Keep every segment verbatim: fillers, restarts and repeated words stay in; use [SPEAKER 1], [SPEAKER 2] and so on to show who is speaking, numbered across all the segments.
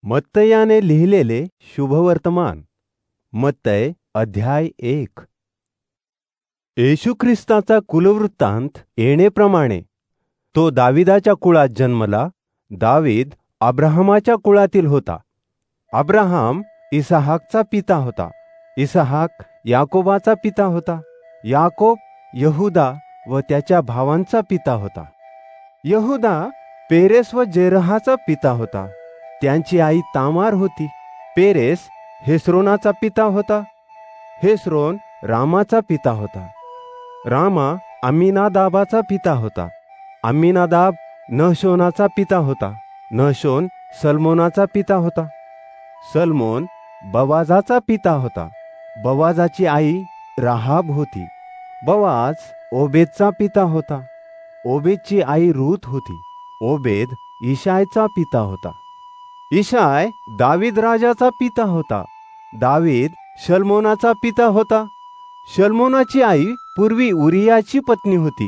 [SPEAKER 1] मत्तयाने लिहिलेले शुभवर्तमान. मत्तय अध्याय एक. येशू ख्रिस्ताचा कुलवृत्तांत येणेप्रमाणे. तो दाविदाच्या कुळात जन्मला. दावीद अब्राहमाच्या कुळातील होता. अब्राहम इसहाकचा पिता होता. इसहाक याकोबाचा पिता होता. याकोब यहुदा व त्याच्या भावांचा पिता होता. यहुदा पेरेस व जेरहाचा पिता होता. त्यांची आई तामार होती. पेरेस हेस्रोनाचा पिता होता. हेस्रोन रामाचा पिता होता. रामा अम्मीनादाबाचा पिता होता. अम्मीनादाब नहशोनाचा पिता होता. नहशोन सल्मोनाचा पिता होता. सल्मोन बवाजाचा पिता होता. बवाजाची आई राहाब होती. बवाज ओबेदचा पिता होता. ओबेदची आई रूत होती. ओबेद इशायचा पिता होता. इशाय दावीद राजाचा पिता होता. दावीद शल्मोनाचा पिता होता. शल्मोनाची आई पूर्वी उरियाची पत्नी होती.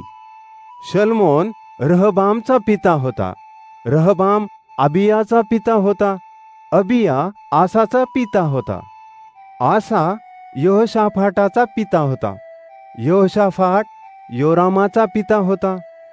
[SPEAKER 1] शल्मोन रहबामचा पिता होता. रहबाम अबियाचा पिता होता. अबिया आसाचा पिता होता. आसा यहोशाफाटाचा पिता होता. यहोशाफाट योरामाचा पिता होता.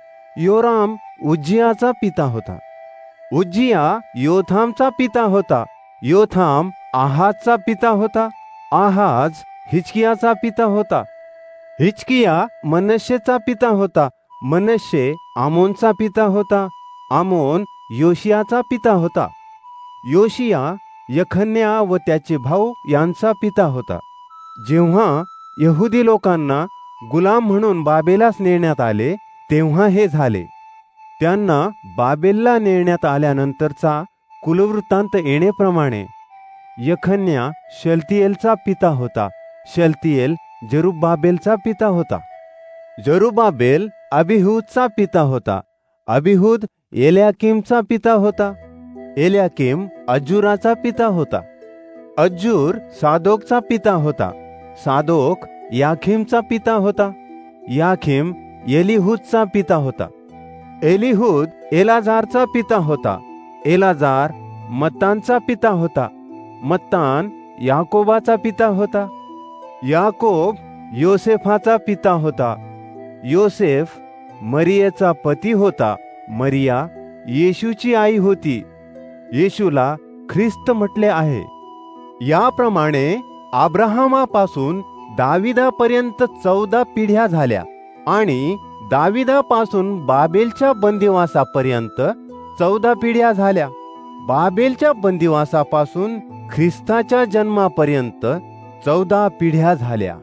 [SPEAKER 1] योराम उज्जियाचा पिता होता. उज्जिया योथामचा पिता होता. योथाम आहाजचा पिता होता. आहाज हिजकियाचा पिता होता. हिजकिया मनश्शेचा पिता होता. मनश्शे आमोनचा पिता होता. आमोन योशियाचा पिता होता. योशिया यखन्या व त्याचे भाऊ यांचा पिता होता. जेव्हा यहुदी लोकांना गुलाम म्हणून बाबेलास नेण्यात आले तेव्हा हे झाले. त्यांना बाबेलला नेण्यात आल्यानंतरचा कुलवृत्तांत येणेप्रमाणे. यखन्या शलतियेलचा पिता होता. शलतियेल जरुब्बाबेलचा पिता होता. जरुब्बाबेल अबिहूदचा पिता होता. अबिहूद एल्याकीमचा पिता होता. एल्याकीम अज्जुराचा पिता होता. अज्जूर सादोकचा पिता होता. सादोक याखीमचा पिता होता. याखीम एलिहूदचा पिता होता. एलिहूद एलाजारचा पिता होता. एलाजार मत्तानचा पिता होता. मत्तान याकोबाचा पिता होता. याकोब योसेफाचा पिता होता. योसेफ मरियेचा पती होता. मरिया येशूची आई होती. येशूला ख्रिस्त म्हटले आहे. याप्रमाणे अब्राहमापासून दाविदापर्यंत चौदा पिढ्या झाल्या आणि दाविदापासून बाबेलच्या बंदिवासापर्यंत चौदा पिढ्या झाल्या. बाबेलच्या बंदिवासापासून ख्रिस्ताच्या जन्मापर्यंत चौदा पिढ्या झाल्या.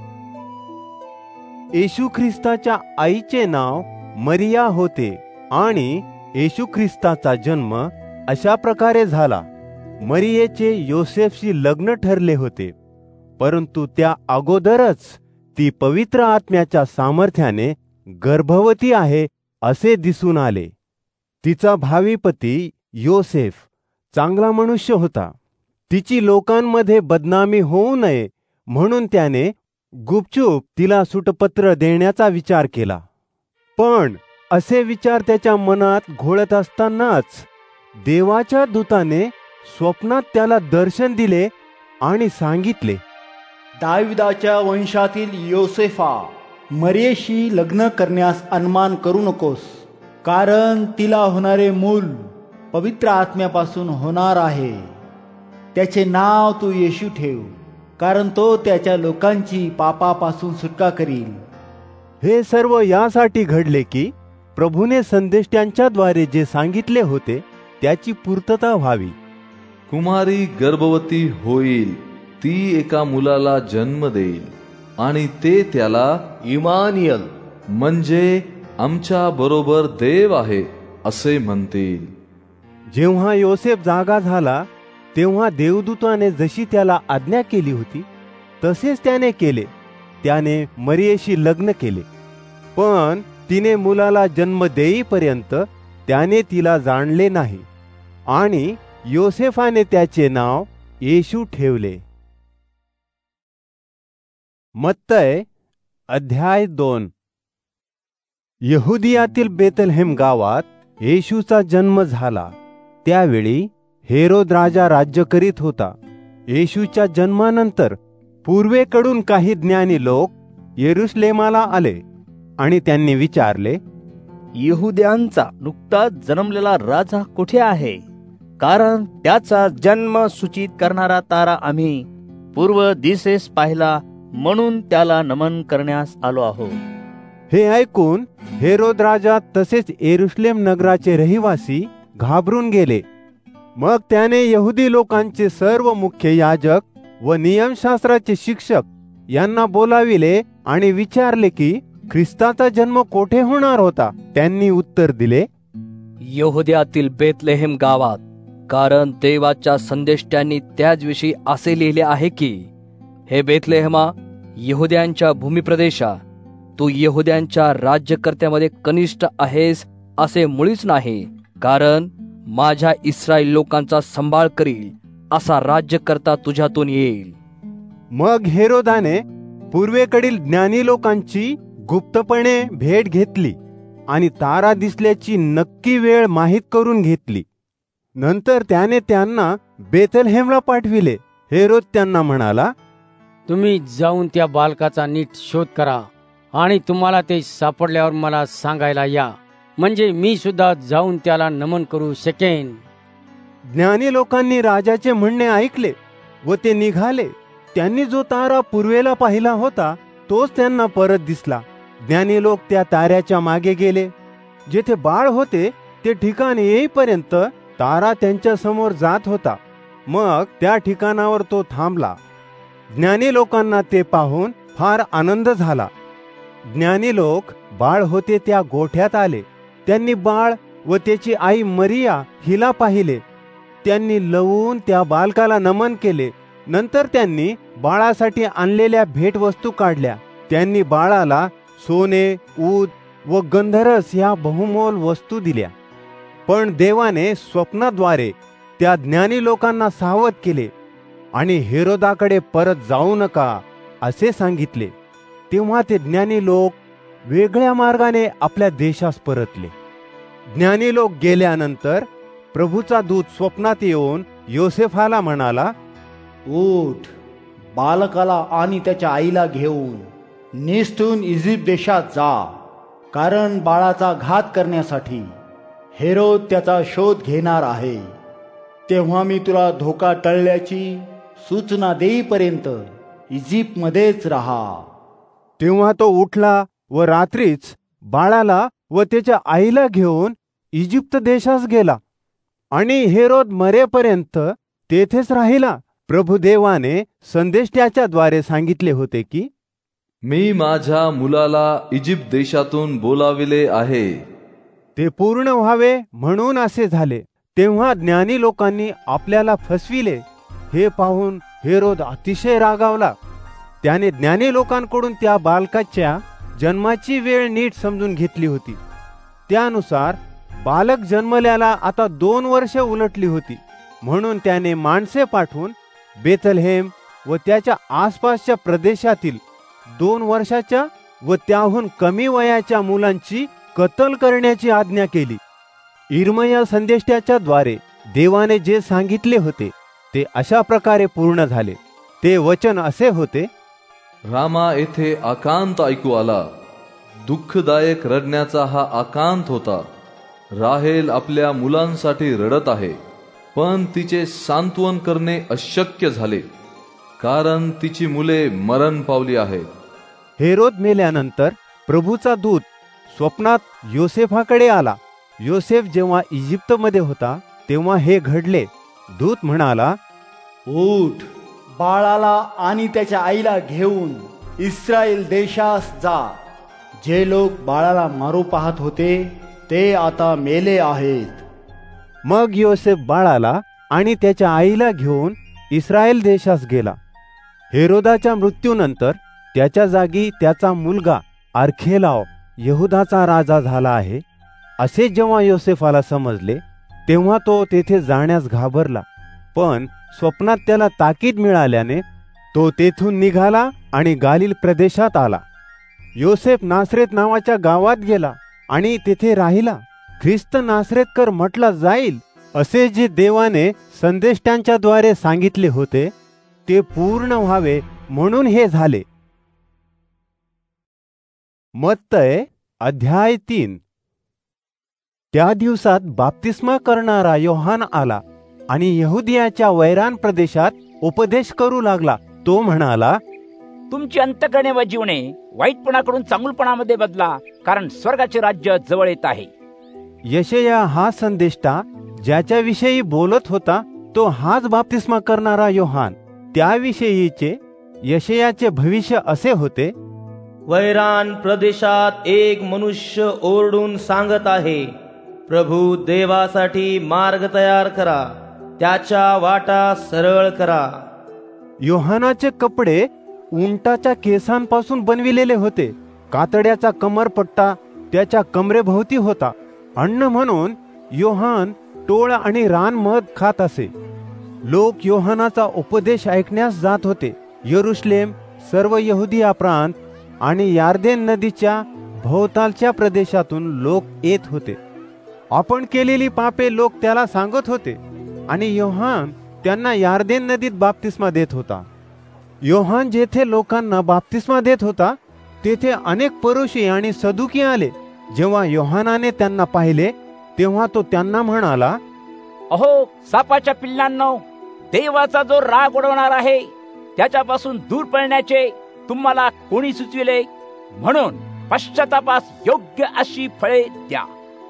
[SPEAKER 1] येशू ख्रिस्ताच्या आईचे नाव मरिया होते आणि येशू ख्रिस्ताचा जन्म अशा प्रकारे झाला. मरियेचे योसेफशी लग्न ठरले होते, परंतु त्या अगोदरच ती पवित्र आत्म्याच्या सामर्थ्याने गर्भवती आहे असे दिसून आले. तिचा भावी पती योसेफ चांगला मनुष्य होता. तिची लोकांमध्ये बदनामी होऊ नये म्हणून त्याने गुपचूप तिला सुटपत्र देण्याचा विचार केला. पण असे विचार त्याच्या मनात घोळत असतानाच देवाच्या दूताने स्वप्नात त्याला दर्शन दिले आणि सांगितले,
[SPEAKER 2] दाविदाच्या वंशातील योसेफा, मरियेशी लग्न करण्यास अनुमान करू नकोस, कारण तिला होणारे मूल पवित्र आत्म्यापासून होणार आहे. त्याचे नाव तू येशू ठेव, कारण तो त्याच्या लोकांची पापापासून सुटका करील.
[SPEAKER 1] हे सर्व यासाठी घडले की प्रभूने संदेष्ट्यांच्याद्वारे जे सांगितले होते त्याची पूर्तता व्हावी.
[SPEAKER 3] कुमारी गर्भवती होईल, ती एका मुलाला जन्म देईल आणि ते त्याला इमानियल म्हणजे आमच्या बरोबर देव आहे असे म्हणतील.
[SPEAKER 1] जेव्हा योसेफ जागा झाला तेव्हा देवदूताने जशी त्याला आज्ञा केली होती तसेच त्याने केले. त्याने मरियेशी लग्न केले, पण तिने मुलाला जन्म देईपर्यंत त्याने तिला जाणले नाही आणि योसेफाने त्याचे नाव येशू ठेवले. मत्तय अध्याय दोन. यहुदियातील बेतलहेम गावात येशूचा जन्म झाला. त्यावेळी हेरोद राजा राज्य करीत होता. येशूच्या जन्मानंतर पूर्वेकडून काही ज्ञानी लोक येरुशलेमाला आले आणि त्यांनी विचारले,
[SPEAKER 4] यहुद्यांचा नुकताच जन्मलेला राजा कुठे आहे? कारण त्याचा जन्म सूचित करणारा तारा आम्ही पूर्व दिशेस पाहिला, म्हणून त्याला नमन करण्यास आलो आहोत.
[SPEAKER 1] हे ऐकून हेरोद राजा तसेच येरुशलेम नगराचे रहिवासी घाबरून गेले. मग त्याने यहुदी लोकांचे सर्व मुख्य याजक व नियमशास्त्राचे शिक्षक यांना बोलाविले आणि विचारले की ख्रिस्ताचा जन्म कोठे होणार होता. त्यांनी उत्तर दिले,
[SPEAKER 5] यहुद्यातील बेथलेहेम गावात, कारण देवाच्या संदेष्ट्यांनी त्याच विषयी असे लिहिले आहे की, हे बेथलेहेमा, यहुद्यांच्या भूमिप्रदेशा, तू यहुद्यांच्या राज्यकर्त्यामध्ये कनिष्ठ आहेस असे मुळीच नाही, कारण माझ्या इस्रायल लोकांचा सांभाळ करील असा राज्यकर्ता तुझ्यातून येईल.
[SPEAKER 1] मग हेरोदाने पूर्वेकडील ज्ञानी लोकांची गुप्तपणे भेट घेतली आणि तारा दिसल्याची नक्की वेळ माहीत करून घेतली. नंतर त्याने त्यांना बेथलेहेमला पाठविले. हेरोद त्यांना म्हणाला,
[SPEAKER 6] तुम्ही जाऊन त्या बालकाचा नीट शोध करा आणि तुम्हाला ते सापडल्यावर मला सांगायला या, म्हणजे मी सुद्धा जाऊन त्याला नमन करू शकेन.
[SPEAKER 1] ज्ञानी लोकांनी राजाचे म्हणणे ऐकले व ते निघाले. त्यांनी जो तारा पूर्वेला पाहिला होता तोच त्यांना परत दिसला. ज्ञानी लोक त्या ताऱ्याच्या मागे गेले. जेथे बाळ होते ते ठिकाण येईपर्यंत तारा त्यांच्या समोर जात होता. मग त्या ठिकाणावर तो थांबला. ज्ञानी लोकांना ते पाहून फार आनंद झाला. ज्ञानी लोक बाळ होते त्या गोठ्यात आले. त्यांनी बाळ व त्याची आई मरिया हिला पाहिले. त्यांनी लवून त्या बालकाला नमन केले. नंतर त्यांनी बाळासाठी आणलेल्या भेटवस्तू काढल्या. त्यांनी बाळाला सोने, ऊद व गंधरस या बहुमोल वस्तू दिल्या. पण देवाने स्वप्नाद्वारे त्या ज्ञानी लोकांना सावध केले आणि हेरोदाकडे परत जाऊ नका असे सांगितले. तेव्हा ते ज्ञानी लोक वेगळ्या मार्गाने आपल्या देशास परतले. ज्ञानी लोक गेल्यानंतर प्रभूचा दूत स्वप्नात येऊन योसेफाला म्हणाला,
[SPEAKER 2] उठ, बालकाला आणि त्याच्या आईला घेऊन निसटून इजिप्त देशात जा, कारण बाळाचा घात करण्यासाठी हेरोद त्याचा शोध घेणार आहे. तेव्हा मी तुला धोका टळल्याची सूचना देईपर्यंत इजिप्तमध्येच राहा.
[SPEAKER 1] तेव्हा तो उठला व रात्रीच बाळाला व त्याच्या आईला घेऊन इजिप्त देशास गेला आणि हेरोद मरेपर्यंत तेथेच राहिला. प्रभुदेवाने संदेष्ट्याच्या द्वारे सांगितले होते की,
[SPEAKER 3] मी माझ्या मुलाला इजिप्त देशातून बोलाविले आहे.
[SPEAKER 1] ते पूर्ण व्हावे म्हणून असे झाले. तेव्हा ज्ञानी लोकांनी आपल्याला फसविले हे पाहून हेरोद अतिशय रागावला. त्याने ज्ञानी लोकांकडून त्या बालकाच्या जन्माची वेळ नीट समजून घेतली होती. त्यानुसार बालक जन्मल्याला आता दोन वर्षे उलटली होती. म्हणून त्याने माणसे पाठवून बेथलेहेम व त्याच्या आसपासच्या प्रदेशातील दोन वर्षाच्या व त्याहून कमी वयाच्या मुलांची कत्तल करण्याची आज्ञा केली. इर्मया संदेष्ट्याच्या द्वारे देवाने जे सांगितले होते ते अशा प्रकारे पूर्ण झाले. ते वचन असे होते,
[SPEAKER 3] रामा येथे आकांत ऐकू आला. दुःखदायक रडण्याचा हा आकांत होता. राहेल आपल्या मुलांसाठी रडत आहे, पण तिचे सांत्वन करणे अशक्य झाले, कारण तिची मुले मरण पावली आहेत.
[SPEAKER 1] हेरोद मेल्यानंतर प्रभूचा दूत स्वप्नात योसेफाकडे आला. योसेफ जेव्हा इजिप्तमध्ये होता तेव्हा हे घडले. दूत म्हणाला,
[SPEAKER 2] उठ, बाळाला आणि त्याच्या आईला घेऊन इस्रायल देशास जा. जे लोक बाळाला मारू पाहत होते ते आता मेले आहेत.
[SPEAKER 1] मग योसेफ बाळाला आणि त्याच्या आईला घेऊन इस्रायल देशास गेला. हेरोदाच्या मृत्यूनंतर त्याच्या जागी त्याचा मुलगा आर्खेलाव यहुदाचा राजा झाला आहे असे जेव्हा योसेफाला समजले तेव्हा तो तेथे जाण्यास घाबरला. पण स्वप्नात त्याला ताकीद मिळाल्याने तो तेथून निघाला आणि गालिल प्रदेशात आला. योसेफ नासरेत नावाच्या गावात गेला आणि तेथे राहिला. ख्रिस्त नासरेतकर म्हटला जाईल असे जे देवाने संदेष्टांच्याद्वारे सांगितले होते ते पूर्ण व्हावे म्हणून हे झाले. मत्तय अध्याय तीन. त्या दिवसात बाप्तिस्मा करणारा योहान आला आणि यहुदियाच्या वैरान प्रदेशात उपदेश करू लागला. तो म्हणाला,
[SPEAKER 7] तुमची अंतःकरणे व जीवने वाईटपणाकडून चांगुलपणामध्ये बदला, कारण स्वर्गाचे राज्य जवळ येत आहे.
[SPEAKER 1] यशया हा संदेष्टा ज्याच्याविषयी बोलत होता तो हाच बाप्तिस्मा करणारा योहान. त्याविषयीचे यशयाचे भविष्य असे होते,
[SPEAKER 8] वैरान प्रदेशात एक मनुष्य ओरडून सांगत आहे, प्रभू देवासाठी मार्ग तयार करा, त्याच्या वाटा सरळ करा.
[SPEAKER 1] योहानाचे कपडे उंटाच्या केसांपासून बनविलेले होते. कातड्याचा कमरपट्टा त्याच्या कमरेभोवती होता. अन्न म्हणून योहान टोळ आणि रान मध खात असे. लोक योहानाचा उपदेश ऐकण्यास जात होते. यरुशलेम, सर्व यहुदिया प्रांत आणि यार्देन नदीच्या भोवतालच्या प्रदेशातून लोक येत होते. आपण केलेली पापे लोक त्याला सांगत होते आणि योहान त्यांना यार्देन नदीत बाप्तिस्मा देत होता. योहान जेथे लोकांना बाप्तिस्मा देत होता तेथे अनेक परुषी आणि सदुकी आले. जेव्हा योहानाने त्यांना पाहिले तेव्हा तो त्यांना म्हणाला,
[SPEAKER 7] अहो सापाच्या पिल्लांनो, देवाचा जो राग उडवणार आहे त्याच्यापासून दूर पळण्याचे तुम्हाला कोणी सुचविले? म्हणून पश्चातापास योग्य अशी फळे द्या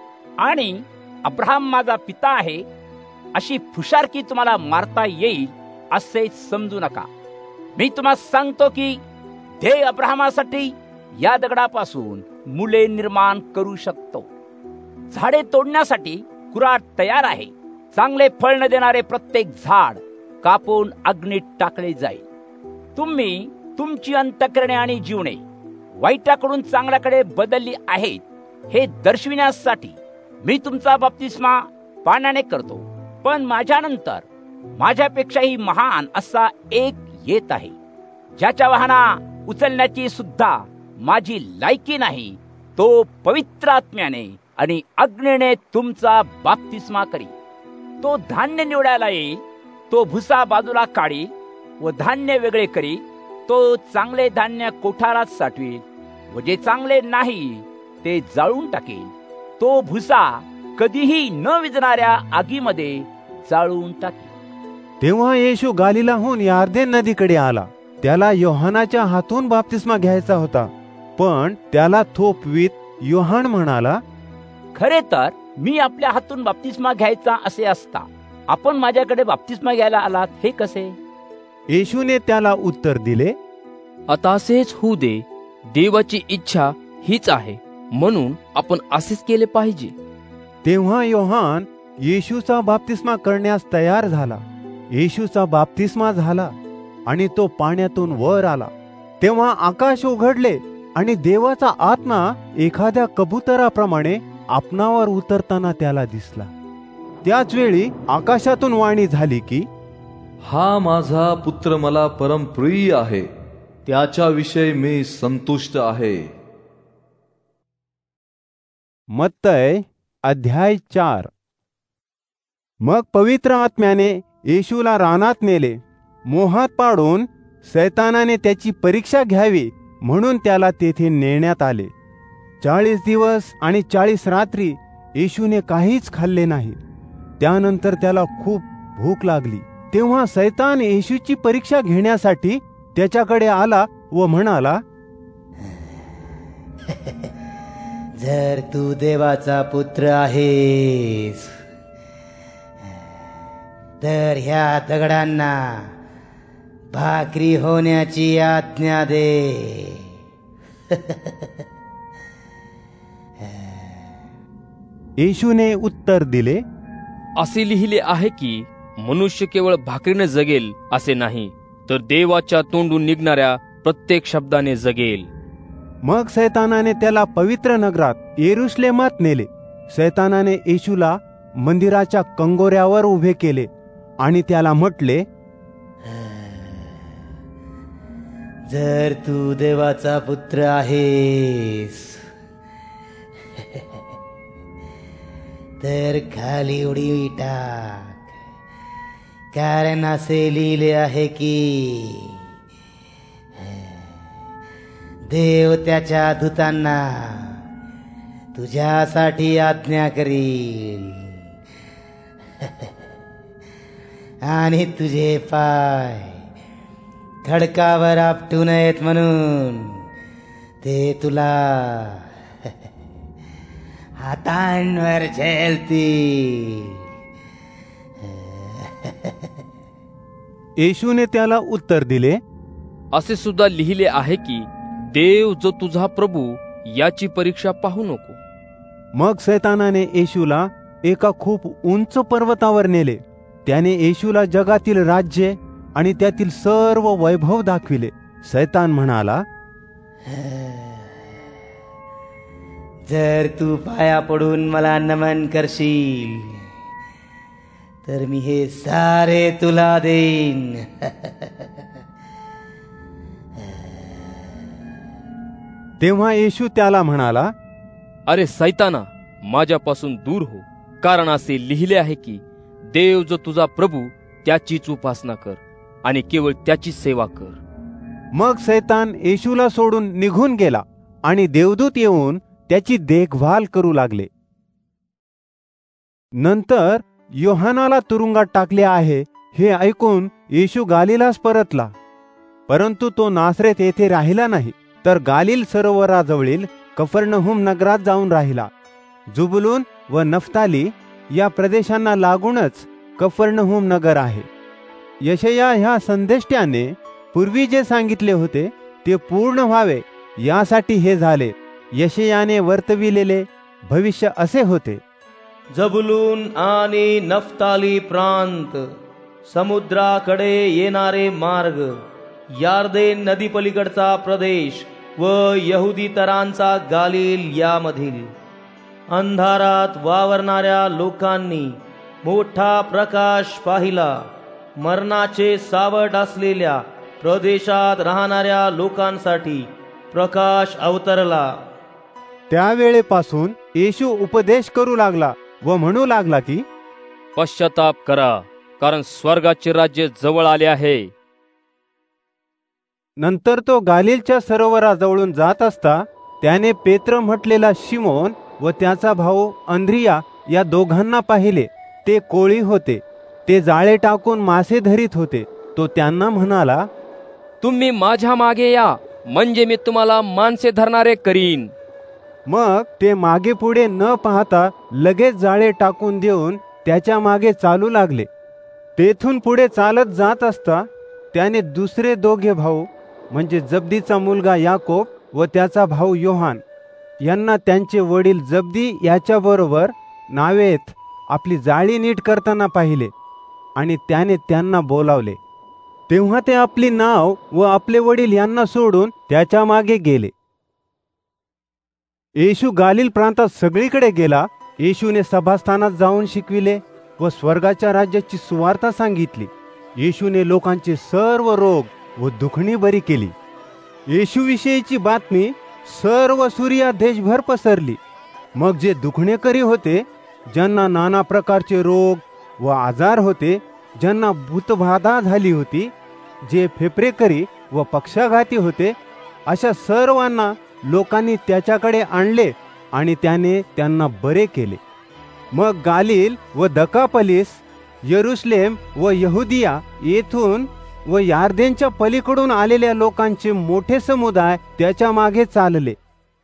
[SPEAKER 7] आणि अब्राहम माझा पिता आहे अशी फुशारकी तुम्हाला मारता येईल असे समजू नका. मी तुम्हाला सांगतो की देव अब्राहमासाठी या दगडापासून मुले निर्माण करू शकतो. झाडे तोडण्यासाठी कुऱ्हाड तयार आहे. चांगले फळ न देणारे प्रत्येक झाड कापून अग्नीत टाकले जाईल. तुम्ही तुमची अंतःकरणे आणि जीवने वाईटाकडून चांगल्याकडे बदलली आहेत हे दर्शविण्यासाठी मी तुमचा बाप्तिस्मा पाण्याने करतो. पण माझ्यानंतर माझ्यापेक्षाही महान असा एक येत आहे, ज्याच्या वाहना उचलण्याची सुद्धा माझी लायकी नाही. तो पवित्र आत्म्याने आणि अग्नीने तुमचा बाप्तिस्मा करी. तो धान्य निवडायला येईल, तो भुसा बाजूला काढी व धान्य वेगळे करी. तो चांगले धान्य कोठारात साठवेल व जे चांगले नाही ते जाळून टाकेल. तो भुसा कधीही न विझणाऱ्या आगीमध्ये जाळून टाकेल.
[SPEAKER 1] तेव्हा येशू गालिलाहून यार्देन नदीकडे आला. त्याला योहानाच्या हातून बाप्तिस्मा घ्यायचा होता, पण त्याला थोपवीत योहान म्हणाला,
[SPEAKER 7] खरे तर मी आपल्या हातून बाप्तिस्मा घ्यायचा असे असता आपण माझ्याकडे बाप्तिस्मा घ्यायला आलात हे कसे?
[SPEAKER 1] येशूने त्याला उत्तर दिले,
[SPEAKER 5] आता असेच होऊ दे. देवाची इच्छा हीच आहे, म्हणून आपण असेच केले पाहिजे.
[SPEAKER 1] तेव्हा योहान येशूचा बाप्तिस्मा करण्यास तयार झाला. येशूचा बाप्तिस्मा झाला आणि तो पाण्यातून वर आला. तेव्हा आकाश उघडले आणि देवाचा आत्मा एखाद्या कबुतराप्रमाणे आपणावर उतरताना त्याला दिसला. त्याच वेळी आकाशातून वाणी झाली की,
[SPEAKER 3] हा माझा पुत्र मला परमप्रिय आहे, त्याच्याविषयी मी संतुष्ट आहे.
[SPEAKER 1] मत्तय अध्याय चार. मग पवित्र आत्म्याने येशूला रानात नेले. मोहात पाडून सैतानाने त्याची परीक्षा घ्यावी म्हणून त्याला तेथे नेण्यात आले. चाळीस दिवस आणि चाळीस रात्री येशूने काहीच खाल्ले नाही. त्यानंतर त्याला खूप भूक लागली. तेव्हा सैतान येशूची परीक्षा घेण्यासाठी त्याच्याकडे आला व म्हणाला,
[SPEAKER 9] जर तू देवाचा पुत्र आहेस तर ह्या दगडांना भाकरी होण्याची आज्ञा दे.
[SPEAKER 1] येशूने उत्तर दिले,
[SPEAKER 5] असे लिहिले आहे की मनुष्य केवळ भाकरीने जगेल असे नाही, तर देवाच्या तोंडून निघणाऱ्या प्रत्येक शब्दाने जगेल.
[SPEAKER 1] मग सैतानाने त्याला पवित्र नगरात येरुशलेमात नेले. सैतानाने येशूला मंदिराच्या कंगोऱ्यावर उभे केले आणि त्याला म्हटले,
[SPEAKER 9] जर तू देवाचा पुत्र आहेस तर खाली उडी टाक, कारण असे लिहिले आहे की देव त्याच्या दूतांना तुझ्यासाठी आज्ञा करील आणि तुझे पाय खडकावर आपटू नयेत म्हणून ते तुला हातांवर झेलतील.
[SPEAKER 1] येशूने त्याला उत्तर दिले,
[SPEAKER 5] असे सुद्धा लिहिले आहे की देव जो तुझा प्रभू याची परीक्षा पाहू नको.
[SPEAKER 1] मग सैतानाने येशूला एका खूप उंच पर्वतावर नेले. त्याने येशूला जगातील राज्ये आणि त्यातील सर्व वैभव दाखविले. सैतान म्हणाला,
[SPEAKER 9] जर तू पाया पडून मला नमन करशील तर मी हे सारे तुला देईन.
[SPEAKER 1] तेव्हा येशू त्याला म्हणाला,
[SPEAKER 5] अरे सैताना, माझ्यापासून दूर हो, कारण असे लिहिले आहे की देव जो तुझा प्रभू त्याचीच उपासना कर आणि केवळ त्याचीच सेवा कर.
[SPEAKER 1] मग सैतान येशूला सोडून निघून गेला आणि देवदूत येऊन त्याची देखभाल करू लागले. नंतर योहानाला तुरुंगात टाकले आहे हे ऐकून येशू गालिलास परतला. परंतु तो नासरेत येथे राहिला नाही, तर गालिल सरोवराजवळील कफरनहूम नगरात जाऊन राहिला. जुबुलून व नफ्ताली या प्रदेशांना लागूनच कफरनहूम नगर आहे. यशया ह्या संदेष्ट्याने पूर्वी जे सांगितले होते ते पूर्ण व्हावे यासाठी हे झाले. यशयाने वर्तविलेले भविष्य असे होते,
[SPEAKER 8] जबुलून आणि नफ्ताली प्रांत, समुद्राकडे येणारे मार्ग, यार्देन नदीपलीकडचा प्रदेश व यहुदी तरांचा गालिल यामधील अंधारात वावरणाऱ्या लोकांनी मोठा प्रकाश पाहिला. मरणाचे सावट असलेल्या प्रदेशात राहणाऱ्या लोकांसाठी प्रकाश अवतरला.
[SPEAKER 1] त्यावेळेपासून येशू उपदेश करू लागला व म्हणू लागला की,
[SPEAKER 5] पश्चाताप करा, कारण स्वर्गाचे राज्य जवळ आले आहे.
[SPEAKER 1] नंतर तो गालिलच्या सरोवराजवळून जात असता त्याने पेत्र म्हटलेला शिमोन व त्याचा भाऊ अंद्रिया या दोघांना पाहिले. ते कोळी होते. ते जाळे टाकून मासे धरीत होते. तो त्यांना म्हणाला,
[SPEAKER 5] तुम्ही माझ्या मागे या, म्हणजे मी तुम्हाला माणसे धरणारे करीन.
[SPEAKER 1] मग ते मागे पुढे न पाहता लगेच जाळे टाकून देऊन त्याच्या मागे चालू लागले. तेथून पुढे चालत जात असता त्याने दुसरे दोघे भाऊ म्हणजे जब्दीचा मुलगा याकोब व त्याचा भाऊ योहान यांना त्यांचे वडील जब्दी याच्याबरोबर नावेत आपली जाळी नीट करताना पाहिले आणि त्याने त्यांना बोलावले. तेव्हा ते आपली नाव व आपले वडील यांना सोडून त्याच्या मागे गेले. येशू गालिल प्रांतात सगळीकडे गेला. येशूने सभास्थानात जाऊन शिकविले व स्वर्गाच्या राज्याची सुवार्ता सांगितली. येशूने लोकांचे सर्व रोग व दुखणी बरी केली. येशूविषयीची बातमी सर्व सूर्या देशभर पसरली. मग जे दुखणेकरी होते, ज्यांना नाना प्रकारचे रोग व आजार होते, ज्यांना भूतबाधा झाली होती, जे फेफरेकरी व पक्षाघाती होते, अशा सर्वांना लोकांनी त्याच्याकडे आणले आणि त्याने त्यांना बरे केले. मग गालिल व दकापलीस, यरुशलेम व यहुदिया येथून व यार्देनच्या पलीकडून आलेल्या लोकांचे मोठे समुदाय त्याच्या मागे चालले.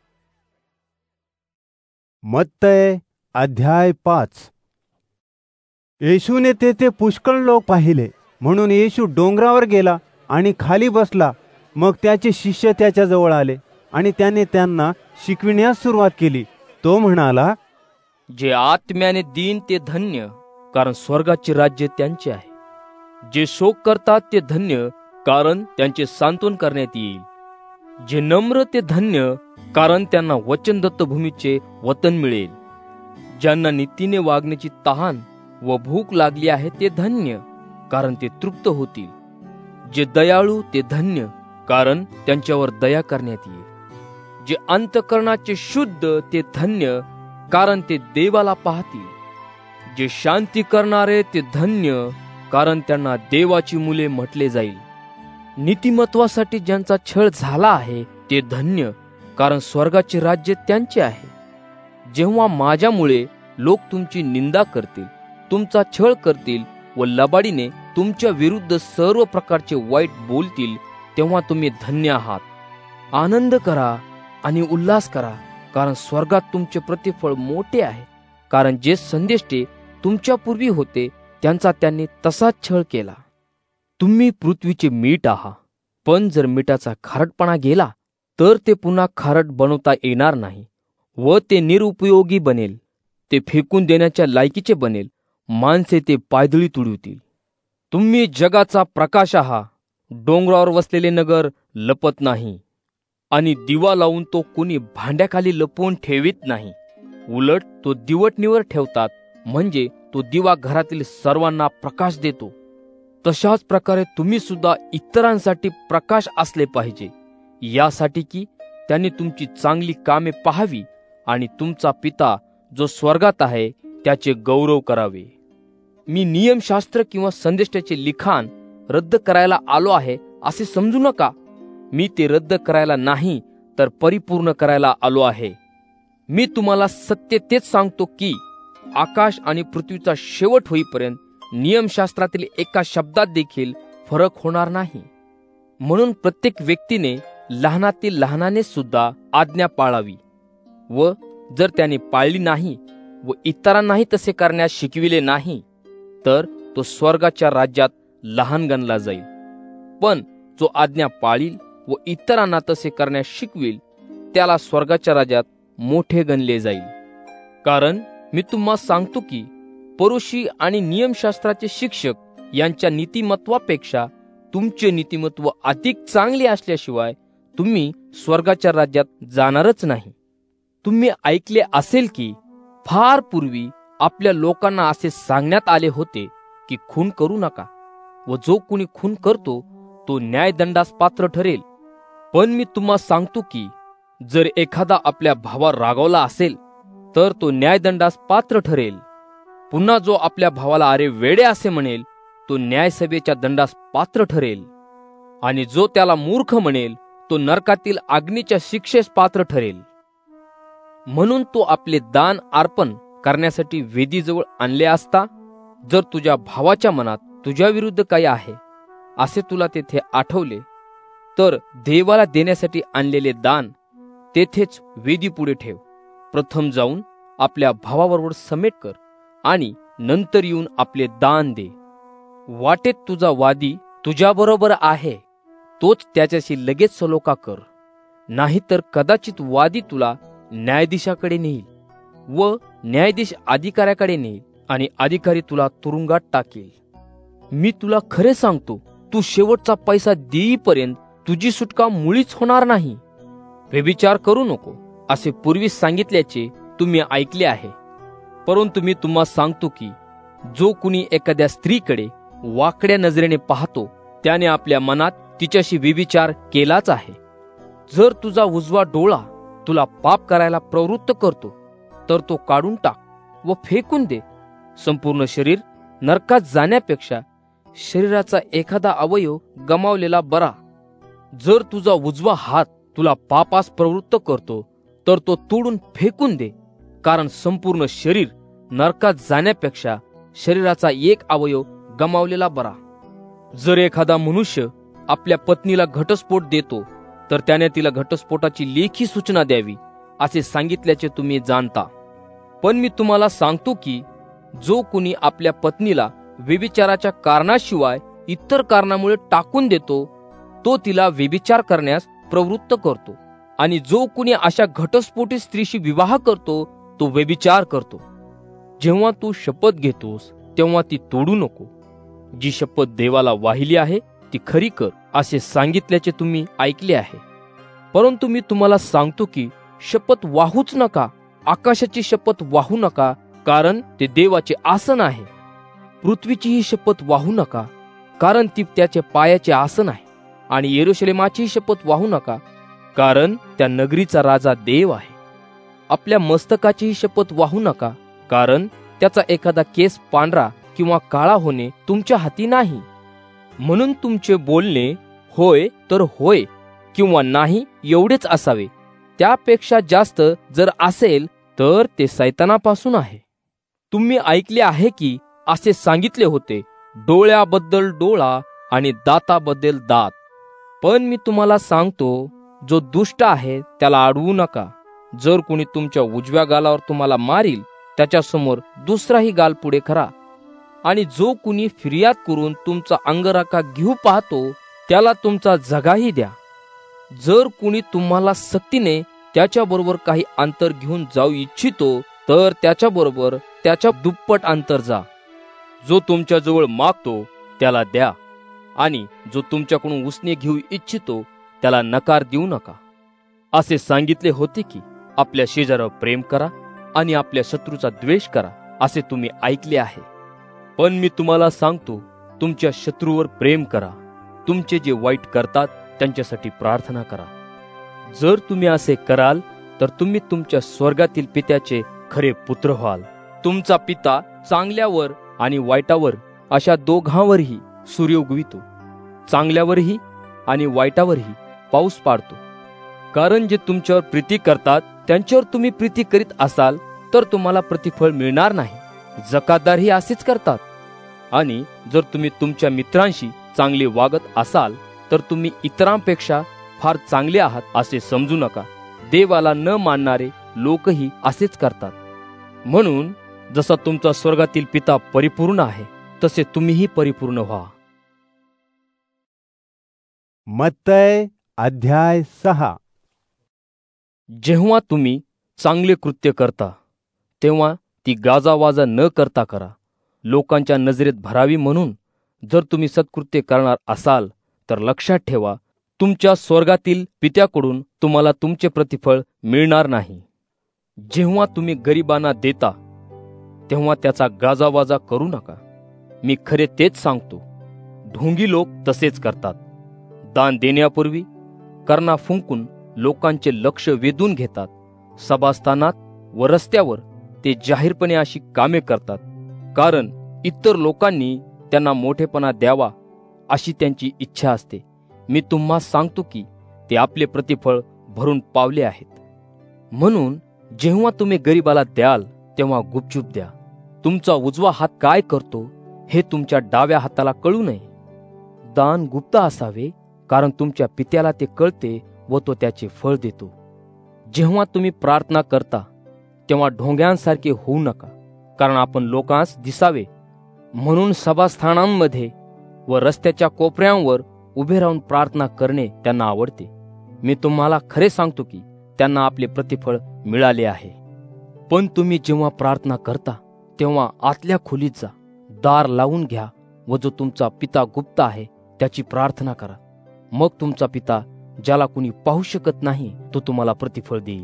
[SPEAKER 1] मत्तय अध्याय पाच. येशूने तेथे पुष्कळ लोक पाहिले, म्हणून येशू डोंगरावर गेला आणि खाली बसला. मग त्याचे शिष्य त्याच्या जवळ आले आणि त्याने त्यांना शिकविण्यास सुरुवात केली. तो म्हणाला,
[SPEAKER 5] जे आत्म्याने दीन ते धन्य, कारण स्वर्गाचे राज्य त्यांचे आहे. जे शोक करतात ते धन्य, कारण त्यांचे सांत्वन करण्यात येईल. जे नम्र ते धन्य, कारण त्यांना वचनदत्त भूमीचे वतन मिळेल. ज्यांना नीतीने वागण्याची तहान व भूक लागली आहे ते धन्य, कारण ते तृप्त होतील. जे दयाळू ते धन्य, कारण त्यांच्यावर दया करण्यात येईल. जे अंतःकरणाचे शुद्ध ते धन्य, कारण ते देवाला पाहतील. जे शांती करणारे ते धन्य, कारण त्यांना देवाची मुले म्हटले जाईल. नीतिमत्वासाठी ज्यांचा छळ झाला आहे ते धन्य, कारण स्वर्गाचे राज्य त्यांचे आहे. जेव्हा माझ्यामुळे लोक तुमची निंदा करतील, तुमचा छळ करतील व लबाडीने तुमच्या विरुद्ध सर्व प्रकारचे वाईट बोलतील, तेव्हा तुम्ही धन्य आहात. आनंद करा आणि उल्हास करा, कारण स्वर्गात तुमचे प्रतिफळ मोठे आहे. कारण जे संदेष्टे तुमच्या पूर्वी होते त्यांचा त्यांनी तसाच छळ केला. तुम्ही पृथ्वीचे मीठ आहात, पण जर मिठाचा खारटपणा गेला तर ते पुन्हा खारट बनवता येणार नाही व ते निरुपयोगी बनेल. ते फेकून देण्याच्या लायकीचे बनेल. माणसे ते पायदळी तुडवतील. तुम्ही जगाचा प्रकाश आहात. डोंगरावर वसलेले नगर लपत नाही आणि दिवा लावून तो कोणी भांड्याखाली लपवून ठेवीत नाही. उलट तो दिवटणीवर ठेवतात, म्हणजे तो दिवा घरातील सर्वांना प्रकाश देतो. तशाच प्रकारे तुम्ही सुद्धा इतरांसाठी प्रकाश असले पाहिजे, यासाठी की त्यांनी तुमची चांगली कामे पाहावी आणि तुमचा पिता जो स्वर्गात आहे त्याचे गौरव करावे. मी नियमशास्त्र किंवा संदेष्टाचे लिखाण रद्द करायला आलो आहे असे समजू नका. मी ते रद्द करायला नाही तर परिपूर्ण करायला आलो आहे. मी तुम्हाला सत्य तेच सांगतो की आकाश आणि पृथ्वीचा शेवट होईपर्यंत नियमशास्त्रातील एका शब्दात देखील फरक होणार नाही. म्हणून प्रत्येक व्यक्तीने लहानातील लहानाने सुद्धा आज्ञा पाळावी, व जर त्याने पाळली नाही व इतरांनाही तसे करण्यास शिकविले नाही तर तो स्वर्गाच्या राज्यात लहान गणला जाईल. पण जो आज्ञा पाळील व इतरांना तसे करण्यास शिकविल त्याला स्वर्गाच्या राज्यात मोठे गणले जाईल. कारण मी तुम्हा सांगतो की परुषी आणि नियमशास्त्राचे शिक्षक यांच्या नीतिमत्वापेक्षा तुमचे नीतिमत्व अधिक चांगले असल्याशिवाय तुम्ही स्वर्गाच्या राज्यात जाणारच नाही. तुम्ही ऐकले असेल की फार पूर्वी आपल्या लोकांना असे सांगण्यात आले होते की खून करू नका, व जो कोणी खून करतो तो न्यायदंडास पात्र ठरेल. पण मी तुम्हा सांगतो की जर एखादा आपल्या भावावर रागावला असेल तर तो न्यायदंडास पात्र ठरेल. पुन्हा जो आपल्या भावाला अरे वेडे असे म्हणेल तो न्यायसभेच्या दंडास पात्र ठरेल. आणि जो त्याला मूर्ख म्हणेल तो नरकातील अग्नीच्या शिक्षेस पात्र ठरेल. म्हणून तो आपले दान अर्पण करण्यासाठी वेदीजवळ आणले असता जर तुझ्या भावाच्या मनात तुझ्या विरुद्ध काही आहे असे तुला तेथे आठवले तर देवाला देण्यासाठी आणलेले दान तेथेच वेदी पुढे ठेव. प्रथम जाऊन आपल्या भावाबरोबर समेट कर आणि नंतर येऊन आपले दान दे. वाटेत तुझा वादी तुझ्याबरोबर आहे तोच त्याच्याशी लगेच सलोखा कर, नाहीतर कदाचित वादी तुला न्यायाधीशाकडे नेईल व न्यायाधीश अधिकाऱ्याकडे नेईल आणि अधिकारी तुला तुरुंगात टाकेल. मी तुला खरे सांगतो, तू शेवटचा पैसा देईपर्यंत तुझी सुटका मुळीच होणार नाही. व्यभिचार करू नको असे पूर्वी सांगितल्याचे तुम्ही ऐकले आहे, परंतु मी तुम्हा सांगतो की जो कुणी एखाद्या स्त्रीकडे वाकड्या नजरेने पाहतो त्याने आपल्या मनात तिच्याशी व्यभिचार केलाच आहे. जर तुझा उजवा डोळा तुला पाप करायला प्रवृत्त करतो तर तो काढून टाक व फेकून दे. संपूर्ण शरीर नरकात जाण्यापेक्षा शरीराचा एखादा अवयव गमावलेला बरा. जर तुझा उजवा हात तुला पापास प्रवृत्त करतो तर तो तोडून फेकून दे, कारण संपूर्ण शरीर नरकात जाण्यापेक्षा शरीराचा एक अवयव गमावलेला बरा. जर एखादा मनुष्य आपल्या पत्नीला घटस्फोट देतो तर त्याने तिला घटस्फोटाची लेखी सूचना द्यावी असे सांगितल्याचे तुम्ही जाणता. पण मी तुम्हाला सांगतो की जो कुणी आपल्या पत्नीला व्यभिचाराच्या कारणाशिवाय इतर कारणामुळे टाकून देतो तो तिला व्यभिचार करण्यास प्रवृत्त करतो, आणि जो कुणी अशा घटस्फोटी स्त्रीशी विवाह करतो तो व्यभिचार करतो. जेव्हा तू शपथ घेतोस तेव्हा ती तोडू नको. जी शपथ देवाला वाहिली आहे ती खरी कर असे सांगितल्याचे तुम्ही ऐकले आहे. परंतु मी तुम्हाला सांगतो की शपथ वाहूच नका, आकाशाची शपथ वाहू नका, कारण ते देवाचे आसन आहे. पृथ्वीचीही शपथ वाहू नका, कारण ती त्याचे पायाचे आसन आहे. आणि यरूशलेमाचीही शपथ वाहू नका, कारण त्या नगरीचा राजा देव आहे. आपल्या मस्तकाचीही शपथ वाहू नका, कारण त्याचा एखादा केस पांढरा किंवा काळा होणे तुमच्या हाती नाही. म्हणून तुमचे बोलणे होय तर होय किंवा नाही एवढेच असावे. त्यापेक्षा जास्त जर असेल तर ते सैतानापासून आहे. तुम्ही ऐकले आहे की असे सांगितले होते, डोळ्याबद्दल डोळा आणि दाताबद्दल दात. पण मी तुम्हाला सांगतो, जो दुष्ट आहे त्याला अडवू नका. जर कोणी तुमच्या उजव्या गालावर तुम्हाला मारील, त्याच्यासमोर दुसराही गाल पुढे करा. आणि जो कुणी फिर्याद करून तुमचा अंगराखा घेऊ पाहतो, त्याला तुमचा जगाही द्या. जर कुणी तुम्हाला सक्तीने त्याच्याबरोबर काही अंतर घेऊन जाऊ इच्छितो, तर त्याच्याबरोबर त्याच्या दुप्पट अंतर जा. जो तुमच्या जवळ मागतो त्याला द्या, आणि जो तुमच्याकडून उसने घेऊ इच्छितो त्याला नकार देऊ नका. असे सांगितले होते की आपल्या शेजारावर प्रेम करा आणि आपल्या शत्रूचा द्वेष करा, असे तुम्ही ऐकले आहे. पण मी तुम्हाला सांगतो, तुमच्या शत्रूवर प्रेम करा, तुमचे जे वाईट करतात त्यांच्यासाठी प्रार्थना करा. जर तुम्ही असे कराल तर तुम्ही तुमच्या स्वर्गातील पित्याचे खरे पुत्र व्हाल. तुमचा पिता चांगल्यावर आणि वाईटावर अशा दोघांवरही सूर्य उगवितो, चांगल्यावरही आणि वाईटावरही पाऊस पाडतो. कारण जे तुमच्यावर प्रीती करतात त्यांच्यावर तुम्ही प्रीती करीत असाल तर तुम्हाला प्रतिफळ मिळणार नाही. जकातदारही असेच करतात. आणि जर तुम्ही तुमच्या मित्रांशी चांगले वागत असाल तर तुम्ही इतरांपेक्षा फार चांगले आहात असे समजू नका. देवाला न मानणारे लोकही असेच करतात. म्हणून जसा तुमचा स्वर्गातील पिता परिपूर्ण आहे, तसे तुम्हीही परिपूर्ण व्हा.
[SPEAKER 1] मत्तय अध्याय सहा.
[SPEAKER 5] जेव्हा तुम्ही चांगले कृत्य करता तेव्हा ती गाजावाजा न करता करा, लोकांच्या नजरेत भरावी म्हणून. जर तुम्ही सत्कृत्य करणार असाल तर लक्षात ठेवा, तुमच्या स्वर्गातील पित्याकडून तुम्हाला तुमचे प्रतिफळ मिळणार नाही. जेव्हा तुम्ही गरिबांना देता तेव्हा त्याचा गाजावाजा करू नका. मी खरे तेच सांगतो, ढोंगी लोक तसेच करतात. दान देण्यापूर्वी कर्णा फुंकून लोकांचे लक्ष वेधून घेतात. सभास्थानात व रस्त्यावर ते जाहीरपणे अशी कामे करतात, कारण इतर लोकांनी त्यांना मोठेपणा द्यावा अशी त्यांची इच्छा असते. मी तुम्हा सांगतो की ते आपले प्रतिफळ भरून पावले आहेत. म्हणून जेव्हा तुम्ही गरिबाला द्याल तेव्हा गुपचूप द्या. तुमचा उजवा हात काय करतो हे तुमच्या डाव्या हाताला कळू नये. दान गुप्त असावे, कारण तुमच्या पित्याला ते कळते व तो त्याचे फळ देतो. जेव्हा तुम्ही प्रार्थना करता तेव्हा ढोंग्यांसारखे होऊ नका, कारण आपण लोकांस दिसावे म्हणून सभास्थानांमध्ये व रस्त्याच्या कोपऱ्यांवर उभे राहून प्रार्थना करणे त्यांना आवडते. मी तुम्हाला खरे सांगतो की त्यांना आपले प्रतिफळ मिळाले आहे. पण तुम्ही जेव्हा प्रार्थना करता तेव्हा आतल्या खोलीत जा, दार लावून घ्या व जो तुमचा पिता गुप्त आहे त्याची प्रार्थना करा. मग तुमचा पिता, ज्याला कुणी पाहू शकत नाही, तो तुम्हाला प्रतिफळ देईल.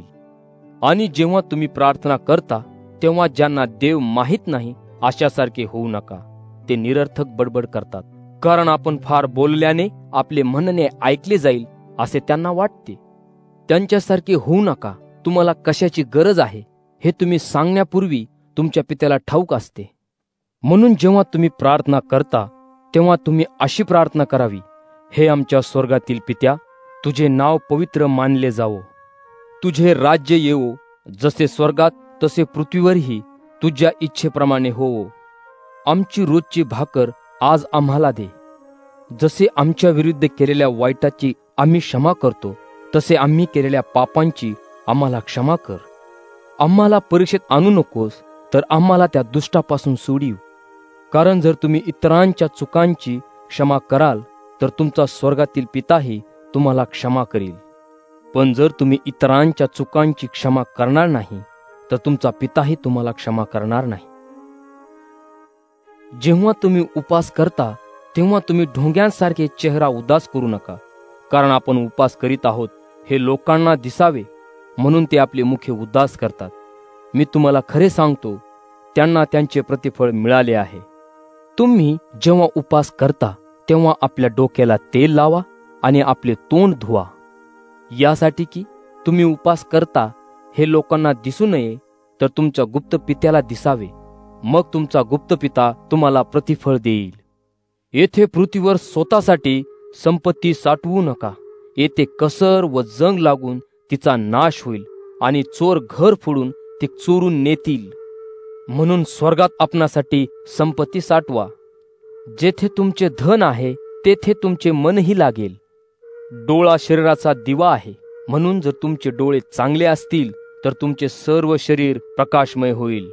[SPEAKER 5] आणि जेव्हा तुम्ही प्रार्थना करता तेव्हा ज्यांना देव माहीत नाही अशासारखे होऊ नका. ते निरर्थक बडबड करतात, कारण आपण फार बोलल्याने आपले म्हणणे ऐकले जाईल असे त्यांना वाटते. त्यांच्यासारखे होऊ नका. तुम्हाला कशाची गरज आहे हे तुम्ही सांगण्यापूर्वी तुमच्या पित्याला ठाऊक असते. म्हणून जेव्हा तुम्ही प्रार्थना करता तेव्हा तुम्ही अशी प्रार्थना करावी, हे आमच्या स्वर्गातील पित्या, तुझे नाव पवित्र मानले जावो, तुझे राज्य येवो, जसे स्वर्गात तसे पृथ्वीवरही तुझ्या इच्छेप्रमाणे होवो. आमची रोजची भाकर आज आम्हाला दे. जसे आमच्या विरुद्ध केलेल्या वाईटाची आम्ही क्षमा करतो, तसे आम्ही केलेल्या पापांची आम्हाला क्षमा कर. आम्हाला परीक्षेत आणू नकोस, तर आम्हाला त्या दुष्टापासून सोडीव. कारण जर तुम्ही इतरांच्या चुकांची क्षमा कराल तर तुमचा स्वर्गातील पिताही तुम्हाला क्षमा करील. पण जर तुम्ही इतरांच्या चुकांची क्षमा करणार नाही तर तुमचा पिताही तुम्हाला क्षमा करणार नाही. जेव्हा तुम्ही उपास करता तेव्हा तुम्ही ढोंग्यांसारखे चेहरा उदास करू नका, कारण आपण उपास करीत आहोत हे लोकांना दिसावे म्हणून ते आपले मुखे उदास करतात. मी तुम्हाला खरे सांगतो, त्यांना त्यांचे प्रतिफळ मिळाले आहे. तुम्ही जेव्हा उपास करता तेव्हा आपल्या डोक्याला तेल लावा आणि आपले तोंड धुवा, यासाठी की तुम्ही उपास करता हे लोकांना दिसू नये, तर तुमच्या गुप्त पित्याला दिसावे. मग तुमचा गुप्त पिता तुम्हाला प्रतिफळ देईल. येथे पृथ्वीवर स्वतःसाठी संपत्ती साठवू नका. येथे कसर व जंग लागून तिचा नाश होईल आणि चोर घर फोडून ते चोरून नेतील. म्हणून स्वर्गात आपणासाठी संपत्ती साठवा. जेथे तुमचे धन आहे तेथे तुमचे मनही लागेल. डोळा शरीराचा दिवा आहे, म्हणून जर तुमचे डोळे चांगले असतील तर तुमचे सर्व शरीर प्रकाशमय होईल.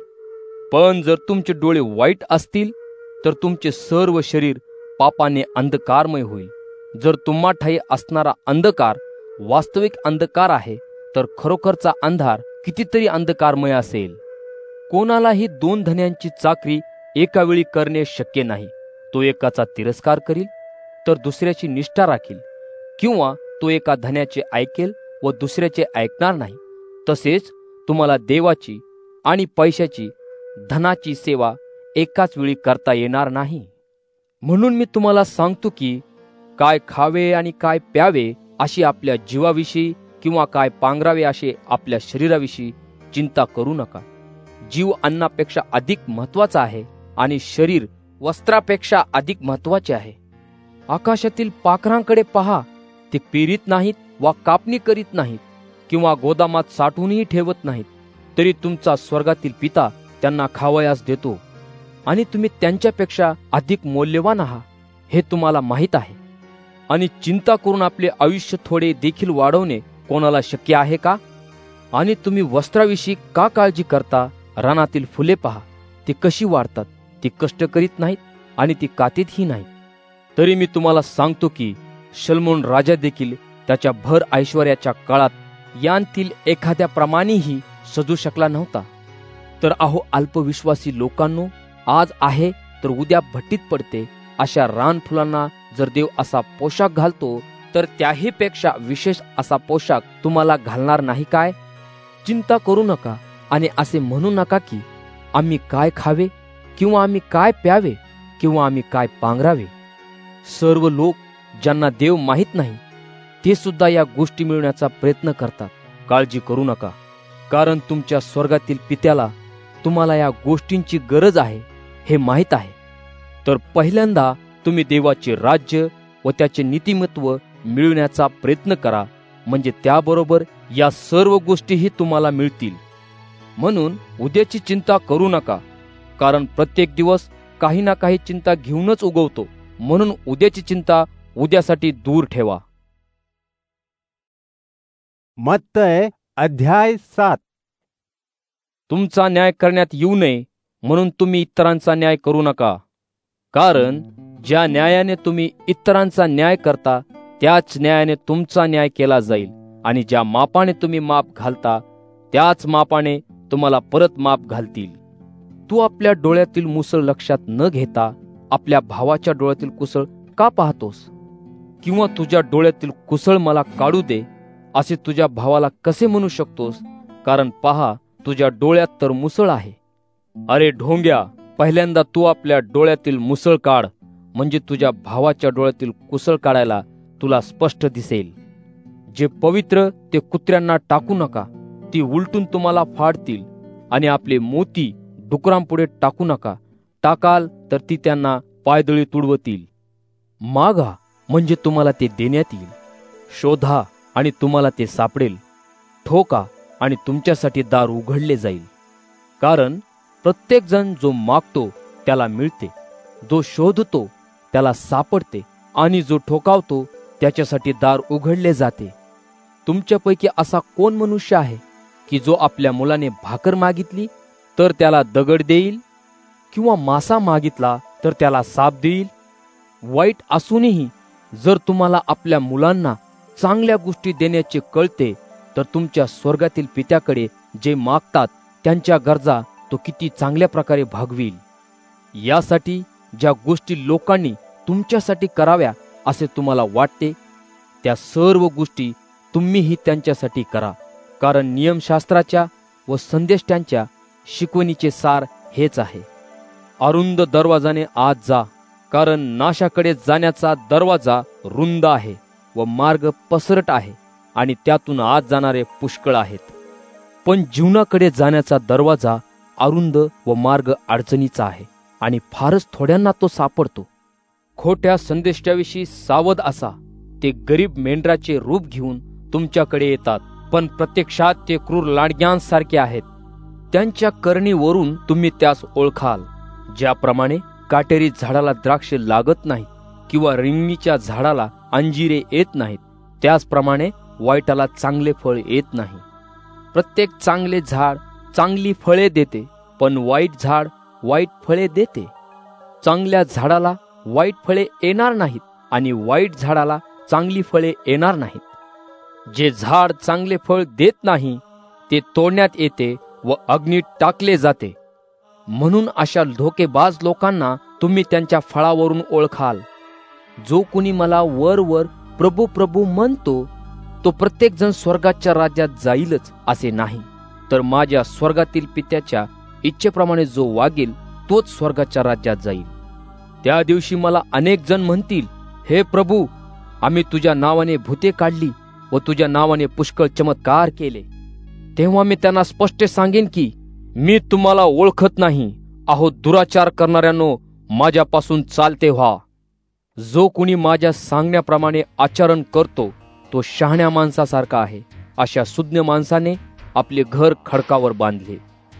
[SPEAKER 5] पण जर तुमचे डोळे वाईट असतील तर तुमचे सर्व शरीर पापाने अंधकारमय होईल. जर तुम्हाठाई असणारा अंधकार वास्तविक अंधकार आहे तर खरोखरचा अंधार कितीतरी अंधकारमय असेल. कोणालाही दोन धन्यांची चाकरी एका वेळी करणे शक्य नाही. तो एकाचा तिरस्कार करील तर दुसऱ्याची निष्ठा राखील, किंवा तो एका धन्याचे ऐकेल व दुसऱ्याचे ऐकणार नाही. तसेच तुम्हाला देवाची आणि पैशाची, धनाची सेवा एकाच वेळी करता येणार नाही. म्हणून मी तुम्हाला सांगतो की काय खावे आणि काय प्यावे अशी आपल्या जीवाविषयी, किंवा काय पांघरावे असे आपल्या शरीराविषयी चिंता करू नका. जीव अन्नापेक्षा अधिक महत्वाचा आहे आणि शरीर वस्त्रापेक्षा अधिक महत्वाचे आहे. आकाशातील पाखरांकडे पहा, ते पेरीत नाहीत वा कापणी करीत नाहीत, किंवा गोदामात साठवूनही ठेवत नाहीत, तरी तुमचा स्वर्गातील पिता त्यांना खावयास देतो, आणि तुम्ही त्यांच्यापेक्षा अधिक मौल्यवान आहात हे तुम्हाला माहीत आहे. आणि चिंता करून आपले आयुष्य थोडे देखील वाढवणे कोणाला शक्य आहे का? आणि तुम्ही वस्त्राविषयी का काळजी करता? रानातील फुले पहा, ती कशी वाढतात. ती कष्ट करीत नाहीत आणि ती कातीतही नाहीत. तरी मी तुम्हाला सांगतो की शल्मोन राजा देखील त्याच्या भर ऐश्वर्याच्या काळात यांतील एखाद्या प्रमाणेही सजू शकला नव्हता. तर अहो अल्पविश्वासी लोकांनो, आज आहे तर उद्या भट्टीत पडते अशा रानफुलांना जर देव असा पोशाख घालतो, तर त्याही पेक्षा विशेष असा पोशाख तुम्हाला घालणार नाही काय? चिंता करू नका आणि असे म्हणू नका की आम्ही काय खावे, किंवा आम्ही काय प्यावे, किंवा आम्ही काय पांघरावे. सर्व लोक ज्यांना देव माहीत नाही ते सुद्धा या गोष्टी मिळवण्याचा प्रयत्न करतात. काळजी करू नका, कारण तुमच्या स्वर्गातील पित्याला तुम्हाला या गोष्टींची गरज आहे हे माहीत आहे. तर पहिल्यांदा तुम्ही देवाचे राज्य व त्याचे नीतिमत्व मिळवण्याचा प्रयत्न करा, म्हणजे त्याबरोबर या सर्व गोष्टीही तुम्हाला मिळतील. म्हणून उद्याची चिंता करू नका, कारण प्रत्येक दिवस काही ना काही चिंता घेऊनच उगवतो. म्हणून उद्याची चिंता उद्यासाठी दूर ठेवा.
[SPEAKER 1] मत्तय अध्याय सात.
[SPEAKER 5] तुमचा न्याय करण्यात येऊ नये म्हणून तुम्ही इतरांचा न्याय करू नका, कारण ज्या न्यायाने तुम्ही इतरांचा न्याय करता त्याच न्यायाने तुमचा न्याय केला जाईल, आणि ज्या मापाने तुम्ही माप घालता त्याच मापाने तुम्हाला परत माप घालतील. तू आपल्या डोळ्यातील मुसळ लक्षात न घेता आपल्या भावाच्या डोळ्यातील कुसळ का पाहतोस? किंवा तुझ्या डोळ्यातील कुसळ मला काढू दे असे तुझ्या भावाला कसे म्हणू शकतोस? कारण पहा, तुझ्या डोळ्यात तर मुसळ आहे. अरे ढोंग्या, पहिल्यांदा तू आपल्या डोळ्यातील मुसळ काढ, म्हणजे तुझ्या भावाच्या डोळ्यातील कुसळ काढायला तुला स्पष्ट दिसेल. जे पवित्र ते कुत्र्यांना टाकू नका, ती उलटून तुम्हाला फाडतील. आणि आपले मोती डुकरांपुढे टाकू नका, टाकाल तर ती त्यांना पायदळी तुडवतील. मागा म्हणजे तुम्हाला ते देण्यात येईल. शोधा आणि तुम्हाला ते सापडेल. ठोका आणि तुमच्यासाठी दार उघडले जाईल. कारण प्रत्येक जण जो मागतो त्याला मिळते, जो शोधतो त्याला सापडते, आणि जो ठोकावतो त्याच्यासाठी दार उघडले जाते. तुमच्यापैकी असा कोण मनुष्य आहे की जो आपल्या मुलाने भाकर मागितली तर त्याला दगड देईल, किंवा मासा मागितला तर त्याला साप देईल? वाईट असूनही जर तुम्हाला आपल्या मुलांना चांगल्या गोष्टी देण्याचे कळते, तर तुमच्या स्वर्गातील पित्याकडे जे मागतात त्यांच्या गरजा तो किती चांगल्या प्रकारे भागविल. यासाठी ज्या गोष्टी लोकांनी तुमच्यासाठी कराव्या असे तुम्हाला वाटते, त्या सर्व गोष्टी तुम्हीही त्यांच्यासाठी करा. कारण नियमशास्त्राच्या व संदेष्ट्यांच्या शिकवणीचे सार हेच आहे. अरुंद दरवाजाने आत जा, कारण नाशाकडे जाण्याचा दरवाजा रुंद आहे व मार्ग पसरट आहे, आणि त्यातून आत जाणारे पुष्कळ आहेत. पण जीवनाकडे जाण्याचा दरवाजा अरुंद व मार्ग अडचणीचा आहे आणि फारच थोड्यांना तो सापडतो. खोट्या संदेशाविषयी सावध असा. ते गरीब मेंढराचे रूप घेऊन तुमच्याकडे येतात, पण प्रत्यक्षात ते क्रूर लांडग्यांसारखे आहेत. त्यांच्या करणीवरून तुम्ही त्यास ओळखाल. ज्याप्रमाणे काटेरी झाडाला द्राक्ष लागत नाहीत किंवा रिंगणीच्या झाडाला अंजिरे येत नाहीत, त्याचप्रमाणे वाईटाला चांगले फळ येत नाही. प्रत्येक चांगले झाड चांगली फळे देते, पण वाईट झाड वाईट फळे देते. चांगल्या झाडाला वाईट फळे येणार नाहीत आणि वाईट झाडाला चांगली फळे येणार नाहीत. जे झाड चांगले फळ देत नाही ते तोडण्यात येते व अग्नीत टाकले जाते. म्हणून अशा धोकेबाज लोकांना तुम्ही त्यांच्या फळावरून ओळखाल. जो कुणी मला वर वर प्रभू प्रभू म्हणतो, तो प्रत्येक जण स्वर्गाच्या राज्यात जाईलच असे नाही, तर माझ्या स्वर्गातील पित्याच्या इच्छेप्रमाणे जो वागेल तोच स्वर्गाच्या राज्यात जाईल. त्या दिवशी मला अनेक जण म्हणतील, हे प्रभू, आम्ही तुझ्या नावाने भूते काढली व तुझ्या नावाने पुष्कळ चमत्कार केले. तेव्हा मी त्यांना स्पष्ट सांगेन की मी तुम्हाला ओळखत नाही. अहो दुराचार करणाऱ्यांनो, माझ्यापासून चालते व्हा. जो कुणी माझ्या सांगण्याप्रमाणे आचरण करतो तो शहाण्या माणसासारखा आहे. अशा सुज्ञ माणसाने आपले घर खडकावर बांधले.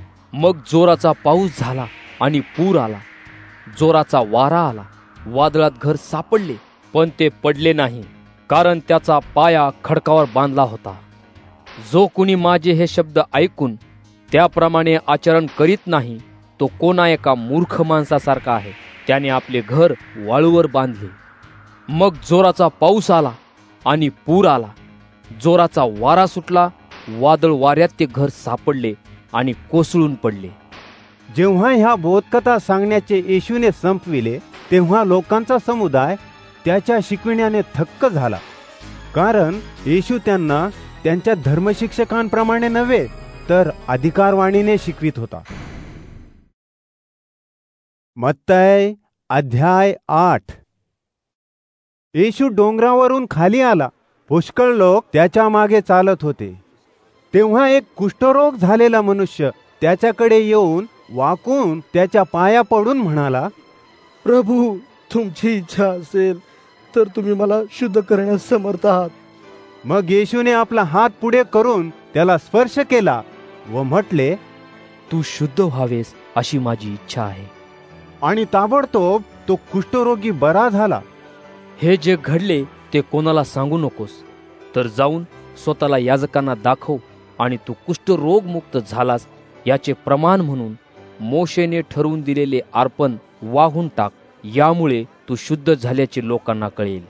[SPEAKER 5] मग जोराचा पाऊस झाला आणि पूर आला. जोराचा वारा आला. वादळात घर सापडले, पण ते पडले नाही, कारण त्याचा पाया खडकावर बांधला होता. जो कुणी माझे हे शब्द ऐकून त्याप्रमाणे आचरण करीत नाही, तो कोणा एका मूर्ख माणसासारखा आहे. त्याने आपले घर वाळूवर बांधले. मग जोराचा पाऊस आला आणि पूर आला. जोराचा वारा सुटला. वादळ वाऱ्यात ते घर सापडले आणि कोसळून पडले.
[SPEAKER 1] जेव्हा ह्या बोधकथा सांगण्याचे येशूने संपविले, तेव्हा लोकांचा समुदाय त्याच्या शिकविण्याने थक्क झाला, कारण येशू त्यांना त्यांच्या धर्मशिक्षकांप्रमाणे नव्हे तर अधिकारवाणीने शिकवित होता. मत्तय अध्याय आठ. येशू डोंगरावरून खाली आला. पुष्कळ लोक त्याच्या मागे चालत होते. तेव्हा एक कुष्ठरोग झालेला मनुष्य त्याच्याकडे येऊन वाकून त्याच्या पाया पडून म्हणाला,
[SPEAKER 2] प्रभू, तुमची इच्छा असेल तर तुम्ही मला शुद्ध करण्यास समर्थ आहात.
[SPEAKER 1] मग येशूने आपला हात पुढे करून त्याला स्पर्श केला व म्हटले,
[SPEAKER 5] तू शुद्ध व्हावेस अशी माझी इच्छा आहे.
[SPEAKER 1] आणि ताबडतोब तो कुष्ठरोगी बरा झाला.
[SPEAKER 5] हे जे घडले ते कोणाला सांगू नकोस, तर जाऊन स्वतःला याजकांना दाखव आणि तू कुष्ठरोग मुक्त झालास याचे प्रमाण म्हणून मोशेने ठरवून दिलेले अर्पण वाहून टाक. यामुळे तू शुद्ध झाल्याचे लोकांना कळेल.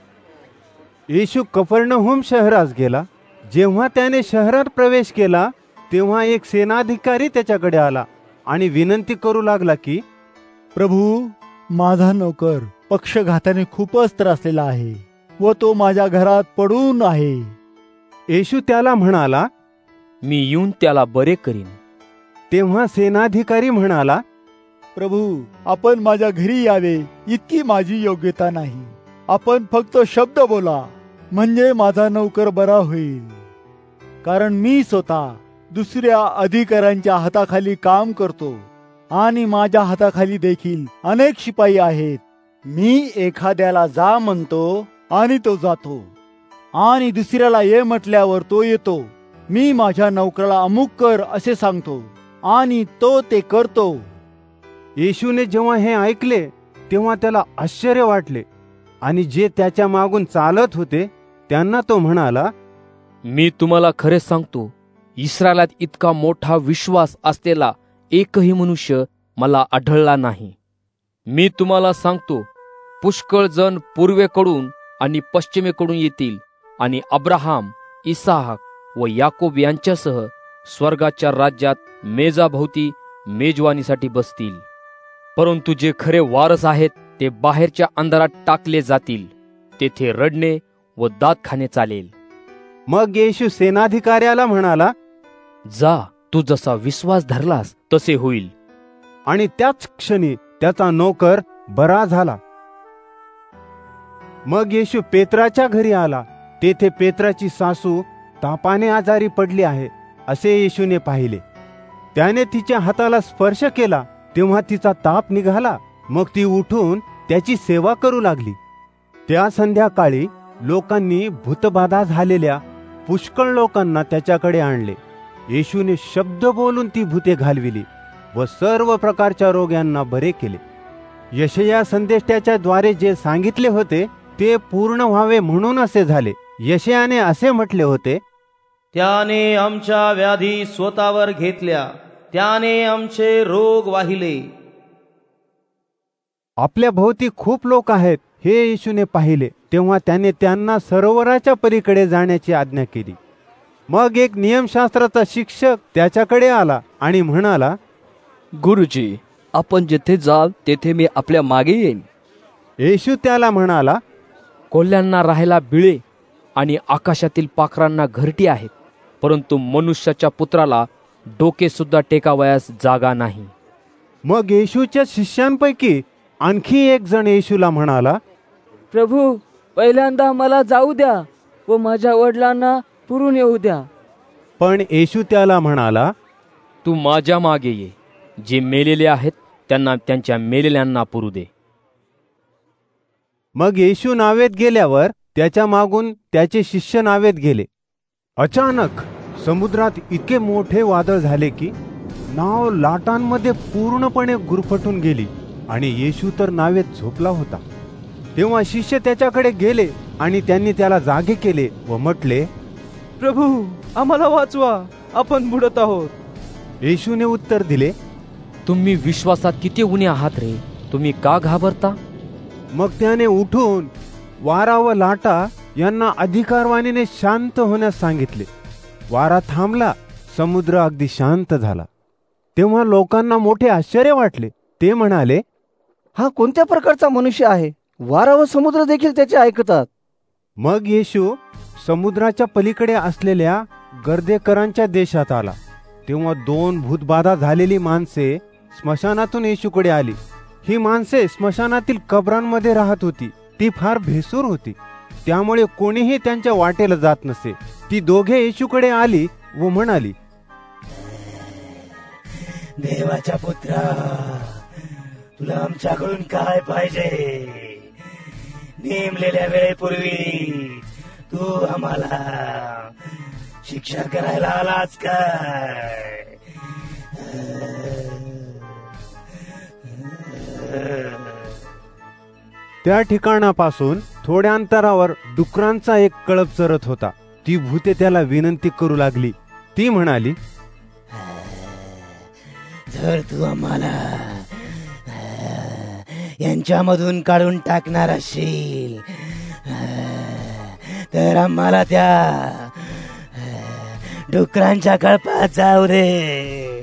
[SPEAKER 1] येशू कफरनहूम शहरास गेला. जेव्हा त्याने शहरात प्रवेश केला, तेव्हा एक सेनाधिकारी त्याच्याकडे आला आणि विनंती करू लागला की,
[SPEAKER 2] प्रभू, माझा नोकर पक्षघाताने खूपच त्रासलेला आहे व तो माझ्या घरात पडून आहे.
[SPEAKER 1] येशू त्याला म्हणाला,
[SPEAKER 5] मी येऊन त्याला बरे करीन.
[SPEAKER 1] तेव्हा सेनाधिकारी म्हणाला,
[SPEAKER 2] प्रभू, आपण माझ्या घरी यावे इतकी माझी योग्यता नाही. आपण फक्त शब्द बोला, म्हणजे माझा नोकर बरा होईल. कारण मी स्वतः दुसऱ्या अधिकाऱ्यांच्या हाताखाली काम करतो आणि माझ्या हाताखाली देखील अनेक शिपाई आहेत. मी एखाद्याला जा म्हणतो आणि तो जातो, आणि दुसऱ्याला ये म्हटल्यावर तो येतो. मी माझ्या नोकराला अमुक कर असे सांगतो आणि तो ते करतो.
[SPEAKER 1] येशूने जेव्हा हे ऐकले, तेव्हा त्याला आश्चर्य वाटले, आणि जे त्याच्या मागून चालत होते त्यांना तो म्हणाला,
[SPEAKER 5] मी तुम्हाला खरे सांगतो, इस्रायलात इतका मोठा विश्वास असलेला एकही मनुष्य मला आढळला नाही. मी तुम्हाला सांगतो, पुष्कळ जण पूर्वेकडून आणि पश्चिमेकडून येतील आणि अब्राहाम, इसाहाक व याकोब यांच्यासह स्वर्गाच्या राज्यात मेजाभोवती मेजवानीसाठी बसतील. परंतु जे खरे वारस आहेत ते बाहेरच्या अंधारात टाकले जातील. तेथे रडणे व दात खाणे चालेल.
[SPEAKER 1] मग येशू सेनाधिकाऱ्याला म्हणाला,
[SPEAKER 5] जा, तू जसा विश्वास धरलास तसे होईल.
[SPEAKER 1] आणि त्याच क्षणी त्याचा नोकर बरा झाला. मग येशू पेत्राच्या घरी आला. तेथे पेत्राची सासू तापाने आजारी पडली आहे असे येशूने पाहिले. त्याने तिच्या हाताला स्पर्श केला तेव्हा तिचा ताप निघाला. मग ती उठून त्याची सेवा करू लागली. त्या संध्याकाळी लोकांनी भूतबाधा झालेल्या पुष्कळ लोकांना त्याच्याकडे आणले. येशूने शब्द बोलून ती भूते घालविली व सर्व प्रकारच्या रोग्यांना बरे केले. यशया संदेष्टाच्या द्वारे जे सांगितले होते ते पूर्ण व्हावे म्हणून असे झाले. यशयाने असे म्हटले होते,
[SPEAKER 8] त्याने आमच्या व्याधी स्वतःवर घेतल्या, त्याने आमचे रोग वाहिले.
[SPEAKER 1] आपल्या भोवती खूप लोक आहेत हे येशूने पाहिले तेव्हा त्याने त्यांना सरोवराच्या पलीकडे जाण्याची आज्ञा केली. मग एक नियमशास्त्राचा शिक्षक त्याच्याकडे आला आणि म्हणाला,
[SPEAKER 5] गुरुजी, आपण जिथे जाल तेथे मी आपल्या मागे येईन.
[SPEAKER 1] येशू त्याला म्हणाला,
[SPEAKER 10] कोल्ह्यांना राहायला बिळे आणि आकाशातील पाखरांना घरटी आहेत, परंतु मनुष्याच्या पुत्राला डोके सुद्धा टेकावयास जागा नाही.
[SPEAKER 1] मग येशूच्या शिष्यांपैकी आणखी एक जण येशूला म्हणाला,
[SPEAKER 11] प्रभू, पहिल्यांदा मला जाऊ द्या व माझ्या वडिलांना पुरून येऊ द्या.
[SPEAKER 1] पण येशू त्याला म्हणाला,
[SPEAKER 10] तू माझ्या मागे ये. जे मेलेले आहेत त्यांना त्यांच्या मेलेल्यांना पुरू दे.
[SPEAKER 1] मग येशू नावेत गेल्यावर त्याच्या मागून त्याचे शिष्य नावेत गेले. अचानक समुद्रात इतके मोठे वादळ झाले की नाव लाटांमध्ये पूर्णपणे गुरफटून गेली आणि येशू तर नावेत झोपला होता. तेव्हा शिष्य त्याच्याकडे गेले आणि त्यांनी त्याला जागे केले व म्हटले,
[SPEAKER 11] प्रभू, आम्हाला वाचवा, आपण बुडत आहोत.
[SPEAKER 1] येशूने उत्तर दिले,
[SPEAKER 10] तुम्ही विश्वासात किती उणे आहात रे, तुम्ही का घाबरता?
[SPEAKER 1] मग त्याने उठून वारा व लाटा यांना अधिकारवाणीने शांत होण्यास सांगितले. वारा थांबला, समुद्र अगदी शांत झाला. तेव्हा लोकांना मोठे आश्चर्य वाटले. ते म्हणाले,
[SPEAKER 11] हा कोणत्या प्रकारचा मनुष्य आहे? वारा व समुद्र देखील त्याचे ऐकतात.
[SPEAKER 1] मग येशू समुद्राच्या पलीकडे असलेल्या गर्देकरांच्या देशात आला. तेव्हा दोन भूतबाधा झालेली माणसे स्मशानातून येशूकडे आली. ही माणसे स्मशानातील कबरांमध्ये राहत होती. ती फार भेसूर होती, त्यामुळे कोणीही त्यांच्या वाटेला जात नसे. ती दोघे येशूकडे आली व म्हणाली,
[SPEAKER 9] देवाच्या पुत्रा, तुला आमच्याकडून काय पाहिजे? नेमलेल्या वेळेपूर्वी तू आम्हाला शिक्षा करायला आलास काय?
[SPEAKER 1] त्या ठिकाणापासून थोड्या अंतरावर डुकरांचा एक कळप चरत होता. ती भूते त्याला विनंती करू लागली. ती म्हणाली,
[SPEAKER 9] जर तू आम्हाला यांच्यामधून काढून टाकणार असशील तर आम्हाला त्या डुकरांच्या कळपात जाऊ दे.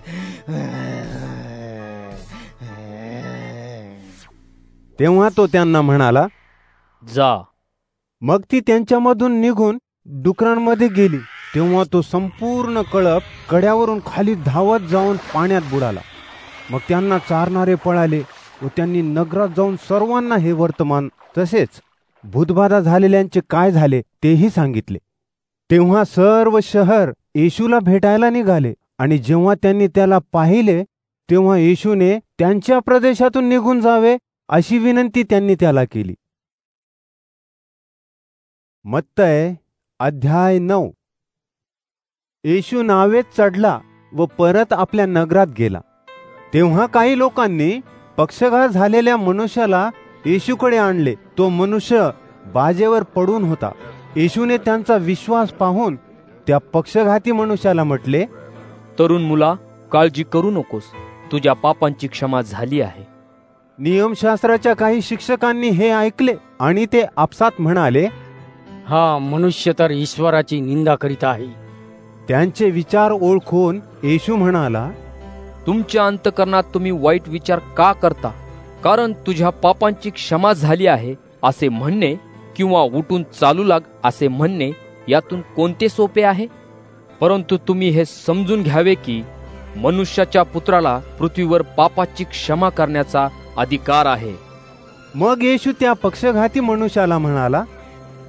[SPEAKER 1] तेव्हा तो त्यांना म्हणाला,
[SPEAKER 10] जा.
[SPEAKER 1] मग ती त्यांच्यामधून निघून डुकरांमध्ये गेली. तेव्हा तो संपूर्ण कळप कड्यावरून खाली धावत जाऊन पाण्यात बुडाला. मग त्यांना चारणारे पळाले व त्यांनी नगरात जाऊन सर्वांना हे वर्तमान तसेच भूतबाधा झालेल्यांचे काय झाले तेही सांगितले. तेव्हा सर्व शहर येशूला भेटायला निघाले आणि जेव्हा त्यांनी त्याला पाहिले तेव्हा येशूने त्यांच्या प्रदेशातून निघून जावे अशी विनंती त्यांनी त्याला केली. मत्तय अध्याय नऊ. येशू नावेत चढला व परत आपल्या नगरात गेला. तेव्हा काही लोकांनी पक्षघात झालेल्या मनुष्याला येशूकडे आणले. तो मनुष्य बाजेवर पडून होता. येशूने त्यांचा विश्वास पाहून त्या पक्षघाती मनुष्याला म्हटले,
[SPEAKER 10] तरुण मुला, काळजी करू नकोस, तुझ्या पापांची क्षमा झाली आहे.
[SPEAKER 1] नियमशास्त्राच्या काही शिक्षकांनी हे ऐकले आणि ते आपसात म्हणाले,
[SPEAKER 6] हा मनुष्य तर ईश्वराची निंदा करीत आहे.
[SPEAKER 1] त्यांचे विचार ओळखून येशू म्हणाला,
[SPEAKER 10] तुमच्या अंतकरणात तुम्ही वाईट विचार का करता? कारण तुझ्या पापांची क्षमा झाली आहे असे म्हणणे किंवा उठून चालू लाग असे म्हणणे यातून कोणते सोपे आहे? परंतु तुम्ही हे समजून घ्यावे की मनुष्याच्या पुत्राला पृथ्वीवर पापाची क्षमा करण्याचा अधिकार आहे.
[SPEAKER 1] मग येशू त्या पक्षघाती मनुष्याला म्हणाला,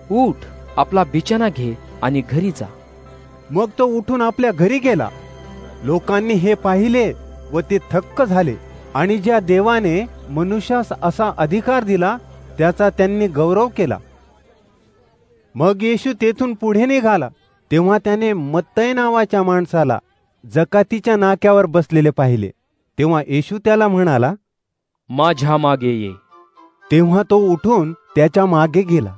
[SPEAKER 10] उठ, आपला बिछाना घे आणि घरी जा.
[SPEAKER 1] मग तो उठून आपल्या घरी गेला. लोकांनी हे पाहिले व ते थक्क झाले आणि ज्या देवाने मनुष्यास असा अधिकार दिला त्याचा त्यांनी गौरव केला. मग येशू तेथून पुढे निघाला. तेव्हा त्याने मत्तय नावाच्या माणसाला जकातीच्या नाक्यावर बसलेले पाहिले. तेव्हा येशू त्याला म्हणाला,
[SPEAKER 10] माझ्या मागे ये.
[SPEAKER 1] तेव्हा तो उठून त्याच्या मागे गेला.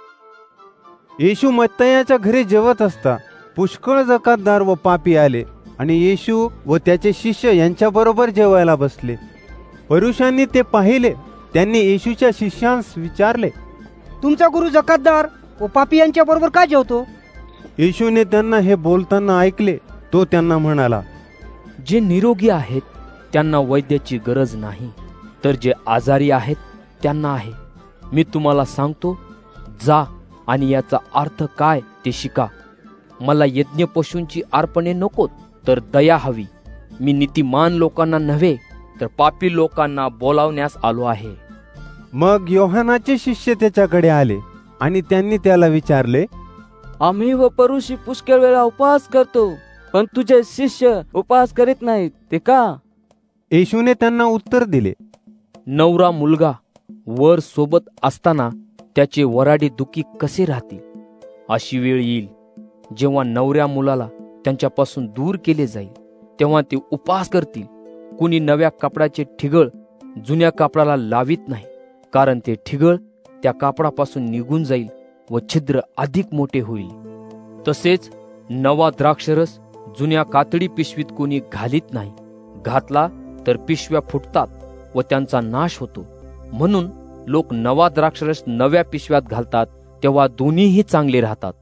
[SPEAKER 1] येशू मत्तयाच्या घरी जेवत असता पुष्कळ जकातदार व पापी आले आणि येशू व त्याचे शिष्य यांच्याबरोबर जेवायला बसले. पुरुषांनी ते पाहिले. त्यांनी येशूच्या शिष्यांस विचारले,
[SPEAKER 12] तुमचा गुरु जकातदार व पापी यांच्या बरोबर का जेवतो?
[SPEAKER 1] येशूने त्यांना हे बोलताना ऐकले. तो त्यांना म्हणाला,
[SPEAKER 10] जे निरोगी आहेत त्यांना वैद्याची गरज नाही, तर जे आजारी आहेत त्यांना आहे. मी तुम्हाला सांगतो, जा आणि याचा अर्थ काय ते शिका. मला यज्ञ पशूंची अर्पणे नकोत, तर दया हवी. मी नीतिमान लोकांना नव्हे, तर पापी लोकांना बोलावण्यास आलो आहे.
[SPEAKER 1] मग योहानाचे शिष्य त्याच्याकडे आले आणि त्यांनी त्याला विचारले,
[SPEAKER 11] आम्ही व परुषी पुष्कळ वेळा उपवास करतो, पण तुझे शिष्य उपवास करीत नाहीत, ते का?
[SPEAKER 1] येशूने त्यांना उत्तर दिले,
[SPEAKER 10] नवरा मुलगा वर सोबत असताना त्याचे वराडी दुखी कसे राहतील? अशी वेळ येईल जेव्हा नवऱ्या मुलाला त्यांच्यापासून दूर केले जाईल, तेव्हा ते उपवास करतील. कुणी नव्या कापडाचे ठिगळ जुन्या कापडाला लावित नाही, कारण ते ठिगळ त्या कापडापासून निघून जाईल व छिद्र अधिक मोठे होईल. तसेच नवा द्राक्षरस जुन्या कातडी पिशवीत कोणी घालीत नाही. घातला तर पिशव्या फुटतात व त्यांचा नाश होतो. म्हणून लोक नवा द्राक्षरस नव्या पिशव्यात घालतात, तेव्हा दोन्हीही चांगले राहतात.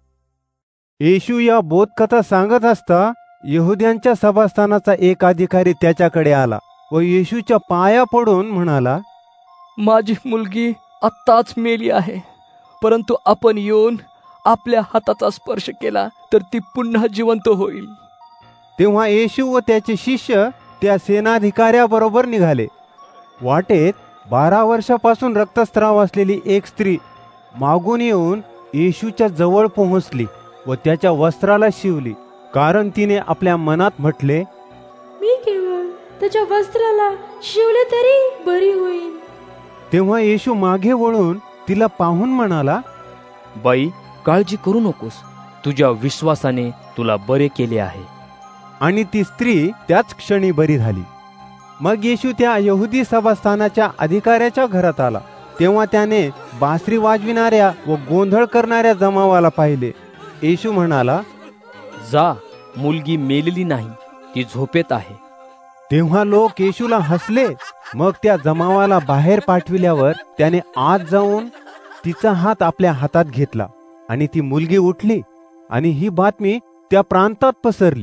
[SPEAKER 1] येशू या बोधकथा सांगत असता यहुद्यांच्या सभास्थानाचा एक अधिकारी त्याच्याकडे आला व येशूच्या पाया पडून म्हणाला,
[SPEAKER 5] माझी मुलगी आत्ताच मेली आहे, परंतु आपण येऊन आपल्या हाताचा स्पर्श केला तर ती पुन्हा जिवंत होईल.
[SPEAKER 1] तेव्हा येशू व त्याचे शिष्य त्या सेनाधिकाऱ्याबरोबर निघाले. वाटेत बारा वर्षापासून रक्तस्राव असलेली एक स्त्री मागून येऊन येशूच्या जवळ पोहोचली व त्याच्या वस्त्राला शिवली, कारण तिने आपल्या मनात म्हटले,
[SPEAKER 13] मी केवळ त्याच्या वस्त्राला शिवले तरी बरी होईल.
[SPEAKER 1] तेव्हा येशू मागे वळून तिला पाहून म्हणाला,
[SPEAKER 10] बाई, काळजी करू नकोस, तुझ्या विश्वासाने तुला बरे केले आहे.
[SPEAKER 1] आणि ती स्त्री त्याच क्षणी बरी झाली. मग येशू त्या यहुदी सभास्थानाच्या अधिकाऱ्याच्या घरात आला. तेव्हा त्याने बासरी वाजविणाऱ्या व गोंधळ करणाऱ्या जमावाला पाहिले. येशू म्हणाला,
[SPEAKER 10] जा, मुलगी मेलेली नाही, ती झोपेत आहे.
[SPEAKER 1] तेव्हा लोक येशूला हसले. मग त्या जमावाला बाहेर पाठविल्यावर त्याने आत जाऊन तिचा हात आपल्या हातात घेतला आणि ती मुलगी उठली आणि ही बातमी त्या प्रांतात पसरली.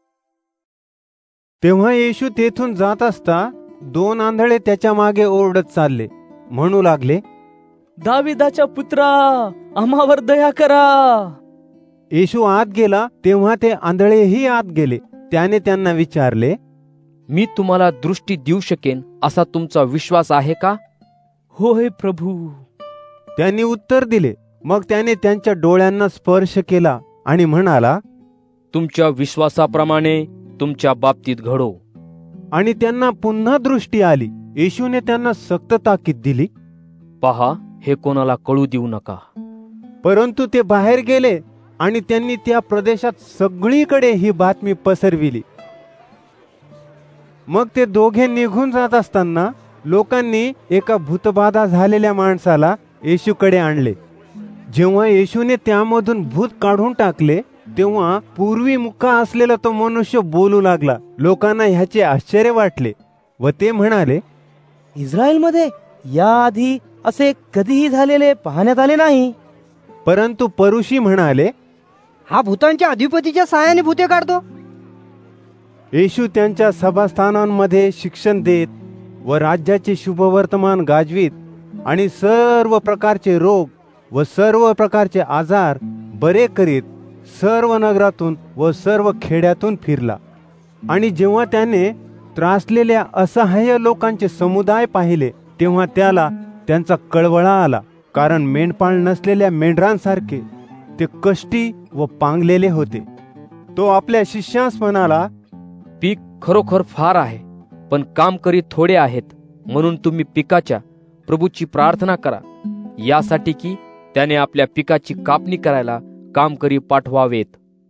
[SPEAKER 1] तेव्हा येशू तेथून जात असता दोन आंधळे त्याच्या मागे ओरडत चालले, म्हणू लागले,
[SPEAKER 11] दाविदाच्या पुत्रा, आम्हावर दया करा.
[SPEAKER 1] येशू आत गेला तेव्हा ते आंधळेही आत गेले. त्याने त्यांना विचारले,
[SPEAKER 10] मी तुम्हाला दृष्टी देऊ शकेन असा तुमचा विश्वास आहे का?
[SPEAKER 11] होय प्रभू,
[SPEAKER 1] त्यांनी उत्तर दिले. मग त्याने त्यांच्या डोळ्यांना स्पर्श केला आणि म्हणाला,
[SPEAKER 10] तुमच्या विश्वासाप्रमाणे तुमच्या बाबतीत घडो.
[SPEAKER 1] आणि त्यांना पुन्हा दृष्टी आली. येशूने त्यांना सक्त ताकीद दिली,
[SPEAKER 10] पहा, हे कोणाला कळू देऊ नका.
[SPEAKER 1] परंतु ते बाहेर गेले आणि त्यांनी त्या प्रदेशात सगळीकडे ही बातमी पसरविली. मग ते दोघे निघून जात असताना लोकांनी एका भूतबाधा झालेल्या माणसाला येशूकडे आणले. जेव्हा येशूने त्यामधून भूत काढून टाकले तेव्हा पूर्वी मुका असलेला तो मनुष्य बोलू लागला. लोकांना ह्याचे आश्चर्य वाटले व ते म्हणाले,
[SPEAKER 8] इस्रायलमध्ये याआधी असे कधीही झालेले पाहण्यात आले नाही.
[SPEAKER 1] परंतु परुषी म्हणाले,
[SPEAKER 12] हा भूतांच्या अधिपतीच्या साहाय्याने भूते काढतो.
[SPEAKER 1] येशू त्यांच्या सभास्थानांमध्ये शिक्षण देत व राज्याचे शुभवर्तमान गाजवीत आणि सर्व प्रकारचे रोग व सर्व प्रकारचे आजार बरे करीत सर्व नगरातून व सर्व खेड्यातून फिरला. आणि जेव्हा त्याने त्रासलेल्या असहाय्य लोकांचे समुदाय पाहिले तेव्हा त्याला त्यांचा कळवळा आला, कारण मेंढपाळ नसलेल्या मेंढरांसारखे ते कष्टी व पांगलेले होते. तो आपल्या शिष्यास म्हणाला,
[SPEAKER 10] पीक खरोखर फार आहे, पण कामकरी थोडे आहेत. म्हणून तुम्ही पिकाच्या प्रभूची प्रार्थना करा, यासाठी की त्याने आपल्या पिकाची कापणी करायला कामकरी पाठवावेत.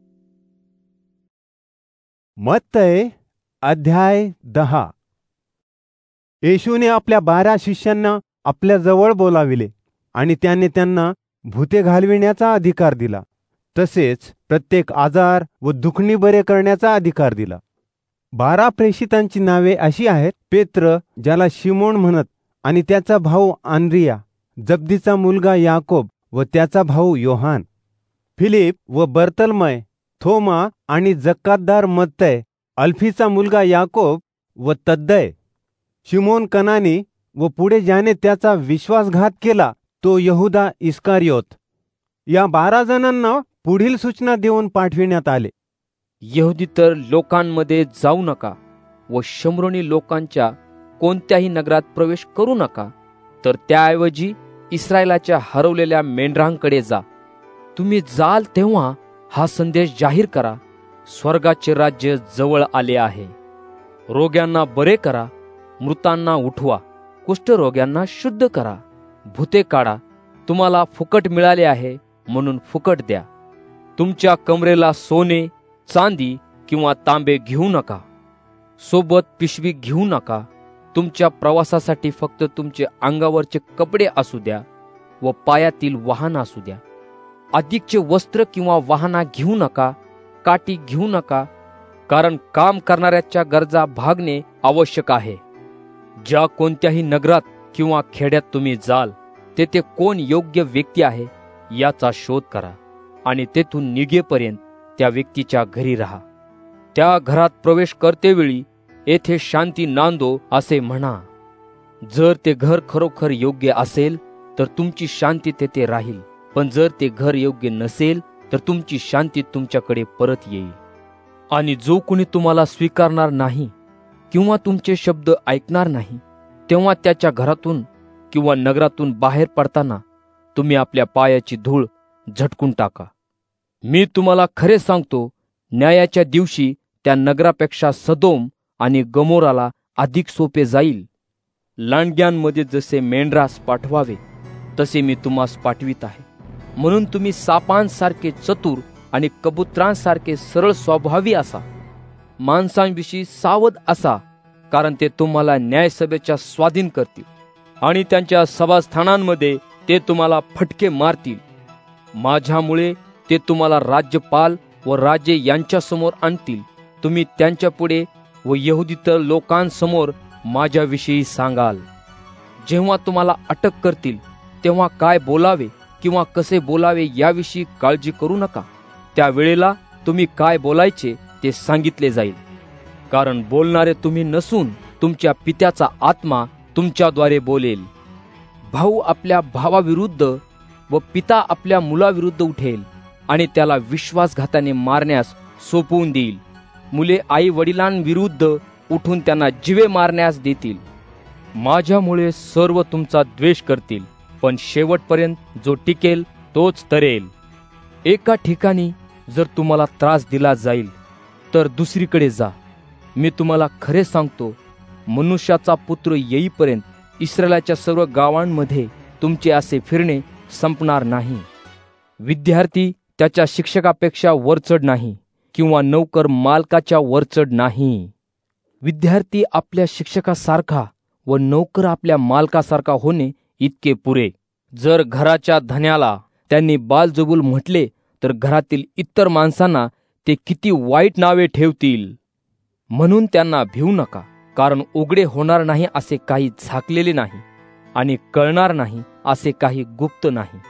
[SPEAKER 1] मत्तय अध्याय दहा. येशूने आपल्या बारा शिष्यांना आपल्या जवळ बोलाविले आणि त्याने त्यांना भूते घालविण्याचा अधिकार दिला, तसेच प्रत्येक आजार व दुखणी बरे करण्याचा अधिकार दिला. बारा प्रेषितांची नावे अशी आहेत: पेत्र, ज्याला शिमोन म्हणत, आणि त्याचा भाऊ आंद्रिया, जब्दीचा मुलगा याकोब व त्याचा भाऊ योहान, फिलिप व बर्तलमय, थोमा आणि जक्कातदार मत्तय, अल्फीचा मुलगा याकोब व तद्दय, शिमोन कनानी व पुढे ज्याने त्याचा विश्वासघात केला तो यहुदा इस्कारियोत. या बारा जणांना पुढील सूचना देऊन पाठविण्यात आले:
[SPEAKER 10] यहुदी तर लोकांमध्ये जाऊ नका व शमरोनी लोकांच्या कोणत्याही नगरात प्रवेश करू नका, तर त्याऐवजी इस्रायलाच्या हरवलेल्या मेंढरांकडे जा. तुम्ही जाल तेव्हा हा संदेश जाहीर करा: स्वर्गाचे राज्य जवळ आले आहे. रोग्यांना बरे करा, मृतांना उठवा, कुष्ठरोग्यांना शुद्ध करा, भूते काढा. तुम्हाला फुकट मिळाले आहे म्हणून फुकट द्या. तुमच्या कमरेला सोने, चांदी किंवा तांबे घेऊ नका. सोबत पिशवी घेऊ नका. तुमच्या प्रवासासाठी फक्त तुमचे अंगावरचे कपडे असू द्या व पायातील वाहन असू द्या. अधिकचे वस्त्र किंवा वाहना घेऊ नका. काठी घेऊ नका, कारण काम करणाऱ्याच्या गरजा भागणे आवश्यक आहे. ज्या कोणत्याही नगरात किंवा खेड्यात तुम्ही जाल, तेथे कोण योग्य व्यक्ती आहे याचा शोध करा आणि तेथून निघेपर्यंत त्या व्यक्तीच्या घरी राहा. त्या घरात प्रवेश करतेवेळी येथे शांती नांदो असे म्हणा. जर ते घर खरोखर योग्य असेल तर तुमची शांती तेथे राहील, पण जर ते घर योग्य नसेल तर तुमची शांती तुमच्याकडे परत येईल. आणि जो कोणी तुम्हाला स्वीकारणार नाही किंवा तुमचे शब्द ऐकणार नाही, तेव्हा त्याच्या घरातून किंवा नगरातून बाहेर पडताना तुम्ही आपल्या पायाची धूळ झटकून टाका. मी तुम्हाला खरे सांगतो, न्यायाच्या दिवशी त्या नगरापेक्षा सदोम आणि गमोराला अधिक सोपे जाईल. लांडग्यांमध्ये जसे मेंढरास पाठवावे तसे मी तुम्हास पाठवित आहे. म्हणून तुम्ही सापांसारखे चतुर आणि कबुतरांसारखे सरळ स्वभावी असा. माणसांविषयी सावध असा, कारण ते तुम्हाला न्यायसभेच्या स्वाधीन करतील आणि त्यांच्या सभास्थानांमध्ये ते तुम्हाला फटके मारतील. माझ्यामुळे ते तुम्हाला राज्यपाल व राजे यांच्यासमोर आणतील. तुम्ही त्यांच्यापुढे व यहुदीतर लोकांसमोर माझ्याविषयी सांगाल. जेव्हा तुम्हाला अटक करतील तेव्हा काय बोलावे किंवा कसे बोलावे याविषयी काळजी करू नका. त्या वेळेला तुम्ही काय बोलायचे ते सांगितले जाईल, कारण बोलणारे तुम्ही नसून तुमच्या पित्याचा आत्मा तुमच्याद्वारे बोलेल. भाऊ आपल्या भावाविरुद्ध व पिता आपल्या मुलाविरुद्ध उठेल आणि त्याला विश्वासघाताने मारण्यास सोपवून देईल. मुले आई वडिलांविरुद्ध उठून त्यांना जिवे मारण्यास देतील. माझ्यामुळे सर्व तुमचा द्वेष करतील, पण शेवटपर्यंत जो टिकेल तोच तरेल. एका ठिकाणी जर तुम्हाला त्रास दिला जाईल तर दुसरीकडे जा. मी तुम्हाला खरे सांगतो, मनुष्याचा पुत्र येईपर्यंत इस्रायलाच्या सर्व गावांमध्ये तुमचे असे फिरणे संपणार नाही. विद्यार्थी त्याच्या शिक्षकापेक्षा वरचढ नाही किंवा नौकर मालकाच्या वरचढ नाही. विद्यार्थी आपल्या शिक्षकासारखा व नौकर आपल्या मालकासारखा होणे इतके पुरे. जर घराच्या धन्याला त्यांनी बालजबूल म्हटले तर घरातील इतर माणसांना ते किती वाईट नावे ठेवतील. म्हणून त्यांना भिवू नका, कारण उघडे होणार नाही असे काही झाकलेले नाही आणि कळणार नाही असे काही गुप्त नाही.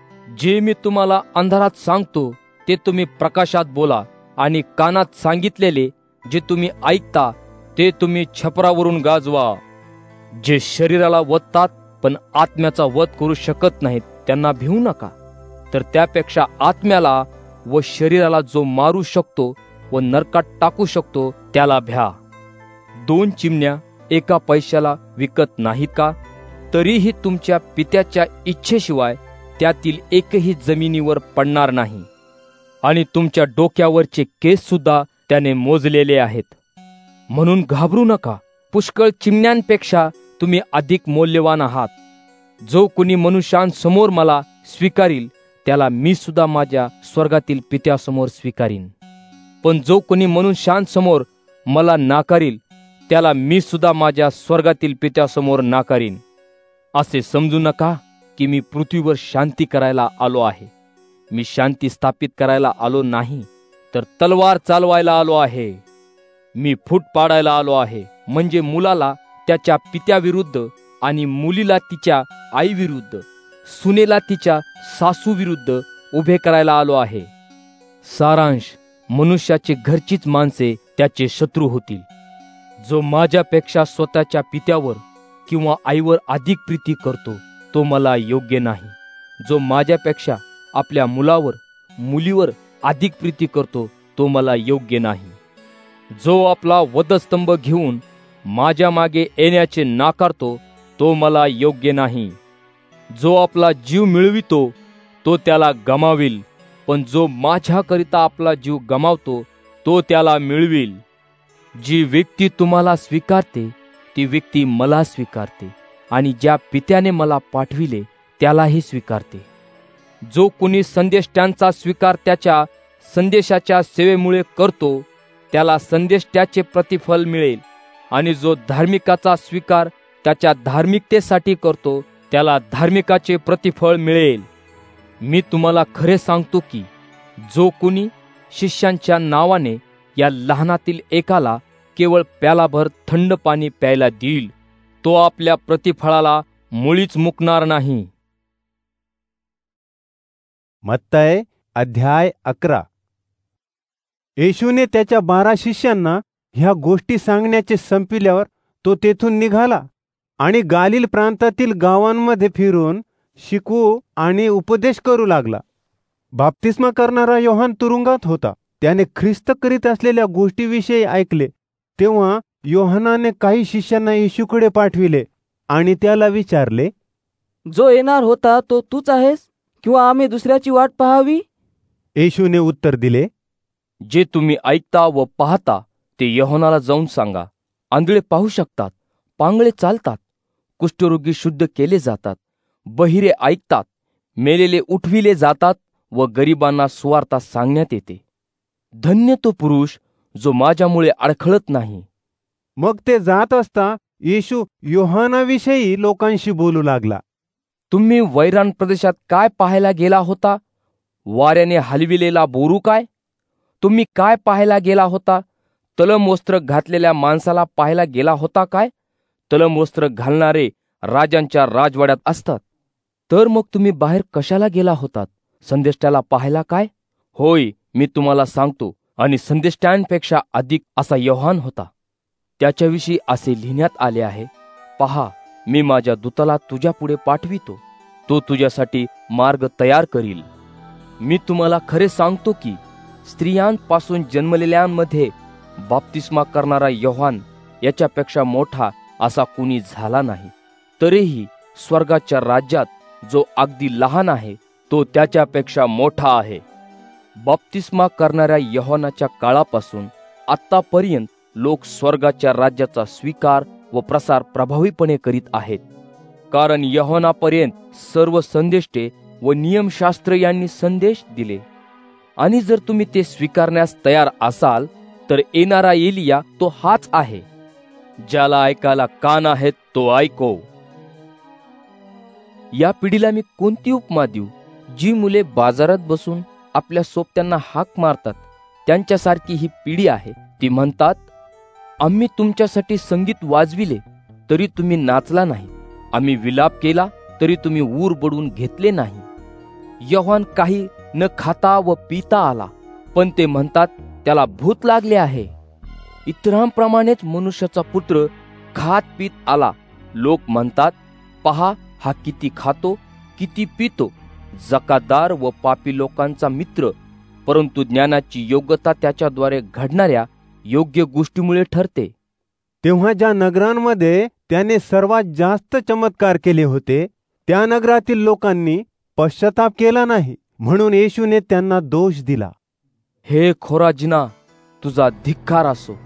[SPEAKER 10] जे मी तुम्हाला अंधारात सांगतो ते तुम्ही प्रकाशात बोला, आणि कानात सांगितलेले जे तुम्ही ऐकता ते तुम्ही छपरावरून गाजवा. जे शरीराला वधतात पण आत्म्याचा वध करू शकत नाहीत त्यांना भिवू नका, तर त्यापेक्षा आत्म्याला व शरीराला जो मारू शकतो व नरकात टाकू शकतो त्याला भ्या. दोन चिमण्या एका पैशाला विकत नाहीत का? तरीही तुमच्या पित्याच्या इच्छेशिवाय त्यातील एकही जमिनीवर पडणार नाही. आणि तुमच्या डोक्यावरचे केस सुद्धा त्याने मोजलेले आहेत. म्हणून घाबरू नका. पुष्कळ चिमण्यांपेक्षा तुम्ही अधिक मौल्यवान आहात. जो कोणी मनुष्यांसमोर मला स्वीकारील त्याला मी सुद्धा माझ्या स्वर्गातील पित्यासमोर स्वीकारीन. पण जो कोणी मनुष्यांसमोर मला नाकारील त्याला मी सुद्धा माझ्या स्वर्गातील पित्यासमोर नाकारीन. असे समजू नका की मी पृथ्वीवर शांती करायला आलो आहे. मी शांती स्थापित करायला आलो नाही, तर तलवार चालवायला आलो आहे. मी फूट पाडायला आलो आहे, म्हणजे मुलाला त्याच्या पित्याविरुद्ध आणि मुलीला तिच्या आईविरुद्ध, सुनेला तिच्या सासूविरुद्ध उभे करायला आलो आहे. सारांश, मनुष्याचे घरचीच माणसे त्याचे शत्रू होतील. जो माझ्यापेक्षा स्वतःच्या पित्यावर किंवा आईवर अधिक प्रीती करतो तो मला योग्य नाही. जो माझ्यापेक्षा आपल्या मुलावर मुलीवर अधिक प्रीती करतो तो मला योग्य नाही. जो आपला वधस्तंभ घेऊन माझ्या मागे येण्याचे नाकारतो तो मला योग्य नाही. जो आपला जीव मिळवितो तो त्याला गमावेल, पण जो माझ्याकरिता आपला जीव गमावतो तो त्याला मिळविल. जी व्यक्ती तुम्हाला स्वीकारते ती व्यक्ती मला स्वीकारते, आणि ज्या पित्याने मला पाठविले त्यालाही स्वीकारते. जो कोणी संदेष्ट्यांचा स्वीकार त्याच्या संदेशाच्या सेवेमुळे करतो त्याला संदेष्ट्याचे प्रतिफल मिळेल, आणि जो धार्मिकाचा स्वीकार त्याच्या धार्मिकतेसाठी करतो त्याला धार्मिकाचे प्रतिफळ मिळेल. मी तुम्हाला खरे सांगतो की जो कोणी शिष्यांच्या नावाने या लहानातील एकाला केवळ प्यालाभर थंड पाणी प्यायला देईल तो आपल्या प्रतिफळाला मुळीच मुकणार नाही.
[SPEAKER 1] मत्तय अध्याय अकरा. येशूने त्याच्या बारा शिष्यांना ह्या गोष्टी सांगण्याचे संपविल्यावर तो तेथून निघाला आणि गालिल प्रांतातील गावांमध्ये फिरून शिकवू आणि उपदेश करू लागला. बाप्तिस्मा करणारा योहान तुरुंगात होता. त्याने ख्रिस्त करीत असलेल्या गोष्टीविषयी ऐकले. तेव्हा योहानाने काही शिष्यांना येशूकडे पाठविले आणि त्याला विचारले,
[SPEAKER 11] जो येणार होता तो तूच आहेस किंवा आम्ही दुसऱ्याची वाट पाहावी?
[SPEAKER 1] येशूने उत्तर दिले,
[SPEAKER 10] जे तुम्ही ऐकता व पाहता ते योहानाला जाऊन सांगा. आंधळे पाहू शकतात, पांगळे चालतात, कुष्ठरोगी शुद्ध केले जातात, बहिरे ऐकतात, मेलेले उठविले जातात व गरिबांना सुवार्ता सांगण्यात येते. धन्य तो पुरुष जो माझ्यामुळे अडखळत नाही.
[SPEAKER 1] मग ते जात असता येशू योहानाविषयी लोकांशी बोलू लागला.
[SPEAKER 10] तुम्ही वैरान प्रदेशात काय पाहायला गेला होता? वाऱ्याने हलविलेला बोरू काय? तुम्ही काय पाहायला गेला होता? तलम वस्त्र घातलेल्या माणसाला पाहायला गेला होता काय? तलम वस्त्र घालणारे राजांच्या राजवाड्यात असतात. तर मग तुम्ही बाहेर कशाला गेला होतात? संदेष्ट्याला पाहायला काय? होय, मी तुम्हाला सांगतो, आणि संदेष्ट्यांपेक्षा अधिक असा योहान होता. त्याच्याविषयी असे लिहिण्यात आले आहे, पहा, मी माझ्या दूताला तुझ्या पुढे पाठवितो, तो तुझ्यासाठी मार्ग तयार करील. मी तुम्हाला खरे सांगतो की स्त्रियांपासून जन्मलेल्यांमध्ये बाप्तिस्मा करणारा योहान याच्यापेक्षा मोठा असा कुणी झाला नाही. तरीही स्वर्गाच्या राज्यात जो अगदी लहान आहे तो त्याच्यापेक्षा मोठा आहे. बाप्तिस्मा करणाऱ्या योहानाच्या काळापासून आतापर्यंत लोक स्वर्गाच्या राज्याचा स्वीकार व प्रसार प्रभावीपणे करीत आहेत. कारण योहानापर्यंत सर्व संदेष्टे व नियमशास्त्र यांनी संदेश दिले. आणि जर तुम्ही ते स्वीकारण्यास तयार असाल तर येणारा एलिया तो हाच आहे. ज्याला ऐकायला कान आहेत तो ऐको. या पिढीला मी कोणती उपमा देऊ? जी मुले बाजारात बसून आपल्या सोबत्यांना हाक मारतात त्यांच्यासारखी ही पिढी आहे. ती म्हणतात, आम्ही तुमच्यासाठी संगीत वाजविले तरी तुम्ही नाचला नाही, आम्ही विलाप केला तरी तुम्ही ऊर बडवून घेतले नाही. योहान काही न खाता व पिता आला, पण ते म्हणतात त्याला भूत लागले आहे. इतरांप्रमाणेच मनुष्याचा पुत्र खात पीत आला. लोक म्हणतात, पहा, हा किती खातो, किती पितो, जकातदार व पापी लोकांचा मित्र. परंतु ज्ञानाची योग्यता त्याच्याद्वारे घडणाऱ्या योग्य गोष्टीमुळे ठरते.
[SPEAKER 1] तेव्हा ज्या नगरांमध्ये त्याने सर्वात जास्त चमत्कार केले होते त्या नगरातील लोकांनी पश्चाताप केला नाही, म्हणून येशूने त्यांना दोष दिला.
[SPEAKER 10] हे खोराजिना, तुझा धिक्कार असो.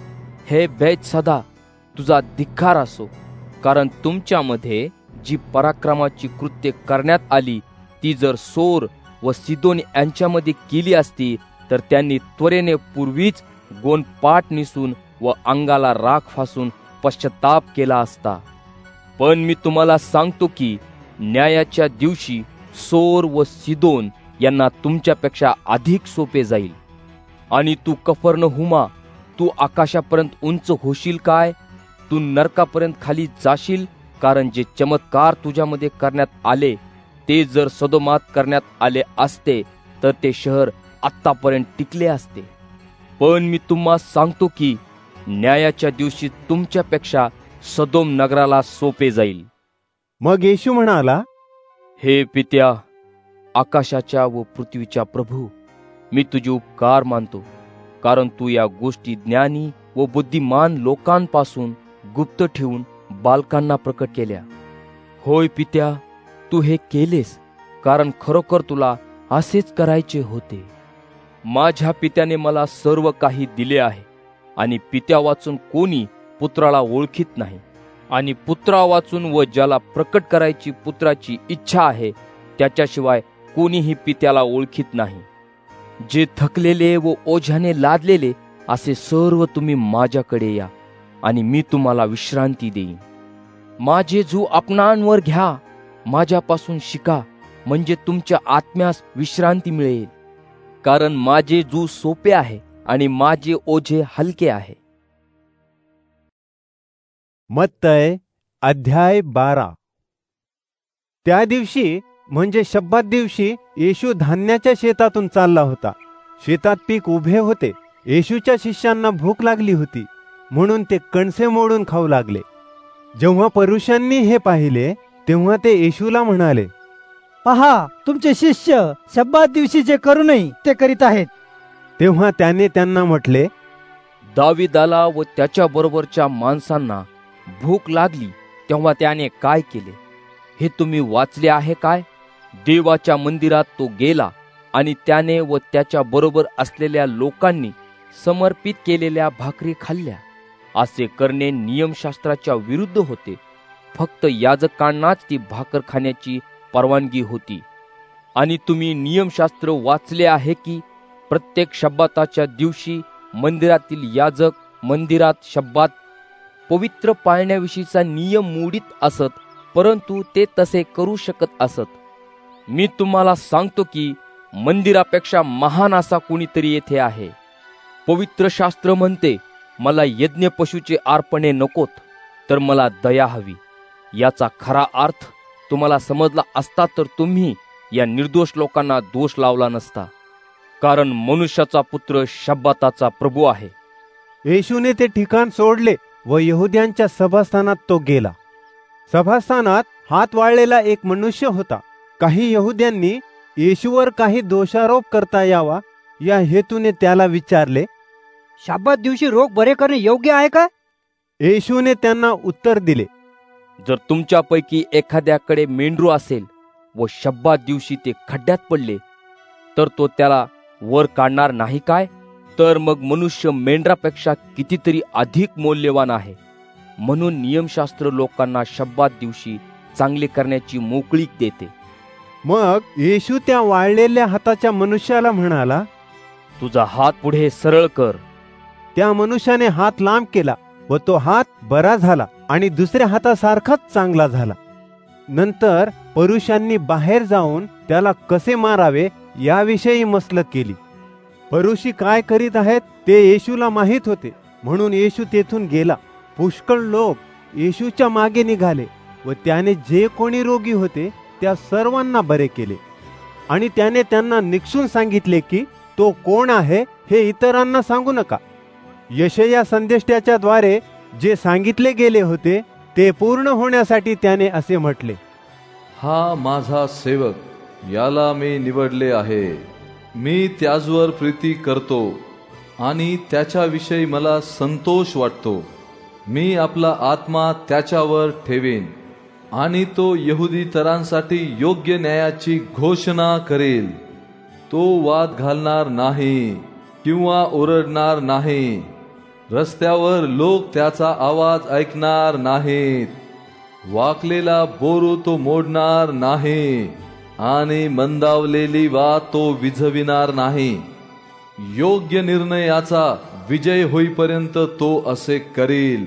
[SPEAKER 10] हे बेतसदा, तुझा धिक्कार असो, कारण तुमच्यामध्ये जी पराक्रमाची कृत्ये करण्यात आली ती जर सोर व सिदोन यांच्यामध्ये केली असती तर त्यांनी त्वरेने पूर्वीच गोणपाट निसून व अंगाला राख फासून पश्चाताप केला असता. पण मी तुम्हाला सांगतो की न्यायाच्या दिवशी सोर व सिदोन यांना तुमच्यापेक्षा अधिक सोपे जाईल. आणि तू कफरनहुमा, तू आकाशापर्यंत उंच होशील काय? तू नरकापर्यंत खाली जाशील, कारण जे चमत्कार तुझ्यामध्ये करण्यात आले ते जर सदोमात करण्यात आले असते तर ते शहर आत्तापर्यंत टिकले असते. पण मी तुम्हा सांगतो की न्यायाच्या दिवशी तुमच्यापेक्षा सदोम नगराला सोपे जाईल.
[SPEAKER 1] मग येशू म्हणाला,
[SPEAKER 10] हे पित्या, आकाशाच्या व पृथ्वीच्या प्रभू, मी तुझे उपकार मानतो, कारण तू या गोष्टी ज्ञानी व बुद्धिमान लोकांपासून गुप्त ठेवून बालकांना प्रकट केल्या. होय पित्या, तू हे केलेस, कारण खरोखर तुला असेच करायचे होते. माझ्या पित्याने मला सर्व काही दिले आहे, आणि पित्या वाचून कोणी पुत्राला ओळखीत नाही, आणि पुत्रा वाचून व ज्याला प्रकट करायची पुत्राची इच्छा आहे त्याच्याशिवाय कोणीही पित्याला ओळखीत नाही. जे थकलेले व ओझ्याने लादलेले असे सर्व तुम्ही माझ्याकडे या, आणि मी तुम्हाला विश्रांती देईन. माझे जू आपणांवर घ्या, माझ्यापासून शिका, म्हणजे तुमच्या आत्म्यास विश्रांती मिळेल. कारण माझे जू सोपे आहे आणि माझे ओझे हलके आहे.
[SPEAKER 1] मत्तय अध्याय बारा. त्या दिवशी म्हणजे शब्बात दिवशी येशू धान्याच्या शेतातून चालला होता. शेतात पीक उभे होते. येशूच्या शिष्यांना भूक लागली होती, म्हणून ते कणसे मोडून खाऊ लागले. जेव्हा परुषांनी हे पाहिले तेव्हा ते येशूला म्हणाले,
[SPEAKER 12] पहा, तुमचे शिष्य शब्बात दिवशी जे करू नये ते करीत आहेत.
[SPEAKER 1] तेव्हा त्याने त्यांना म्हटले,
[SPEAKER 10] दाविदाला व त्याच्या बरोबरच्या माणसांना भूक लागली तेव्हा त्याने काय केले हे तुम्ही वाचले आहे काय? देवाच्या मंदिरात तो गेला आणि त्याने व त्याच्या बरोबर असलेल्या लोकांनी समर्पित केलेल्या भाकरी खाल्ल्या. असे करणे नियमशास्त्राच्या विरुद्ध होते. फक्त याजकांनाच ती भाकर खाण्याची परवानगी होती. आणि तुम्ही नियमशास्त्र वाचले आहे की प्रत्येक शब्बाताच्या दिवशी मंदिरातील याजक मंदिरात शब्बात पवित्र पाळण्याविषयीचा नियम मोडीत असत, परंतु ते तसे करू शकत असत. मी तुम्हाला सांगतो की मंदिरापेक्षा महान असा कोणीतरी येथे आहे. पवित्र शास्त्र म्हणते, मला यज्ञ पशुचे अर्पणे नकोत, तर मला दया हवी. याचा खरा अर्थ तुम्हाला समजला असता तर तुम्ही या निर्दोष लोकांना दोष लावला नसता. कारण मनुष्याचा पुत्र शब्बाताचा प्रभू आहे.
[SPEAKER 1] येशूने ते ठिकाण सोडले व यहुद्यांच्या सभास्थानात तो गेला. सभास्थानात हात वाळलेला एक मनुष्य होता. काही यहुद्यांनी येशूवर काही दोषारोप करता यावा या हेतूने त्याला विचारले,
[SPEAKER 12] शब्बात दिवशी रोग बरे करणे योग्य आहे का?
[SPEAKER 1] येशूने त्यांना उत्तर दिले,
[SPEAKER 10] जर तुमच्यापैकी एखाद्याकडे मेंढरू असेल व शब्बात दिवशी ते खड्ड्यात पडले तर तो त्याला वर काढणार नाही काय? तर मग मनुष्य मेंढरापेक्षा कितीतरी अधिक मौल्यवान आहे. म्हणून नियमशास्त्र लोकांना शब्बात दिवशी चांगले करण्याची मोकळीक देते.
[SPEAKER 1] मग येशू त्या वाळलेल्या हाताच्या मनुष्याला म्हणाला,
[SPEAKER 10] तुझा हात पुढे सरळ कर.
[SPEAKER 1] त्या मनुष्याने हात लांब केला व तो हात बरा झाला आणि दुसऱ्या हातासारखाच चांगला झाला. नंतर परुषांनी बाहेर जाऊन त्याला कसे मारावे याविषयी मसलत केली. परुषी काय करीत आहेत ते येशूला माहित होते, म्हणून येशू तेथून गेला. पुष्कळ लोक येशूच्या मागे निघाले व त्याने जे कोणी रोगी होते त्या सर्वांना बरे केले. आणि त्याने त्यांना निक्षून सांगितले की तो कोण आहे हे इतरांना सांगू नका. यशया संदेष्ट्याच्या द्वारे जे सांगितले गेले होते ते पूर्ण होण्यासाठी त्याने असे म्हटले,
[SPEAKER 3] हा माझा सेवक, याला मी निवडले आहे. मी त्याजवर प्रीती करतो आणि त्याच्याविषयी मला संतोष वाटतो. मी आपला आत्मा त्याच्यावर ठेवेन आणि तो यहुदी तरांसाठी योग्य न्यायाची घोषणा करेल. तो वाद घालणार नाही किंवा ओरडणार नाही, रस्त्यावर लोक त्याचा आवाज ऐकणार नाहीत. वाकलेला बोरू तो मोडणार नाही आणि मंदावलेली वात तो विझविणार नाही. योग्य निर्णयाचा विजय होईपर्यंत तो असे करील.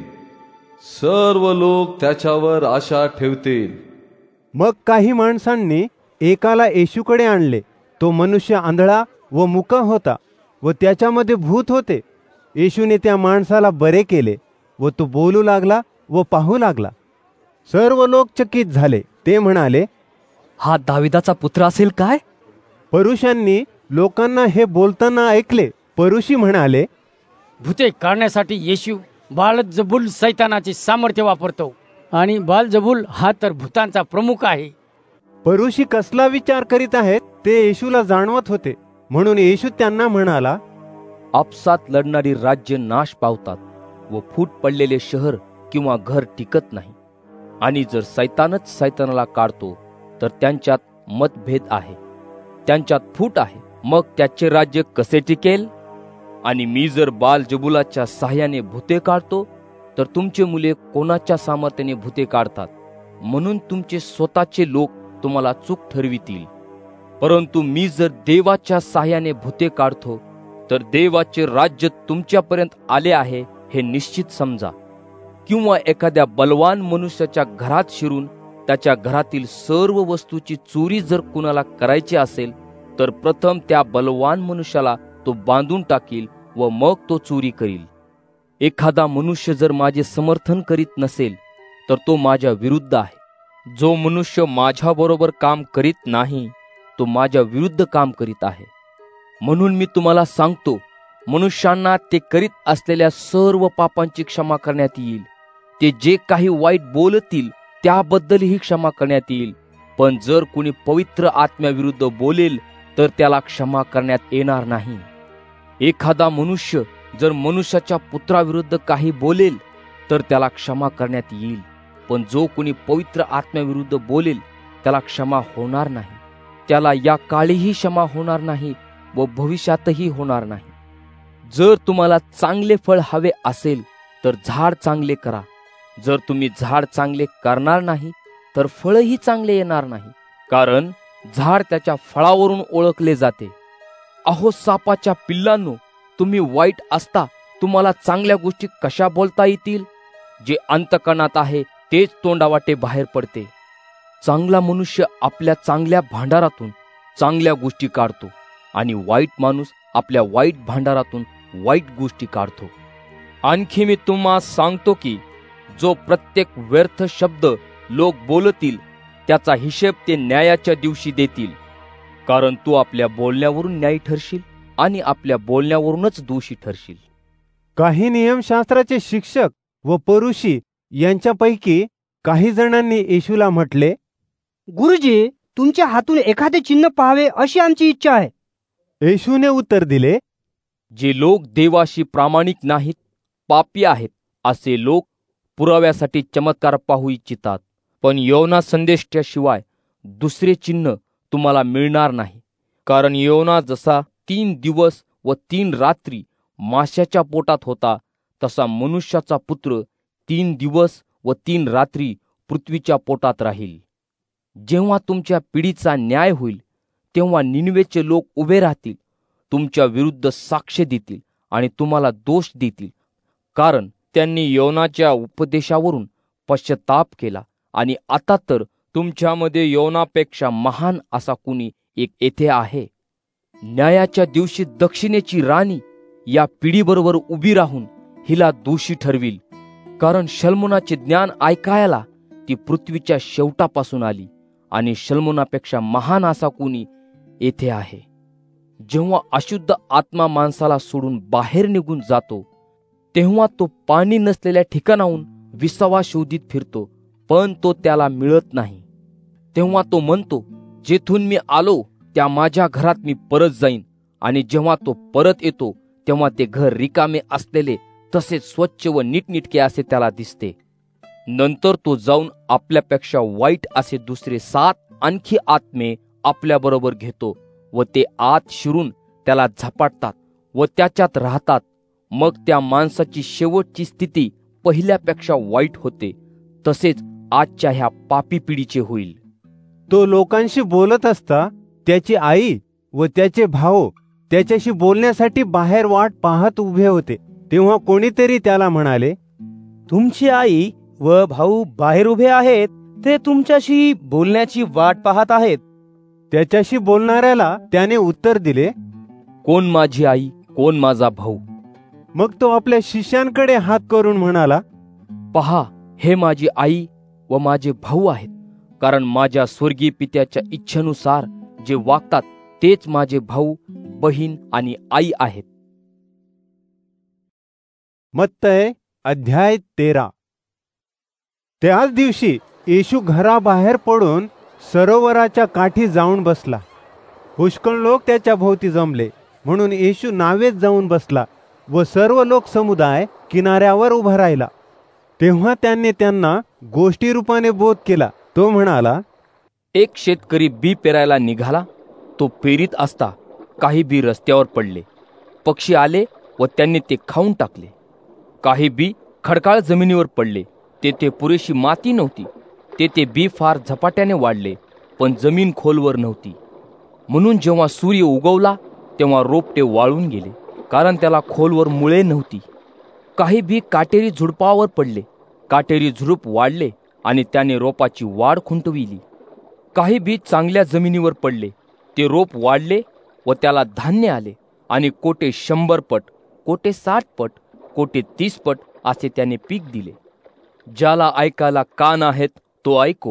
[SPEAKER 3] सर्व लोक त्याच्यावर आशा ठेवतील.
[SPEAKER 1] मग काही माणसांनी एकाला येशूकडे आणले. तो मनुष्य आंधळा व मुका होता व त्याच्यामध्ये भूत होते. येशूने त्या माणसाला बरे केले व तो बोलू लागला व पाहू लागला. सर्व लोक चकित झाले. ते म्हणाले,
[SPEAKER 5] हा दाविदाचा पुत्र असेल काय?
[SPEAKER 1] परुषांनी लोकांना हे बोलताना ऐकले. परुषी म्हणाले,
[SPEAKER 6] भूते काढण्यासाठी येशू बालजबूल सैतानाचे सामर्थ्य वापरतो आणि बालजबूल हा तर भूतांचा प्रमुख आहे.
[SPEAKER 1] परुषी कसला विचार करीत आहेत ते येशूला जाणवत होते. म्हणून येशू त्यांना म्हणाला,
[SPEAKER 10] आपसात लढणारी राज्य नाश पावतात व फूट पडलेले शहर किंवा घर टिकत नाही. आणि जर सैतानच सैतानाला काढतो तर त्यांच्यात मतभेद आहे, त्यांच्यात फूट आहे, मग त्याचे राज्य कसे टिकेल? आणि मी जर बालजबुलाच्या साह्याने भूते काढतो तर तुमचे मुले कोणाच्या सामर्थ्याने भूते काढतात? म्हणून तुमचे स्वतःचे लोक तुम्हाला चूक ठरवितील. परंतु मी जर देवाच्या साह्याने भूते काढतो तर देवाचे राज्य तुमच्यापर्यंत आले आहे हे निश्चित समजा. किंवा एखाद्या बलवान मनुष्याच्या घरात शिरून त्याच्या घरातील सर्व वस्तूची चोरी जर कुणाला करायची असेल तर प्रथम त्या बलवान मनुष्याला तो बांधून टाकील व मग तो चोरी करील. एखादा मनुष्य जर माझे समर्थन करीत नसेल तर तो माझ्या विरुद्ध आहे. जो मनुष्य माझ्याबरोबर काम करीत नाही तो माझ्या विरुद्ध काम करीत आहे. म्हणून मी तुम्हाला सांगतो, मनुष्यांना ते करीत असलेल्या सर्व पापांची क्षमा करण्यात येईल. ते जे काही वाईट बोलतील त्याबद्दलही क्षमा करण्यात येईल. पण जर कुणी पवित्र आत्म्याविरुद्ध बोलेल तर त्याला क्षमा करण्यात येणार नाही. एखादा मनुष्य जर मनुष्याच्या पुत्राविरुद्ध काही बोलेल तर त्याला क्षमा करण्यात येईल. पण जो कुणी पवित्र आत्म्याविरुद्ध बोलेल त्याला क्षमा होणार नाही. त्याला या काळीही क्षमा होणार नाही व भविष्यातही होणार नाही. जर तुम्हाला चांगले फळ हवे असेल तर झाड चांगले करा. जर तुम्ही झाड चांगले करणार नाही तर फळही चांगले येणार नाही, कारण झाड त्याच्या फळावरून ओळखले जाते. अहो सापाच्या पिल्लांनो, तुम्ही वाईट असता तुम्हाला चांगल्या गोष्टी कशा बोलता येतील? जे अंतकरणात आहे तेच तोंडावाटे बाहेर पडते. चांगला मनुष्य आपल्या चांगल्या भांडारातून चांगल्या गोष्टी काढतो आणि वाईट माणूस आपल्या वाईट भांडारातून वाईट गोष्टी काढतो. आणखी मी तुम्हा सांगतो की जो प्रत्येक व्यर्थ शब्द लोक बोलतील त्याचा हिशेब ते न्यायाच्या दिवशी देतील. कारण तू आपल्या बोलण्यावरून न्यायी ठरशील आणि आपल्या बोलण्यावरूनच दोषी ठरशील.
[SPEAKER 1] काही नियमशास्त्राचे शिक्षक व परुषी यांच्यापैकी काही जणांनी येशूला म्हटले,
[SPEAKER 8] गुरुजी, तुमच्या हातून एखादे चिन्ह पाहावे अशी आमची इच्छा आहे.
[SPEAKER 1] येशूने उत्तर दिले,
[SPEAKER 10] जे लोक देवाशी प्रामाणिक नाहीत, पापी आहेत, असे लोक पुराव्यासाठी चमत्कार पाहू इच्छितात. पण योना संदेशाशिवाय दुसरे चिन्ह तुम्हाला मिळणार नाही. कारण योना जसा तीन दिवस व तीन रात्री माशाच्या पोटात होता, तसा मनुष्याचा पुत्र तीन दिवस व तीन रात्री पृथ्वीच्या पोटात राहील. जेव्हा तुमच्या पिढीचा न्याय होईल तेव्हा निनवेचे लोक उभे राहतील, तुमच्या विरुद्ध साक्ष देतील आणि तुम्हाला दोष देतील. कारण त्यांनी योनाच्या उपदेशावरून पश्चाताप केला आणि आता तर तुमच्यामध्ये योनापेक्षा महान असा कुणी एक येथे आहे. न्यायाच्या दिवशी दक्षिणेची राणी या पिढीबरोबर उभी राहून हिला दोषी ठरविल. कारण शल्मोनाचे ज्ञान ऐकायला ती पृथ्वीच्या शेवटापासून आली आणि शल्मोनापेक्षा महान असा कुणी येथे आहे. जेव्हा अशुद्ध आत्मा माणसाला सोडून बाहेर निघून जातो तेव्हा तो पाणी नसलेल्या ठिकाणाहून विसावा शोधित फिरतो, पण तो त्याला मिळत नाही. तेव्हा तो म्हणतो, जेथून मी आलो त्या माझ्या घरात मी परत जाईन. आणि जेव्हा तो परत येतो तेव्हा ते घर रिकामे असलेले तसेच स्वच्छ व नीटनीटके असे त्याला दिसते. नंतर तो जाऊन आपल्यापेक्षा वाईट असे दुसरे सात आणखी आत्मे आपल्याबरोबर घेतो व ते आत शिरून त्याला झपाटतात व त्याच्यात राहतात मग त्या माणसाची शेवटची स्थिती पहिल्यापेक्षा वाईट होते. तसेच आजच्या ह्या पापी पिढीचे होईल.
[SPEAKER 1] तो लोकांशी बोलत असता त्याची आई व त्याचे भाऊ त्याच्याशी बोलण्यासाठी बाहेर वाट पाहत उभे होते. तेव्हा कोणीतरी त्याला म्हणाले,
[SPEAKER 8] तुमची आई व भाऊ बाहेर उभे आहेत, ते तुमच्याशी बोलण्याची वाट पाहत आहेत.
[SPEAKER 1] त्याच्याशी बोलणाऱ्याला त्याने उत्तर दिले,
[SPEAKER 10] कोण माझी आई, कोण माझा भाऊ?
[SPEAKER 1] मग तो आपल्या शिष्यांकडे हात करून म्हणाला,
[SPEAKER 10] पहा, हे माझी आई व माझे भाऊ आहेत. कारण माझ्या स्वर्गीय पित्याच्या इच्छेनुसार जे वागतात तेच माझे भाऊ, बहीण आणि आई आहेत.
[SPEAKER 1] मत्तय अध्याय तेरा. त्याच दिवशी येशू घराबाहेर पडून सरोवराच्या काठी जाऊन बसला. पुष्कळ लोक त्याच्या भोवती जमले, म्हणून येशू नावेत जाऊन बसला व सर्व लोक समुदाय किनाऱ्यावर उभा राहिला. तेव्हा त्याने त्यांना गोष्टी रूपाने बोध केला. तो म्हणाला,
[SPEAKER 10] एक शेतकरी बी पेरायला निघाला. तो पेरीत असता काही बी रस्त्यावर पडले. पक्षी आले व त्यांनी ते खाऊन टाकले. काही बी खडकाळ जमिनीवर पडले. तेथे पुरेशी माती नव्हती. तेथे बी फार झपाट्याने वाढले, पण जमीन खोलवर नव्हती. म्हणून जेव्हा सूर्य उगवला तेव्हा रोपटे वाळून गेले, कारण त्याला खोलवर मुळे नव्हती. काही बी काटेरी झुडपावर पडले. काटेरी झुडूप वाढले आणि त्याने रोपाची वाढ खुंटविली. काही बी चांगल्या जमिनीवर पडले. ते रोप वाढले व त्याला धान्य आले आणि कोटे शंभर पट, कोटे साठ पट, कोटे तीस पट असे त्याने पीक दिले. ज्याला ऐकायला कान आहेत तो ऐको.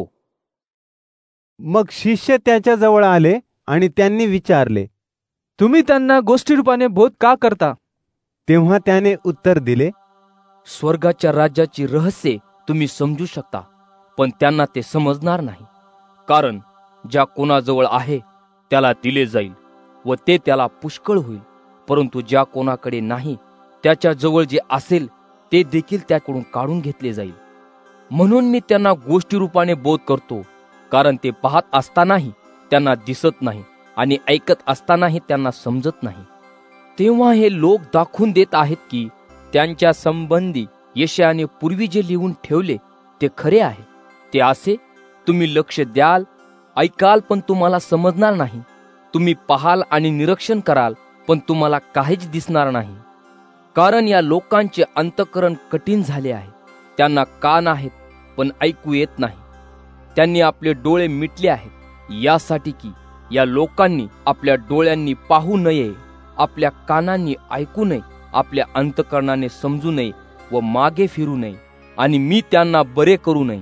[SPEAKER 1] मग शिष्य त्याच्या जवळ आले आणि त्यांनी विचारले,
[SPEAKER 14] तुम्ही त्यांना गोष्टी रूपाने बोध का करता?
[SPEAKER 1] तेव्हा त्याने उत्तर दिले,
[SPEAKER 10] स्वर्गाच्या राज्याची रहस्ये तुम्ही समजू शकता, पण त्यांना ते समजणार नाही. कारण ज्या कोणाजवळ आहे त्याला दिले जाईल व ते त्याला पुष्कळ होईल, परंतु ज्या कोणाकडे नाही त्याच्याजवळ जे असेल ते देखील त्याकडून काढून घेतले जाईल. म्हणून मी त्यांना गोष्टी रूपाने बोध करतो, कारण ते पाहत असतानाही त्यांना दिसत नाही आणि ऐकत असतानाही त्यांना समजत नाही. तेव्हा हे लोक दाखवून देत आहेत की त्यांच्या संबंधी यशायाने पूर्वी जे लिहून ठेवले ते खरे आहे. ते असे, तुम्ही लक्ष द्याल, ऐकाल, पण तुम्हाला समजणार नाही. तुम्ही पाहाल आणि निरीक्षण कराल, पण तुम्हाला काहीच दिसणार नाही. कारण या लोकांचे अंतःकरण कठीण झाले आहे. त्यांना कान आहेत पण ऐकू येत नाही. त्यांनी आपले डोळे मिटले आहेत, यासाठी की या लोकांनी आपल्या डोळ्यांनी पाहू नये, आपल्या कानांनी ऐकू नये, आपल्या अंतःकरणाने समजू नये व मागे फिरू नये, आणि मी त्यांना बरे करू नये.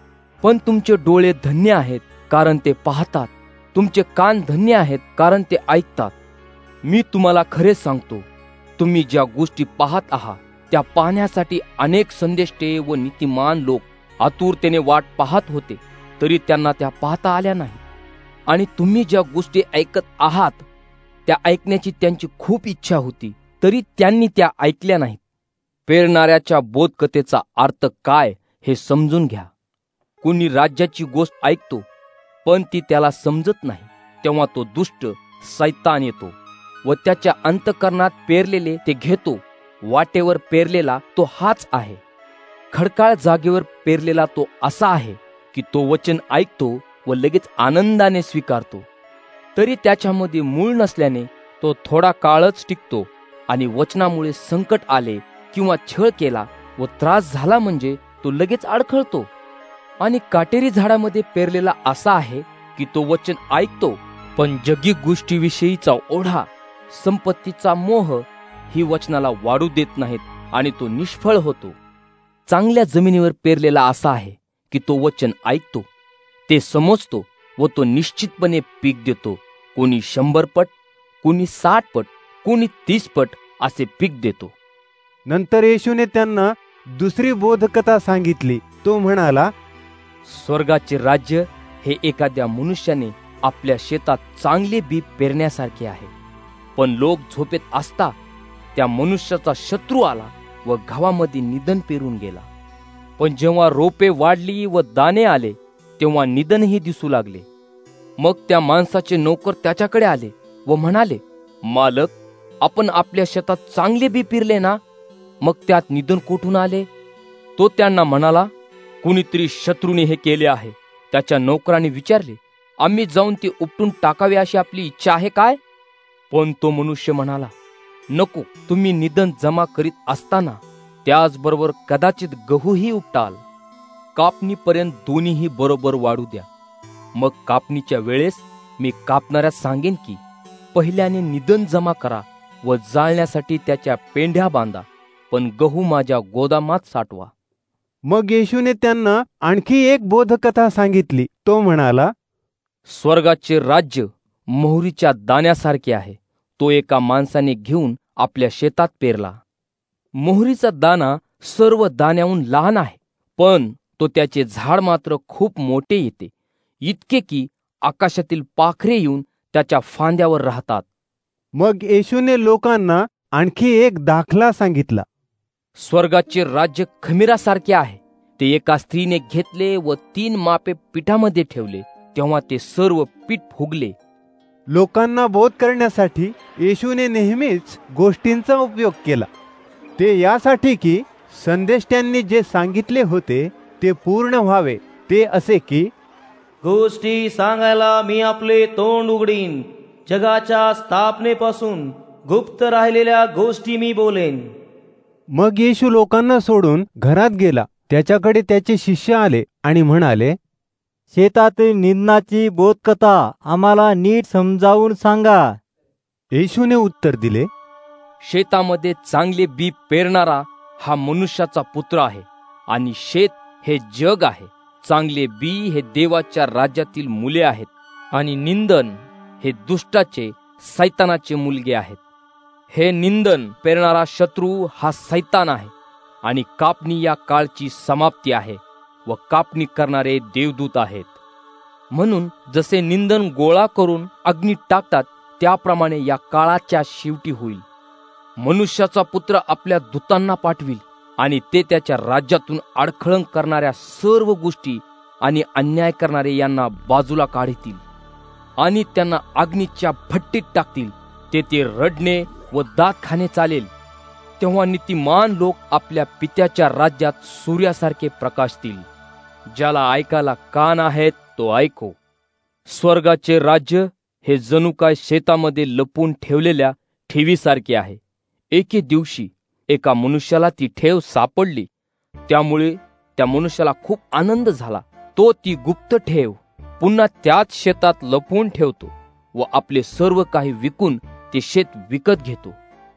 [SPEAKER 10] पण तुमचे डोळे धन्य आहेत, कारण ते पाहतात. तुमचे कान धन्य आहेत, कारण ते ऐकतात. मी तुम्हाला खरे सांगतो, तुम्ही ज्या गोष्टी पाहत आहात त्या पाहण्यासाठी अनेक संदेष्टे व नीतिमान लोक आतुरतेने वाट पाहत होते, तरी त्यांना त्या पाहता आल्या नाही. आणि तुम्ही ज्या गोष्टी ऐकत आहात त्या ऐकण्याची त्यांची खूप इच्छा होती, तरी त्यांनी त्या ऐकल्या नाहीत. पेरणाऱ्याच्या बोधकथेचा अर्थ काय हे समजून घ्या. कुणी राज्याची गोष्ट ऐकतो पण ती त्याला समजत नाही, तेव्हा तो दुष्ट सैतान येतो व त्याच्या अंतःकरणात पेरलेले ते घेतो. वाटेवर पेरलेला तो हाच आहे. खडकाळ जागेवर पेरलेला तो असा आहे की तो वचन ऐकतो व लगेच आनंदाने स्वीकारतो, तरी त्याच्यामध्ये मूळ नसल्याने तो थोडा काळच टिकतो. आणि वचनामुळे संकट आले किंवा छळ केला व त्रास झाला म्हणजे तो लगेच अडखळतो. आणि काटेरी झाडामध्ये पेरलेला असा आहे की तो वचन ऐकतो, पण जगी गोष्टीविषयीचा ओढा, संपत्तीचा मोह ही वचनाला वाढू देत नाहीत आणि तो निष्फळ होतो. चांगल्या जमिनीवर पेरलेला असा आहे की तो वचन ऐकतो, ते समजतो व तो निश्चितपणे पीक देतो. कोणी शंभर पट, कोणी साठ पट, कोणी तीस पट असे पीक देतो.
[SPEAKER 1] नंतर येशूने त्यांना दुसरी बोधकथा सांगितली. तो म्हणाला,
[SPEAKER 10] स्वर्गाचे राज्य हे एखाद्या मनुष्याने आपल्या शेतात चांगले बी पेरण्यासारखे आहे. पण लोक झोपेत असता त्या मनुष्याचा शत्रू आला व गावामध्ये निधन पेरून गेला. पण जेव्हा रोपे वाढली व दाणे आले तेव्हा निधनही दिसू लागले. मग त्या माणसाचे नोकर त्याच्याकडे आले व म्हणाले, मालक, आपण आपल्या शेतात चांगले बी पेरले ना, मग त्यात निधन कुठून आले? तो त्यांना म्हणाला, कुणीतरी शत्रूने हे केले आहे. त्याच्या नोकराने विचारले, आम्ही जाऊन ते उपटून टाकावे अशी आपली इच्छा आहे काय? पण तो मनुष्य म्हणाला, नको, तुम्ही निधन जमा करीत असताना त्याचबरोबर कदाचित गहूही उपटाल. कापणीपर्यंत दोन्हीही बरोबर वाढू द्या. मग कापणीच्या वेळेस मी कापणाऱ्यास सांगेन की पहिल्याने निधन जमा करा व जाळण्यासाठी त्याच्या पेंढ्या बांधा, पण गहू माझ्या गोदामात साठवा.
[SPEAKER 1] मग येशूने त्यांना आणखी एक बोधकथा सांगितली. तो म्हणाला,
[SPEAKER 10] स्वर्गाचे राज्य मोहरीच्या दाण्यासारखे आहे. तो एका माणसाने घेऊन आपल्या शेतात पेरला. मोहरीचा दाना सर्व दाण्याहून लहान आहे, पण तो त्याचे झाड मात्र खूप मोठे येते, इतके की आकाशातील पाखरे येऊन त्याच्या फांद्यावर राहतात.
[SPEAKER 1] मग येशूने लोकांना आणखी एक दाखला सांगितला.
[SPEAKER 10] स्वर्गाचे राज्य खमीरासारखे आहे. ते एका स्त्रीने घेतले व तीन मापे पिठामध्ये ठेवले, तेव्हा ते सर्व पीठ फुगले.
[SPEAKER 1] लोकांना बोध करण्यासाठी येशूने नेहमीच गोष्टींचा उपयोग केला. ते यासाठी की संदेष्ट्यांनी जे सांगितले होते ते पूर्ण व्हावे. ते असे की,
[SPEAKER 8] गोष्टी सांगायला मी आपले तोंड उघडीन, जगाच्या स्थापनेपासून गुप्त राहिलेल्या गोष्टी मी बोलेन.
[SPEAKER 1] मग येशू लोकांना सोडून घरात गेला. त्याच्याकडे त्याचे शिष्य आले आणि म्हणाले,
[SPEAKER 12] शेतातील निंदनाची बोधकथा आम्हाला नीट समजावून सांगा.
[SPEAKER 1] येशूने उत्तर दिले,
[SPEAKER 10] शेतामध्ये चांगले बी पेरणारा हा मनुष्याचा पुत्र आहे, आणि शेत हे जग आहे. चांगले बी हे देवाच्या राज्यातील मुले आहेत, आणि निंदन हे दुष्टाचे सैतानाचे मुलगे आहेत. हे निंदन पेरणारा शत्रू हा सैतान आहे, आणि कापणी या काळची समाप्ती आहे व कापणी करणारे देवदूत आहेत. म्हणून जसे निंदन गोळा करून अग्नीत टाकतात, त्याप्रमाणे या काळाच्या शेवटी होईल. मनुष्याचा पुत्र आपल्या दूतांना पाठविल, आणि ते त्याच्या राज्यातून अडखळण करणाऱ्या सर्व गोष्टी आणि अन्याय करणारे यांना बाजूला काढतील आणि त्यांना अग्नीच्या भट्टीत टाकतील. तेथे रडणे व दात खाणे चालेल. तेव्हा नीतिमान लोक आपल्या पित्याच्या राज्यात सूर्यासारखे प्रकाशतील. ज्याला ऐकायला कान आहेत तो ऐको. स्वर्गाचे राज्य हे जणू काय शेतामध्ये लपून ठेवलेल्या ठेवीसारखे आहे. एके दिवशी एका मनुष्याला ती ठेव सापडली, त्यामुळे त्या मनुष्याला खूप आनंद झाला. तो ती गुप्त ठेव पुन्हा त्याच शेतात लपवून ठेवतो व आपले सर्व काही विकून ते शेत विकत घेतो.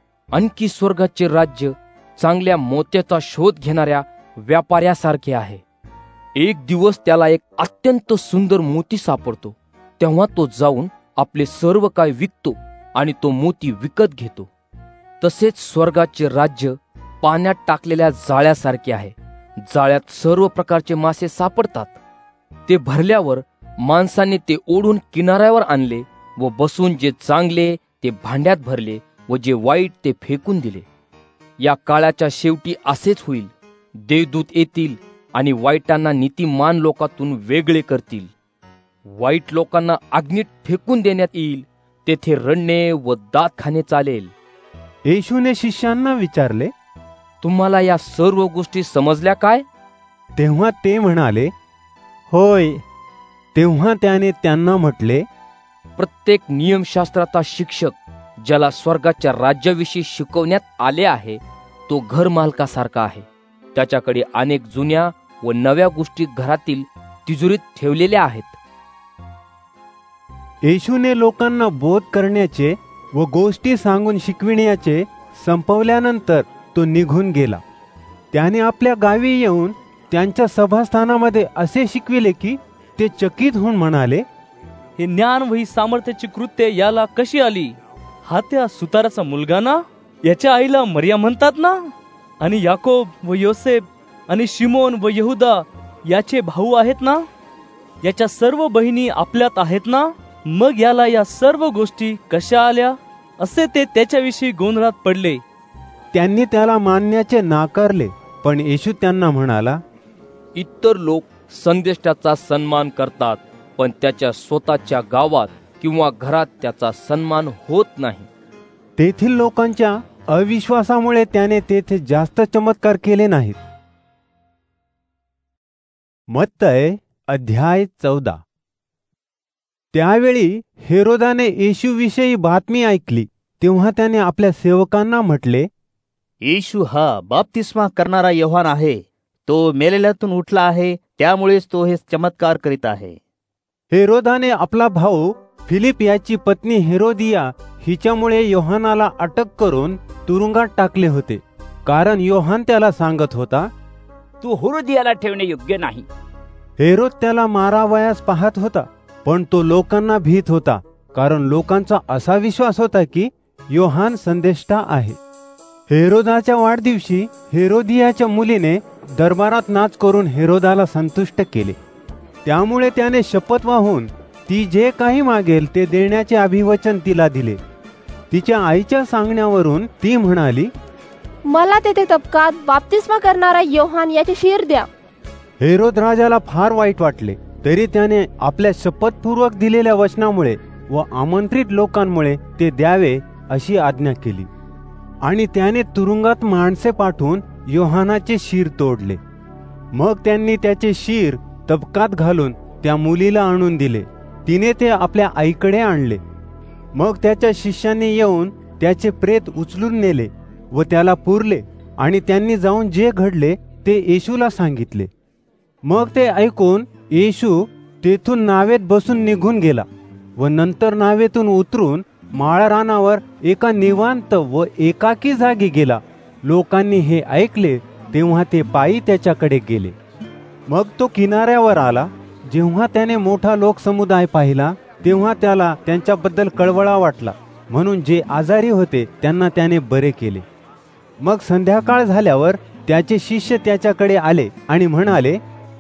[SPEAKER 10] आणखी स्वर्गाचे राज्य चांगल्या मोत्याचा शोध घेणाऱ्या व्यापाऱ्यासारखे आहे. एक दिवस त्याला एक अत्यंत सुंदर मोती सापडतो. तेव्हा तो जाऊन आपले सर्व काही विकतो आणि तो मोती विकत घेतो. तसेच स्वर्गाचे राज्य पाण्यात टाकलेल्या जाळ्यासारखे आहे. जाळ्यात सर्व प्रकारचे मासे सापडतात. ते भरल्यावर माणसाने ते ओढून किनाऱ्यावर आणले व बसून जे चांगले ते भांड्यात भरले व जे वाईट ते फेकून दिले. या काळाच्या शेवटी असेच होईल. देवदूत येतील आणि वाईटांना नीतिमान लोकातून वेगळे करतील. वाईट लोकांना अग्नीत फेकून देण्यात येईल. तेथे रडणे व दात खाणे चालेल.
[SPEAKER 1] येशूने शिष्यांना विचारले,
[SPEAKER 10] तुम्हाला या सर्व गोष्टी समजल्या काय?
[SPEAKER 1] तेव्हा ते म्हणाले, होय. तेव्हा त्याने त्यांना म्हटले,
[SPEAKER 10] प्रत्येक नियमशास्त्राचा शिक्षक ज्याला स्वर्गाच्या राज्याविषयी शिकवण्यात आले आहे, तो घर मालकासारखा आहे. त्याच्याकडे अनेक जुन्या व नव्या गोष्टी घरातील तिजोरीत ठेवलेल्या आहेत.
[SPEAKER 1] येशूने लोकांना बोध करण्याचे व गोष्टी सांगून शिकविण्याचे संपवल्यानंतर तो निघून गेला. त्याने आपल्या गावी येऊन त्यांच्या सभास्थानामध्ये असे शिकविले की ते चकित होऊन म्हणाले,
[SPEAKER 15] हे ज्ञान व ही सामर्थ्याची कृत्य याला कशी आली? हा त्या सुताराचा मुलगा ना? याच्या आईला मरिया म्हणतात ना? आणि याकोब व योसेफ आणि शिमोन व यहुदा याचे भाऊ आहेत ना? याच्या सर्व बहिणी आपल्यात आहेत ना? मग याला या सर्व गोष्टी कशा आल्या? असे ते त्याच्याविषयी गोंधळात पडले.
[SPEAKER 1] त्यांनी त्याला मानण्याचे नाकारले. पण येशू त्यांना म्हणाला,
[SPEAKER 10] इतर लोक संदेष्टाचा सन्मान करतात, पण त्याच्या स्वतःच्या गावात किंवा घरात त्याचा सन्मान होत नाही.
[SPEAKER 1] तेथील लोकांच्या अविश्वासामुळे त्याने तेथे जास्त चमत्कार केले नाहीत. मत्तय अध्याय चौदा. त्यावेळी हेरोदाने येशूविषयी बातमी ऐकली, तेव्हा त्याने आपल्या सेवकांना म्हटले,
[SPEAKER 4] येशू हा बाप्तिस्मा करणारा योहान आहे. तो मेलेल्यातून उठला आहे, त्यामुळेच तो हे चमत्कार करीत आहे.
[SPEAKER 1] हेरोदाने आपला भाऊ फिलिप याची पत्नी हेरोदिया हिच्यामुळे योहानाला अटक करून तुरुंगात टाकले होते, कारण योहान त्याला सांगत होता,
[SPEAKER 7] तू हेरोदियाला ठेवणे योग्य नाही.
[SPEAKER 1] हेरोद त्याला मारावयास पाहत होता, पण तो लोकांना भीत होता, कारण लोकांचा असा विश्वास होता की योहान संदेष्टा आहे. हेरोदाच्या वाढदिवशी हेरोदियाच्या मुलीने दरबारात नाच करून हेरोदाला संतुष्ट केले. त्यामुळे त्याने शपथ वाहून ती जे काही मागेल ते देण्याचे अभिवचन तिला दिले. तिच्या आईच्या सांगण्यावरून ती म्हणाली,
[SPEAKER 13] मला तेथे तबकात बाप्तिस्मा करणारा योहान याची शीर द्या.
[SPEAKER 1] हेरोद राजाला फार वाईट वाटले, तरी त्याने आपल्या शपथपूर्वक दिलेल्या वचनामुळे व आमंत्रित लोकांमुळे ते द्यावे अशी आज्ञा केली. आणि त्याने तुरुंगात माणसे पाठवून योहानाचे शीर तोडले. मग त्यांनी त्याचे शीर तबकात घालून त्या मुलीला आणून दिले. तिने ते आपल्या आईकडे आणले. मग त्याच्या शिष्यांनी येऊन त्याचे प्रेत उचलून नेले व त्याला पुरले, आणि त्यांनी जाऊन जे घडले ते येशूला सांगितले. मग ते ऐकून येशू तेथून नावेत बसून निघून गेला व नंतर नावेतून उतरून माळरानावर एका निवांत व एकाकी जागी गेला. लोकांनी हे ऐकले तेव्हा ते पायी त्याच्याकडे गेले. मग तो किनाऱ्यावर आला. जेव्हा त्याने मोठा लोकसमुदाय पाहिला तेव्हा त्याला त्यांच्याबद्दल कळवळा वाटला, म्हणून जे आजारी होते त्यांना त्याने बरे केले. मग संध्याकाळ झाल्यावर त्याचे शिष्य त्याच्याकडे आले आणि म्हणाले,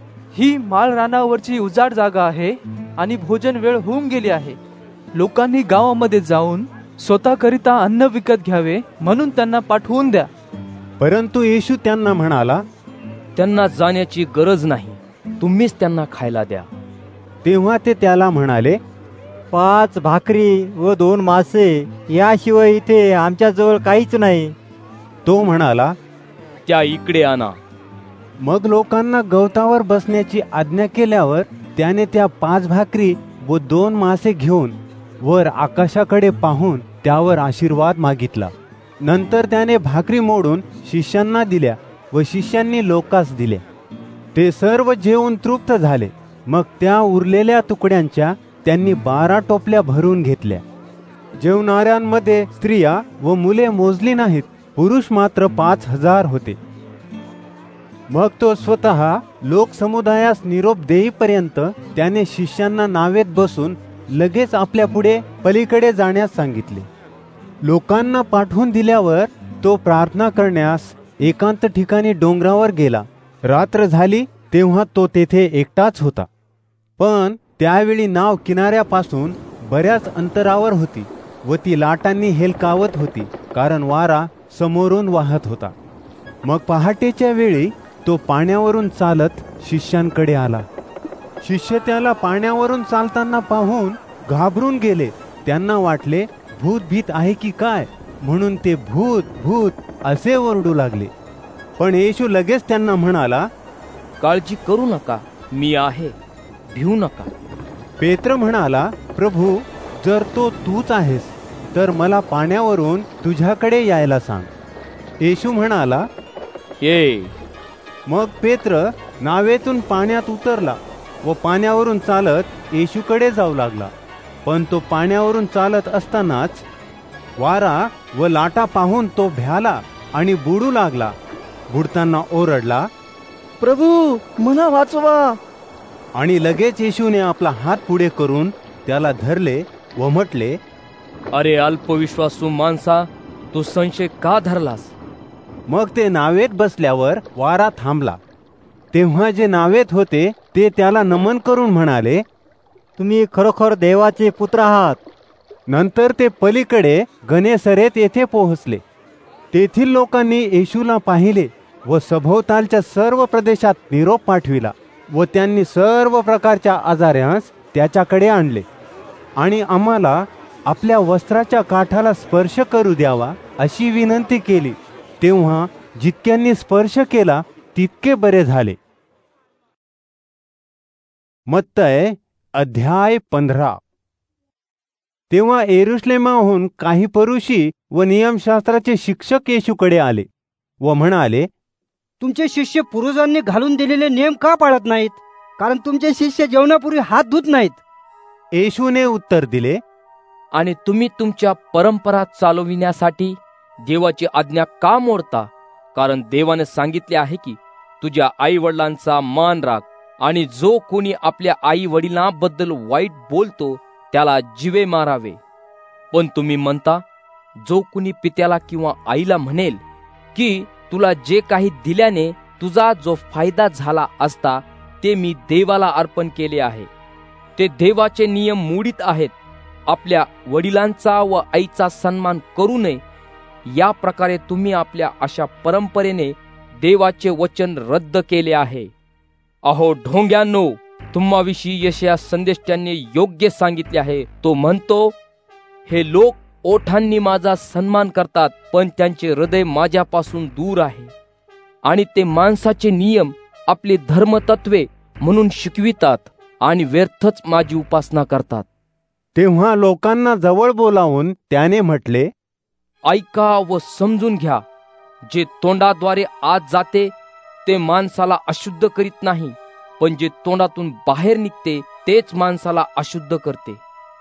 [SPEAKER 14] ही माळ रानावरची उजाड जागा आहे आणि भोजन वेळ होऊन गेली आहे. लोकांनी गावामध्ये जाऊन स्वतःकरिता अन्न विकत घ्यावे म्हणून त्यांना पाठवून द्या.
[SPEAKER 1] परंतु येशू त्यांना म्हणाला,
[SPEAKER 10] त्यांना जाण्याची गरज नाही, तुम्हीच त्यांना खायला द्या.
[SPEAKER 1] तेव्हा ते त्याला म्हणाले,
[SPEAKER 12] पाच भाकरी व दोन मासे याशिवाय इथे आमच्याजवळ काहीच नाही.
[SPEAKER 1] तो म्हणाला,
[SPEAKER 10] त्या इकडे आणा.
[SPEAKER 1] मग लोकांना गवतावर बसण्याची आज्ञा केल्यावर त्याने त्या पाच भाकरी व दोन मासे घेऊन वर आकाशाकडे पाहून त्यावर आशीर्वाद मागितला. नंतर त्याने भाकरी मोडून शिष्यांना दिल्या व शिष्यांनी लोकांस दिल्या. ते सर्व जेवून तृप्त झाले. मग त्या उरलेल्या तुकड्यांच्या त्यांनी बारा टोपल्या भरून घेतल्या. जेवणाऱ्यांमध्ये स्त्रिया व मुले मोजली नाहीत, पुरुष मात्र पाच हजार होते. मग तो स्वतः लोकसमुदायास निरोप देईपर्यंत त्याने शिष्यांना नावेत बसून लगेच आपल्या पुढे पलीकडे जाण्यास सांगितले. लोकांना पाठवून दिल्यावर तो प्रार्थना करण्यास एकांत ठिकाणी डोंगरावर गेला. रात्र झाली तेव्हा तो तेथे एकटाच होता. पण त्यावेळी नाव किनाऱ्यापासून बऱ्याच अंतरावर होती व ती लाटांनी हेलकावत होती, कारण वारा समोरून वाहत होता. मग पहाटेच्या वेळी तो पाण्यावरून चालत शिष्यांकडे आला. शिष्य त्याला पाण्यावरून चालताना पाहून घाबरून गेले. त्यांना वाटले भूत भीत आहे की काय, म्हणून ते भूत भूत असे ओरडू लागले. पण येशू लगेच त्यांना म्हणाला,
[SPEAKER 10] काळजी करू नका, मी आहे, भिवू नका.
[SPEAKER 1] पेत्र म्हणाला, प्रभू, जर तो तूच आहेस तर मला पाण्यावरून तुझ्याकडे यायला सांग. येशू म्हणाला,
[SPEAKER 10] ये.
[SPEAKER 1] मग पेत्र नावेतून पाण्यात उतरला व पाण्यावरून चालत येशूकडे जाऊ लागला. पण तो पाण्यावरून चालत असतानाच वारा व लाटा पाहून तो भ्याला आणि बुडू लागला. बुडताना ओरडला,
[SPEAKER 12] प्रभू, मला वाचवा.
[SPEAKER 1] आणि लगेच येशूने आपला हात पुढे करून त्याला धरले व म्हटले,
[SPEAKER 10] अरे अल्पविश्वासू माणसा, तू संशय का धरलास?
[SPEAKER 1] मग ते नावेत बसल्यावर वारा थांबला. तेव्हा जे नावेत होते ते त्याला नमन करून म्हणाले,
[SPEAKER 12] तुम्ही खरोखर देवाचे पुत्र आहात.
[SPEAKER 1] नंतर ते पलीकडे गनेसरेत येथे पोहोचले. तेथील लोकांनी येशूला पाहिले व सभोवतालच्या सर्व प्रदेशात निरोप पाठविला व त्यांनी सर्व प्रकारच्या आजाऱ्यांस त्याच्याकडे आणले. आणि आम्हाला आपल्या वस्त्राच्या काठाला स्पर्श करू द्यावा अशी विनंती केली, तेव्हा जितक्यांनी स्पर्श केला तितके बरे झाले. मत्तय अध्याय पंधरा. तेव्हा यरुश्लेमाहून काही परुषी व नियमशास्त्राचे शिक्षक येशूकडे आले व म्हणाले,
[SPEAKER 16] तुमचे शिष्य पूर्वजांनी घालून दिलेले नियम का पाळत नाहीत? कारण तुमचे शिष्य जेवणापूर्वी हात धुत नाहीत.
[SPEAKER 1] येशूने उत्तर दिले,
[SPEAKER 10] आणि तुम्ही तुमच्या परंपरा चालविण्यासाठी देवाची आज्ञा का मोडता? कारण देवाने सांगितले आहे की तुझ्या आई वडिलांचा मान राख, आणि जो कोणी आपल्या आई वडिलांबद्दल वाईट बोलतो त्याला जिवे मारावे. पण तुम्ही म्हणता, जो कोणी पित्याला किंवा आईला म्हणेल की तुला जे काही दिल्याने तुझा जो फायदा झाला असता ते मी देवाला अर्पण केले आहे, ते देवाचे नियम मोडीत आहेत. आपल्या वडिलांचा व आईचा सन्मान करू नये, या प्रकारे तुम्ही आपल्या अशा परंपरेने देवाचे वचन रद्द केले आहे. अहो ढोंग्यांनो, तुम्हाविषयी यशाया संदेष्टांनी योग्य सांगितले आहे. तो म्हणतो, हे लोक ओठांनी माझा सन्मान करतात, पण त्यांचे हृदय माझ्यापासून दूर आहे, आणि ते माणसाचे नियम आपले धर्मतत्वे म्हणून शिकवितात आणि व्यर्थच माझी उपासना करतात.
[SPEAKER 1] तेव्हा लोकांना जवळ बोलावून त्याने म्हटले,
[SPEAKER 10] ऐका व समजून घ्या. जे तोंडाद्वारे आत जाते ते माणसाला अशुद्ध करीत नाही, पण जे तोंडातून बाहेर निघते तेच माणसाला अशुद्ध करते.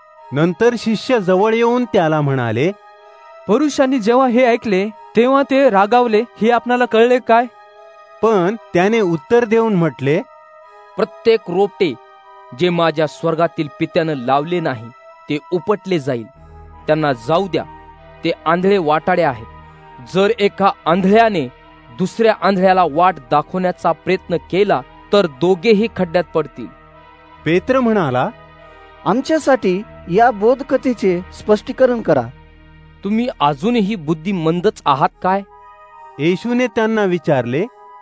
[SPEAKER 1] नंतर शिष्य जवळ येऊन त्याला म्हणाले,
[SPEAKER 14] पुरुषांनी जेव्हा हे ऐकले तेव्हा ते रागावले, हे आपणाला कळले काय?
[SPEAKER 1] पण त्याने उत्तर देऊन म्हटले,
[SPEAKER 10] प्रत्येक रोपटे जे माझ्या स्वर्गातील पित्यानं लावले नाही ते उपटले जाईल. त्यांना जाऊ द्या, ते आंधळे वाटाडे आहेत. जर एका आंधळ्याने दुसऱ्या आंधळ्याला वाट दाखवण्याचा प्रयत्न केला तर दोघेही खड्ड्यात पडतील.
[SPEAKER 1] पेत्र म्हणाला,
[SPEAKER 9] आमच्यासाठी या बोधकथेचे स्पष्टीकरण करा.
[SPEAKER 10] तुम्ही अजूनही बुद्धिमंदच आहात काय?
[SPEAKER 1] येशूने त्यांना विचारले,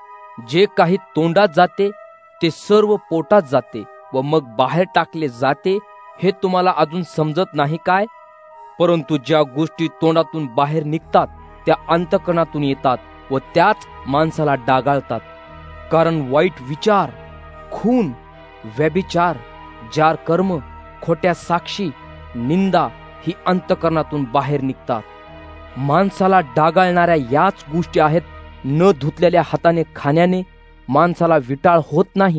[SPEAKER 10] जे काही तोंडात जाते ते सर्व पोटात जाते व मग बाहेर टाकले जाते, हे तुम्हाला अजून समजत नाही काय? परंतु ज्या गोष्टी तोंडातून बाहेर निघतात त्या अंतःकरणातून येतात व त्याच माणसाला डागाळतात. कारण वाईट विचार, खून, व्यभिचार, जार कर्म, खोट्या साक्षी, निंदा ही अंतःकरणातून बाहेर निघतात. माणसाला डागाळणाऱ्या याच गोष्टी आहेत. न धुतलेल्या हाताने खाण्याने माणसाला विटाळ होत नाही.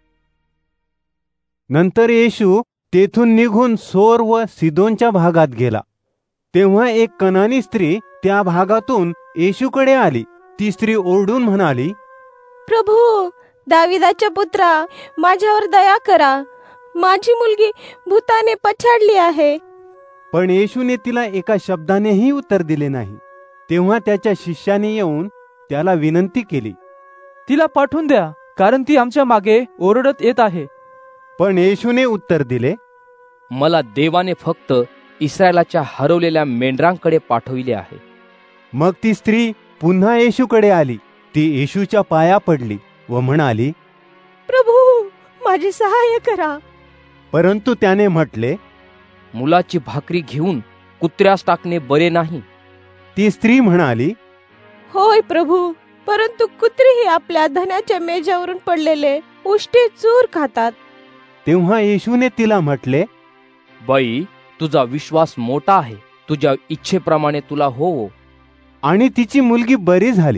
[SPEAKER 1] नंतर येशू तेथून निघून सोर व सिदोनच्या भागात गेला. तेव्हा एक कनानी स्त्री त्या भागातून येशूकडे आली. ती स्त्री ओरडून म्हणाली,
[SPEAKER 13] प्रभू, दाविदाच्या पुत्रा, माझ्यावर दया करा. माझी मुलगी भूताने पछाडली आहे.
[SPEAKER 1] पण येशूने तिला एका शब्दानेही उत्तर दिले नाही. तेव्हा त्याच्या शिष्याने येऊन त्याला विनंती केली,
[SPEAKER 14] तिला पाठवून द्या, कारण ती आमच्या मागे ओरडत येत आहे.
[SPEAKER 1] पण येशूने उत्तर दिले,
[SPEAKER 10] मला देवाने फक्त इस्रायलाच्या हरवलेल्या मेंढरांकडे पाठविले आहे.
[SPEAKER 1] मग ती स्त्री पुन्हा येशूकडे आली. ती येशूच्या पाया पडली व म्हणाली,
[SPEAKER 13] प्रभू, माझी सहाय्य करा.
[SPEAKER 1] परंतु त्याने म्हटले,
[SPEAKER 10] मुलाची भाकरी घेऊन कुत्र्यास टाकणे बरे नाही.
[SPEAKER 1] ती स्त्री म्हणाली,
[SPEAKER 13] होय प्रभू, परंतु कुत्रीही आपल्या धनाच्या मेजावरून पडलेले उष्टे चूर खातात.
[SPEAKER 1] तेव्हा येशूने तिला म्हटले,
[SPEAKER 10] बाई, तुझा विश्वास मोठा आहे, तुझ्या इच्छेप्रमाणे तुला होवो.
[SPEAKER 1] आणि तिची मुलगी बरी झाली.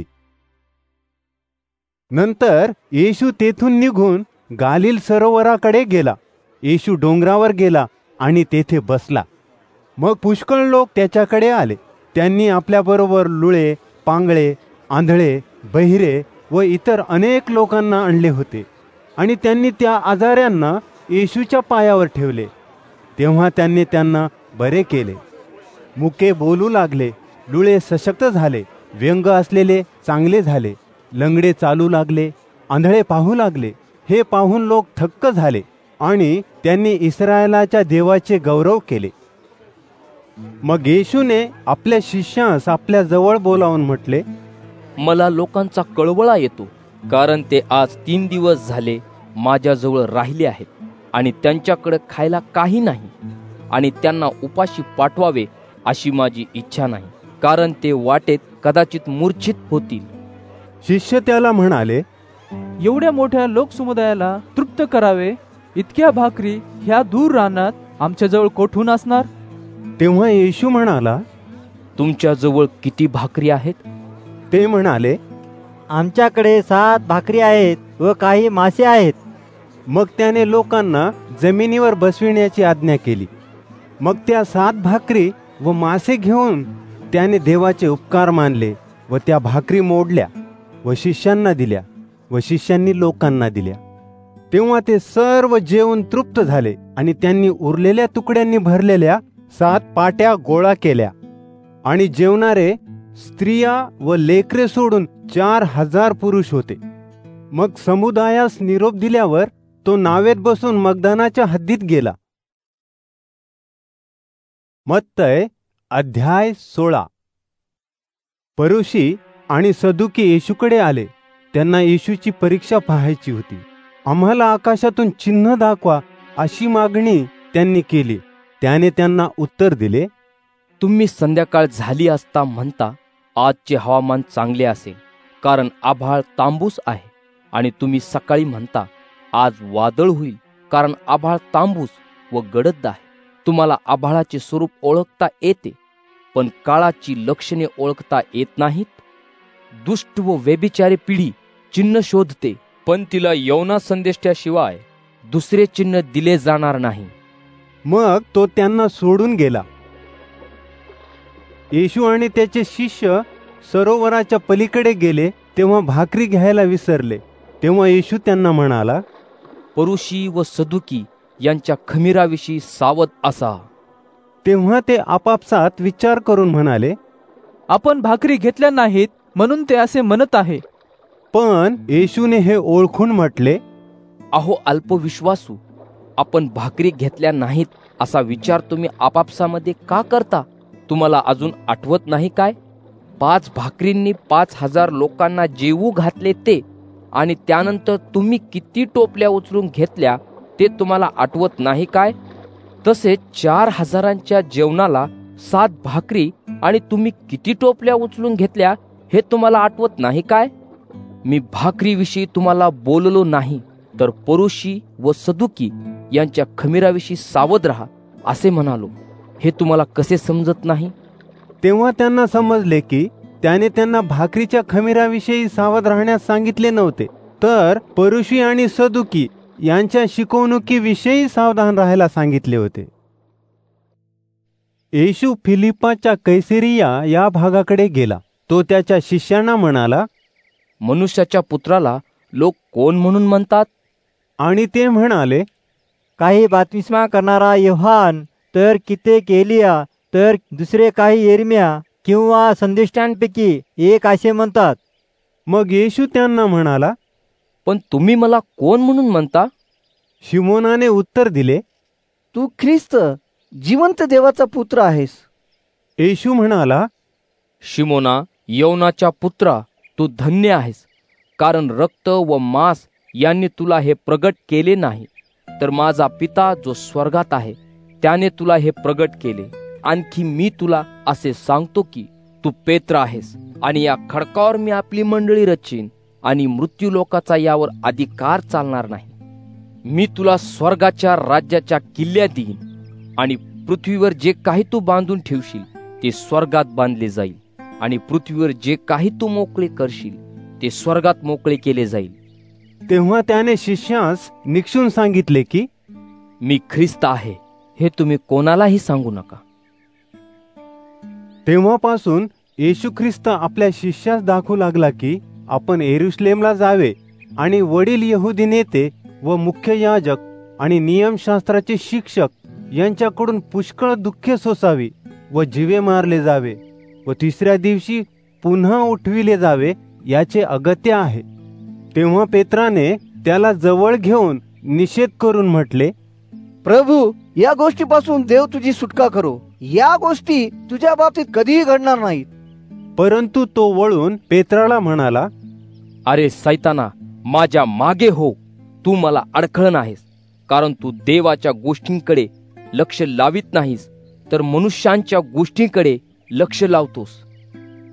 [SPEAKER 1] नंतर येशू तेथून निघून गालिल सरोवराकडे गेला. येशू डोंगरावर गेला आणि तेथे बसला. मग पुष्कळ लोक त्याच्याकडे आले. त्यांनी आपल्याबरोबर लुळे, पांगळे, आंधळे, बहिरे व इतर अनेक लोकांना आणले होते, आणि त्यांनी त्या आजाऱ्यांना येशूच्या पायावर ठेवले. तेव्हा त्यांनी त्यांना बरे केले. मुके बोलू लागले, लुळे सशक्त झाले, व्यंग असलेले चांगले झाले, लंगडे चालू लागले, आंधळे पाहू लागले. हे पाहून लोक थक्क झाले आणि त्यांनी इस्रायलाच्या देवाचे गौरव केले. मग येशूने आपल्या शिष्यास आपल्या जवळ बोलावून म्हटले,
[SPEAKER 10] मला लोकांचा कळवळा येतो, कारण ते आज तीन दिवस झाले माझ्याजवळ राहिले आहेत आणि त्यांच्याकडे खायला काही नाही, आणि त्यांना उपाशी पाठवावे अशी माझी इच्छा नाही. कारण ते वाटेत कदाचित मूर्छित होतील.
[SPEAKER 1] शिष्य त्याला म्हणाले,
[SPEAKER 14] एवढ्या मोठ्या लोकसमुदायाला तृप्त करावे इतक्या भाकरी ह्या दूर रानात आमच्याजवळ कोठून असणार?
[SPEAKER 1] तेव्हा येशू म्हणाला,
[SPEAKER 10] तुमच्या जवळ किती भाकरी आहेत?
[SPEAKER 1] ते म्हणाले,
[SPEAKER 12] आमच्याकडे सात भाकरी आहेत व काही मासे आहेत.
[SPEAKER 1] मग त्याने लोकांना जमिनीवर बसविण्याची आज्ञा केली. मग त्या सात भाकरी व मासे घेऊन त्याने देवाचे उपकार मानले व त्या भाकरी मोडल्या व शिष्यांना दिल्या व शिष्यांनी लोकांना दिल्या. तेव्हा ते सर्व जेवून तृप्त झाले आणि त्यांनी उरलेल्या तुकड्यांनी भरलेल्या सात पाट्या गोळा केल्या. आणि जेवणारे स्त्रिया व लेकरे सोडून चार हजार पुरुष होते. मग समुदायास निरोप दिल्यावर तो नावेत बसून मगदानाच्या हद्दीत गेला. मत्तय अध्याय सोळा. परुषी आणि सदुकी येशूकडे आले. त्यांना येशूची परीक्षा पाहायची होती. आम्हाला आकाशातून चिन्ह दाखवा अशी मागणी त्यांनी केली. त्याने त्यांना उत्तर दिले,
[SPEAKER 10] तुम्ही संध्याकाळ झाली असता म्हणता आजचे हवामान चांगले असेल, कारण आभाळ तांबूस आहे. आणि तुम्ही सकाळी म्हणता आज वादळ होईल, कारण आभाळ तांबूस व गडद आहे. तुम्हाला आभाळाचे स्वरूप ओळखता येते, पण काळाची लक्षणे ओळखता येत नाहीत. दुष्ट व व्यभिचारी पिढी चिन्ह शोधते, पण तिला यौना संदेष्ट्याशिवाय दुसरे चिन्ह दिले जाणार नाही.
[SPEAKER 1] मग तो त्यांना सोडून गेला. येशू आणि त्याचे शिष्य सरोवराच्या पलीकडे गेले. तेव्हा भाकरी घ्यायला विसरले. तेव्हा येशू त्यांना म्हणाला,
[SPEAKER 10] परुषी व सदुकी यांच्या खमीराविषयी सावध असा.
[SPEAKER 1] तेव्हा ते आपापसात विचार करून म्हणाले,
[SPEAKER 14] आपण भाकरी घेतल्या नाहीत म्हणून ते असे म्हणत आहे.
[SPEAKER 1] पण येशूने हे ओळखून म्हटले,
[SPEAKER 10] अहो अल्पविश्वासू, आपण भाकरी घेतल्या नाहीत असा विचार तुम्ही आपापसामध्ये का करता? तुम्हाला अजून आठवत नाही काय? पाच भाकरींनी पाच हजार लोकांना जेवू घातले ते, आणि त्यानंतर तुम्ही किती टोपल्या उचलून घेतल्या ते तुम्हाला आठवत नाही काय? तसे चार हजारांच्या जेवणाला सात भाकरी आणि तुम्ही किती टोपल्या उचलून घेतल्या हे तुम्हाला आठवत नाही काय? मी भाकरीविषयी तुम्हाला बोललो नाही, तर परुषी व सदुकी यांच्या खमीराविषयी सावध राहा असे म्हणालो. हे तुम्हाला कसे समजत नाही?
[SPEAKER 1] तेव्हा त्यांना समजले की त्याने त्यांना भाकरीच्या खमीराविषयी सावध राहण्यास सांगितले नव्हते, तर परुषी आणि सदुकी यांच्या शिकवणुकीविषयी सावधान राहायला सांगितले होते. येशू फिलिप्पाच्या कैसरिया या भागाकडे गेला. तो त्याच्या शिष्यांना म्हणाला,
[SPEAKER 10] मनुष्याच्या पुत्राला लोक कोण म्हणून म्हणतात?
[SPEAKER 1] आणि ते म्हणाले,
[SPEAKER 12] काही बपतिस्मा करणारा योहान, तर कित्येक एलिया, तर दुसरे काही यिर्मया किंवा संदेष्टांपैकी एक असे म्हणतात.
[SPEAKER 1] मग येशू त्यांना म्हणाला,
[SPEAKER 10] पण तुम्ही मला कोण म्हणून म्हणता?
[SPEAKER 1] शिमोनाने उत्तर दिले,
[SPEAKER 11] तू ख्रिस्त जिवंत देवाचा पुत्र आहेस.
[SPEAKER 1] येशू म्हणाला,
[SPEAKER 10] शिमोना, यौनाच्या पुत्रा, तू धन्य आहेस, कारण रक्त व मांस यांनी तुला हे प्रगट केले नाही, तर माझा पिता जो स्वर्गात आहे त्याने तुला हे प्रगट केले. आणखी मी तुला असे सांगतो की तू पेत्र आहेस, आणि या खडकावर मी आपली मंडळी रचीन, आणि मृत्यू लोकाचा यावर अधिकार चालणार नाही. मी तुला स्वर्गाच्या राज्याच्या किल्ल्या देईन, आणि पृथ्वीवर जे काही तू बांधून ठेवशील ते स्वर्गात बांधले जाईल, आणि पृथ्वीवर जे काही तू मोकळे करशील ते स्वर्गात मोकळे केले जाईल.
[SPEAKER 1] तेव्हा त्याने शिष्यास निक्षून सांगितले की
[SPEAKER 10] मी ख्रिस्त आहे हे तुम्ही कोणालाही सांगू नका.
[SPEAKER 1] तेव्हापासून येशू ख्रिस्त आपल्या शिष्यास दाखवू लागला की आपण येरुशलेमला जावे आणि वडील यहुदी नेते व मुख्य याजक आणि नियमशास्त्राचे शिक्षक यांच्याकडून पुष्कळ दुःखे सोसावी व जीवे मारले जावे व तिसऱ्या दिवशी पुन्हा उठविले जावे याचे अगत्य आहे. तेव्हा पेत्राने त्याला जवळ घेऊन निषेध करून म्हटले,
[SPEAKER 11] प्रभू, या गोष्टीपासून देव तुझी सुटका करो. या गोष्टी तुझ्या बाबतीत कधीही घडणार नाहीत.
[SPEAKER 1] परंतु तो वळून पेत्राला म्हणाला,
[SPEAKER 10] अरे सैताना, माझ्या मागे हो, तू मला अडखळण आहेस, कारण तू देवाच्या गोष्टींकडे लक्ष लावित नाहीस, तर मनुष्यांच्या गोष्टींकडे लक्ष लावतोस.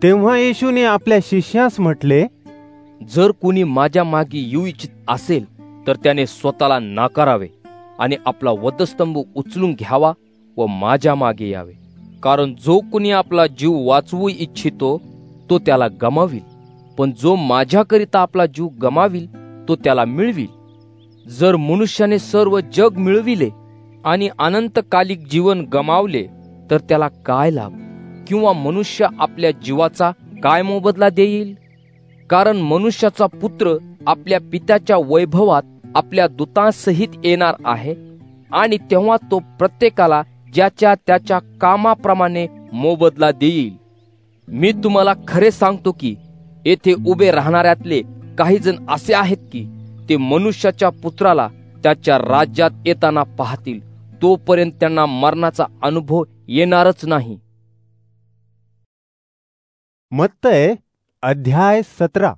[SPEAKER 1] तेव्हा येशूने आपल्या शिष्यास म्हटले,
[SPEAKER 10] जर कोणी माझ्या मागे येऊ इच्छित असेल तर त्याने स्वतःला नाकारावे आणि आपला वधस्तंभ उचलून घ्यावा व माझ्या मागे यावे. कारण जो कोणी आपला जीव वाचवू इच्छितो तो त्याला गमावील, पण जो माझ्याकरिता आपला जीव गमावील तो त्याला मिळवील. जर मनुष्याने सर्व जग मिळविले आणि अनंतकालिक जीवन गमावले तर त्याला काय लाभ? किंवा मनुष्य आपल्या जीवाचा काय मोबदला देईल? कारण मनुष्याचा पुत्र आपल्या पित्याच्या वैभवात आपल्या दूतांसहित येणार आहे आणि तेव्हा तो प्रत्येकाला ज्याच्या त्याच्या कामाप्रमाणे मोबदला देईल. मी तुम्हाला खरे सांगतो की येथे उभे राहणाऱ्यातले काही जण असे आहेत की ते मनुष्याच्या पुत्राला त्याच्या राज्यात येताना पाहतील, तोपर्यंत त्यांना मरणाचा अनुभव येणारच नाही.
[SPEAKER 1] मत्तय अध्याय सतरा.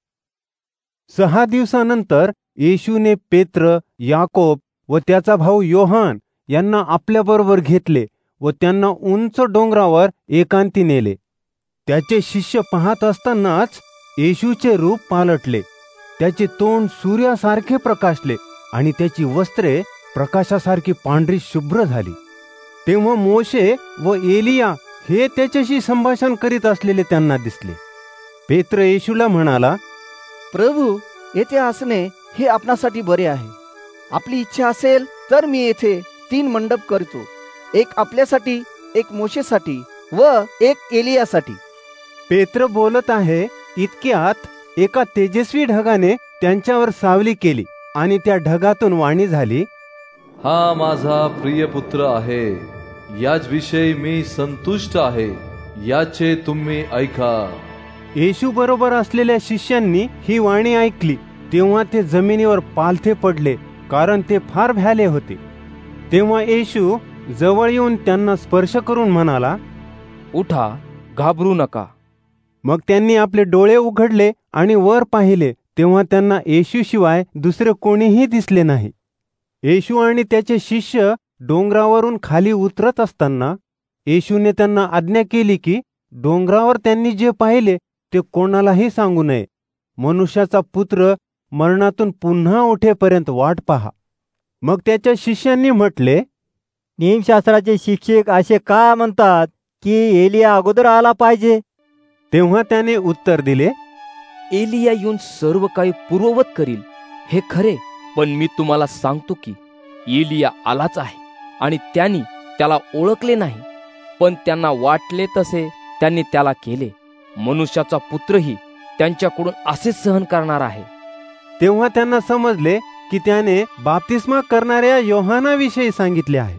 [SPEAKER 1] सहा दिवसानंतर येशूने पेत्र, याकोब व त्याचा भाऊ योहान यांना आपल्याबरोबर घेतले व त्यांना उंच डोंगरावर एकांती नेले. त्याचे शिष्य पाहत असतानाच येशूचे रूप पालटले. त्याचे तोंड सूर्यासारखे प्रकाशले आणि त्याची वस्त्रे प्रकाशासारखी पांढरी शुभ्र झाली. तेव्हा मोशे व एलिया हे त्याच्याशी संभाषण करीत असलेले त्यांना दिसले. पेत्र येशूला म्हणाला,
[SPEAKER 17] प्रभू, येथे असणे हे आपणासाठी बरे आहे. आपली इच्छा असेल तर मी येथे तीन मंडप करतो, एक आपल्यासाठी, एक मोशेसाठी व एक एलियासाठी.
[SPEAKER 1] पेत्र बोलत आहे इतक्यात एका तेजस्वी ढगाने त्यांच्यावर सावली केली आणि त्या ढगातून वाणी झाली,
[SPEAKER 3] हा माझा प्रिय पुत्र आहे, याच विषयी मी संतुष्ट आहे, याचे तुम्ही ऐका.
[SPEAKER 1] येशू बरोबर असलेल्या शिष्यांनी ही वाणी ऐकली तेव्हा ते जमिनीवर पालथे पडले, कारण ते फार भ्याले होते. तेव्हा येशू जवळ येऊन त्यांना स्पर्श करून म्हणाला,
[SPEAKER 10] उठा, घाबरू नका.
[SPEAKER 1] मग त्यांनी आपले डोळे उघडले आणि वर पाहिले, तेव्हा त्यांना येशूशिवाय दुसरे कोणीही दिसले नाही. येशू आणि त्याचे शिष्य डोंगरावरून खाली उतरत असताना येशूने त्यांना आज्ञा केली की डोंगरावर त्यांनी जे पाहिले ते कोणालाही सांगू नये. मनुष्याचा पुत्र मरणातून पुन्हा उठेपर्यंत वाट पहा. मग त्याच्या शिष्यांनी म्हटले,
[SPEAKER 12] नियमशास्त्राचे शिक्षक असे का म्हणतात की एलिया अगोदर आला पाहिजे?
[SPEAKER 1] तेव्हा त्याने उत्तर दिले,
[SPEAKER 10] एलिया येऊन सर्व काही पूर्ववत करील हे खरे, पण मी तुम्हाला सांगतो की एलिया आलाच आहे आणि त्यांनी त्याला ओळखले नाही, पण त्यांना वाटले तसे त्यांनी त्याला केले. मनुष्याचा पुत्रही त्यांच्याकडून असेच सहन करणार आहे.
[SPEAKER 1] तेव्हा त्यांना समजले की त्याने बाप्तिस्मा करणाऱ्या योहानाविषयी सांगितले आहे.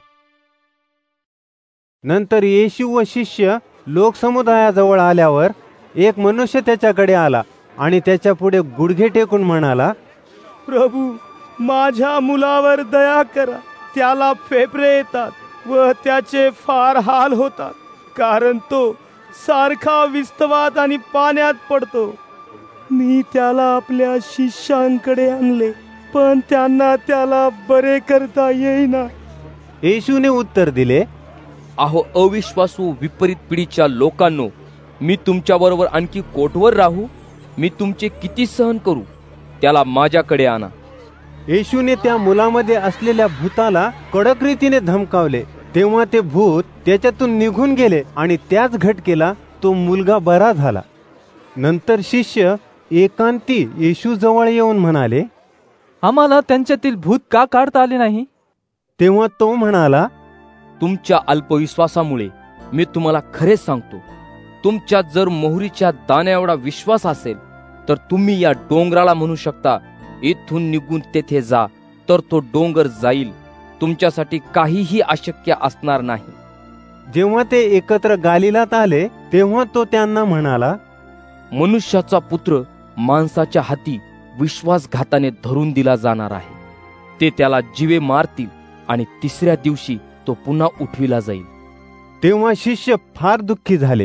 [SPEAKER 1] नंतर येशू व शिष्य लोकसमुदायाजवळ आल्यावर एक मनुष्य त्याच्याकडे आला आणि त्याच्या पुढे गुडघे टेकून म्हणाला,
[SPEAKER 18] प्रभू, माझ्या मुलावर दया करा. त्याला फेफरे येतात व त्याचे फार हाल होतात, कारण तो सारखा विस्तवात आणि पाण्यात पडतो. मी त्याला आपल्या शिष्यांकडे आणले, पण त्यांना त्याला बरे करता येईना.
[SPEAKER 1] येशूने उत्तर दिले,
[SPEAKER 10] अहो अविश्वासू विपरीत पिढीच्या लोकांनो, मी तुमच्याबरोबर आणखी कोठवर राहू? मी तुमचे किती सहन करू? त्याला माझ्याकडे आणा.
[SPEAKER 1] येशूने त्या मुलामध्ये असलेल्या भूताला कडक रीतीने धमकावले. तेव्हा ते भूत त्याच्यातून निघून गेले आणि त्याच घटकेला तो मुलगा बरा झाला. नंतर शिष्य एकांती येशू जवळ येऊन म्हणाले,
[SPEAKER 14] आम्हाला त्यांच्यातील भूत का काढता आले नाही?
[SPEAKER 1] तेव्हा तो म्हणाला,
[SPEAKER 10] तुमच्या अल्पविश्वासामुळे. मी तुम्हाला खरे सांगतो, तुमच्यात जर मोहरीच्या दाण्या एवढा विश्वास असेल तर तुम्ही या डोंगराला म्हणू शकता, इथून निघून तेथे जा, तर तो डोंगर जाईल. तुमच्यासाठी काहीही अशक्य असणार नाही.
[SPEAKER 1] जेव्हा ते एकत्र गालिलात आले तेव्हा तो त्यांना म्हणाला,
[SPEAKER 10] मनुष्याचा पुत्र माणसाच्या हाती विश्वासघाताने धरून दिला जाणार आहे. ते त्याला जीवे मारतील आणि तिसऱ्या दिवशी तो पुन्हा उठविला जाईल.
[SPEAKER 1] तेव्हा शिष्य फार दुःखी झाले.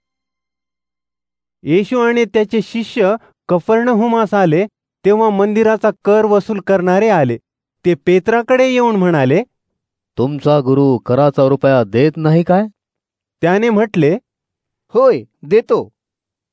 [SPEAKER 1] येशू आणि त्याचे शिष्य कफर्नहुमास आले तेव्हा मंदिराचा कर वसूल करणारे आले. ते पेत्राकडे येऊन म्हणाले,
[SPEAKER 19] तुमचा गुरु कराचा रुपया देत नाही काय?
[SPEAKER 1] त्याने म्हटले,
[SPEAKER 17] होय देतो.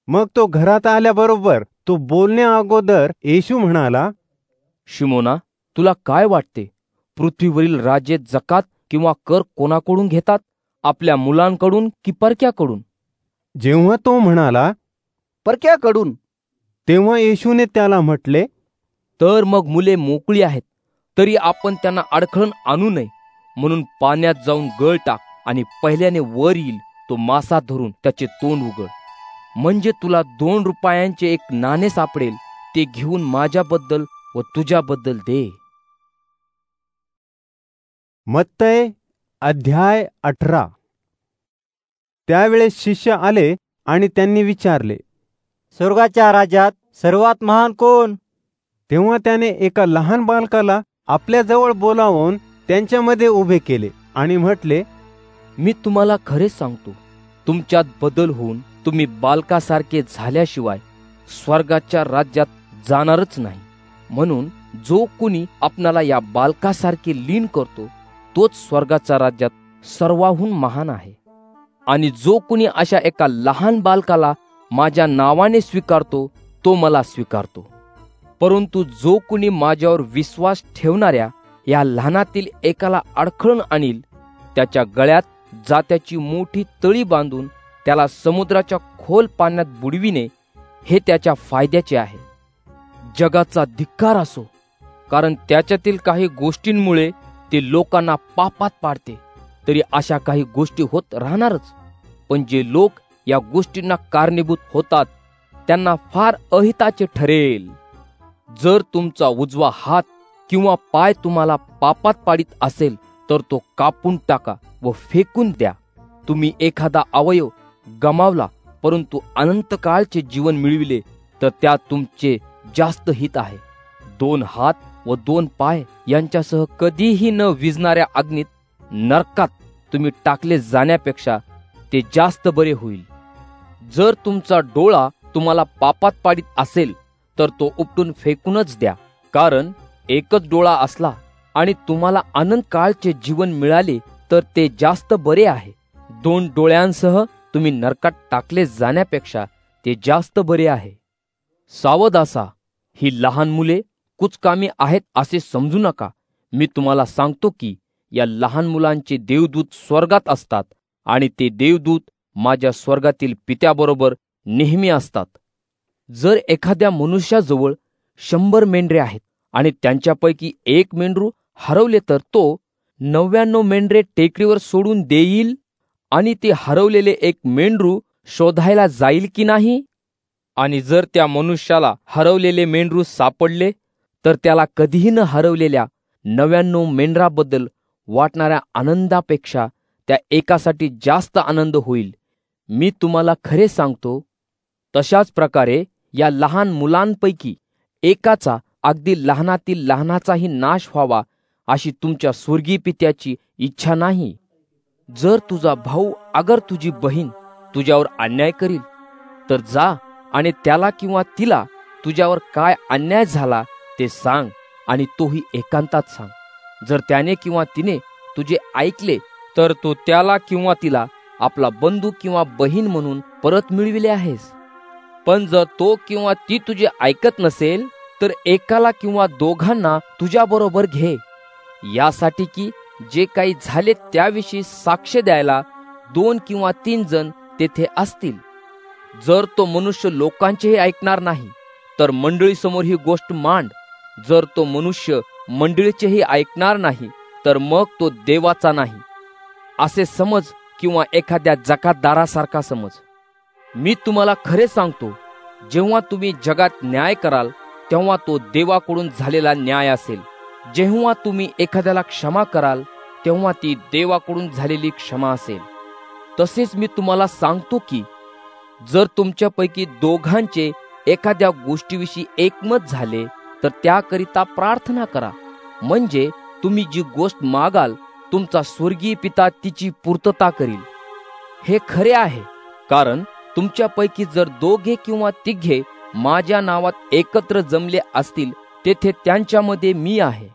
[SPEAKER 1] मग तो घरात आल्याबरोबर तो बोलण्या अगोदर येशू म्हणाला,
[SPEAKER 10] शिमोना, तुला काय वाटते? पृथ्वीवरील राज्ये जकात किंवा कर कोणाकडून घेतात? आपल्या मुलांकडून की परक्याकडून?
[SPEAKER 1] जेव्हा तो म्हणाला,
[SPEAKER 17] परक्याकडून,
[SPEAKER 1] तेव्हा येशूने त्याला म्हटले,
[SPEAKER 10] तर मग मुले मोकळी आहेत, तरी आपण त्यांना अडखळण आणू नये. म्हणून पाण्यात जाऊन गळ टाक, आणि पहिल्याने वर येईल तो मासा धरून त्याचे तोंड उघड. म्हणजे तुला दोन रुपयांचे एक नाणे सापडेल. ते घेऊन माझ्याबद्दल व तुझ्याबद्दल दे.
[SPEAKER 1] मत्तय अध्याय अठरा. त्यावेळेस शिष्य आले आणि त्यांनी विचारले,
[SPEAKER 12] स्वर्गाच्या राज्यात सर्वात महान कोण?
[SPEAKER 1] तेव्हा त्याने एका लहान बालकाला आपल्या जवळ बोलावून त्यांच्यामध्ये उभे केले आणि म्हटले,
[SPEAKER 10] मी तुम्हाला खरेच सांगतो, तुमच्यात बदल होऊन तुम्ही बालकासारखे झाल्याशिवाय स्वर्गाच्या राज्यात जाणारच नाही. म्हणून जो कुणी आपणाला या बालकासारखे लीन करतो तोच स्वर्गाच्या राज्यात सर्वाहून महान आहे. आणि जो कुणी अशा एका लहान बालकाला माझ्या नावाने स्वीकारतो तो मला स्वीकारतो. परंतु जो कुणी माझ्यावर विश्वास ठेवणाऱ्या या लहानातील एकाला अडखळून आणील, त्याच्या गळ्यात जात्याची मोठी तळी बांधून त्याला समुद्राच्या खोल पाण्यात बुडविणे हे त्याच्या फायद्याचे आहे. जगाचा धिक्कार असो, कारण त्याच्यातील काही गोष्टींमुळे ते लोकांना पापात पाडते. तरी अशा काही गोष्टी होत राहणारच. पण जे लोक या गोष्टींना कारणीभूत होतात त्यांना फार अहिताचे ठरेल. जर तुमचा उजवा हात किंवा पाय तुम्हाला पापात पाडित असेल तर तो कापून टाका व फेकून द्या. तुम्ही एखादा अवयव गमावला परंतु अनंत काळचे जीवन मिळविले तर त्यात तुमचे जास्त हित आहे. दोन हात व दोन पाय यांच्यासह कधीही न विझणाऱ्या अग्नीत नरकात तुम्ही टाकले जाण्यापेक्षा ते जास्त बरे होईल. जर तुमचा डोळा तुम्हाला पापात पाडित असेल तर तो उपटून फेकूनच द्या. कारण एकच डोळा असला आणि तुम्हाला अनंत काळचे जीवन मिळाले तर ते जास्त बरे आहे. दोन डोळ्यांसह तुम्ही नरकात टाकले जाण्यापेक्षा ते जास्त बरे आहे. सावध असा, ही लहान मुले कुचकामी आहेत असे समजू नका. मी तुम्हाला सांगतो की या लहान मुलांचे देवदूत स्वर्गात असतात आणि ते देवदूत माझ्या स्वर्गातील पित्याबरोबर नेहमी असतात. जर एखाद्या मनुष्याजवळ शंभर मेंढरे आहेत आणि त्यांच्यापैकी एक मेंढरू हरवले तर तो नव्याण्णव मेंढरे टेकडीवर सोडून देईल आणि ते हरवलेले एक मेंढरू शोधायला जाईल की नाही? आणि जर त्या मनुष्याला हरवलेले मेंढरू सापडले तर त्याला कधीही न हरवलेल्या नव्याण्णव मेंढराबद्दल वाटणाऱ्या आनंदापेक्षा त्या एकासाठी जास्त आनंद होईल. मी तुम्हाला खरे सांगतो, तशाच प्रकारे या लहान मुलांपैकी एकाचा, अगदी लहानातील लहानाचाही नाश व्हावा अशी तुमच्या स्वर्गीय पित्याची इच्छा नाही. जर तुझा भाऊ अगर तुझी बहीण तुझ्यावर अन्याय करील तर जा आणि त्याला किंवा तिला तुझ्यावर काय अन्याय झाला ते सांग, आणि तोही एकांतात सांग. जर त्याने किंवा तिने तुझे ऐकले तर तो त्याला किंवा तिला आपला बंधू किंवा बहीण म्हणून परत मिळविले आहेस. पण जर तो किंवा ती तुझे ऐकत नसेल तर एकाला किंवा दोघांना तुझ्याबरोबर घे, यासाठी की जे काही झाले त्याविषयी साक्ष द्यायला दोन किंवा तीन जण तेथे असतील. जर तो मनुष्य लोकांचेही ऐकणार नाही तर मंडळीसमोर ही गोष्ट मांड. जर तो मनुष्य मंडळीचेही ऐकणार नाही तर मग तो देवाचा नाही असे समज, किंवा एखाद्या जकातदारासारखा समज. मी तुम्हाला खरे सांगतो, जेव्हा तुम्ही जगात न्याय कराल तेव्हा तो देवाकडून झालेला न्याय असेल. जेव्हा तुम्ही एखाद्याला क्षमा कराल तेव्हा ती देवाकडून झालेली क्षमा असेल. तसेच मी तुम्हाला सांगतो की जर तुमच्यापैकी दोघांचे एखाद्या गोष्टीविषयी एकमत झाले तर त्याकरिता प्रार्थना करा. म्हणजे तुम्ही जी गोष्ट मागाल तुमचा स्वर्गीय पिता तिची पूर्तता करील. हे खरे आहे, कारण तुमच्यापैकी जर दोघे किंवा तिघे माझ्या नावात एकत्र जमले असतील तेथे त्यांच्यामध्ये मी आहे.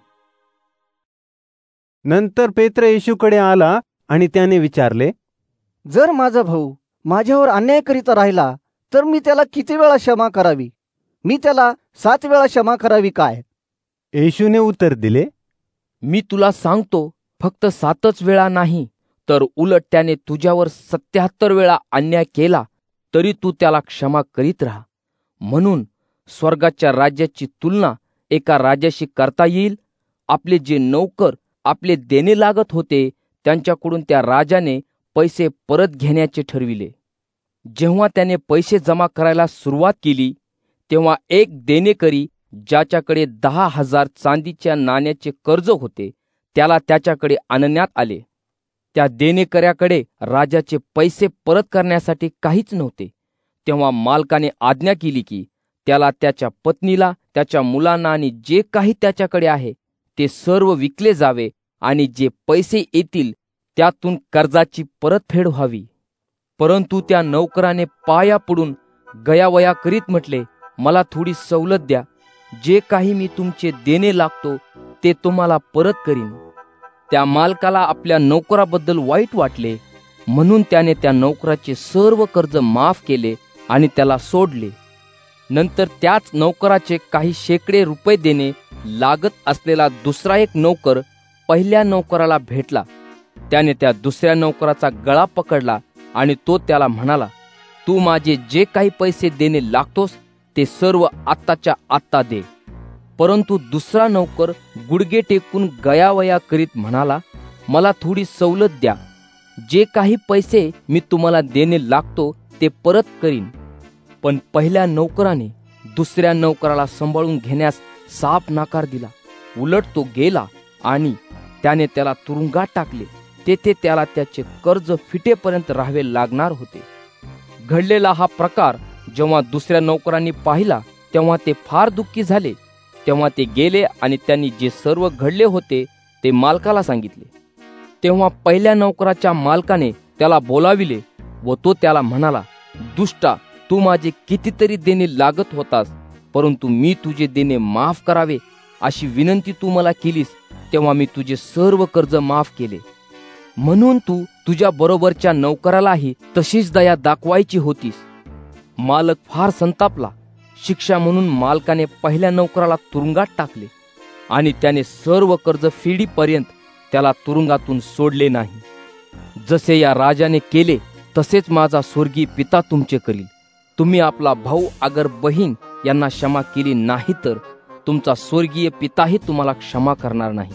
[SPEAKER 1] नंतर पेत्र येशूकडे आला आणि त्याने विचारले,
[SPEAKER 17] जर माझा भाऊ माझ्यावर अन्याय करीत राहिला तर मी त्याला किती वेळा क्षमा करावी? मी त्याला सात वेळा क्षमा करावी काय?
[SPEAKER 1] येशूने उत्तर दिले,
[SPEAKER 10] मी तुला सांगतो, फक्त सातच वेळा नाही, तर उलट त्याने तुझ्यावर सत्याहत्तर वेळा अन्याय केला तरी तू त्याला क्षमा करीत राहा. म्हणून स्वर्गाच्या राज्याची तुलना एका राजाशी करता येईल. आपले जे नौकर आपले देणे लागत होते त्यांच्याकडून त्या राजाने पैसे परत घेण्याचे ठरविले. जेव्हा त्याने पैसे जमा करायला सुरुवात केली तेव्हा एक देणेकरी ज्याच्याकडे दहा हजार चांदीच्या नाण्याचे कर्ज होते त्याला त्याच्याकडे आणण्यात आले. त्या देणेकऱ्याकडे राजाचे पैसे परत करण्यासाठी काहीच नव्हते. तेव्हा मालकाने आज्ञा केली की त्याला त्याच्या पत्नीला, त्याच्या मुलांना आणि जे काही त्याच्याकडे आहे ते सर्व विकले जावे आणि जे पैसे येतील त्यातून कर्जाची परतफेड व्हावी. परंतु त्या नौकराने पाया पडून गयावया करीत म्हटले, मला थोडी सवलत द्या. जे काही मी तुमचे देणे लागतो ते तुम्हाला परत करीन. त्या मालकाला आपल्या नौकराबद्दल वाईट वाटले, म्हणून त्याने त्या नौकराचे सर्व कर्ज माफ केले आणि त्याला सोडले. नंतर त्याच नौकराचे काही शेकडे रुपये देणे लागत असलेला दुसरा एक नौकर पहिल्या नौकराला भेटला. त्याने त्या दुसऱ्या नौकराचा गळा पकडला आणि तो त्याला म्हणाला, तू माझे जे काही पैसे देणे लागतोस ते सर्व आत्ताच्या आत्ता दे. परंतु दुसरा नौकर गुडघे टेकून गयावया करीत म्हणाला, मला थोडी सवलत द्या. जे काही पैसे मी तुम्हाला देणे लागतो ते परत करीन. पण पहिल्या नौकराने दुसऱ्या नौकराला सांभाळून घेण्यास साफ नकार दिला. उलट तो गेला आणि त्याने त्याला तुरुंगात टाकले. तेथे त्याला त्याचे कर्ज फिटेपर्यंत राहावे लागणार होते. घडलेला हा प्रकार जेव्हा दुसऱ्या नौकरांनी पाहिला तेव्हा ते फार दुःखी झाले. तेव्हा ते गेले आणि त्यांनी जे सर्व घडले होते ते मालकाला सांगितले. तेव्हा पहिल्या नौकराच्या मालकाने त्याला बोलाविले व तो त्याला म्हणाला, दुष्टा, तू माझे कितीतरी देणे लागत होतास, परंतु मी तुझे देणे माफ करावे अशी विनंती तू मला केलीस तेव्हा मी तुझे सर्व कर्ज माफ केले. म्हणून तू तुझ्या बरोबरच्या नौकरालाही तशीच दया दाखवायची होतीस. मालक फार संतापला. शिक्षा म्हणून मालकाने पहिल्या नौकराला तुरुंगात टाकले आणि त्याने सर्व कर्ज फेडीपर्यंत त्याला तुरुंगातून सोडले नाही. जसे या राजाने केले तसेच माझा स्वर्गीय पिता तुमचे करील. तुम्ही आपला भाऊ अगर बहीण यांना क्षमा केली नाही तर तुमचा स्वर्गीय पिताही तुम्हाला क्षमा करणार नाही.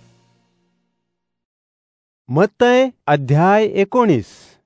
[SPEAKER 1] मत्तय अध्याय एकोणीस.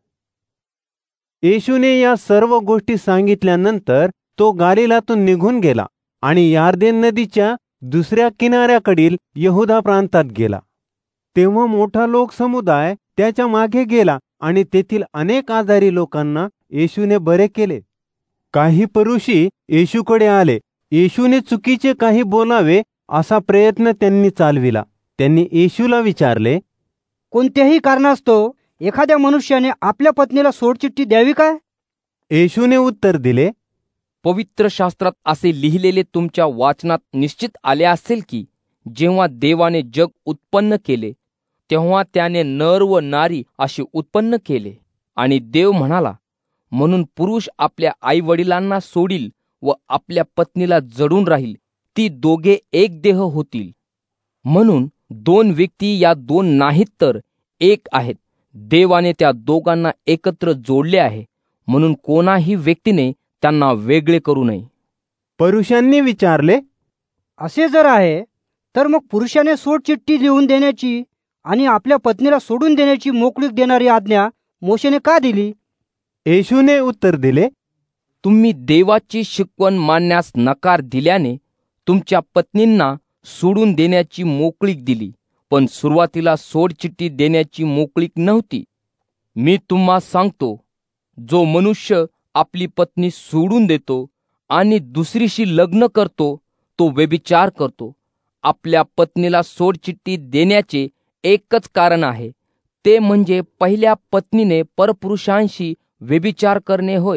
[SPEAKER 1] येशूने या सर्व गोष्टी सांगितल्यानंतर तो गालिलातून निघून गेला आणि यार्देन नदीच्या दुसऱ्या किनाऱ्याकडील यहुदा प्रांतात गेला. तेव्हा मोठा लोकसमुदाय त्याच्या मागे गेला आणि तेथील अनेक आजारी लोकांना येशूने बरे केले. काही पुरुषी येशूकडे आले. येशूने चुकीचे काही बोलावे असा प्रयत्न त्यांनी चालविला. त्यांनी येशूला विचारले,
[SPEAKER 16] कोणत्याही कारणास्तव एखाद्या मनुष्याने आपल्या पत्नीला सोडचिठ्ठी द्यावी काय?
[SPEAKER 1] येशूने उत्तर दिले,
[SPEAKER 10] पवित्र शास्त्रात असे लिहिलेले तुमच्या वाचनात निश्चित आले असेल की जेव्हा देवाने जग उत्पन्न केले तेव्हा त्याने नर व नारी असे उत्पन्न केले. आणि देव म्हणाला, म्हणून पुरुष आपल्या आई वडिलांना सोडील व आपल्या पत्नीला जडून राहील, ती दोघे एक देह होतील. म्हणून दोन व्यक्ती या दोन नाहीत तर एक आहेत. देवाने त्या दोघांना एकत्र जोडले आहे, म्हणून कोणाही व्यक्तीने त्यांना वेगळे करू नये.
[SPEAKER 1] पुरुषांनी विचारले,
[SPEAKER 16] असे जर आहे तर मग पुरुषाने सोडचिठ्ठी लिहून देण्याची आणि आपल्या पत्नीला सोडून देण्याची मोकळीक देणारी आज्ञा मोशेने का दिली?
[SPEAKER 1] येशूने उत्तर दिले,
[SPEAKER 10] तुम्ही देवाची शिकवण मानण्यास नकार दिल्याने तुमच्या पत्नींना सोडून देण्याची मोकळीक दिली, पण सुरुवातीला सोडचिठ्ठी देण्याची मोकळीक नव्हती. मी तुम्हा सांगतो, जो मनुष्य आपली पत्नी सोडून देतो आणि दुसरीशी लग्न करतो तो व्यभिचार करतो. आपल्या पत्नीला सोडचिठ्ठी देण्याचे एकच कारण आहे, ते म्हणजे पहिल्या पत्नीने परपुरुषांशी व्यभिचार करणे होय.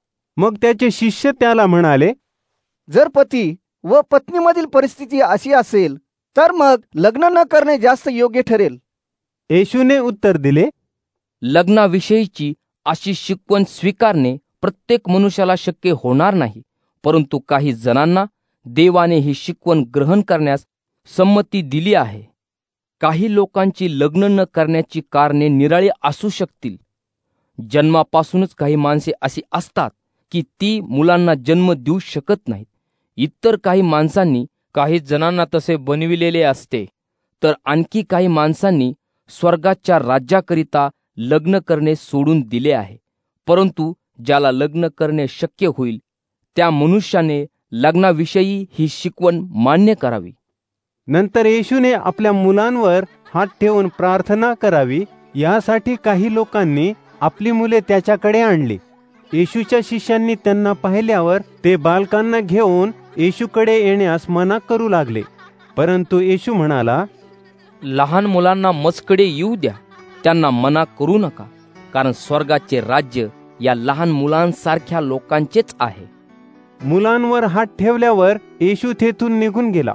[SPEAKER 1] मग त्याचे शिष्य त्याला म्हणाले,
[SPEAKER 17] जर पती व पत्नीमधील परिस्थिती अशी असेल तर मग लग्न न करणे जास्त योग्य ठरेल.
[SPEAKER 1] येशूने उत्तर दिले,
[SPEAKER 10] लग्नाविषयीची अशी शिकवण स्वीकारणे प्रत्येक मनुष्याला शक्य होणार नाही, परंतु काही जणांना देवाने ही शिकवण ग्रहण करण्यास संमती दिली आहे. काही लोकांची लग्न न करण्याची कारणे निराळी असू शकतील. जन्मापासूनच काही माणसे अशी असतात की ती मुलांना जन्म देऊ शकत नाहीत. इतर काही माणसांनी काही जणांना तसे बनविलेले असते, तर आणखी काही माणसांनी स्वर्गाच्या राज्याकरिता लग्न करणे सोडून दिले आहे. परंतु ज्याला लग्न करणे शक्य होईल त्या मनुष्याने लग्नाविषयी ही शिकवण मान्य करावी.
[SPEAKER 1] नंतर येशूने आपल्या मुलांवर हात ठेवून प्रार्थना करावी यासाठी काही लोकांनी आपली मुले त्याच्याकडे आणली. येशूच्या शिष्यांनी त्यांना पाहिल्यावर ते बालकांना घेऊन येशूकडे येण्यास मना करू लागले. परंतु येशू म्हणाला,
[SPEAKER 10] लहान मुलांना मजकडे येऊ द्या, त्यांना मना करू नका, कारण स्वर्गाचे राज्य या लहान मुलांसारख्या लोकांचेच आहे.
[SPEAKER 1] मुलांवर हात ठेवल्यावर येशू तेथून निघून गेला.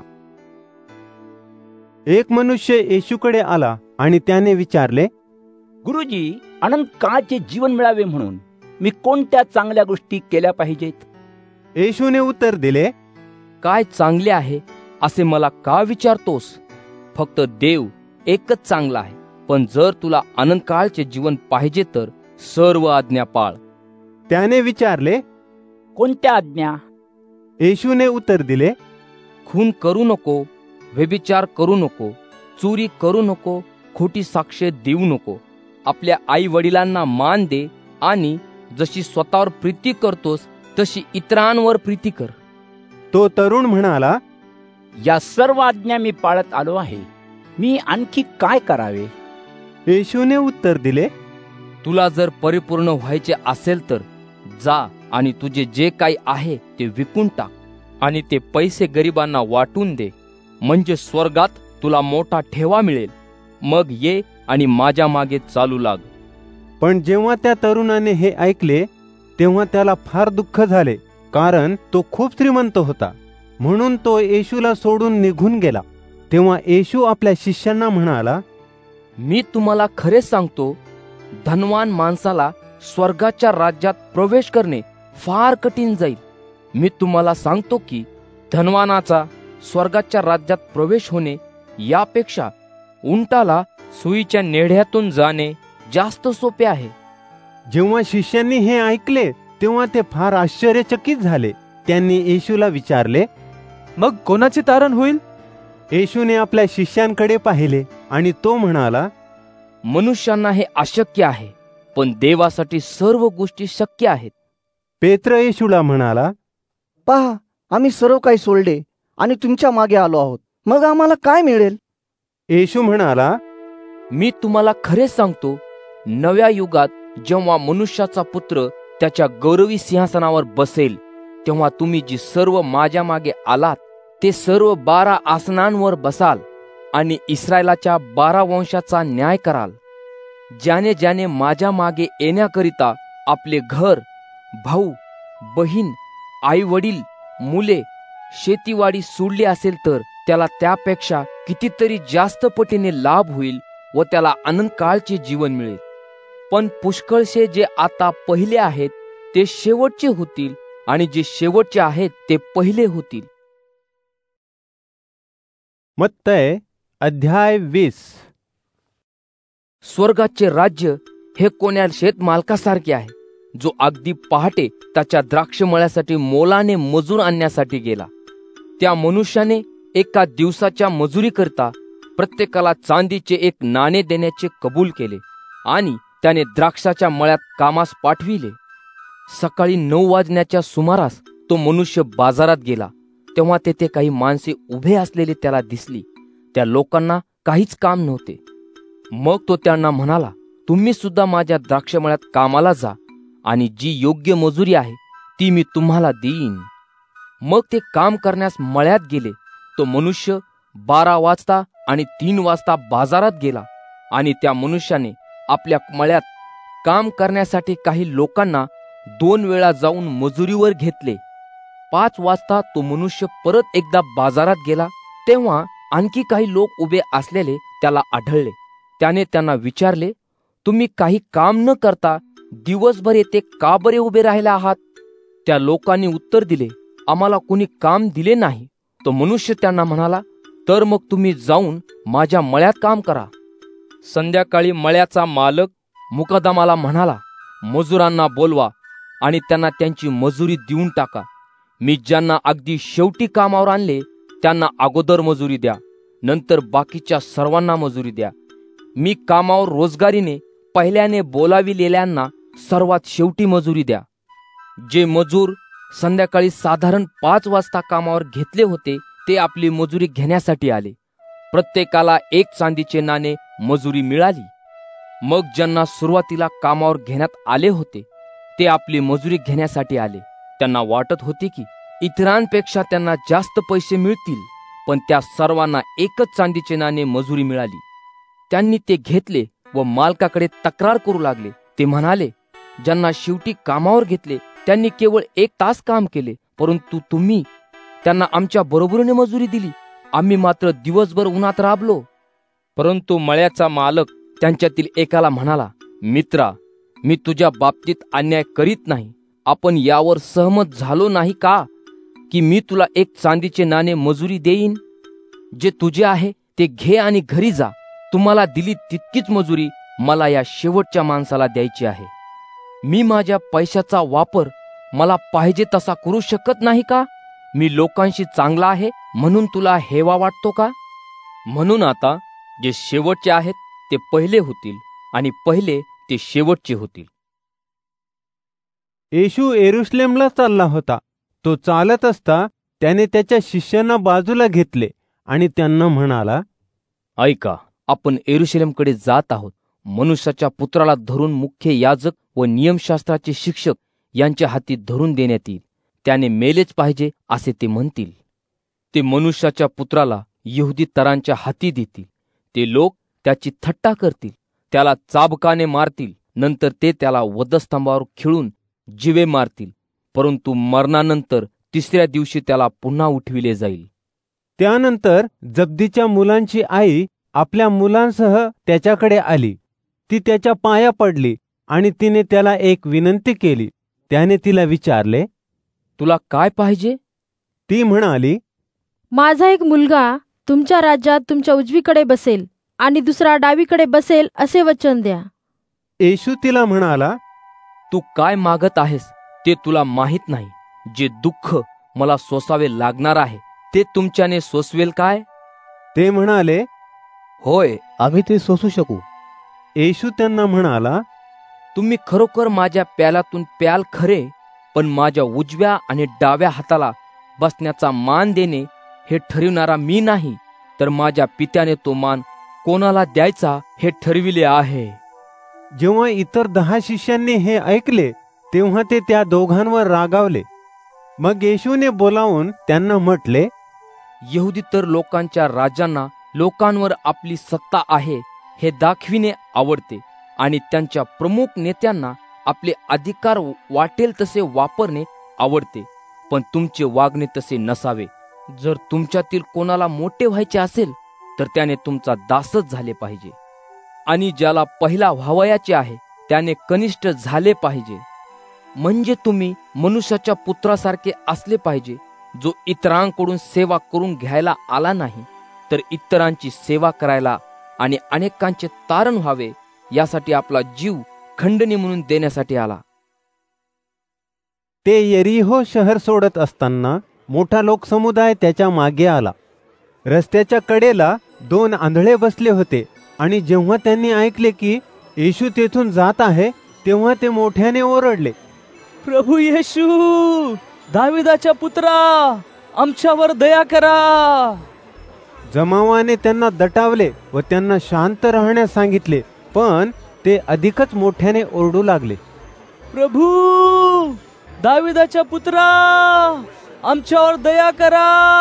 [SPEAKER 1] एक मनुष्य येशूकडे आला आणि त्याने विचारले,
[SPEAKER 7] गुरुजी, अनंत काळाचे जीवन मिळावे म्हणून मी कोणत्या चांगल्या गोष्टी केल्या पाहिजेत?
[SPEAKER 1] येशूने उत्तर दिले,
[SPEAKER 10] काय चांगले आहे असे मला का विचारतोस? फक्त देव एकच चांगला आहे. पण जर तुला अनंत काळचे जीवन पाहिजे तर सर्व आज्ञा पाळ.
[SPEAKER 1] त्याने विचारले,
[SPEAKER 7] कोणत्या आज्ञा?
[SPEAKER 1] येशूने उत्तर दिले,
[SPEAKER 10] खून करू नको, व्यभिचार करू नको, चोरी करू नको, खोटी साक्ष देऊ नको, आपल्या आई वडिलांना मान दे आणि जशी स्वतःवर प्रीती करतोस तशी इतरांवर प्रीती कर.
[SPEAKER 1] तो तरुण म्हणाला,
[SPEAKER 7] या सर्व आज्ञा मी पाळत आलो आहे, मी आणखी काय करावे?
[SPEAKER 1] येशूने उत्तर दिले,
[SPEAKER 10] तुला जर परिपूर्ण व्हायचे असेल तर जा आणि तुझे जे काही आहे ते विकून टाक आणि ते पैसे गरिबांना वाटून दे, म्हणजे स्वर्गात तुला मोठा ठेवा मिळेल. मग ये आणि माझ्या मागे चालू लाग.
[SPEAKER 1] पण जेव्हा त्या तरुणाने हे ऐकले तेव्हा त्याला फार दुःख झाले, कारण तो खूप श्रीमंत होता. म्हणून तो येशूला सोडून निघून गेला. तेव्हा येशू आपल्या शिष्यांना म्हणाला,
[SPEAKER 10] मी तुम्हाला खरे सांगतो, धनवान माणसाला स्वर्गाच्या राज्यात प्रवेश करणे फार कठीण जाईल. मी तुम्हाला सांगतो की धनवानाचा स्वर्गाच्या राज्यात प्रवेश होणे यापेक्षा उंटाला सुईच्या नेढ्यातून जाणे जास्त सोपे आहे.
[SPEAKER 1] जेव्हा शिष्यांनी हे ऐकले तेव्हा ते फार आश्चर्यचकित झाले. त्यांनी येशूला विचारले,
[SPEAKER 14] मग कोणाचे तारण होईल?
[SPEAKER 1] येशूने आपल्या शिष्यांकडे पाहिले आणि तो म्हणाला,
[SPEAKER 10] मनुष्यांना हे अशक्य आहे, पण देवासाठी सर्व गोष्टी शक्य आहेत.
[SPEAKER 1] पेत्र येशूला म्हणाला,
[SPEAKER 17] पहा, आम्ही सर्व काही सोडले आणि तुमच्या मागे आलो आहोत, मग आम्हाला काय मिळेल?
[SPEAKER 1] येशू म्हणाला,
[SPEAKER 10] मी तुम्हाला खरे सांगतो, नव्या युगात जेव्हा मनुष्याचा पुत्र त्याच्या गौरवी सिंहासनावर बसेल तेव्हा तुम्ही जी सर्व माझ्या मागे आलात ते सर्व बारा आसनांवर बसाल आणि इस्रायलाच्या बारा वंशाचा न्याय कराल. ज्याने ज्याने माझ्या मागे येण्याकरिता आपले घर, भाऊ, बहीण, आई वडील, मुले, शेतीवाडी सोडली असेल तर त्याला त्यापेक्षा कितीतरी जास्त पटीने लाभ होईल व त्याला अनंत काळचे जीवन मिळेल. पण पुष्कळसे जे आता पहिले आहेत ते शेवटचे होतील आणि जे शेवटचे आहेत ते पहिले होतील.
[SPEAKER 1] मत्तय अध्याय वीस.
[SPEAKER 10] स्वर्गाचे राज्य हे कोण्या शेतमालकासारखे आहे, जो अगदी पहाटे त्याच्या द्राक्षमळ्यासाठी मोलाने मजूर आणण्यासाठी गेला. त्या मनुष्याने एका दिवसाच्या मजुरीकरता प्रत्येकाला चांदीचे एक नाणे देण्याचे कबूल केले आणि त्याने द्राक्षाच्या मळ्यात कामास पाठविले. सकाळी नऊ वाजण्याच्या सुमारास तो मनुष्य बाजारात गेला. तेव्हा तेथे काही माणसे उभे असलेले त्याला दिसली. त्या लोकांना काहीच काम नव्हते. मग तो त्यांना म्हणाला, तुम्ही सुद्धा माझ्या द्राक्षमळ्यात कामाला जा आणि जी योग्य मजुरी आहे ती मी तुम्हाला देईन. मग ते काम करण्यास मळ्यात गेले. तो मनुष्य बारा वाजता आणि तीन वाजता बाजारात गेला आणि त्या मनुष्याने आपल्या मळ्यात काम करण्यासाठी काही लोकांना दोन वेळा जाऊन मजुरीवर घेतले. पाच वाजता तो मनुष्य परत एकदा बाजारात गेला. तेव्हा आणखी काही लोक उभे असलेले त्याला आढळले. त्याने त्यांना विचारले, तुम्ही काही काम न करता दिवसभर येथे का बरे उभे राहिले आहात? त्या लोकांनी उत्तर दिले, आम्हाला कोणी काम दिले नाही. तो मनुष्य त्यांना म्हणाला, तर मग तुम्ही जाऊन माझ्या मळ्यात काम करा. संध्याकाळी मळ्याचा मालक मुकादमाला म्हणाला, मजुरांना बोलवा आणि त्यांना त्यांची मजुरी देऊन टाका. मी ज्यांना अगदी शेवटी कामावर आणले त्यांना अगोदर मजुरी द्या, नंतर बाकीच्या सर्वांना मजुरी द्या. मी कामावर रोजगारीने पहिल्याने बोलाविलेल्यांना सर्वात शेवटी मजुरी द्या. जे मजूर संध्याकाळी साधारण पाच वाजता कामावर घेतले होते ते आपली मजुरी घेण्यासाठी आले. प्रत्येकाला एक चांदीचे नाणे मजुरी मिळाली. मग ज्यांना सुरुवातीला कामावर घेण्यात आले होते ते आपली मजुरी घेण्यासाठी आले. त्यांना वाटत होते की इतरांपेक्षा त्यांना जास्त पैसे मिळतील, पण त्या सर्वांना एकच चांदीचे नाणे मजुरी मिळाली. त्यांनी ते घेतले व मालकाकडे तक्रार करू लागले. ते म्हणाले, ज्यांना शेवटी कामावर घेतले त्यांनी केवळ एक तास काम केले, परंतु तुम्ही त्यांना आमच्या बरोबरीने मजुरी दिली. आम्ही मात्र दिवसभर उन्हात राबलो. परंतु मळ्याचा मालक त्यांच्यातील एकाला म्हणाला, मित्रा, मी तुझ्या बाबतीत अन्याय करीत नाही. आपण यावर सहमत झालो नाही का की मी तुला एक चांदीचे नाणे मजुरी देईन? जे तुझे आहे ते घे आणि घरी जा. तुम्हाला दिली तितकीच मजुरी मला या शेवटच्या माणसाला द्यायची आहे. मी माझ्या पैशाचा वापर मला पाहिजे तसा करू शकत नाही का? मी लोकांशी चांगला आहे म्हणून तुला हेवा वाटतो का? म्हणून आता जे शेवटचे आहेत ते पहिले होतील आणि पहिले ते शेवटचे होतील.
[SPEAKER 1] येशू येरुशलेमला चालला होता. तो चालत असता त्याने त्याच्या शिष्यांना बाजूला घेतले आणि त्यांना म्हणाला,
[SPEAKER 10] ऐका, आपण येरुशलेमकडे जात आहोत. मनुष्याच्या पुत्राला धरून मुख्य याजक व नियमशास्त्राचे शिक्षक यांच्या हाती धरून देण्यात येईल. त्याने मेलेच पाहिजे असे ते म्हणतील. ते मनुष्याच्या पुत्राला यहुदी तरांच्या हाती देतील. ते लोक त्याची थट्टा करतील, त्याला चाबकाने मारतील. नंतर ते त्याला वधस्तंभावर खिळून जिवे मारतील, परंतु मरणानंतर तिसऱ्या दिवशी त्याला पुन्हा उठविले जाईल.
[SPEAKER 1] त्यानंतर जब्दीच्या मुलांची आई आपल्या मुलांसह त्याच्याकडे आली. ती त्याच्या पाया पडली आणि तिने त्याला एक विनंती केली. त्याने तिला विचारले,
[SPEAKER 10] तुला काय पाहिजे?
[SPEAKER 1] ती म्हणाली,
[SPEAKER 13] माझा एक मुलगा तुमच्या राज्यात तुमच्या उजवीकडे बसेल आणि दुसरा डावीकडे बसेल असे वचन द्या.
[SPEAKER 1] येशू तिला म्हणाला,
[SPEAKER 10] तू काय मागत आहेस ते तुला माहित नाही. जे दुःख मला सोसावे लागणार आहे ते तुमच्याने सोसवेल काय?
[SPEAKER 1] ते म्हणाले,
[SPEAKER 10] होय,
[SPEAKER 19] आम्ही ते सोसू शकू.
[SPEAKER 1] येशू त्यांना म्हणाला,
[SPEAKER 10] तुम्ही खरोखर माझ्या प्यालातून प्याल खरे, पण माझ्या उजव्या आणि डाव्या हाताला बसण्याचा मान देणे हे ठरविणारा मी नाही, तर माझ्या पित्याने तो मान कोणाला द्यायचा हे ठरविले आहे.
[SPEAKER 1] जेव्हा इतर दहा शिष्यांनी हे ऐकले तेव्हा ते त्या दोघांवर रागावले. मग येशूने बोलावून त्यांना म्हटले,
[SPEAKER 10] यहुदी तर लोकांच्या राजांना लोकांवर आपली सत्ता आहे हे दाखविणे आवडते आणि त्यांच्या प्रमुख नेत्यांना आपले अधिकार वाटेल तसे वापरणे आवडते, पण तुमचे वागणे तसे नसावे. जर तुमच्यातील कोणाला मोठे व्हायचे असेल तर त्याने तुमचा दासच झाले पाहिजे, आणि ज्याला पहिला व्हावयाचे आहे त्याने कनिष्ठ झाले पाहिजे. म्हणजे तुम्ही मनुष्याच्या पुत्रासारखे असले पाहिजे, जो इतरांकडून सेवा करून घ्यायला आला नाही, तर इतरांची सेवा करायला आणि अनेकांचे तारण व्हावे यासाठी आपला जीव खंडणी म्हणून देण्यासाठी आला.
[SPEAKER 1] ते यरीहो शहर सोडत असताना मोठा लोकसमुदाय त्याच्या मागे आला. रस्त्याच्या कडेला दोन आंधळे बसले होते आणि जेव्हा त्यांनी ऐकले की येशू तेथून जात आहे तेव्हा ते मोठ्याने ओरडले,
[SPEAKER 15] प्रभू येशू, दाविदाच्या पुत्रा, आमच्यावर दया करा.
[SPEAKER 1] जमावाने त्यांना दटावले व त्यांना शांत राहण्यास सांगितले, पण ते अधिकच मोठ्याने ओरडू लागले,
[SPEAKER 15] प्रभू, दाविदाच्या पुत्रा, आमच्यावर दया करा.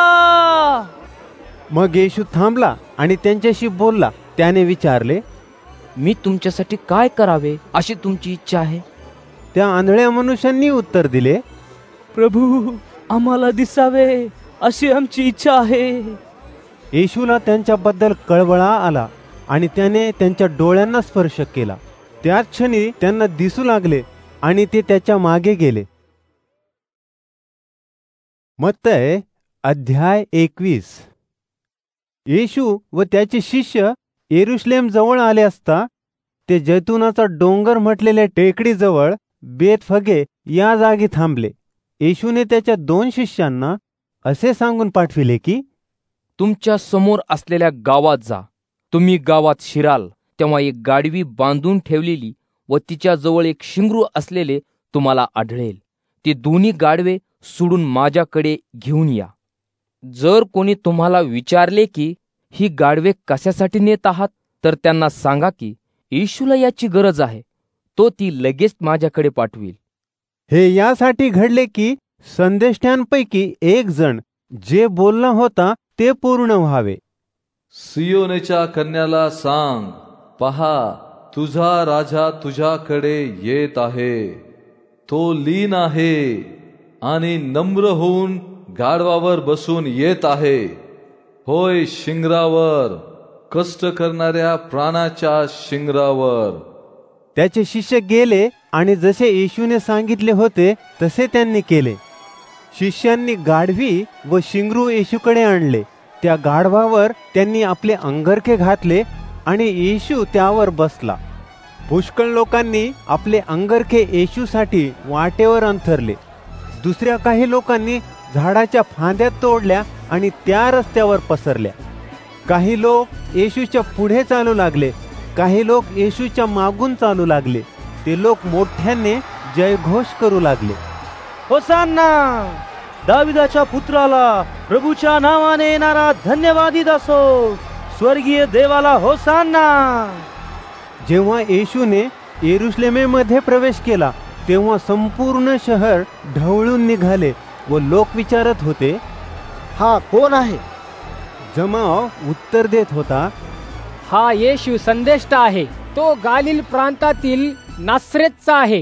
[SPEAKER 1] मग येशू थांबला आणि त्यांच्याशी बोलला. त्याने विचारले,
[SPEAKER 10] मी तुमच्यासाठी काय करावे अशी तुमची इच्छा आहे?
[SPEAKER 1] त्या आंधळ्या मनुष्यांनी उत्तर दिले,
[SPEAKER 15] प्रभू, आम्हाला दिसावे अशी आमची इच्छा आहे.
[SPEAKER 1] येशूला त्यांच्याबद्दल कळवळा आला आणि त्याने त्यांच्या डोळ्यांना स्पर्श केला. त्याच क्षणी त्यांना दिसू लागले आणि ते त्याच्या मागे गेले. मत्तय अध्याय एकवीस. येशू व त्याचे शिष्य येरुशलेम जवळ आले असता ते जैतुनाचा डोंगर म्हटलेल्या टेकडीजवळ बेतफगे या जागी थांबले. येशूने त्याच्या दोन शिष्यांना असे सांगून पाठविले की,
[SPEAKER 10] तुमच्या समोर असलेल्या गावात जा. तुम्ही गावात शिराल तेव्हा एक गाडवी बांधून ठेवलेली व तिच्याजवळ एक शिंगरू असलेले तुम्हाला आढळेल. ते दोन्ही गाडवे सोडून माझ्याकडे घेऊन या. जर कोणी तुम्हाला विचारले की ही गाडवे कशासाठी नेत आहात, तर त्यांना सांगा की येशूला याची गरज आहे. तो ती लगेच माझ्याकडे पाठवील.
[SPEAKER 1] हे यासाठी घडले की संदेष्टांपैकी एक जण जे बोलला होता ते पूर्ण व्हावे.
[SPEAKER 3] सियोनेच्या कन्याला सांग, पहा, तुझा राजा तुझ्याकडे येत आहे. तो लीन आहे आणि नम्र होऊन गाढवावर बसून येत आहे. होय, शिंगरावर, कष्ट करणाऱ्या प्राणाच्या शिंगरावर.
[SPEAKER 1] त्याचे शिष्य गेले आणि जसे येशूने सांगितले होते तसे त्यांनी केले. शिष्यांनी गाढवी व शिंगरू येशूकडे आणले. त्या गाढवावर त्यांनी आपले अंगरखे घातले आणि येशू त्यावर बसला. पुष्कळ लोकांनी आपले अंगरखे येशूसाठी वाटेवर अंथरले. दुसऱ्या काही लोकांनी झाडाच्या फांद्या तोडल्या आणि त्या रस्त्यावर पसरल्या. काही लोक येशूच्या पुढे चालू लागले, काही लोक येशूच्या मागून चालू लागले. ते लोक मोठ्याने जयघोष करू लागले.
[SPEAKER 8] होसान्ना, दाविदाच्या पुत्राला, प्रभूच्या नावाने येणारा धन्यवादित असो. स्वर्गीय देवाला होसान्ना.
[SPEAKER 1] जेव्हा येशूने येरुशलेमेमध्ये प्रवेश केला तेव्हा संपूर्ण शहर ढवळून निघाले व लोक विचारत होते,
[SPEAKER 17] हा कोण आहे?
[SPEAKER 1] जमाव उत्तर देत होता,
[SPEAKER 20] हा येशू संदेष्ट आहे. तो गालिल प्रांतातील नासरेतचा आहे.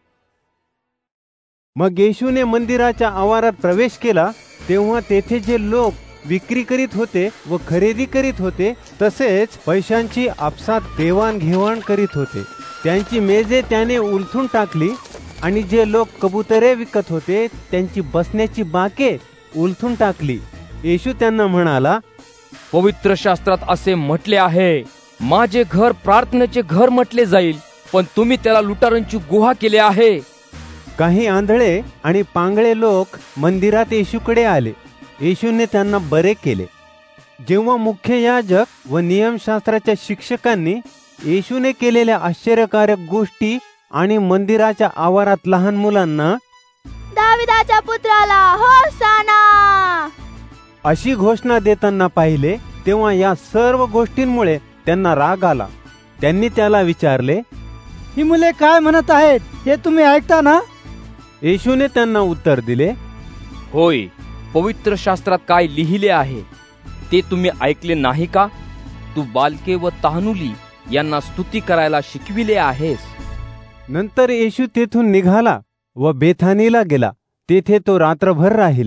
[SPEAKER 1] मग येशूने मंदिराच्या आवारात प्रवेश केला तेव्हा तेथे जे लोक विक्री करीत होते व खरेदी करीत होते तसेच पैशांची आपसात देवाणघेवाण करीत होते, त्यांची मेजे त्याने उलथून टाकली आणि जे लोक कबुतरे विकत होते त्यांची बसण्याची बाके उलथून टाकली. येशू त्यांना म्हणाला,
[SPEAKER 10] पवित्र शास्त्रात असे म्हटले आहे, माझे घर प्रार्थनेचे घर म्हटले जाईल, पण तुम्ही त्याला लुटारांची गुहा केले आहे.
[SPEAKER 1] काही आंधळे आणि पांगळे लोक मंदिरात येशूकडे आले. येशूने त्यांना बरे केले. जेव्हा मुख्य याजक व नियमशास्त्राच्या शिक्षकांनी येशूने केलेल्या आश्चर्यकारक गोष्टी आणि मंदिराच्या आवारात लहान मुलांना
[SPEAKER 13] दाविदाच्या पुत्राला होसाना
[SPEAKER 1] अशी घोषणा देताना पाहिले तेव्हा या सर्व गोष्टींमुळे त्यांना राग आला. त्यांनी त्याला विचारले,
[SPEAKER 16] ही मुले काय म्हणत आहेत हे तुम्ही ऐकता ना?
[SPEAKER 1] येशूने त्यांना उत्तर दिले,
[SPEAKER 10] होय, पवित्र शास्त्रात काय लिहिले आहे ते तुम्ही ऐकले नाही का? तू बालके व तहानुली यांना स्तुती करायला शिकविले आहेस.
[SPEAKER 1] नंतर येशू तेथून निघाला व बेथानीला गेला. तेथे तो रात्रभर राहिला.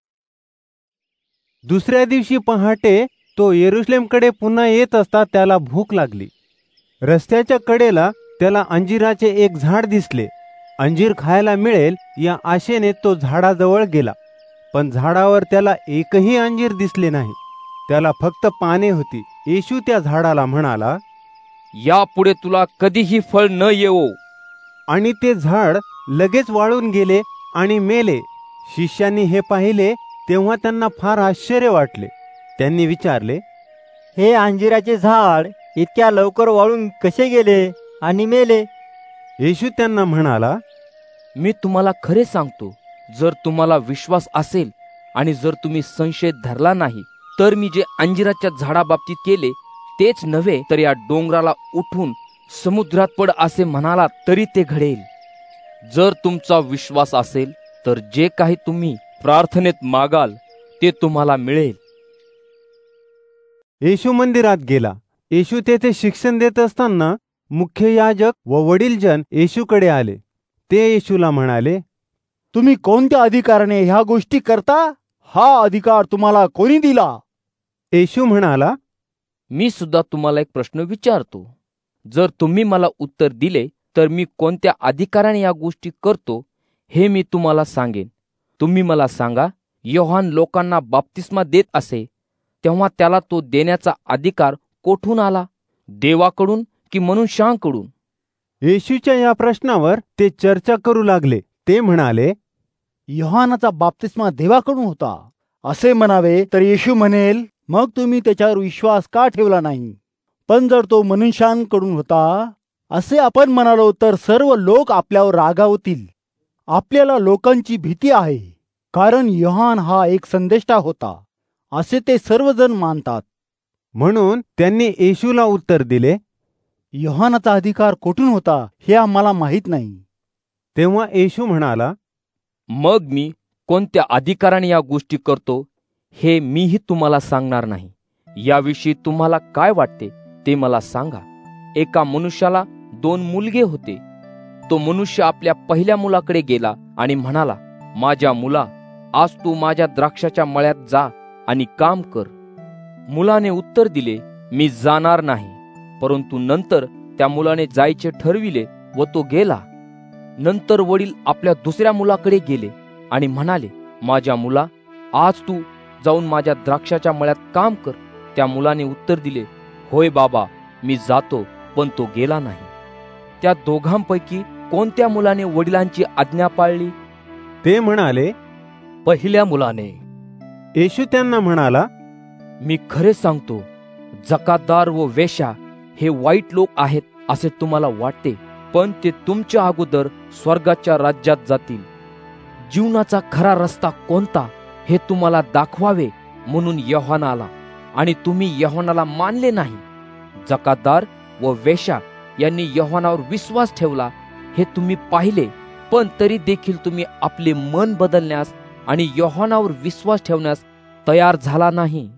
[SPEAKER 1] दुसऱ्या दिवशी पहाटे तो येरुशलेमकडे पुन्हा येत असता त्याला भूक लागली. रस्त्याच्या कडेला त्याला अंजिराचे एक झाड दिसले. अंजीर खायला मिळेल या आशेने तो झाडाजवळ गेला, पण झाडावर त्याला एकही अंजीर दिसले नाही. त्याला फक्त पाने होती. येशू त्या झाडाला म्हणाला,
[SPEAKER 10] यापुढे तुला कधीही फळ न येवो.
[SPEAKER 1] आणि ते झाड लगेच वाळून गेले आणि मेले. शिष्यांनी हे पाहिले तेव्हा त्यांना फार आश्चर्य वाटले. त्यांनी विचारले,
[SPEAKER 12] हे अंजिराचे झाड इतक्या लवकर वाळून कसे गेले आणि मेले?
[SPEAKER 1] येशू त्यांना म्हणाला,
[SPEAKER 10] मी तुम्हाला खरे सांगतो, जर तुम्हाला विश्वास असेल आणि जर तुम्ही संशय धरला नाही, तर मी जे अंजिराच्या झाडाबाबतीत केले तेच नव्हे, तर या डोंगराला उठून समुद्रात पड असे म्हणाला तरी ते घडेल. जर तुमचा विश्वास असेल तर जे काही तुम्ही प्रार्थनेत मागाल ते तुम्हाला मिळेल.
[SPEAKER 1] येशू मंदिरात गेला. येशू तेथे शिक्षण देत असताना मुख्य याजक व वडीलजन येशूकडे आले. ते येशूला म्हणाले,
[SPEAKER 2] तुम्ही कोणत्या अधिकाराने ह्या गोष्टी करता? हा अधिकार तुम्हाला कोणी दिला?
[SPEAKER 1] येशू म्हणाला,
[SPEAKER 10] मी सुद्धा तुम्हाला एक प्रश्न विचारतो. जर तुम्ही मला उत्तर दिले तर मी कोणत्या अधिकाराने या गोष्टी करतो हे मी तुम्हाला सांगेन. तुम्ही मला सांगा, योहान लोकांना बाप्तिस्मा देत असे तेव्हा त्याला तो देण्याचा अधिकार कोठून आला? देवाकडून की मनुष्यांकडून?
[SPEAKER 1] येशूच्या या प्रश्नावर ते चर्चा करू लागले. ते म्हणाले,
[SPEAKER 2] योहानाचा बाप्तिस्मा देवाकडून होता असे म्हणावे तर येशू म्हणेल, मग तुम्ही त्याच्यावर विश्वास का ठेवला नाही? पण जर तो मनुष्यांकडून होता असे आपण म्हणालो तर सर्व लोक आपल्यावर रागावतील. आपल्याला लोकांची भीती आहे, कारण योहान हा एक संदेष्टा होता असे ते सर्वजण मानतात.
[SPEAKER 1] म्हणून त्यांनी येशूला उत्तर दिले,
[SPEAKER 2] योहानाचा अधिकार कोठून होता हे आम्हाला माहीत नाही.
[SPEAKER 1] तेव्हा येशू म्हणाला,
[SPEAKER 10] मग मी कोणत्या अधिकाराने या गोष्टी करतो हे मीही तुम्हाला सांगणार नाही. याविषयी तुम्हाला काय वाटते ते मला सांगा. एका मनुष्याला दोन मुलगे होते. तो मनुष्य आपल्या पहिल्या मुलाकडे गेला आणि म्हणाला, माझ्या मुला, आज तू माझ्या द्राक्षाच्या मळ्यात जा आणि काम कर. मुलाने उत्तर दिले, मी जाणार नाही. परंतु नंतर त्या मुलाने जायचे ठरविले व तो गेला. नंतर वडील आपल्या दुसऱ्या मुलाकडे गेले आणि म्हणाले, माझ्या मुला, आज तू जाऊन माझ्या द्राक्षाच्या मळ्यात काम कर. त्या मुलाने उत्तर दिले, होय बाबा, मी जातो. पण तो गेला नाही. त्या दोघांपैकी कोणत्या मुलाने वडिलांची आज्ञा पाळली?
[SPEAKER 1] ते म्हणाले,
[SPEAKER 5] पहिल्या मुलाने.
[SPEAKER 1] येशू त्यांना म्हणाला,
[SPEAKER 10] मी खरे सांगतो, जकातदार व वेश्या हे वाईट लोक आहेत असे तुम्हाला वाटते, पण ते तुमच्या अगोदर स्वर्गाच्या राज्यात जातील. जीवनाचा खरा रस्ता कोणता हे तुम्हाला दाखवावे म्हणून योहान आला आणि तुम्ही योहानाला मानले नाही. जकातदार व वेश्या यांनी योहानावर विश्वास ठेवला हे तुम्ही पाहिले, पण तरी देखील तुम्ही आपले मन बदलण्यास आणि योहानावर विश्वास ठेवण्यास तयार झाला नाही.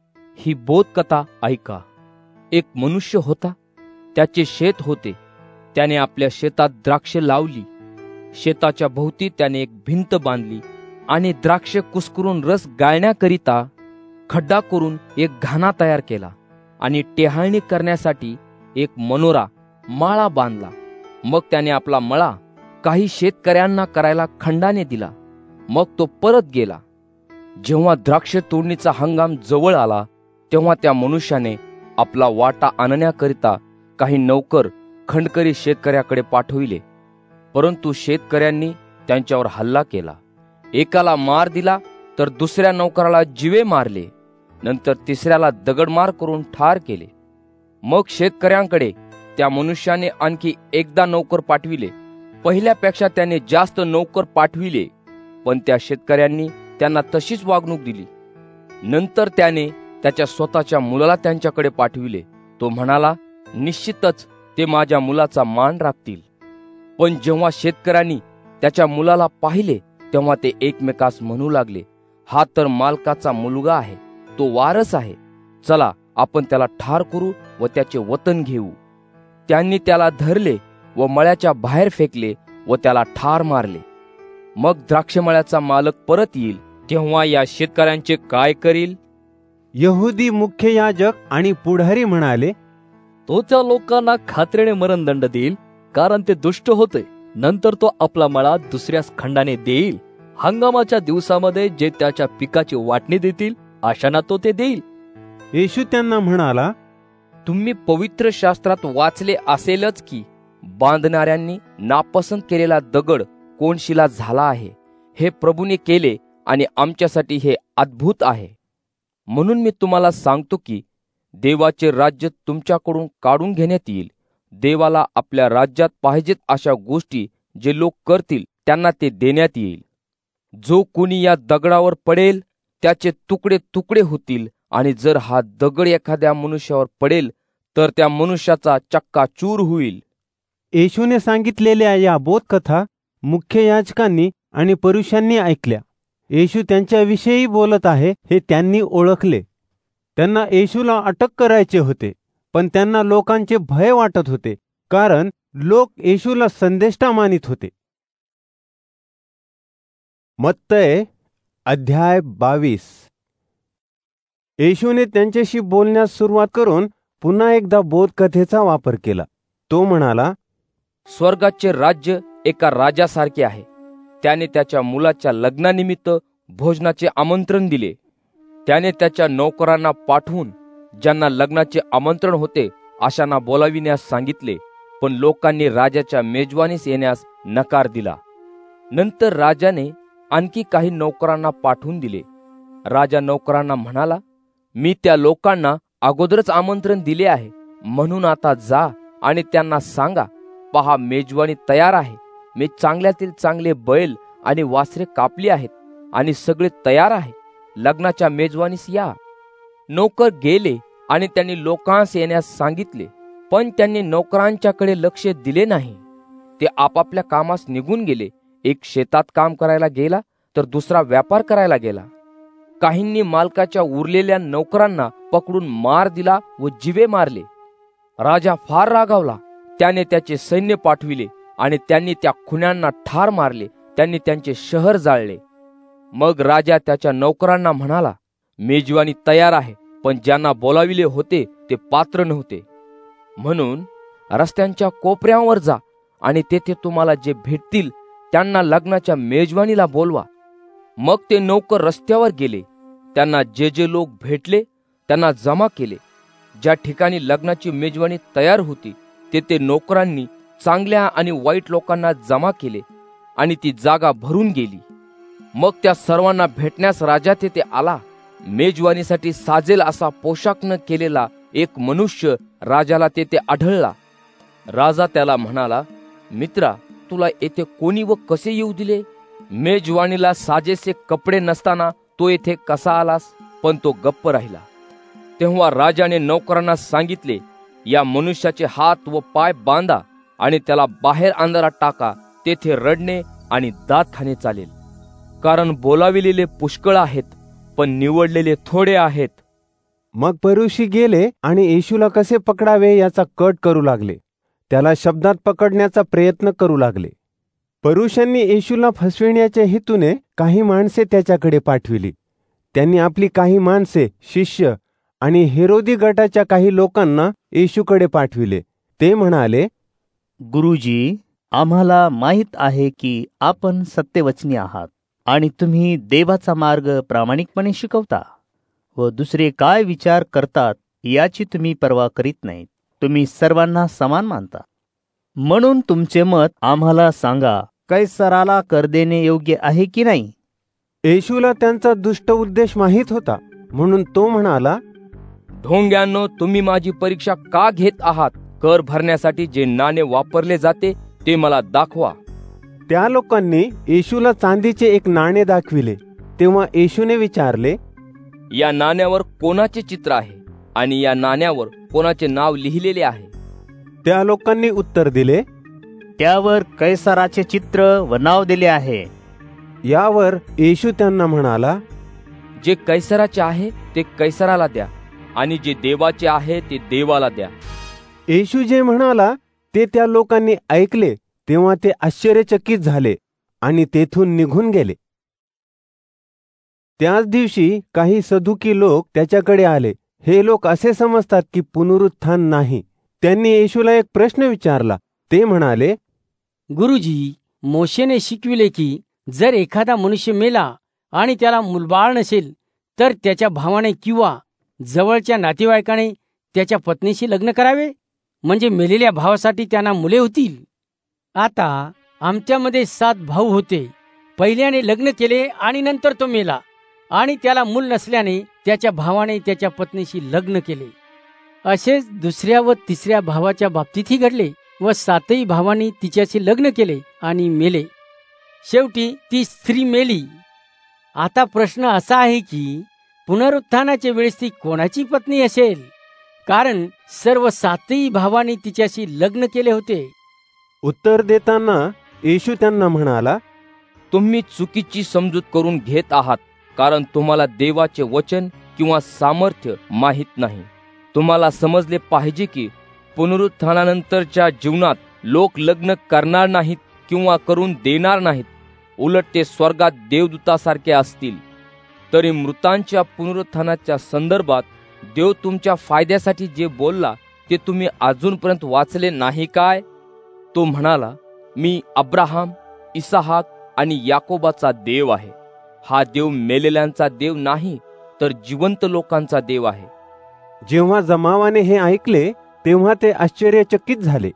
[SPEAKER 10] ही बोधकथा ऐका. एक मनुष्य होता. त्याचे शेत होते. त्याने आपल्या शेतात द्राक्षे लावली. शेताच्या भोवती त्याने एक भिंत बांधली आणि द्राक्षे कुस्करून रस गाळण्याकरिता खड्डा करून एक घाणा तयार केला आणि टेहाळणी करण्यासाठी एक मनोरा माळा बांधला. मग त्याने आपला मळा काही शेतकऱ्यांना करायला खंडाने दिला. मग तो परत गेला. जेव्हा द्राक्ष तोडणीचा हंगाम जवळ आला तेव्हा त्या मनुष्याने आपला वाटा आणण्याकरिता काही नौकर खंडकरी शेतकऱ्याकडे पाठविले. परंतु शेतकऱ्यांनी त्यांच्यावर हल्ला केला. एकाला मार दिला तर दुसऱ्या नौकराला जिवे मारले. नंतर तिसऱ्याला दगडमार करून ठार केले. मग शेतकऱ्यांकडे त्या मनुष्याने आणखी एकदा नौकर पाठविले. पहिल्यापेक्षा त्याने जास्त नौकर पाठविले, पण त्या शेतकऱ्यांनी त्यांना तशीच वागणूक दिली. नंतर त्याने त्याच्या स्वतःच्या मुलाला त्यांच्याकडे पाठविले. तो म्हणाला, निश्चितच ते माझ्या मुलाचा मान राखतील. पण जेव्हा शेतकऱ्यांनी त्याच्या मुलाला पाहिले तेव्हा ते एकमेकास म्हणू लागले, हा तर मालकाचा मुलगा आहे, तो वारस आहे. चला आपण त्याला ठार करू व त्याचे वतन घेऊ. त्यांनी त्याला धरले व मळ्याच्या बाहेर फेकले व त्याला ठार मारले. मग द्राक्षमळ्याचा मालक परत येईल तेव्हा या शेतकऱ्यांचे काय करील?
[SPEAKER 1] यहुदी मुख्य याजक आणि पुढारी म्हणाले,
[SPEAKER 5] तो त्या लोकांना खात्रीने मरणदंड देईल, कारण ते दुष्ट होते. नंतर तो आपला मळा दुसऱ्यास खंडाने देईल. हंगामाच्या दिवसामध्ये जे त्याच्या पिकाची वाटणी देतील अशांना तो ते देईल.
[SPEAKER 1] येशू त्यांना म्हणाला,
[SPEAKER 10] तुम्ही पवित्र शास्त्रात वाचले असेलच की बांधणाऱ्यांनी नापसंत केलेला दगड कोनशिला झाला आहे. हे प्रभूने केले आणि आमच्यासाठी हे अद्भुत आहे. म्हणून मी तुम्हाला सांगतो की देवाचे राज्य तुमच्याकडून काढून घेण्यात येईल. देवाला आपल्या राज्यात पाहिजेत अशा गोष्टी जे लोक करतील त्यांना ते देण्यात येईल. जो कोणी या दगडावर पडेल त्याचे तुकडे तुकडे होतील, आणि जर हा दगड एखाद्या मनुष्यावर पडेल तर त्या मनुष्याचा चक्काचूर होईल.
[SPEAKER 1] येशूने सांगितलेल्या या बोधकथा मुख्य याजकांनी आणि परुषांनी ऐकल्या. येशू त्यांच्याविषयी बोलत आहे हे त्यांनी ओळखले. त्यांना येशूला अटक करायचे होते, पण त्यांना लोकांचे भय वाटत होते, कारण लोक येशूला संदेष्टा मानित होते. मत्तय अध्याय बावीस. येशूने त्यांच्याशी बोलण्यास सुरुवात करून पुन्हा एकदा बोधकथेचा वापर केला. तो म्हणाला,
[SPEAKER 10] स्वर्गाचे राज्य एका राजासारखे आहे. त्याने त्याच्या मुलाच्या लग्नानिमित्त भोजनाचे आमंत्रण दिले. त्याने त्याच्या नौकरांना पाठवून ज्यांना लग्नाचे आमंत्रण होते अशांना बोलाविण्यास सांगितले, पण लोकांनी राजाच्या मेजवानीस येण्यास नकार दिला. नंतर राजाने आणखी काही नौकरांना पाठवून दिले. राजा नौकरांना म्हणाला, मी त्या लोकांना अगोदरच आमंत्रण दिले आहे, म्हणून आता जा आणि त्यांना सांगा, पहा मेजवानी तयार आहे. मी चांगल्यातील चांगले बैल आणि वासरे कापली आहेत आणि सगळे तयार आहे. लग्नाच्या मेजवानीस या. नौकर गेले आणि त्यांनी लोकांस येण्यास सांगितले, पण त्यांनी नौकरांच्याकडे लक्ष दिले नाही. ते आपापल्या कामास निघून गेले. एक शेतात काम करायला गेला, तर दुसरा व्यापार करायला गेला. काहींनी मालकाच्या उरलेल्या नौकरांना पकडून मार दिला व जिवे मारले. राजा फार रागावला. त्याने त्याचे सैन्य पाठविले आणि त्यांनी त्या खुन्यांना ठार मारले. त्यांनी त्यांचे शहर जाळले. मग राजा त्याच्या नौकरांना म्हणाला, मेजवानी तयार आहे, पण ज्यांना बोलाविले होते ते पात्र नव्हते. म्हणून रस्त्यांच्या कोपऱ्यांवर जा आणि तेथे तुम्हाला जे भेटतील त्यांना लग्नाच्या मेजवानीला बोलवा. मग ते नौकर रस्त्यावर गेले. त्यांना जे जे लोक भेटले त्यांना जमा केले. ज्या ठिकाणी लग्नाची मेजवानी तयार होती तेथे नौकरांनी चांगल्या आणि वाईट लोकांना जमा केले आणि ती जागा भरून गेली. मग त्या सर्वांना भेटण्यास राजा तेथे आला. मेजवानीसाठी साजेल असा पोशाख न केलेला एक मनुष्य राजाला तेथे आढळला. राजा त्याला म्हणाला, मित्रा, तुला येथे कोणी व कसे येऊ दिले? मेजवानीला साजेसे कपडे नसताना तो येथे कसा आलास? पण तो गप्प राहिला. तेव्हा राजाने नौकरांना सांगितले, या मनुष्याचे हात व पाय बांधा आणि त्याला बाहेर अंधारात टाका. तेथे रडणे आणि दात खाणे चालेल. कारण बोलाविलेले पुष्कळ आहेत, पण निवडलेले थोडे आहेत.
[SPEAKER 1] मग परुषी गेले आणि येशूला कसे पकडावे याचा कट करू लागले. त्याला शब्दात पकडण्याचा प्रयत्न करू लागले. परुषांनी येशूला फसविण्याच्या हेतूने काही माणसे त्याच्याकडे पाठविली. त्यांनी आपली काही माणसे, शिष्य आणि हेरोदी गटाच्या काही लोकांना येशूकडे पाठविले. ते म्हणाले,
[SPEAKER 4] गुरुजी, आम्हाला माहीत आहे की आपण सत्यवचनी आहात आणि तुम्ही देवाचा मार्ग प्रामाणिकपणे शिकवता व दुसरे काय विचार करतात याची तुम्ही पर्वा करीत नाहीत. तुम्ही सर्वांना समान मानता. म्हणून तुमचे मत आम्हाला सांगा, कैसराला कर देणे योग्य आहे की नाही?
[SPEAKER 1] येशूला त्यांचा दुष्ट उद्देश माहीत होता, म्हणून तो म्हणाला,
[SPEAKER 10] ढोंग्यांनो, तुम्ही माझी परीक्षा का घेत आहात? कर भरण्यासाठी जे नाणे वापरले जाते ते मला दाखवा.
[SPEAKER 1] त्या लोकांनी येशूला चांदीचे एक नाणे दाखविले. तेव्हा येशूने विचारले,
[SPEAKER 10] या नाण्यावर कोणाचे चित्र आहे आणि या नाण्यावर कोणाचे नाव लिहिलेले आहे?
[SPEAKER 1] त्या लोकांनी उत्तर दिले,
[SPEAKER 4] त्यावर कैसराचे चित्र व नाव दिले आहे.
[SPEAKER 1] यावर येशू त्यांना म्हणाला,
[SPEAKER 10] जे कैसराचे आहे ते कैसराला द्या आणि जे देवाचे आहे ते देवाला द्या.
[SPEAKER 1] येशू जे म्हणाला ते त्या लोकांनी ऐकले. तेव्हा ते आश्चर्यचकित झाले आणि तेथून निघून गेले. त्याच दिवशी काही सदुकी लोक त्याच्याकडे आले. हे लोक असे समजतात की पुनरुत्थान नाही. त्यांनी येशूला एक प्रश्न विचारला. ते म्हणाले,
[SPEAKER 6] गुरुजी, मोशेने शिकविले की जर एखादा मनुष्य मेला आणि त्याला मुलबाळ नसेल तर त्याच्या भावाने किंवा जवळच्या नातेवाईकाने त्याच्या पत्नीशी लग्न करावे, म्हणजे मेलेल्या भावासाठी त्यांना मुले होतील. आता आमच्यामध्ये सात भाऊ होते. पहिल्याने लग्न केले आणि नंतर तो मेला आणि त्याला मूल नसल्याने त्याच्या भावाने त्याच्या पत्नीशी लग्न केले. असेच दुसऱ्या व तिसऱ्या भावाच्या बाबतीतही घडले व सातही भावांनी तिच्याशी लग्न केले आणि मेले. शेवटी ती स्त्री मेली. आता प्रश्न असा आहे की पुनरुत्थानाच्या वेळेस ती कोणाची पत्नी असेल? कारण सर्व सातही भावांनी तिच्याशी लग्न केले होते.
[SPEAKER 1] उत्तर देताना येशू त्यांना म्हणाला,
[SPEAKER 10] तुम्ही चुकीची समजूत करून घेत आहात, कारण तुम्हाला देवाचे वचन किंवा सामर्थ्य माहित नाही. तुम्हाला समजले पाहिजे की पुनरुत्थानानंतरच्या जीवनात लोक लग्न करणार नाहीत किंवा करून देणार नाहीत. उलट ते स्वर्गात देवदूतासारखे असतील. तरी मृतांच्या पुनरुत्थानाच्या संदर्भात देव तुमच्या फायद्यासाठी जे बोलला ते तुम्ही अजूनपर्यंत वाचले नाही काय? तो म्हणाला, मी अब्राहाम, इसहाक आणि याकोबाचा देव आहे. हा देव मेलेल्यांचा देव नाही, तर जिवंत लोकांचा देव आहे.
[SPEAKER 1] जेव्हा जमावाने हे ऐकले तेव्हा ते आश्चर्यचकित झाले.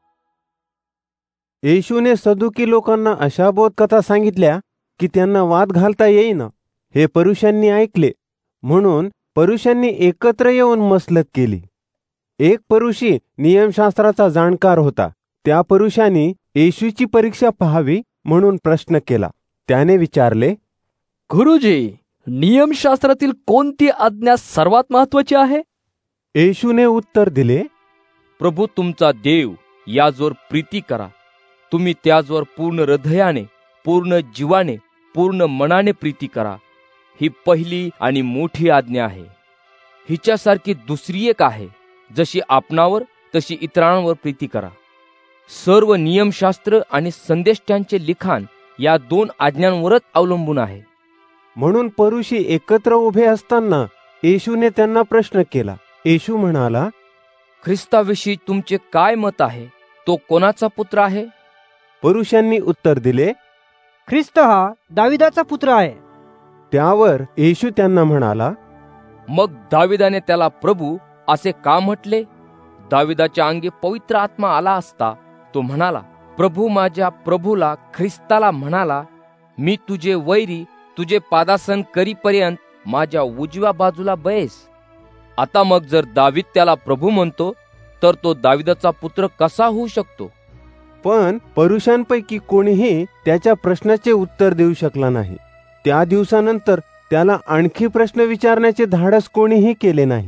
[SPEAKER 1] येशूने सदुकी लोकांना अशा बोधकथा सांगितल्या की त्यांना वाद घालता येईना. हे परुषांनी ऐकले, म्हणून परुषांनी एकत्र येऊन मसलत केली. एक परुषी नियमशास्त्राचा जाणकार होता. त्या परुषांनी येशूची परीक्षा पाहावी म्हणून प्रश्न केला. त्याने विचारले,
[SPEAKER 5] गुरुजी, नियमशास्त्रातील कोणती आज्ञा सर्वात महत्वाची आहे?
[SPEAKER 1] येशूने उत्तर दिले,
[SPEAKER 10] प्रभू तुमचा देव याजवर प्रीती करा. तुम्ही त्याजवर पूर्ण हृदयाने, पूर्ण जीवाने, पूर्ण मनाने प्रीती करा. ही पहिली आणि मोठी आज्ञा आहे. हिच्यासारखी दुसरी एक आहे, जशी आपणावर तशी इतरांवर प्रीती करा. सर्व नियमशास्त्र आणि संदेष्ट्यांचे लिखाण या दोन आज्ञांवरच अवलंबून आहे.
[SPEAKER 1] म्हणून परुषी एकत्र उभे असताना येशूने त्यांना प्रश्न केला. येशू म्हणाला,
[SPEAKER 10] ख्रिस्ताविषयी तुमचे काय मत आहे? तो कोणाचा पुत्र आहे?
[SPEAKER 1] परुषांनी उत्तर दिले,
[SPEAKER 16] ख्रिस्त हा दाविदाचा पुत्र आहे.
[SPEAKER 1] त्यावर येशू त्यांना म्हणाला,
[SPEAKER 10] मग दाविदाने त्याला प्रभू असे का म्हटले? दाविदाच्या अंगी पवित्र आत्मा आला असता तो म्हणाला, प्रभू माझ्या प्रभूला ख्रिस्ताला म्हणाला, मी तुझे वैरी तुझे पादासन करीपर्यंत माझ्या उजव्या बाजूला बैस. आता मग जर दावीद त्याला प्रभू म्हणतो, तर तो दाविदाचा पुत्र कसा होऊ शकतो?
[SPEAKER 1] पण परुषांपैकी कोणीही त्याच्या प्रश्नाचे उत्तर देऊ शकला नाही. त्या दिवसानंतर त्याला आणखी प्रश्न विचारण्याचे धाडस कोणीही केले नाही.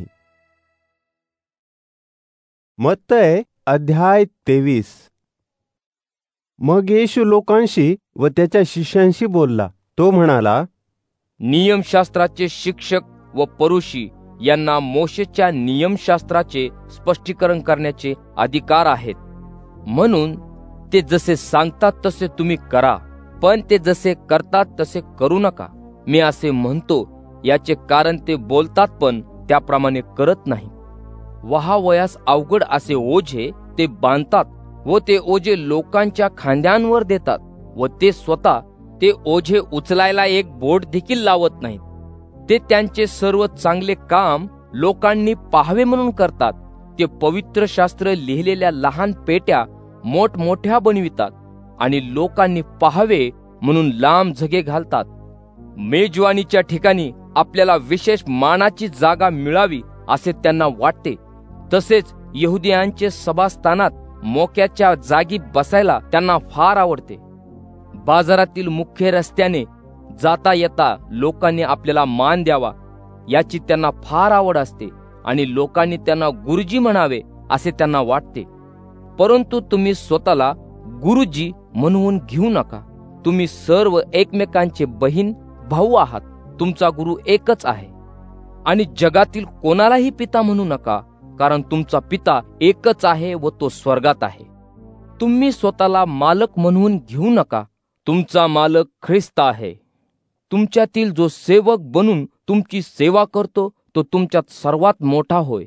[SPEAKER 1] मत्तय अध्याय तेवीस. मग येशू लोकांशी व त्याच्या शिष्यांशी बोलला. तो म्हणाला,
[SPEAKER 10] नियमशास्त्राचे शिक्षक व परुषी यांना मोशेच्या नियमशास्त्राचे स्पष्टीकरण करण्याचे अधिकार आहेत. म्हणून ते जसे सांगतात तसे तुम्ही करा, पण ते जसे करतात तसे करू नका. मी असे म्हणतो याचे कारण ते बोलतात पण त्याप्रमाणे करत नाही. वहावयास अवघड असे ओझे ते बांधतात व ते ओझे लोकांच्या खांद्यांवर देतात व ते स्वतः ते ओझे उचलायला एक बोट देखील लावत नाहीत. ते त्यांचे सर्व चांगले काम लोकांनी पाहावे म्हणून करतात. ते पवित्र शास्त्र लिहिलेल्या लहान पेट्या मोठमोठ्या बनवितात आणि लोकांनी पाहावे म्हणून लांब झगे घालतात. मेजवानीच्या ठिकाणी आपल्याला विशेष मानाची जागा मिळावी असे त्यांना वाटते. तसेच यहुदियांचे सभास्थानात मोक्याच्या जागी बसायला त्यांना फार आवडते. बाजारातील मुख्य रस्त्याने जाता येता लोकांनी आपल्याला मान द्यावा याची त्यांना फार आवड असते आणि लोकांनी त्यांना गुरुजी म्हणावे असे त्यांना वाटते. परंतु तुम्ही स्वतःला गुरुजी म्हणून घेऊ नका. तुम्ही सर्व एकमेकांचे बहीण भाऊ आहात. तुमचा गुरु एकच आहे. आणि जगातील कोणालाही पिता म्हणू नका, कारण तुमचा पिता एकच आहे व तो स्वर्गात आहे. तुम्ही स्वतःला मालक म्हणून घेऊ नका. तुमचा मालक ख्रिस्त आहे. तुमच्यातील जो सेवक बनून तुमची सेवा करतो तो तुमच्यात सर्वात मोठा होय.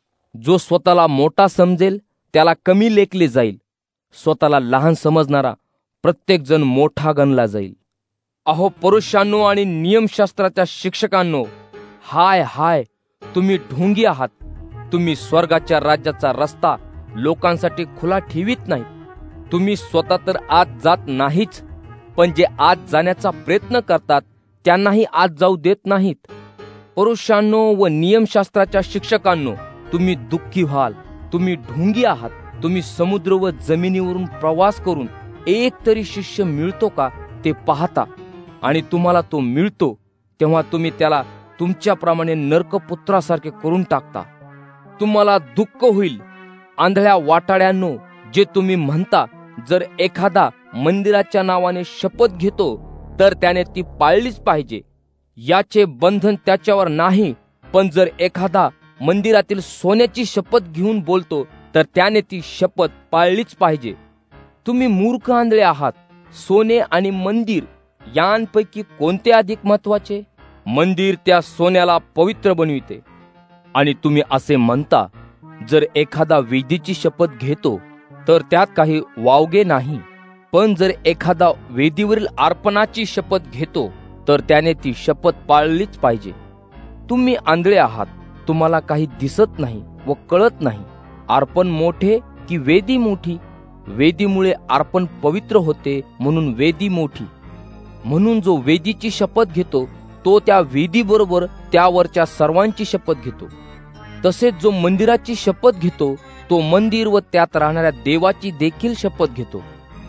[SPEAKER 10] जो स्वतःला मोठा समजेल त्याला कमी लेखले जाईल. स्वतःला लहान समजणारा प्रत्येक जण मोठा गणला जाईल. अहो पुरुषांनो आणि नियमशास्त्राच्या शिक्षकांनो, हाय हाय, तुम्ही ढोंगी आहात. तुम्ही स्वर्गाच्या राज्याचा रस्ता लोकांसाठी खुला ठेवीत नाही. तुम्ही स्वतः तर आत जात नाहीच, पण जे आत जाण्याचा प्रयत्न करतात त्यांनाही आत जाऊ देत नाहीत. पुरुषांनो व नियमशास्त्राच्या शिक्षकांनो, तुम्ही दुःखी व्हाल. तुम्ही ढोंगी आहात. तुम्ही समुद्र व जमिनीवरून प्रवास करून एक तरी शिष्य मिळतो का ते पाहता, आणि तुम्हाला तो मिळतो तेव्हा तुम्ही त्याला तुमच्याप्रमाणे नरकपुत्रासारखे करून टाकता. तुम्हाला दुःख होईल आंधळ्या वाटाड्यांनो, जे तुम्ही म्हणता, जर एखादा मंदिराच्या नावाने शपथ घेतो तर त्याने ती पाळलीच पाहिजे. याचे बंधन त्याच्यावर नाही, पण जर एखादा मंदिरातील सोन्याची शपथ घेऊन बोलतो तर त्याने ती शपथ पाळलीच पाहिजे. तुम्ही मूर्ख आंधळे आहात. सोने आणि मंदिर यांपैकी कोणते अधिक महत्वाचे? मंदिर त्या सोन्याला पवित्र बनविते. आणि तुम्ही असे म्हणता, जर एखादा वेदीची शपथ घेतो तर त्यात काही वावगे नाही, पण जर एखादा वेदीवरील अर्पणाची शपथ घेतो तर त्याने ती शपथ पाळलीच पाहिजे. तुम्ही आंधळे आहात, तुम्हाला काही दिसत नाही व कळत नाही. अर्पण मोठे की वेदी मोठी? वेदीमुळे अर्पण पवित्र होते म्हणून वेदी मोठी. म्हणून जो वेदीची शपथ घेतो तो त्या वेदीबरोबर त्यावरच्या सर्वांची शपथ घेतो. तसेच जो मंदिराची शपथ घेतो तो मंदिर व त्यात राहणाऱ्या देवाची देखील शपथ घेतो.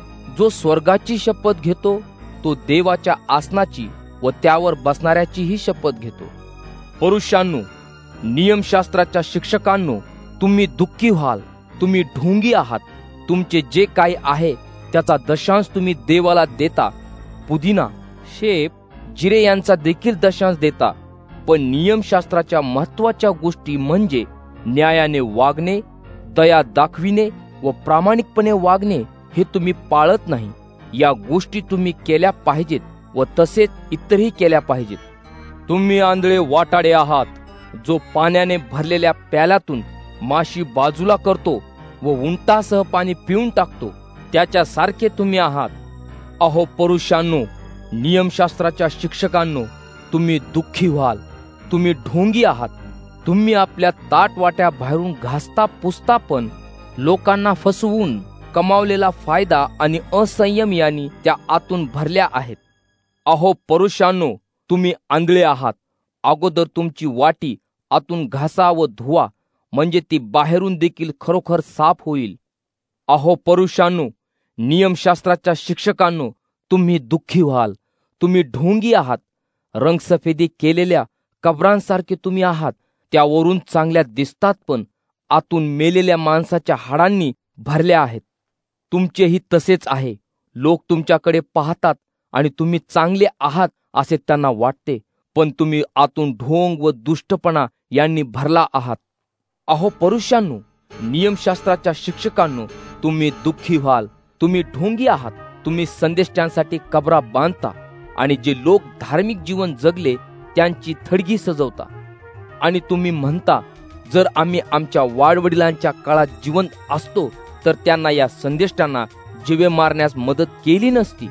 [SPEAKER 10] जो स्वर्गाची शपथ घेतो तो देवाच्या आसनाची व त्यावर बसणाऱ्याचीही शपथ घेतो. पुरुषांनो, नियमशास्त्राच्या शिक्षकांनो, तुम्ही दुःखी व्हाल, तुम्ही ढोंगी आहात. तुमचे जे काही आहे त्याचा दशांश तुम्ही देवाला देता. पुदिना, शेप, जिरे यांचा देखील दशांश देता. पण नियमशास्त्राच्या महत्वाच्या गोष्टी म्हणजे न्यायाने वागणे, दया दाखविणे व प्रामाणिकपणे वागणे हे तुम्ही पाळत नाही. या गोष्टी तुम्ही केल्या पाहिजेत व तसेच इतरही केल्या पाहिजेत. तुम्ही आंधळे वाटाडे आहात. जो पाण्याने भरलेल्या प्याल्यातून माशी बाजूला करतो व उंटासह पाणी पिऊन टाकतो त्याच्या सारखे तुम्ही आहात. अहो पुरुषांनो, नियमशास्त्राच्या शिक्षकांनो, तुम्ही दुःखी व्हाल, तुम्ही ढोंगी आहात. तुम्ही आपल्या ताटवाट्या बाहेरून घासता पुसता पण लोकांना फसवून कमावलेला फायदा आणि असंयम यांनी त्या आतून भरल्या आहेत. अहो पुरुषांनो, तुम्ही आंधळे आहात. अगोदर तुमची वाटी आतून घासा व धुवा, म्हणजे ती बाहेरून देखील खरोखर साफ होईल. अहो पुरुषांनो, नियमशास्त्राच्या शिक्षकांनो, तुम्ही दुःखी व्हाल, तुम्ही ढोंगी आहात. रंगसफेदी केलेल्या कबरांसारखे तुम्ही आहात. त्यावरून चांगल्या दिसतात पण आतून मेलेल्या माणसाच्या हाडांनी भरल्या आहेत. तुमचेही तसेच आहे. लोक तुमच्याकडे पाहतात आणि तुम्ही चांगले आहात असे त्यांना वाटते, पण तुम्ही आतून ढोंग व दुष्टपणा यांनी भरला आहात. अहो पुरुषांनो, नियमशास्त्राच्या शिक्षकांनो, तुम्ही दुःखी व्हाल, तुम्ही ढोंगी आहात. तुम्ही संदेष्टांसाठी कबरा बांधता आणि जे लोक धार्मिक जीवन जगले त्यांची थडगी सजवता. आणि तुम्ही म्हणता, जर आम्ही आमच्या वाडवडिलांच्या काळात जिवंत असतो तर त्यांना या संदेष्टांना जिवे मारण्यास मदत केली नसती.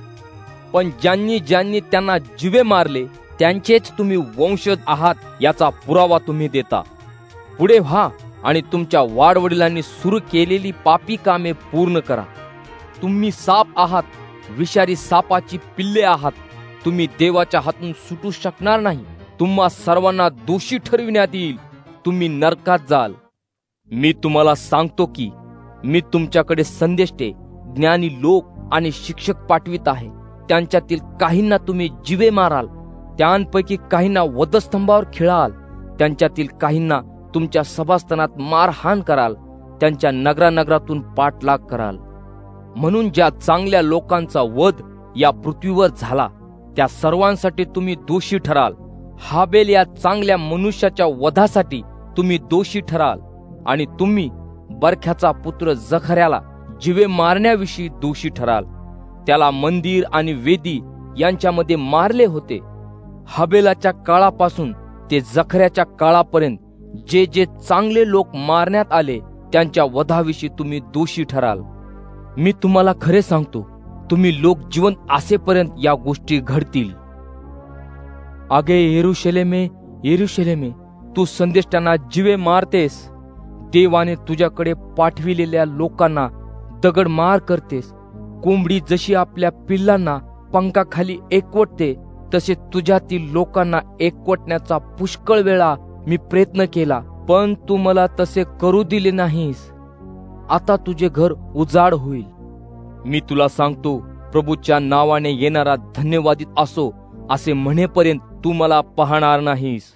[SPEAKER 10] पण ज्यांनी ज्यांनी त्यांना जिवे मारले त्यांचेच तुम्ही वंशज आहात याचा पुरावा तुम्ही देता. पुढे व्हा आणि तुमच्या वाडवडिलांनी सुरू केलेली पापी कामे पूर्ण करा. तुम्ही साप आहात, विषारी सापाची पिल्ले आहात. तुम्ही देवाच्या हातून सुटू शकणार नाही. तुम्हा सर्वांना दोषी ठरविण्यात येईल. तुम्ही नरकात जाल. मी तुम्हाला सांगतो की मी तुमच्याकडे संदेष्टे, ज्ञानी लोक आणि शिक्षक पाठवित आहे. त्यांच्यातील काहींना तुम्ही जिवे माराल, त्यांपैकी काहींना वधस्तंभावर खिळाल, त्यांच्यातील काहींना तुमच्या सभास्थानात मारहाण कराल, त्यांच्या नगरानगरातून पाठलाग कराल. म्हणून ज्या चांगल्या लोकांचा वध या पृथ्वीवर झाला त्या सर्वांसाठी तुम्ही दोषी ठराल. हाबेल या चांगल्या मनुष्याच्या वधासाठी तुम्ही दोषी ठराल. आणि तुम्ही बरख्याचा पुत्र जखर्याला जिवे मारण्याविषयी दोषी ठराल. त्याला मंदिर आणि वेदी यांच्यामध्ये मारले होते. हाबेलाच्या काळापासून ते जखर्याच्या काळापर्यंत जे जे चांगले लोक मारण्यात आले त्यांच्या वधाविषयी तुम्ही दोषी ठराल. मी तुम्हाला खरे सांगतो, तुम्ही लोक जिवंत असेपर्यंत या गोष्टी घडतील. आगे येरुशलेमे, येरुशलेमे, तू संदेष्टांना जिवे मारतेस. देवाने तुझ्याकडे पाठविलेल्या लोकांना दगड मार करतेस. कोंबडी जशी आपल्या पिल्लांना पंखाखाली एकवटते तसे तुझ्यातील लोकांना एकवटण्याचा पुष्कळ वेळा मी प्रयत्न केला, पण तू मला तसे करू दिले नाहीस. आता तुझे घर उजाड होईल. मी तुला सांगतो, प्रभूच्या नावाने येणारा धन्यवादित असो असे म्हणेपर्यंत तू मला पाहणार नाहीस.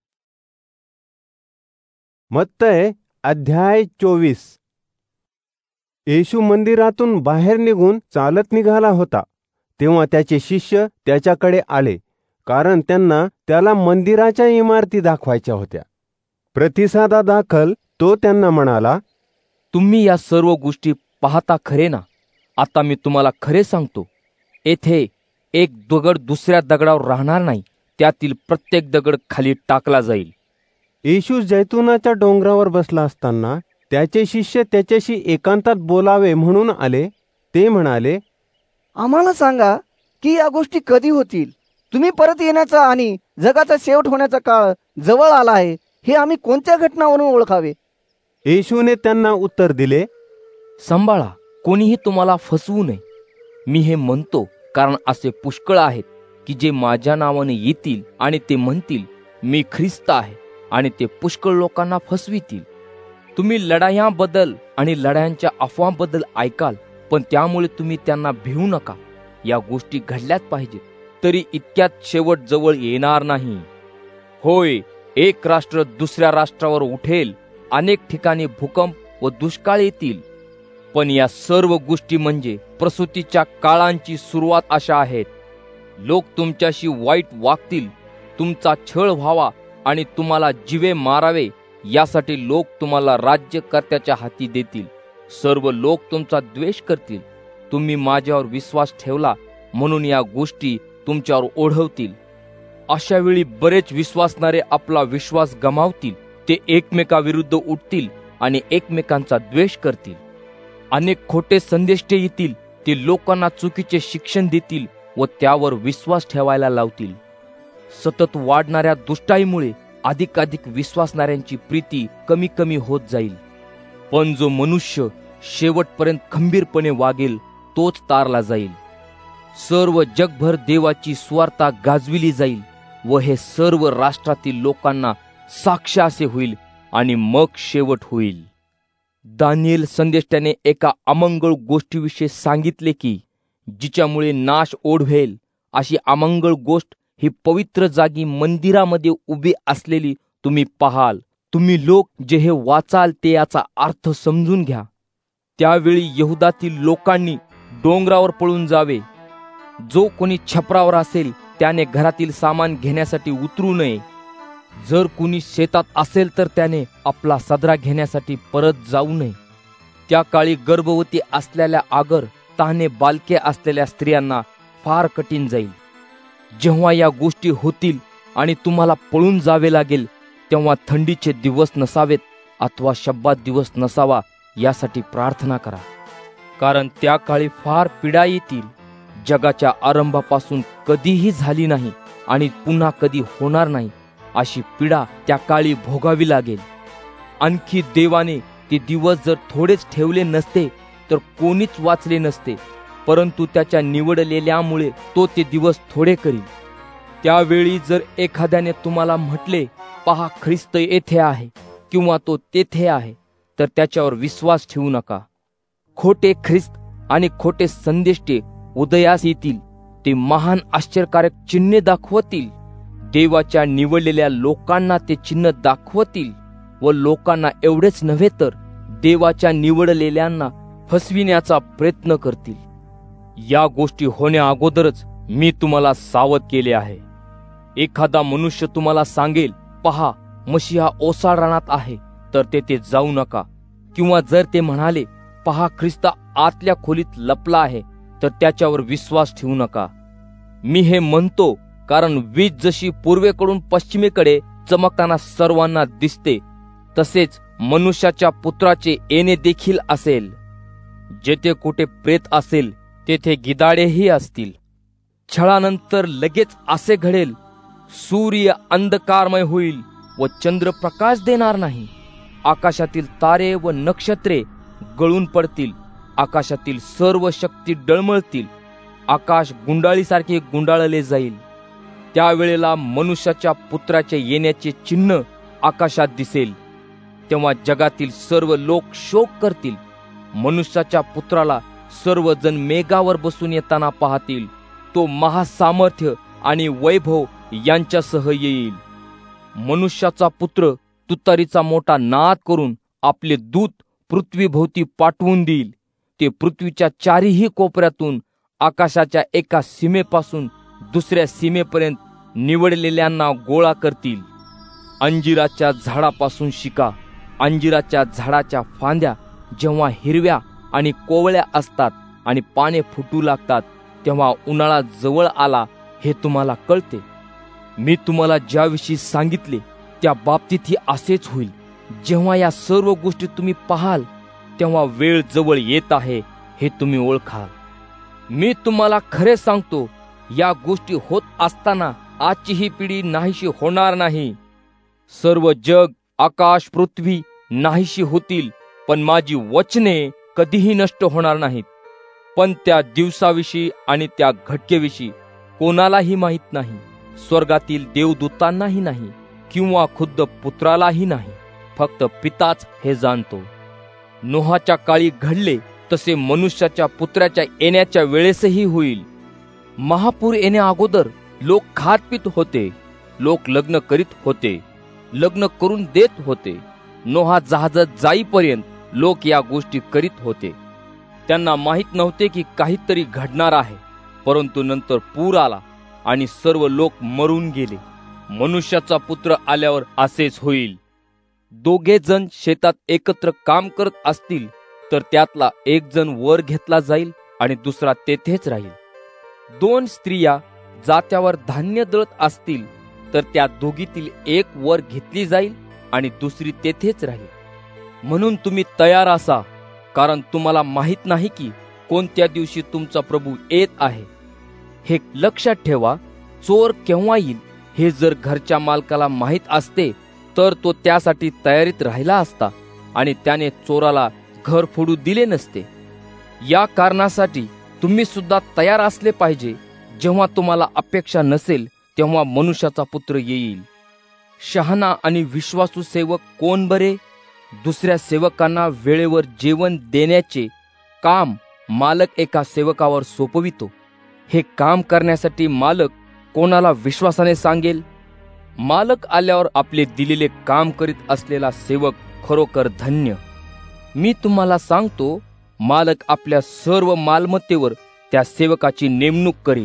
[SPEAKER 1] मत्तय अध्याय चोवीस. येशू मंदिरातून बाहेर निघून चालत निघाला होता. तेव्हा त्याचे शिष्य त्याच्याकडे आले, कारण त्यांना त्याला मंदिराच्या इमारती दाखवायच्या होत्या. प्रतिसादादाखल तो त्यांना म्हणाला,
[SPEAKER 10] तुम्ही या सर्व गोष्टी पाहता खरे ना? आता मी तुम्हाला खरे सांगतो, येथे एक दगड दुसऱ्या दगडावर राहणार नाही. त्यातील प्रत्येक दगड खाली टाकला जाईल.
[SPEAKER 1] येशू जैतुनाच्या डोंगरावर बसला असताना त्याचे शिष्य त्याच्याशी एकांतात बोलावे म्हणून आले. ते म्हणाले,
[SPEAKER 17] आम्हाला सांगा की या गोष्टी कधी होतील. तुम्ही परत येण्याचा आणि जगाचा शेवट होण्याचा काळ जवळ आला आहे हे आम्ही कोणत्या घटनावरून ओळखावे?
[SPEAKER 1] येशूने त्यांना उत्तर दिले,
[SPEAKER 10] सांभाळा, कोणीही तुम्हाला फसवू नये. मी हे म्हणतो कारण असे पुष्कळ आहेत की जे माझ्या नावाने येतील आणि ते म्हणतील मी ख्रिस्त आहे, आणि ते पुष्कळ लोकांना फसवितील. तुम्ही लढायांबद्दल आणि लढायांच्या अफवांबद्दल ऐकाल, पण त्यामुळे तुम्ही त्यांना भिवू नका. या गोष्टी घडल्याच पाहिजेत, तरी इतक्यात शेवट जवळ येणार नाही. होय, एक राष्ट्र दुसऱ्या राष्ट्रावर उठेल, अनेक ठिकाणी भूकंप व दुष्काळ येतील, पण या सर्व गोष्टी म्हणजे प्रसूतीच्या काळांची सुरुवात अशा आहेत. लोक तुमच्याशी वाईट वागतील, तुमचा छळ व्हावा आणि तुम्हाला जीवे मारावे, यासाठी लोक तुम्हाला राज्यकर्त्याच्या हाती देतील. सर्व लोक तुमचा द्वेष करतील. तुम्ही माझ्यावर विश्वास ठेवला म्हणून या गोष्टी तुमच्यावर ओढवतील. अशा वेळी बरेच विश्वासणारे आपला विश्वास गमावतील. ते एकमेकाविरुद्ध उठतील आणि एकमेकांचा द्वेष करतील. अनेक खोटे संदेष्टे येतील. ते लोकांना चुकीचे शिक्षण देतील व त्यावर विश्वास ठेवायला लावतील. सतत वाढणाऱ्या दुष्टाईमुळे अधिकाधिक विश्वासणाऱ्यांची प्रीती कमी कमी होत जाईल. पण जो मनुष्य शेवटपर्यंत खंबीरपणे वागेल तोच तारला जाईल. सर्व जगभर देवाची सुवार्ता गाजविली जाईल व हे सर्व राष्ट्रातील लोकांना साक्ष असे होईल आणि मग शेवट होईल. दानिएल संदेष्टाने एका अमंगळ गोष्टीविषयी सांगितले की जिच्यामुळे नाश ओढवेल अशी अमंगळ गोष्ट ही पवित्र जागी मंदिरामध्ये उभी असलेली तुम्ही पाहाल. तुम्ही लोक जे हे वाचाल ते याचा अर्थ समजून घ्या. त्यावेळी यहुदातील लोकांनी डोंगरावर पळून जावे. जो कोणी छपरावर असेल त्याने घरातील सामान घेण्यासाठी उतरू नये. जर कुणी शेतात असेल तर त्याने आपला सदरा घेण्यासाठी परत जाऊ नये. त्या काळी गर्भवती असलेल्या आगर तहाने बालके असलेल्या स्त्रियांना फार कठीण जाईल. जेव्हा या गोष्टी होतील आणि तुम्हाला पळून जावे लागेल तेव्हा थंडीचे दिवस नसावेत अथवा शब्बात दिवस नसावा यासाठी प्रार्थना करा. कारण त्या काळी फार पीडा येतील, जगाच्या आरंभापासून कधीही झाली नाही आणि पुन्हा कधी होणार नाही अशी पीडा त्या काळी भोगावी लागेल. आणखी देवाने ते दिवस जर थोडेच ठेवले नसते तर कोणीच वाचले नसते, परंतु त्याच्या निवडलेल्यामुळे तो ते दिवस थोडे करील. त्यावेळी जर एखाद्याने तुम्हाला म्हटले पहा ख्रिस्त येथे आहे किंवा तो तेथे आहे, तर त्याच्यावर विश्वास ठेवू नका. खोटे ख्रिस्त आणि खोटे संदेष्टे उदयास येतील. ते महान आश्चर्यकारक चिन्हे दाखवतील. देवाच्या निवडलेल्या लोकांना ते चिन्ह दाखवतील व लोकांना एवढेच नव्हे तर देवाच्या निवडलेल्यांना फसविण्याचा प्रयत्न करतील. या गोष्टी होण्या अगोदरच मी तुम्हाला सावध केले आहे. एखादा मनुष्य तुम्हाला सांगेल पहा मशिहा ओसाड रानात आहे, तर तेथे जाऊ नका. किंवा जर ते म्हणाले पहा ख्रिस्त आतल्या खोलीत लपला आहे, तर त्याच्यावर विश्वास ठेवू नका. मी हे म्हणतो कारण वीज जशी पूर्वेकडून पश्चिमेकडे चमकताना सर्वांना दिसते, तसेच मनुष्याच्या पुत्राचे येणे देखील असेल. जेथे कुठे प्रेत असेल तेथे गिधाडेही असतील. छळानंतर लगेच असे घडेल, सूर्य अंधकारमय होईल व चंद्र प्रकाश देणार नाही. आकाशातील तारे व नक्षत्रे गळून पडतील. आकाशातील सर्व शक्ती डळमळतील. आकाश गुंडाळीसारखे गुंडाळले जाईल. त्यावेळेला मनुष्याच्या पुत्राचे येण्याचे चिन्ह आकाशात दिसेल. तेव्हा जगातील सर्व लोक शोक करतील. मनुष्याच्या पुत्राला सर्वजण मेघावर बसून येताना पाहतील. तो महासामर्थ्य आणि वैभव यांच्यासह येईल. मनुष्याचा पुत्र तुतारीचा मोठा नाद करून आपले दूत पृथ्वीभोवती पाठवून देईल. ते पृथ्वीच्या चारीही कोपऱ्यातून आकाशाच्या एका सीमेपासून दुसऱ्या सीमेपर्यंत निवडलेल्यांना गोळा करतील. अंजिराच्या झाडापासून शिका. अंजिराच्या झाडाच्या फांद्या जेव्हा हिरव्या आणि कोवळ्या असतात आणि पाने फुटू लागतात, तेव्हा उन्हाळा जवळ आला हे तुम्हाला कळते. मी तुम्हाला ज्याविषयी सांगितले त्या बाबतीतही असेच होईल. जेव्हा या सर्व गोष्टी तुम्ही पाहाल तेव्हा वेळ जवळ येत आहे हे तुम्ही ओळखाल. मी तुम्हाला खरे सांगतो, या गोष्टी होत असताना आजची ही पिढी नाहीशी होणार नाही. सर्व जग, आकाश, पृथ्वी नाहीशी होतील, पण माझी वचने कधीही नष्ट होणार नाहीत. पण त्या दिवसाविषयी आणि त्या घटकेविषयी कोणालाही माहीत नाही, स्वर्गातील देवदूतांनाही नाही किंवा खुद्द पुत्रालाही नाही, फक्त पिताच हे जाणतो. नोहाच्या काळी घडले तसे मनुष्याच्या पुत्राच्या येण्याच्या वेळेसही होईल. महापूर येण्या अगोदर लोक खात पित होते, लोक लग्न करीत होते, लग्न करून देत होते. नोहा जहाजात जाईपर्यंत लोक या गोष्टी करीत होते. त्यांना माहीत नव्हते की काहीतरी घडणार आहे. परंतु नंतर पूर आला आणि सर्व लोक मरून गेले. मनुष्याचा पुत्र आल्यावर असेच होईल. दोघे जण शेतात एकत्र काम करत असतील तर त्यातला एक जण वर घेतला जाईल आणि दुसरा तेथेच राहील. दोन स्त्रिया जात्यावर धान्य दळत असतील तर त्या दोघीतील एक वर घेतली जाईल आणि दुसरी तेथेच राहील. म्हणून तुम्ही तयार असा, कारण तुम्हाला माहित नाही की कोणत्या दिवशी तुमचा प्रभू येत आहे. हे लक्षात ठेवा, चोर केव्हा येईल हे जर घरच्या मालकाला माहीत असते तर तो त्यासाठी तयारीत राहिला असता आणि त्याने चोराला घर फोडू दिले नसते. या कारणासाठी तुम्ही सुद्धा तयार असले पाहिजे. जेव्हा तुम्हाला अपेक्षा नसेल तेव्हा मनुष्याचा पुत्र येईल. शहाणा आणि विश्वासू सेवक कोण बरे? दुसऱ्या सेवकांना वेळेवर जेवण देण्याचे काम मालक एका सेवकावर सोपवितो. हे काम करण्यासाठी मालक कोणाला विश्वासाने सांगेल? मालक आल्यावर आपले दिलेले काम करीत असलेला सेवक खरोखर धन्य. मी तुम्हाला सांगतो, मालक आपल्या सर्व मालमत्तेवर त्या सेवकाची नेमणूक करील.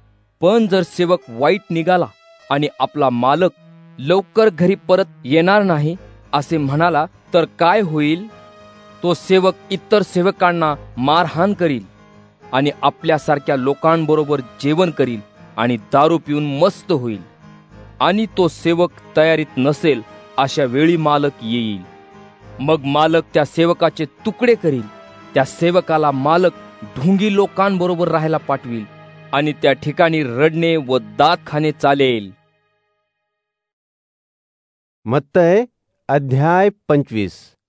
[SPEAKER 10] पण जर सेवक वाईट निघाला आणि आपला मालक लवकर घरी परत येणार नाही असे म्हणाला तर काय होईल? तो सेवक इतर सेवकांना मारहाण करील आणि आपल्यासारख्या लोकांबरोबर जेवण करील आणि दारू पिऊन मस्त होईल. आणि तो सेवक तयारीत नसेल अशा वेळी मालक येईल. मग मालक त्या सेवकाचे तुकडे करील. त्या सेवकाला मालक ढोंगी लोकांबरोबर राहायला पाठविल आणि त्या ठिकाणी रडणे व दात खाणे चालेल.
[SPEAKER 1] मत्तय अध्याय पंचवीस.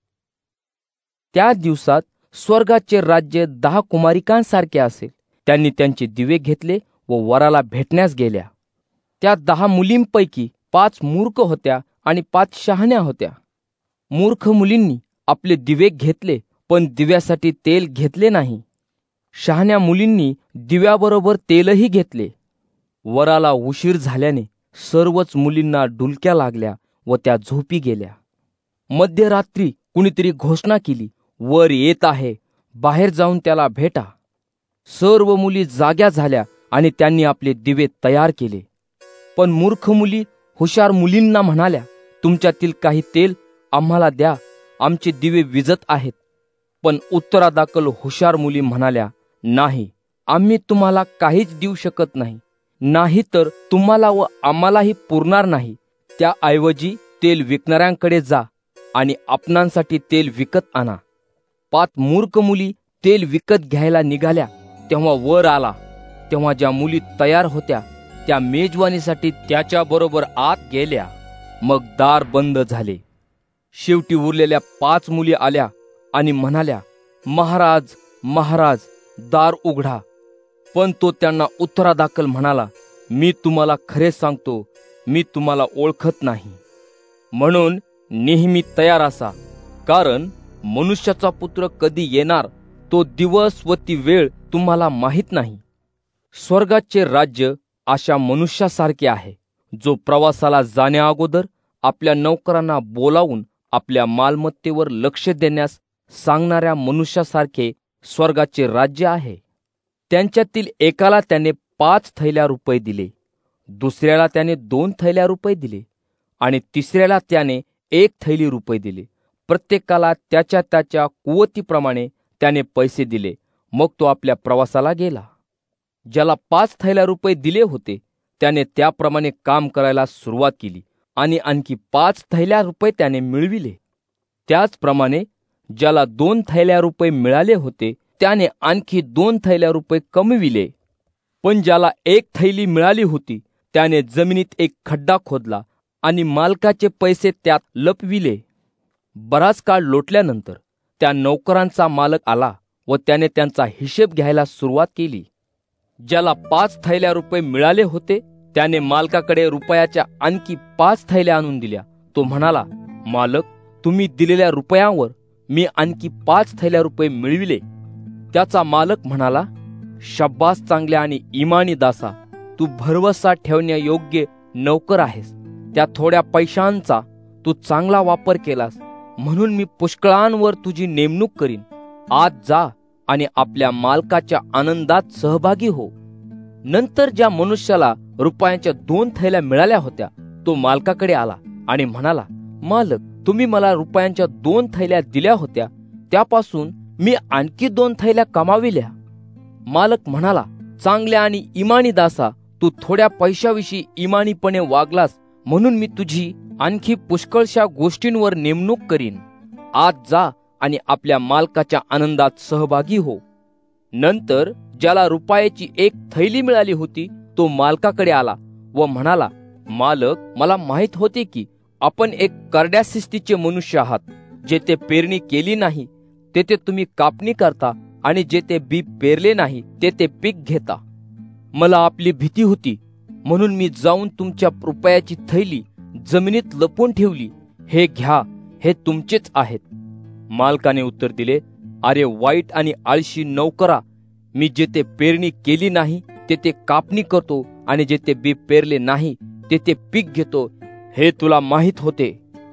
[SPEAKER 10] त्या दिवसात स्वर्गाचे राज्य दहा कुमारिकांसारखे असेल. त्यांनी त्यांचे दिवे घेतले व वराला भेटण्यास गेल्या. त्या दहा मुलींपैकी पाच मूर्ख होत्या आणि पाच शहाण्या होत्या. मूर्ख मुलींनी आपले दिवे घेतले पण दिव्यासाठी तेल घेतले नाही. शहाण्या मुलींनी दिव्याबरोबर तेलही घेतले. वराला उशीर झाल्याने सर्वच मुलींना डुलक्या लागल्या व त्या झोपी गेल्या. मध्यरात्री कुणीतरी घोषणा केली, वर येत आहे, बाहेर जाऊन त्याला भेटा. सर्व मुली जाग्या झाल्या आणि त्यांनी आपले दिवे तयार केले. पण मूर्ख मुली हुशार मुलींना म्हणाल्या, तुमच्यातील काही तेल आम्हाला द्या, आमचे दिवे विझत आहेत. पण उत्तरादाखल हुशार मुली म्हणाल्या, नाही, आम्ही तुम्हाला काहीच देऊ शकत नाही, नाही तर तुम्हाला व आम्हालाही पुरणार नाही. त्याऐवजी तेल विकणाऱ्यांकडे जा आणि आपणांसाठी तेल विकत आणा. पाच मूर्ख मुली तेल विकत घ्यायला निघाल्या तेव्हा वर आला. तेव्हा ज्या मुली तयार होत्या त्या मेजवानीसाठी त्याच्या बरोबर आत गेल्या. मग दार बंद झाले. शेवटी उरलेल्या पाच मुली आल्या आणि म्हणाल्या, महाराज, महाराज, दार उघडा. पण तो त्यांना उत्तरादाखल म्हणाला, मी तुम्हाला खरे सांगतो, मी तुम्हाला ओळखत नाही. म्हणून नेहमी तयार असा, कारण मनुष्याचा पुत्र कधी येणार तो दिवस व ती वेळ तुम्हाला माहीत नाही. स्वर्गाचे राज्य अशा मनुष्यासारखे आहे, जो प्रवासाला जाण्या अगोदर आपल्या नौकरांना बोलावून आपल्या मालमत्तेवर लक्ष देण्यास सांगणाऱ्या मनुष्यासारखे स्वर्गाचे राज्य आहे. त्यांच्यातील एकाला त्याने पाच थैल्या रुपये दिले, दुसऱ्याला त्याने दोन थैल्या रुपये दिले आणि तिसऱ्याला त्याने एक थैली रुपये दिले. प्रत्येकाला त्याच्या त्याच्या कुवतीप्रमाणे त्याने पैसे दिले. मग तो आपल्या प्रवासाला गेला. ज्याला पाच थैल्या रुपये दिले होते त्याने त्याप्रमाणे काम करायला सुरुवात केली आणि आणखी पाच थैल्या रुपये त्याने मिळविले. त्याचप्रमाणे ज्याला दोन थैल्या रुपये मिळाले होते त्याने आणखी दोन थैल्या रुपये कमविले. पण ज्याला एक थैली मिळाली होती त्याने जमिनीत एक खड्डा खोदला आणि मालकाचे पैसे त्यात लपविले. बराच काळ लोटल्यानंतर त्या नौकरांचा मालक आला व त्याने त्यांचा हिशेब घ्यायला सुरुवात केली. ज्याला पाच थैल्या रुपये मिळाले होते त्याने मालकाकडे रुपयाच्या आणखी पाच थैल्या आणून दिल्या. तो म्हणाला, मालक, तुम्ही दिलेल्या रुपयांवर मी आणखी पाच थैल्या रुपये मिळविले. त्याचा मालक म्हणाला, शब्बास चांगल्या आणि इमानी दासा, तू भरवसा ठेवण्यायोग्य नौकर आहेस. त्या थोड्या पैशांचा तू चांगला वापर केलास, म्हणून मी पुष्कळांवर तुझी नेमणूक करीन. आज जा आणि आपल्या मालकाच्या आनंदात सहभागी हो. नंतर ज्या मनुष्याला रुपयांच्या दोन थैल्या मिळाल्या होत्या तो मालकाकडे आला आणि म्हणाला, मालक, तुम्ही मला रुपयांच्या दोन थैल्या दिल्या होत्या, त्यापासून मी आणखी दोन थैल्या कमाविल्या. मालक म्हणाला, चांगल्या आणि इमानी दासा, तू थोड्या पैशाविषयी इमानीपणे वागलास, म्हणून मी तुझी आणखी पुष्कळशा गोष्टींवर नेमणूक करीन. आज जा आणि आपल्या मालकाच्या आनंदात सहभागी हो. नंतर ज्याला रुपयाची एक थैली मिळाली होती तो मालकाकडे आला व म्हणाला, मालक, मला माहित होते की आपण एक करड्या शिस्तीचे मनुष्य आहात. जेथे पेरणी केली नाही तेथे तुम्ही कापणी करता आणि जेथे बी पेरले नाही तेथे पीक घेता. मला आपली भीती होती, म्हणून मी जाऊन तुमच्या रुपयाची थैली जमिनीत लपवून ठेवली. हे घ्या, हे तुमचेच आहेत. मालकाने उत्तर दिले, अरे वाईट आणि आळशी नौकरा, मी जेथे पेरणी केली नाही तेथे कापणी करतो आणि जेथे बी पेरले नाही तेथे पीक घेतो. हे तुला माहित होते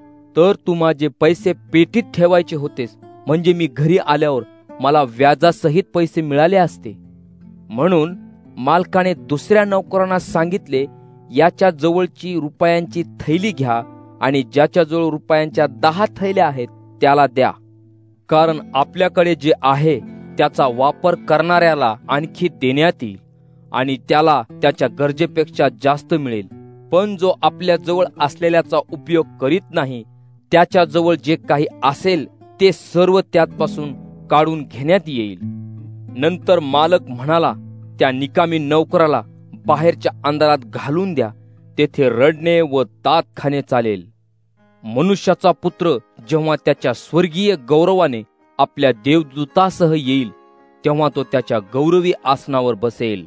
[SPEAKER 10] तर तू माझे पैसे पेटीत ठेवायचे होतेस, म्हणजे मी घरी आल्यावर मला व्याजासहित पैसे मिळाले असते. म्हणून मालकाने दुसऱ्या नौकरांना सांगितले, याच्या जवळची रुपयांची थैली घ्या आणि ज्याच्या जवळ रुपयांच्या दहा थैल्या आहेत त्याला द्या. कारण आपल्याकडे जे आहे त्याचा वापर करणाऱ्याला आणखी देण्यात येईल आणि त्याला त्याच्या गरजेपेक्षा जास्त मिळेल. पण जो आपल्या जवळ असलेल्याचा उपयोग करीत नाही त्याच्या जवळ जे काही असेल ते सर्व त्यापासून काढून घेण्यात येईल. नंतर मालक म्हणाला, त्या निकामी नौकराला बाहेरच्या अंधारात घालून द्या, तेथे रडणे व दात खाणे चालेल. मनुष्याचा पुत्र जेव्हा त्याच्या स्वर्गीय गौरवाने आपल्या देवदूतासह येईल तेव्हा तो त्याच्या गौरवी आसनावर बसेल.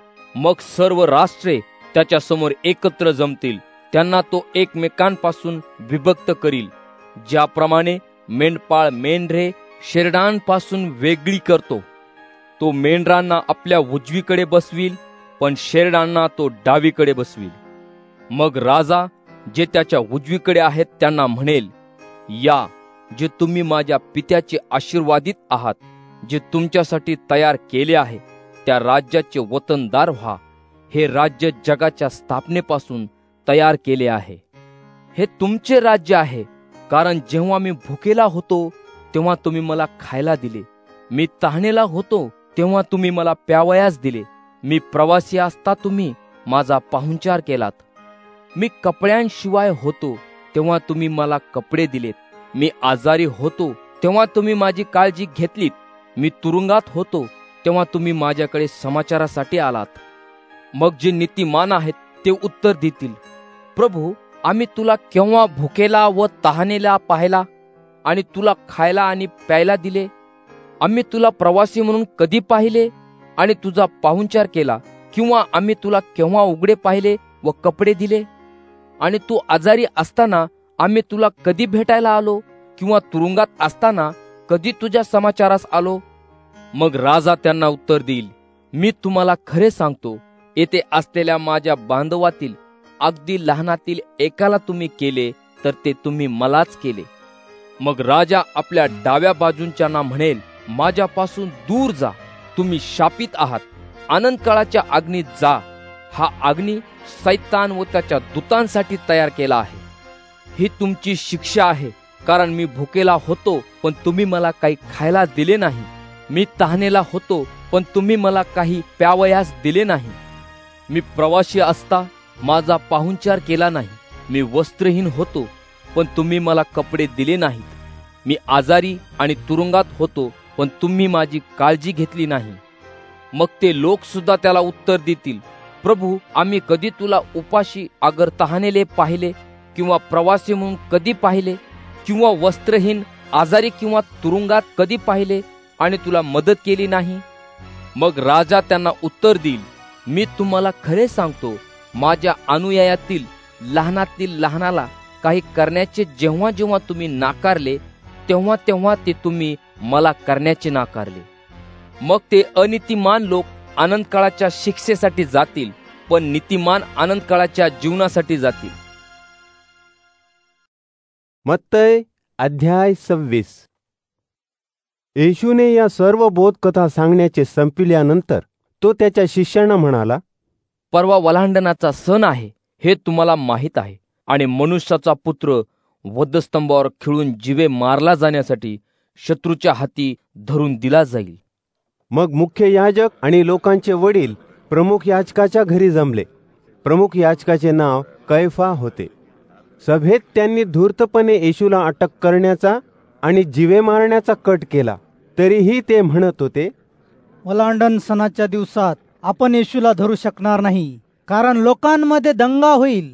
[SPEAKER 10] मग सर्व राष्ट्रे त्याच्या समोर एकत्र जमतील. त्यांना तो एकमेकांपासून विभक्त करील, ज्याप्रमाणे मेंढपाळ मेंढरे शेरडांपासून वेगळी करतो. तो मेंढरांना आपल्या उजवीकडे बसवील, पण शेरडांना तो डावीकडे बसवील. मग राजा जे त्याच्या उजवीकडे आहेत त्यांना म्हणेल, या, जे तुम्ही माझ्या पित्याचे आशीर्वादित आहात, जे तुमच्यासाठी तयार केले आहे त्या राज्याचे वतनदार व्हा. हे राज्य जगाच्या स्थापनेपासून तयार केले आहे. हे तुमचे राज्य आहे, कारण जेव्हा मी भुकेला होतो तेव्हा तुम्ही मला खायला दिले, मी तहानेला होतो तेव्हा तुम्ही मला प्यावयास दिले, मी प्रवासी असता तुम्ही माझा पाहुणचार केलात, मी कपड्यांशिवाय होतो तेव्हा तुम्ही मला कपडे दिलेत, मी आजारी होतो तेव्हा तुम्ही माझी काळजी घेतलीत, मी तुरुंगात होतो तेव्हा तुम्ही माझ्याकडे समाचारासाठी आलात. मग जे नीतिमान आहेत ते उत्तर देतील, प्रभू, आम्ही तुला केव्हा भुकेला व तहानेला पाहिला आणि तुला खायला आणि प्यायला दिले? आम्ही तुला प्रवासी म्हणून कधी पाहिले आणि तुझा पाहुणचार केला? किंवा आम्ही तुला केव्हा उघडे पाहिले व कपडे दिले? आणि तू आजारी असताना आम्ही तुला कधी भेटायला आलो? किंवा तुरुंगात असताना कधी तुझ्या समाचारास आलो? मग राजा त्यांना उत्तर देईल, मी तुम्हाला खरे सांगतो, येथे असलेल्या माझ्या बांधवातील अगदी लहानातील एकाला तुम्ही केले तर ते तुम्ही मलाच केले. मग राजा आपल्या डाव्या बाजूंच्यांना म्हणेल, माझ्यापासून दूर जा, तुम्ही शापित आहात, अनंत काळाच्या अग्नीत जा. हा अग्नी सैतान व त्याच्या दूतांसाठी तयार केला आहे. ही तुमची शिक्षा आहे, कारण मी भुकेला होतो पण तुम्ही मला काही खायला दिले नाही, मी तहानेला होतो पण तुम्ही मला काही प्यावयास दिले नाही, मी प्रवासी असता माझा पाहुणचार केला नाही, मी वस्त्रहीन होतो, पण तुम्ही मला कपडे दिले नाहीत. मी आजारी आणि तुरुंगात होतो, पण तुम्ही माझी काळजी घेतली नाही. मग ते लोक सुद्धा त्याला उत्तर देतील, प्रभू, आम्ही कधी तुला उपाशी आगर तहानेले पाहिले, किंवा प्रवासी म्हणून कधी पाहिले, किंवा वस्त्रहीन, आजारी किंवा तुरुंगात कधी पाहिले आणि तुला मदत केली नाही? मग राजा त्यांना उत्तर देईल, मी तुम्हाला खरे सांगतो, माझ्या अनुयायातील लहानातील लहानाला काही करण्याचे जेव्हा जेव्हा तुम्ही नाकारले, तेव्हा तेव्हा ते तुम्ही मला करण्याचे नाकारले. मग ते अनितिमान लोक आनंदकाळाच्या शिक्षेसाठी जातील, पण नीतिमान आनंदकाळाच्या जीवनासाठी जातील.
[SPEAKER 1] मत्तय अध्याय सव्वीस. येशूने या सर्व बोधकथा सांगण्याचे संपल्यानंतर तो त्याच्या शिष्यांना म्हणाला,
[SPEAKER 10] परवा वलांडनाचा सण आहे, हे तुम्हाला माहीत आहे, आणि मनुष्याचा पुत्र वधस्तंभावर खिळून जीवे मारला जाण्यासाठी शत्रूच्या हाती धरून दिला जाईल.
[SPEAKER 1] मग मुख्य याजक आणि लोकांचे वडील प्रमुख याजकाच्या घरी जमले. प्रमुख याजकाचे नाव कैफा होते. सभेत त्यांनी धूर्तपणे येशूला अटक करण्याचा आणि जीवे मारण्याचा कट केला. तरीही ते म्हणत होते,
[SPEAKER 16] ओलांडन सणाच्या दिवसात आपण येशूला धरू शकणार नाही, कारण लोकांमध्ये दंगा होईल.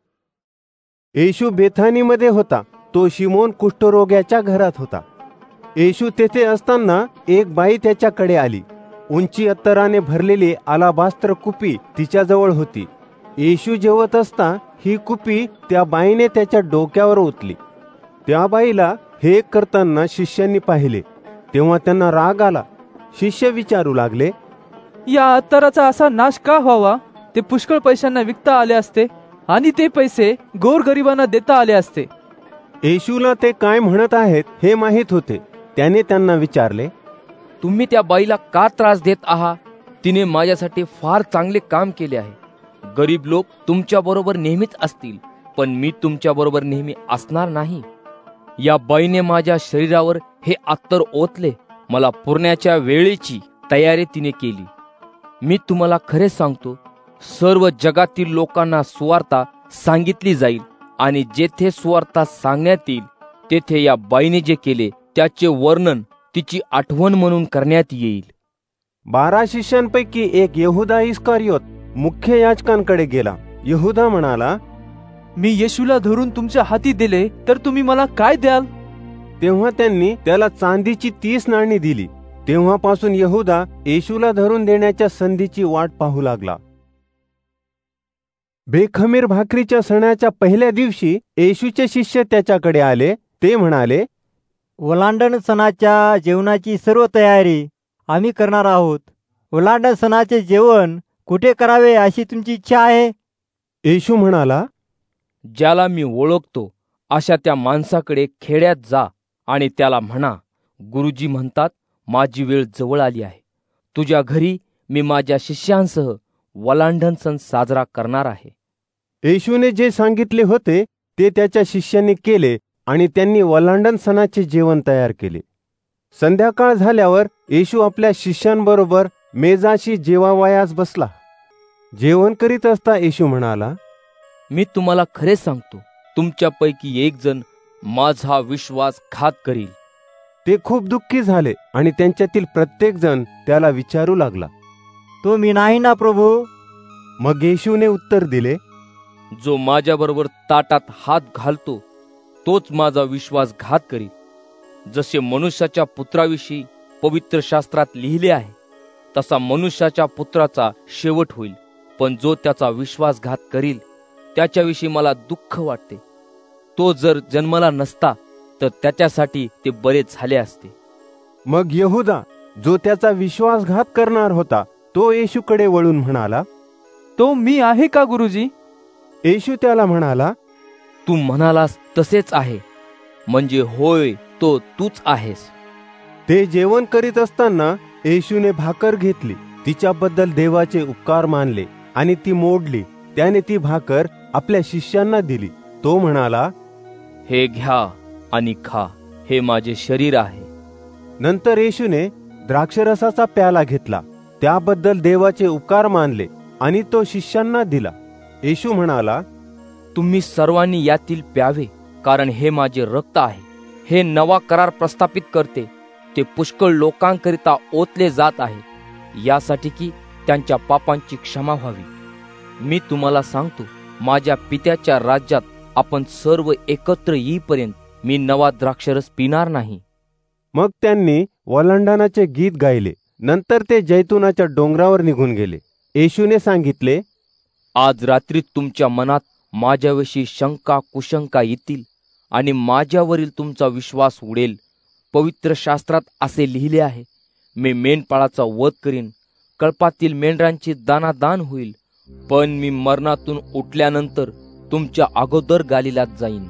[SPEAKER 1] येशू बेथानीमध्ये होता. तो शिमोन कुष्ठरोग्याच्या घरात होता. येशू तेथे असताना एक बाई त्याच्याकडे आली. उंची अत्तराने भरलेली आलाबास्त्र कुपी तिच्याजवळ होती. येशू जेवत असता ही कुपी त्या बाईने त्याच्या डोक्यावर ओतली. त्या बाईला हे करताना शिष्यांनी पाहिले, तेव्हा त्यांना राग आला. शिष्य विचारू लागले,
[SPEAKER 14] या अत्तराचा असा नाश का व्हावा? ते पुष्कळ पैशांना विकता आले असते आणि ते पैसे गोरगरिबांना देता आले असते.
[SPEAKER 1] येशूला ते काय म्हणत आहेत हे माहीत होते. त्याने त्यांना विचारले,
[SPEAKER 10] तुम्ही त्या बाईला का त्रास देत आहात? तिने माझ्यासाठी फार चांगले काम केले आहे. गरीब लोक तुमच्या बरोबर नेहमीच असतील, पण मी तुमच्या बरोबर नेहमी असणार नाही. या बाईने माझ्या शरीरावर हे अत्तर ओतले. मला पुरण्याच्या वेळेची तयारी तिने केली. मी तुम्हाला खरे सांगतो, सर्व जगातील लोकांना सुवार्ता सांगितली जाईल, आणि जेथे सुवार्ता सांगण्यात येईल तेथे या बाईने जे केले त्याचे वर्णन तिची आठवण म्हणून करण्यात येईल.
[SPEAKER 1] बारा शिष्यांपैकी एक यहुदा इस्कारियोत मुख्य याजकांकडे गेला. यहुदा म्हणाला,
[SPEAKER 14] मी येशूला धरून तुमच्या हाती दिले तर तुम्ही मला काय द्याल?
[SPEAKER 1] तेव्हा त्यांनी त्याला चांदीची तीस नाणी दिली. तेव्हापासून यहुदा येशूला धरून देण्याच्या संधीची वाट पाहू लागला. बेखमीर भाकरीच्या सणाच्या पहिल्या दिवशी येशूचे शिष्य त्याच्याकडे आले. ते म्हणाले,
[SPEAKER 12] ओलांडण सणाच्या जेवणाची सर्व तयारी आम्ही करणार आहोत. ओलांडण सणाचे जेवण कुठे करावे अशी तुमची इच्छा आहे?
[SPEAKER 1] येशू म्हणाला,
[SPEAKER 10] ज्याला मी ओळखतो अशा त्या माणसाकडे खेड्यात जा आणि त्याला म्हणा, गुरुजी म्हणतात, माझी वेळ जवळ आली आहे. तुझ्या घरी मी माझ्या शिष्यांसह वलांडण सण साजरा करणार आहे.
[SPEAKER 1] येशूने जे सांगितले होते ते त्याच्या शिष्यांनी केले आणि त्यांनी वलांडण सणाचे जेवण तयार केले. संध्याकाळ झाल्यावर येशू आपल्या शिष्यांबरोबर मेजाशी जेवावयास बसला. जेवण करीत असता येशू म्हणाला,
[SPEAKER 10] मी तुम्हाला खरे सांगतो, तुमच्यापैकी एक जण माझा विश्वासघात करील.
[SPEAKER 1] ते खूप दुःखी झाले आणि त्यांच्यातील प्रत्येक जण त्याला विचारू लागला,
[SPEAKER 12] तो मी नाही ना प्रभू?
[SPEAKER 1] मग येशूने उत्तर दिले,
[SPEAKER 10] जो माझ्याबरोबर ताटात हात घालतो तोच माझा विश्वासघात करील. जसे मनुष्याच्या पुत्राविषयी पवित्र शास्त्रात लिहिले आहे, तसा मनुष्याच्या पुत्राचा शेवट होईल. पण जो त्याचा विश्वासघात करील त्याच्याविषयी मला दुःख वाटते. तो जर जन्मला नसता तर त्याच्यासाठी ते बरे झाले असते.
[SPEAKER 1] मग यहुदा, जो त्याचा विश्वासघात करणार होता, तो येशूकडे वळून म्हणाला,
[SPEAKER 14] तो मी आहे का गुरुजी?
[SPEAKER 1] येशू त्याला म्हणाला,
[SPEAKER 10] तू म्हणालास तसेच आहे, म्हणजे होय, तो तूच आहेस.
[SPEAKER 1] ते जेवण करीत असताना येशूने भाकर घेतली, तिच्याबद्दल देवाचे उपकार मानले आणि ती मोडली. त्याने ती भाकर आपल्या शिष्यांना दिली. तो म्हणाला,
[SPEAKER 10] हे घ्या आणि खा, हे माझे शरीर आहे.
[SPEAKER 1] नंतर येशूने द्राक्षरसाचा प्याला घेतला, त्याबद्दल देवाचे उपकार मानले आणि तो शिष्यांना दिला. येशू म्हणाला,
[SPEAKER 10] तुम्ही सर्वांनी यातील प्यावे, कारण हे माझे रक्त आहे. हे नवा करार प्रस्थापित करते. ते पुष्कळ लोकांकरिता ओतले जात आहे, यासाठी की त्यांच्या पापांची क्षमा व्हावी. मी तुम्हाला सांगतो, माझ्या पित्याच्या राज्यात आपण सर्व एकत्र येईपर्यंत मी नवा द्राक्षरस पिणार नाही.
[SPEAKER 1] मग त्यांनी ओलांडणाचे गीत गायले. नंतर ते जैतुनाच्या डोंगरावर निघून गेले. येशूने सांगितले,
[SPEAKER 10] आज रात्री तुमच्या मनात माझ्याविषयी शंका कुशंका येतील आणि माझ्यावरील तुमचा विश्वास उडेल. पवित्र शास्त्रात असे लिहिले आहे, मी मेंढपाळाचा वध करीन, कळपातील मेंढरांची दानादान होईल. पण मी मरणातून उठल्यानंतर तुमच्या अगोदर गालिलात जाईन.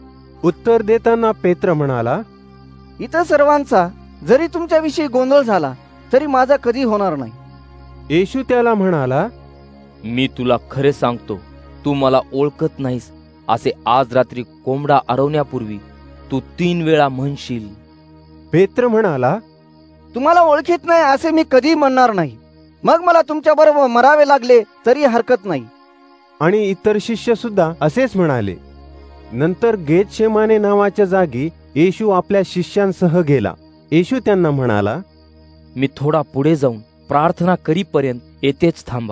[SPEAKER 1] उत्तर देताना पेत्र म्हणाला,
[SPEAKER 17] इतर सर्वांचा जरी तुमच्याविषयी गोंधळ झाला तरी माझा कधी होणार नाही.
[SPEAKER 1] येशू त्याला म्हणाला,
[SPEAKER 10] मी तुला खरे सांगतो, तू मला ओळखत नाहीस असे आज रात्री कोंबडा आरवण्यापूर्वी तू तीन वेळा म्हणशील.
[SPEAKER 1] पेत्र म्हणाला,
[SPEAKER 17] तुम्हाला ओळखीत नाही असे मी कधी म्हणणार नाही. मग मला तुमच्या बरोबर मरावे लागले तरी हरकत नाही.
[SPEAKER 1] आणि इतर शिष्य सुद्धा असेच म्हणाले. नंतर गेतशेमाने नावाच्या जागी येशू आपल्या शिष्यांसह गेला. येशू त्यांना म्हणाला,
[SPEAKER 10] मी थोडा पुढे जाऊन प्रार्थना करीपर्यंत येथेच थांबा.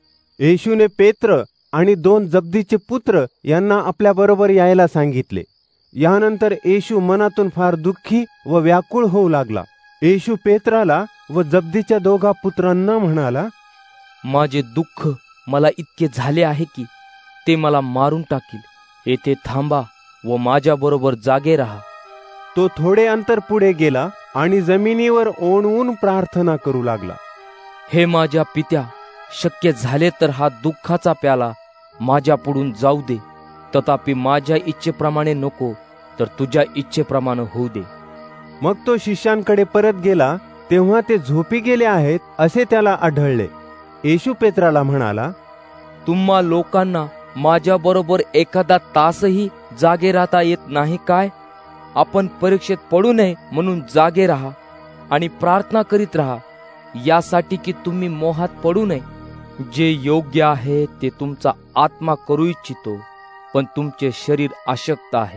[SPEAKER 1] येशूने पेत्र आणि दोन जब्दीचे पुत्र यांना आपल्या बरोबर यायला सांगितले. यानंतर येशू मनातून फार दुःखी व व्याकुळ होऊ लागला. येशू पेत्राला व जब्दीच्या दोघा पुत्रांना म्हणाला,
[SPEAKER 10] माझे दुःख मला इतके झाले आहे की ते मला मारून टाकील. येथे थांबा व माझ्या बरोबर जागे राहा.
[SPEAKER 1] तो थोडे अंतर पुढे गेला आणि जमिनीवर ओणवून प्रार्थना करू लागला,
[SPEAKER 10] हे माझ्या पित्या, शक्य झाले तर हा दुःखाचा प्याला माझ्या पुढून जाऊ दे. तथापि माझ्या इच्छेप्रमाणे नको, तर तुझ्या इच्छेप्रमाणे होऊ दे.
[SPEAKER 1] मग तो शिष्यांकडे परत गेला. तेव्हा ते झोपी गेले आहेत असे त्याला आढळले. येशू पेत्राला म्हणाला,
[SPEAKER 10] तुम्हा लोकांना माझ्या बरोबर एखादा तासही जागे राहता येत नाही काय? आपण परीक्षेत पडू नये म्हणून जागे राहा आणि प्रार्थना करीत राहा, यासाठी की तुम्ही मोहात पडू नये. जे योग्य आहे ते तुमचा आत्मा करू इच्छितो, पण तुमचे शरीर अशक्त आहे.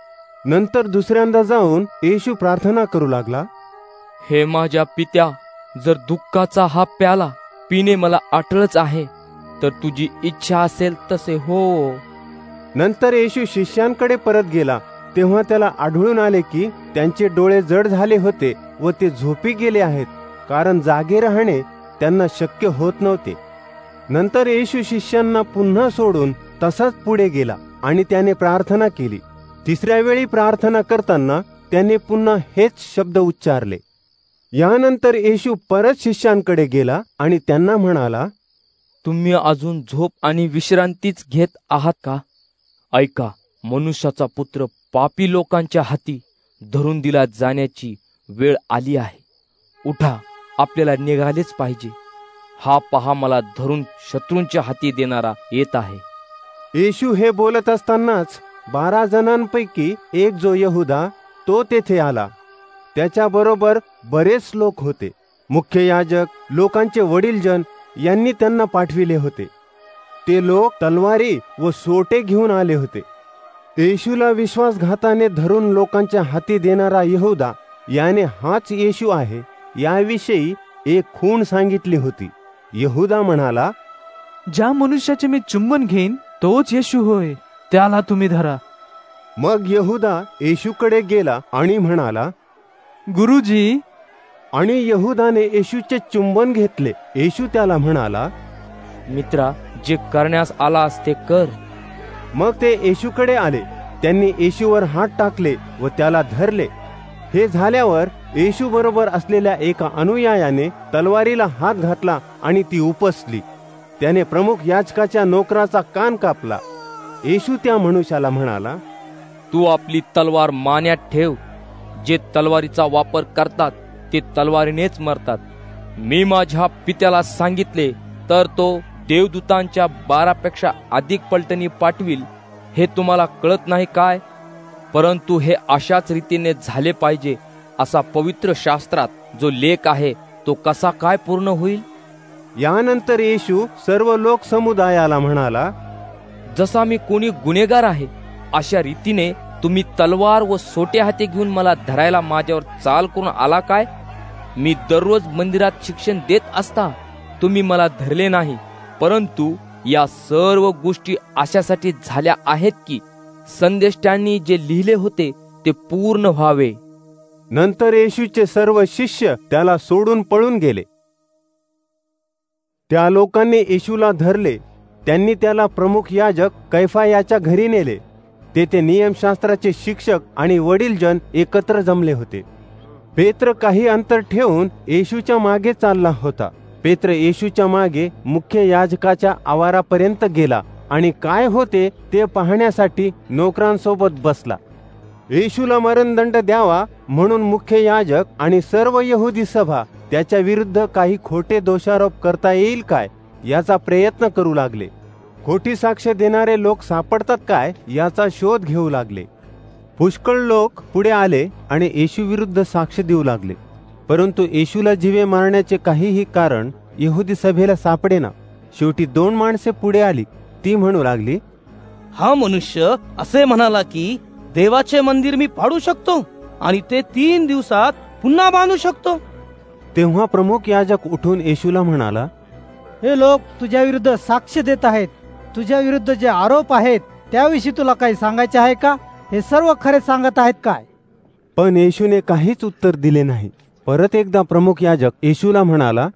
[SPEAKER 1] नंतर दुसऱ्यांदा जाऊन येशू प्रार्थना करू लागला,
[SPEAKER 10] हे माझ्या पित्या, जर दुःखाचा हा प्याला पिणे मला अटळच आहे, तर तुझी इच्छा असेल तसे हो.
[SPEAKER 1] नंतर येशू शिष्यांकडे परत गेला. तेव्हा त्याला आढळून आले की त्यांचे डोळे जड झाले होते व ते झोपी गेले आहेत, कारण जागे राहणे त्यांना शक्य होत नव्हते. नंतर येशू शिष्यांना पुन्हा सोडून तसाच पुढे गेला आणि त्याने प्रार्थना केली. तिसऱ्या वेळी प्रार्थना करताना त्याने पुन्हा हेच शब्द उच्चारले. यानंतर येशू परत शिष्यांकडे गेला आणि त्यांना म्हणाला,
[SPEAKER 10] तुम्ही अजून झोप आणि विश्रांतीच घेत आहात का? ऐका, मनुष्याचा पुत्र पापी लोकांच्या हाती धरून दिला जाण्याची वेळ आली आहे. उठा, आपल्याला निघालेच पाहिजे. हा पहा, मला धरून शत्रूंच्या हाती देणारा येत आहे.
[SPEAKER 1] येशू हे बोलत असतानाच बारा जणांपैकी एक जो यहुदा तो तेथे आला. त्याच्या बरोबर बरेच लोक होते. मुख्य याजक, लोकांचे वडीलजन यांनी त्यांना पाठविले होते. ते लोक तलवारी व सोटे घेऊन आले होते. येशूला विश्वासघाताने धरून लोकांच्या हाती देणारा यहुदा, याने हाच येशू आहे, याविषयी एक खूण सांगितली होती. यहुदा म्हणाला,
[SPEAKER 14] ज्या मनुष्याचे मी चुंबन घेईन तोच येशू होय, त्याला तुम्ही धरा.
[SPEAKER 1] मग यहुदा येशूकडे गेला आणि म्हणाला,
[SPEAKER 14] गुरुजी.
[SPEAKER 1] आणि यहुदाने येशूचे चुंबन घेतले. येशू त्याला म्हणाला,
[SPEAKER 10] मित्रा, जे करण्यास आलास ते कर.
[SPEAKER 1] मग ते येशूकडे आले. त्यांनी येशूवर हात टाकले व त्याला धरले. हे झाल्यावर येशू बरोबर असलेल्या एका अनुयायाने तलवारीला हात घातला आणि ती उपसली. त्याने प्रमुख याजकाच्या नोकराचा कान कापला. येशू त्या मनुष्याला म्हणाला,
[SPEAKER 10] तू आपली तलवार मान्यात ठेव. जे तलवारीचा वापर करतात ते तलवारीनेच मरतात. मी माझ्या पित्याला सांगितले तर तो देवदूतांच्या बारापेक्षा अधिक पलटणी पाठविल. हे तुम्हाला कळत नाही काय? परंतु हे अशाच रीतीने झाले पाहिजे असा पवित्र शास्त्रात जो लेख आहे तो कसा काय पूर्ण होईल?
[SPEAKER 1] यानंतर येशू सर्व लोक समुदायाला म्हणाला,
[SPEAKER 10] जसा मी कोणी गुन्हेगार आहे अशा रीतीने तुम्ही तलवार व सोटे हाती घेऊन मला धरायला माझ्यावर चाल करून आला काय? मी दररोज मंदिरात शिक्षण देत असता तुम्ही मला धरले नाही, परंतु या सर्व गोष्टी अशासाठी झाल्या आहेत की संदेष्टांनी जे लिहिले होते ते पूर्ण व्हावे.
[SPEAKER 1] नंतर येशूचे सर्व शिष्य त्याला सोडून पळून गेले. त्या लोकांनी येशूला धरले. त्यांनी त्याला प्रमुख याजक कैफा याच्या घरी नेले. तेथे नियमशास्त्राचे शिक्षक आणि वडीलजन एकत्र जमले होते. पेत्र काही अंतर ठेवून येशूच्या मागे चालला होता. पेत्र येशूच्या मागे मुख्य याजकाच्या आवारापर्यंत गेला आणि काय होते ते पाहण्यासाठी नोकरांसोबत बसला. येशूला मरणदंड द्यावा म्हणून मुख्य याजक आणि सर्व यहुदी सभा त्याच्या विरुद्ध काही खोटे दोषारोप करता येईल काय याचा प्रयत्न करू लागले. खोटी साक्ष देणारे लोक सापडतात काय याचा शोध घेऊ लागले. पुष्कळ लोक पुढे आले आणि येशू विरुद्ध साक्ष देऊ लागले, परंतु येशूला जीवे मारण्याचे काहीही कारण यहुदी सभेला सापडेना. शेवटी दोन माणसे पुढे आली. ती म्हणू लागली,
[SPEAKER 9] हा मनुष्य असे म्हणाला की देवाचे मंदिर मी पाडू शकतो आणि ते तीन दिवसात पुन्हा बांधू शकतो.
[SPEAKER 1] तेव्हा प्रमुख याजक उठून येशूला म्हणाला,
[SPEAKER 16] हे लोक तुझ्या विरुद्ध साक्ष देत आहेत. तुझ्या विरुद्ध जे आरोप आहेत त्याविषयी तुला काही सांगायचे आहे का? हे सर्व खरे सांगत आहेत काय?
[SPEAKER 1] पण येशूने काहीच उत्तर दिले नाही. परत एकदा प्रमुख याजक येशूला म्हणाला,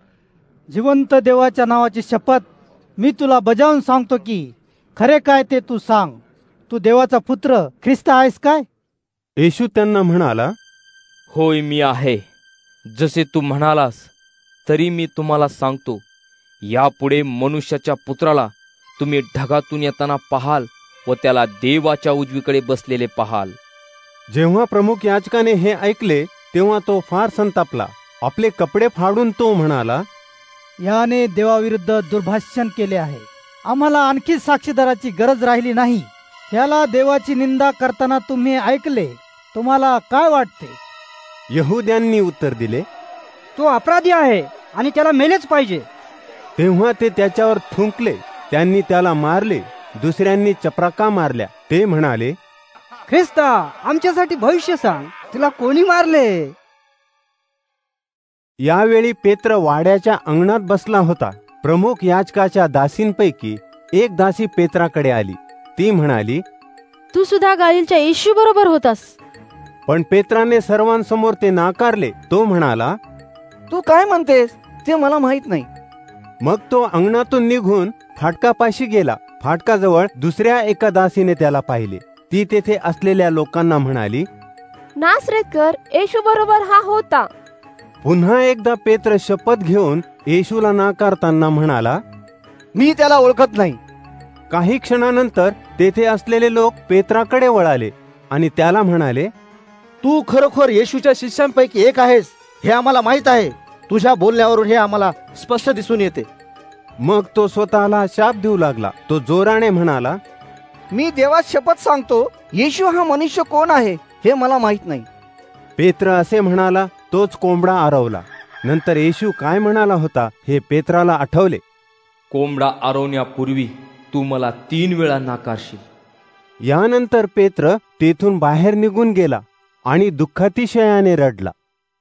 [SPEAKER 16] जिवंत देवाच्या नावाची शपथ मी तुला बजावून सांगतो की खरे काय ते तू सांग. तू देवाचा पुत्र ख्रिस्त आहेस काय?
[SPEAKER 1] येशू त्यांना म्हणाला,
[SPEAKER 10] होय मी आहे. जसे तू म्हणालास तरी मी तुम्हाला सांगतो, यापुढे मनुष्याच्या पुत्राला तुम्ही ढगातून येताना पाहाल व त्याला देवाच्या उजवीकडे बसलेले पाहाल.
[SPEAKER 1] जेव्हा प्रमुख याजकाने हे ऐकले तेव्हा तो फार संतापला. आपले कपडे फाडून तो म्हणाला,
[SPEAKER 16] याने देवाविरुद्ध दुर्भाषण केले आहे. आम्हाला आणखी साक्षीदाराची गरज राहिली नाही. याला देवाची निंदा करताना तुम्ही ऐकले. तुम्हाला काय वाटते?
[SPEAKER 1] यहुद्यांनी उत्तर दिले,
[SPEAKER 16] तो अपराधी आहे आणि त्याला मेलेच पाहिजे.
[SPEAKER 1] तेव्हा ते त्याच्यावर थुंकले. त्यांनी त्याला मारले. दुसऱ्यांनी चपराका मारल्या. ते म्हणाले,
[SPEAKER 16] ख्रिस्ता आमच्यासाठी भविष्य सांग, तुला कोणी मारले?
[SPEAKER 1] यावेळी पेत्र वाड्याच्या अंगणात बसला होता. प्रमुख याजकाच्या दासींपैकी एक दासी पेत्राकडे आली. ती म्हणाली,
[SPEAKER 13] तू सुद्धा गालिलच्या येशू बरोबर होतास.
[SPEAKER 1] पण पेत्राने सर्वांसमोर ते नाकारले. तो म्हणाला,
[SPEAKER 17] तू काय म्हणतेस ते मला माहित नाही.
[SPEAKER 1] मग तो अंगणातून निघून फाटकापाशी गेला. फाटकाजवळ दुसऱ्या एका दासीने त्याला पाहिले. ती तेथे असलेल्या लोकांना म्हणाली,
[SPEAKER 13] नासरेतकर येशू बरोबर हा होता.
[SPEAKER 1] पुन्हा एकदा पेत्र शपथ घेऊन येशूला नाकारताना म्हणाला,
[SPEAKER 17] मी त्याला ओळखत नाही.
[SPEAKER 1] काही क्षणानंतर तेथे असलेले लोक पेत्राकडे वळाले आणि त्याला म्हणाले,
[SPEAKER 17] तू खरोखर येशूच्या शिष्यांपैकी एक आहेस हे आम्हाला माहित आहे. तुझ्या बोलण्यावरून हे आम्हाला स्पष्ट दिसून येते.
[SPEAKER 1] मग तो स्वतःला शाप देऊ लागला. तो जोराने म्हणाला,
[SPEAKER 17] मी देवास शपथ सांगतो, येशू हा मनुष्य कोण आहे हे मला माहित नाही.
[SPEAKER 1] पेत्र असे म्हणाला, तोच कोंबडा आरवला. नंतर येशू काय म्हणाला होता हे पेत्राला आठवले.
[SPEAKER 10] कोंबडा आरवण्यापूर्वी तू मला तीन वेळा नाकारशील.
[SPEAKER 1] यानंतर पेत्र तेथून बाहेर निघून गेला आणि दुःखातिशयाने रडला.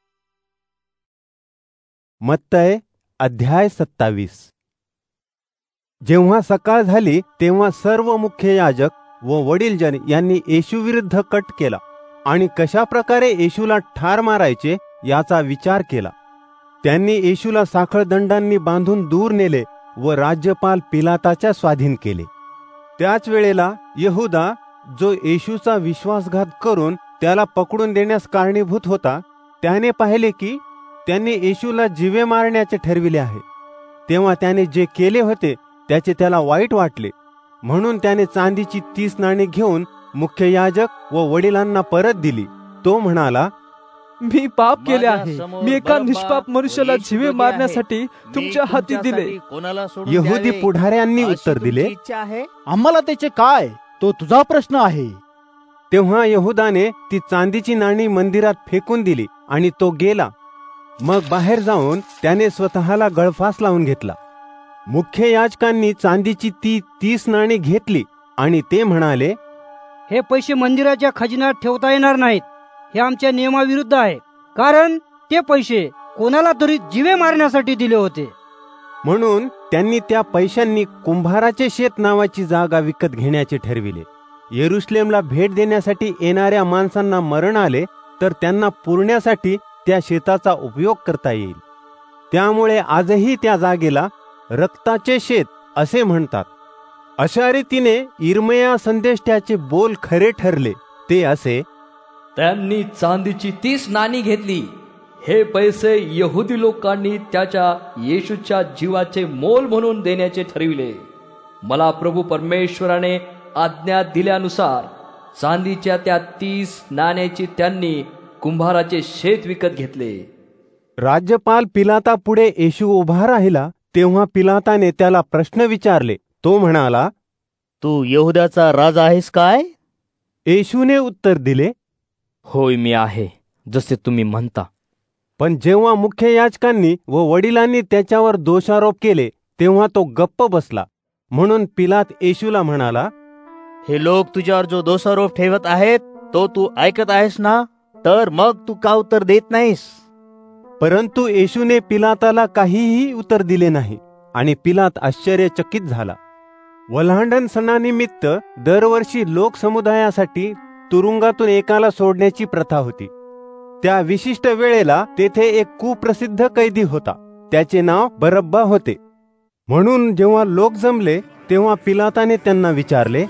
[SPEAKER 1] मत्तय अध्याय सत्तावीस. जेव्हा सकाळ झाली तेव्हा सर्व मुख्य याजक व वडीलजन यांनी येशू विरुद्ध कट केला आणि कशा प्रकारे येशूला ठार मारायचे याचा विचार केला. त्यांनी येशूला साखळदंडांनी बांधून दूर नेले व राज्यपाल पिलाताच्या स्वाधीन केले. त्याच वेळेला यहुदा, जो येशूचा विश्वासघात करून त्याला पकडून देण्यास कारणीभूत होता, त्याने पाहिले की त्यांनी येशूला जीवे मारण्याचे ठरविले आहे. तेव्हा त्याने जे केले होते त्याचे त्याला वाईट वाटले. म्हणून त्याने चांदीची तीस नाणी घेऊन मुख्य याजक व वडिलांना परत दिली. तो म्हणाला,
[SPEAKER 14] मी पाप केले आहे. मी एका निष्पाप मनुष्याला जीवे मारण्यासाठी तुमच्या हाती दिले.
[SPEAKER 1] यहुदी पुढाऱ्यांनी उत्तर दिले,
[SPEAKER 2] आम्हाला त्याचे काय? तो तुझा प्रश्न आहे.
[SPEAKER 1] तेव्हा यहुदाने ती चांदीची नाणी मंदिरात फेकून दिली आणि तो गेला. मग बाहेर जाऊन त्याने स्वतःला गळफास लावून घेतला. मुख्य याजकांनी चांदीची ती तीस नाणी घेतली आणि ते म्हणाले,
[SPEAKER 21] हे पैसे मंदिराच्या खजिन्यात ठेवता येणार नाहीत. हे आमच्या नियमाविरुद्ध आहे, कारण ते पैसे कोणाला तरी जीवे मारण्यासाठी दिले होते.
[SPEAKER 1] म्हणून त्यांनी त्या पैशांनी कुंभाराचे शेत नावाची जागा विकत घेण्याचे ठरविले. येरुशलेमला भेट देण्यासाठी येणाऱ्या माणसांना मरण आले तर त्यांना पुरण्यासाठी त्या शेताचा उपयोग करता येईल. त्यामुळे आजही त्या जागेला रक्ताचे शेत असे म्हणतात. अशा रीतीने इर्मया संदेष्ट्याचे बोल खरे ठरले. ते असे,
[SPEAKER 5] त्यांनी चांदीची तीस नाणी घेतली. हे पैसे यहुदी लोकांनी त्याच्या येशूच्या जीवाचे मोल म्हणून देण्याचे ठरविले. मला प्रभू परमेश्वराने आज्ञा दिल्यानुसार चांदीच्या त्या तीस नाण्याची त्यांनी कुंभाराचे शेत विकत घेतले.
[SPEAKER 1] राज्यपाल पिलाता पुढे येशू उभा राहिला तेव्हा पिलाताने त्याला प्रश्न विचारले. तो म्हणाला,
[SPEAKER 4] तू यहुद्याचा राजा आहेस काय?
[SPEAKER 1] येशूने उत्तर दिले,
[SPEAKER 10] होय मी आहे, जसे तुम्ही म्हणता.
[SPEAKER 1] पण जेव्हा मुख्य याजकांनी व वडिलांनी त्याच्यावर दोषारोप केले तेव्हा तो गप्प बसला. म्हणून पिलात येशूला म्हणाला,
[SPEAKER 4] हे लोक तुझ्यावर जो दोषारोप ठेवत आहेत तो तू ऐकत आहेस ना? तर मग तू का उत्तर देत नाहीस?
[SPEAKER 1] परंतु येशूने पिलाताला काहीही उत्तर दिले नाही आणि पिलात आश्चर्यचकित झाला. वल्हांडण सणानिमित्त दरवर्षी लोक समुदायासाठी तुरुंगातून एकाला सोडण्याची प्रथा होती. त्या विशिष्ट वेळेला तेथे एक कुप्रसिद्ध कैदी होता. त्याचे नाव बरब्बा होते. म्हणून जेव्हा लोक जमले तेव्हा पिलाताने त्यांना विचारले,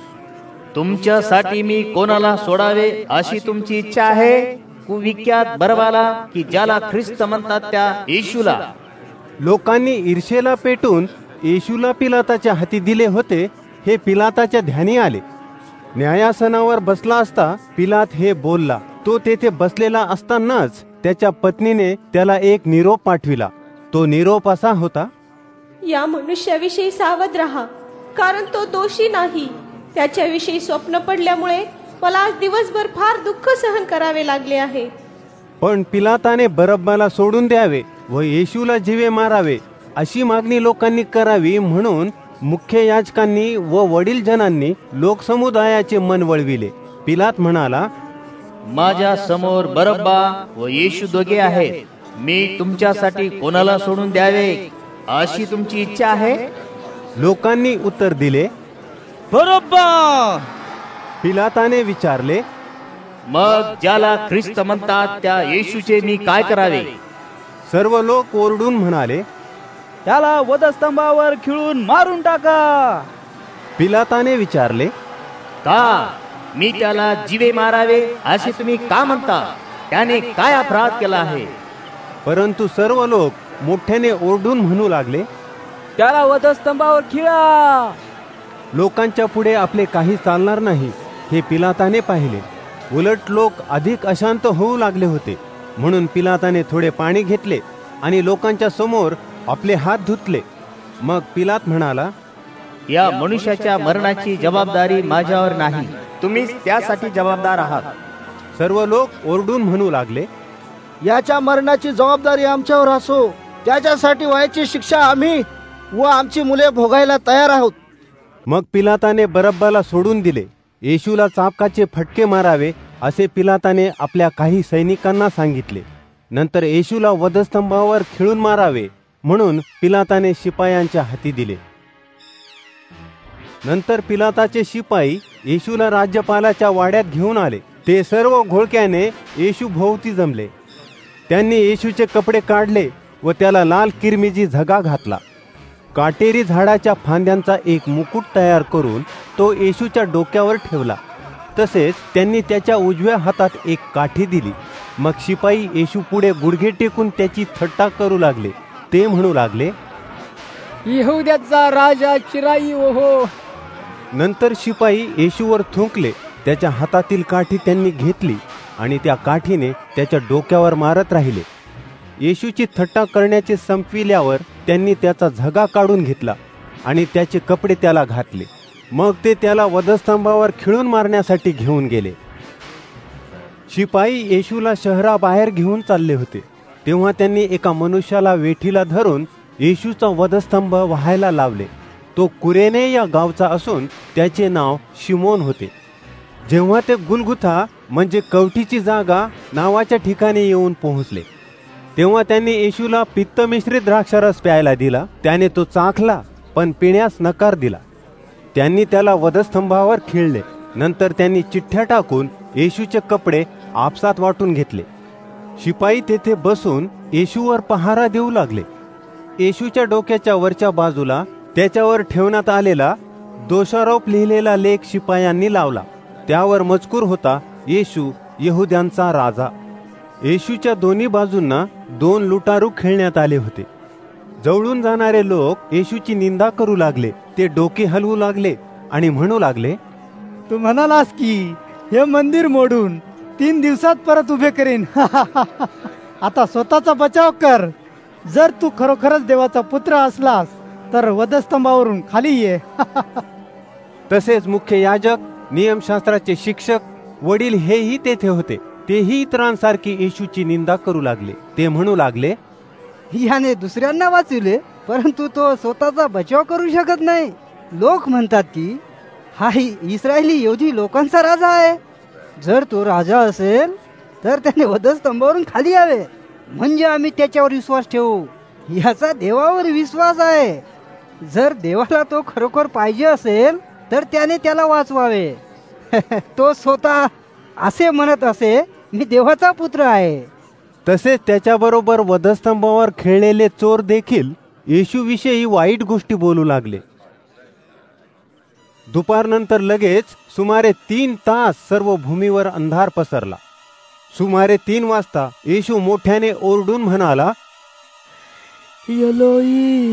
[SPEAKER 4] तुमच्यासाठी मी कोणाला सोडावे अशी तुमची इच्छा आहे? कुविख्यात बरबाला की ज्याला ख्रिस्त म्हणतात त्या येशूला?
[SPEAKER 1] लोकांनी ईर्षेला पेटून येशूला पिलाताच्या हाती दिले होते हे पिलाताच्या ध्यानी आले. न्यायासनावर बसला असता पिलात हे बोलला. तो तेथे बसलेला असतानाच त्याच्या पत्नीने त्याला एक निरोप पाठविला. तो निरोप असा होता,
[SPEAKER 13] या मनुष्याविषयी सावध राहा, कारण तो दोषी नाही. त्याच्याविषयी स्वप्न पडल्यामुळे मला आज दिवसभर फार दुःख सहन करावे लागले आहे.
[SPEAKER 1] पण पिलाताने बरब्बाला सोडून द्यावे व येशूला जीवे मारावे अशी मागणी लोकांनी करावी म्हणून मुख्य याजकांनी व वडील जनांनी लोकसमुदायाचे मन वळविले. पिलात म्हणाला,
[SPEAKER 4] माझ्या समोर बरब्बा व येशू दोघे आहेत. मी तुमच्यासाठी कोणाला सोडून द्यावे अशी तुमची इच्छा आहे?
[SPEAKER 1] लोकांनी उत्तर दिले,
[SPEAKER 4] बरब्बा.
[SPEAKER 1] पिलाताने विचारले,
[SPEAKER 4] मग ज्याला ख्रिस्त म्हणतात त्या येशूचे मी काय करावे?
[SPEAKER 1] सर्व लोक ओरडून म्हणाले,
[SPEAKER 14] त्याला वधस्तंभावर खिळून मारून टाका.
[SPEAKER 1] पिलाताने विचारले,
[SPEAKER 4] का मी त्याला जीवे मारावे असे तुम्ही का म्हणता? त्याने काय अपराध केला आहे?
[SPEAKER 1] परंतु सर्व लोक मोठ्याने ओरडून म्हणू लागले,
[SPEAKER 14] त्याला वधस्तंभावर खिळा.
[SPEAKER 1] लोकांच्या पुढे आपले काही चालणार नाही हे पिलाताने पाहिले. उलट लोक अधिक अशांत होऊ लागले होते. म्हणून पिलाताने थोडे पाणी घेतले आणि लोकांच्या समोर आपले हात धुतले. मग पिलात म्हणाला,
[SPEAKER 4] या मनुष्याच्या मरणाची जबाबदारी माझ्यावर नाही, तुम्हीच त्यासाठी जबाबदार आहात.
[SPEAKER 1] सर्व लोक ओरडून म्हणू लागले,
[SPEAKER 17] याच्या मरणाची जबाबदारी आमच्यावर असो. त्याच्यासाठी व्हायची शिक्षा आम्ही व आमची मुले भोगायला तयार आहोत.
[SPEAKER 1] मग पिलाताने बरब्बाला सोडून दिले. येशूला चाबकाचे फटके मारावे असे पिलाताने आपल्या काही सैनिकांना सांगितले. नंतर येशूला वधस्तंभावर खिळून मारावे म्हणून पिलाताने शिपायांच्या हाती दिले. नंतर पिलाताचे शिपाई येशूला राज्यपालाच्या वाड्यात घेऊन आले. ते सर्व घोळक्याने येशू भोवती जमले. त्यांनी येशूचे कपडे काढले व त्याला लाल किरमिजी झगा घातला. काटेरी झाडाच्या फांद्यांचा एक मुकुट तयार करून तो येशूच्या डोक्यावर ठेवला. तसेच त्यांनी त्याच्या उजव्या हातात एक काठी दिली. मग शिपाई येशू पुढे गुडघे टेकून त्याची थट्टा करू लागले. ते म्हणू लागले,
[SPEAKER 20] यहुद्याचा राजा चिराई ओहो.
[SPEAKER 1] नंतर शिपाई येशूवर थुंकले. त्याच्या हातातील काठी त्यांनी घेतली आणि त्या काठीने त्याच्या डोक्यावर मारत राहिले. येशूची थट्टा करण्याचे संपविल्यावर त्यांनी त्याचा झगा काढून घेतला आणि त्याचे कपडे त्याला घातले. मग ते त्याला वधस्तंभावर खिळून मारण्यासाठी घेऊन गेले. शिपाई येशूला शहराबाहेर घेऊन चालले होते. तेव्हा त्यांनी एका मनुष्याला वेठीला धरून येशूचा वधस्तंभ वाहायला लावले. तो कुरेने या गावचा असून त्याचे नाव शिमोन होते. जेव्हा ते गुलगुथा म्हणजे कवठीची जागा नावाच्या ठिकाणी येऊन पोहोचले, तेव्हा त्यांनी येशूला पित्त मिश्रित द्राक्षारस प्यायला दिला. त्याने तो चाखला, पण पिण्यास नकार दिला. त्यांनी त्याला वधस्तंभावर खिळले. नंतर त्यांनी चिठ्ठ्या टाकून येशूचे कपडे आपसात वाटून घेतले. शिपाई तेथे बसून येशूवर पहारा देऊ लागले. येशूच्या डोक्याच्या वरच्या बाजूला त्याच्यावर ठेवण्यात आलेला दोषारोप लिहिलेला लेख शिपायांनी लावला. त्यावर मजकूर होता, येशू यहुद्यांचा राजा. येशूच्या दोन्ही बाजूंना दोन लुटारू खेळण्यात आले होते. जवळून जाणारे लोक येशूची निंदा करू लागले. ते डोके हलवू लागले आणि म्हणू लागले,
[SPEAKER 16] तू म्हणालास की हे मंदिर मोडून तीन दिवसात परत उभे करेन. आता स्वतःचा बचाव कर. जर तू खरोखरच देवाचा पुत्र असलास तर वधस्तंभावरून खाली ये.
[SPEAKER 1] तसेच मुख्य याजक, नियमशास्त्राचे शिक्षक, वडील हेही तेथे होते. तेही इतरांसारखी येशूची निंदा करू लागले. ते म्हणू लागले,
[SPEAKER 21] याने दुसऱ्यांना वाचविले, परंतु तो स्वतःचा बचाव करू शकत नाही. लोक म्हणतात की हा इस्रायली यहुदी लोकांचा राजा आहे. जर तो राजा असेल तर त्याने वधस्तंभावरून खाली यावे, म्हणजे आम्ही त्याच्यावर विश्वास ठेवू. याचा देवावर विश्वास आहे. जर देवाला तो खरोखर पाहिजे असेल तर त्याने त्याला वाचवावे. तो स्वतः असे म्हणत असे, मी देवाचा पुत्र आहे.
[SPEAKER 1] तसेच त्याच्याबरोबर वधस्तंभावर खेळलेले चोर देखील येशूविषयी वाईट गोष्टी बोलू लागले. दुपारनंतर लगेच सुमारे तीन तास सर्व भूमीवर अंधार पसरला. सुमारे तीन वाजता येशू मोठ्याने ओरडून म्हणाला,
[SPEAKER 15] यलोई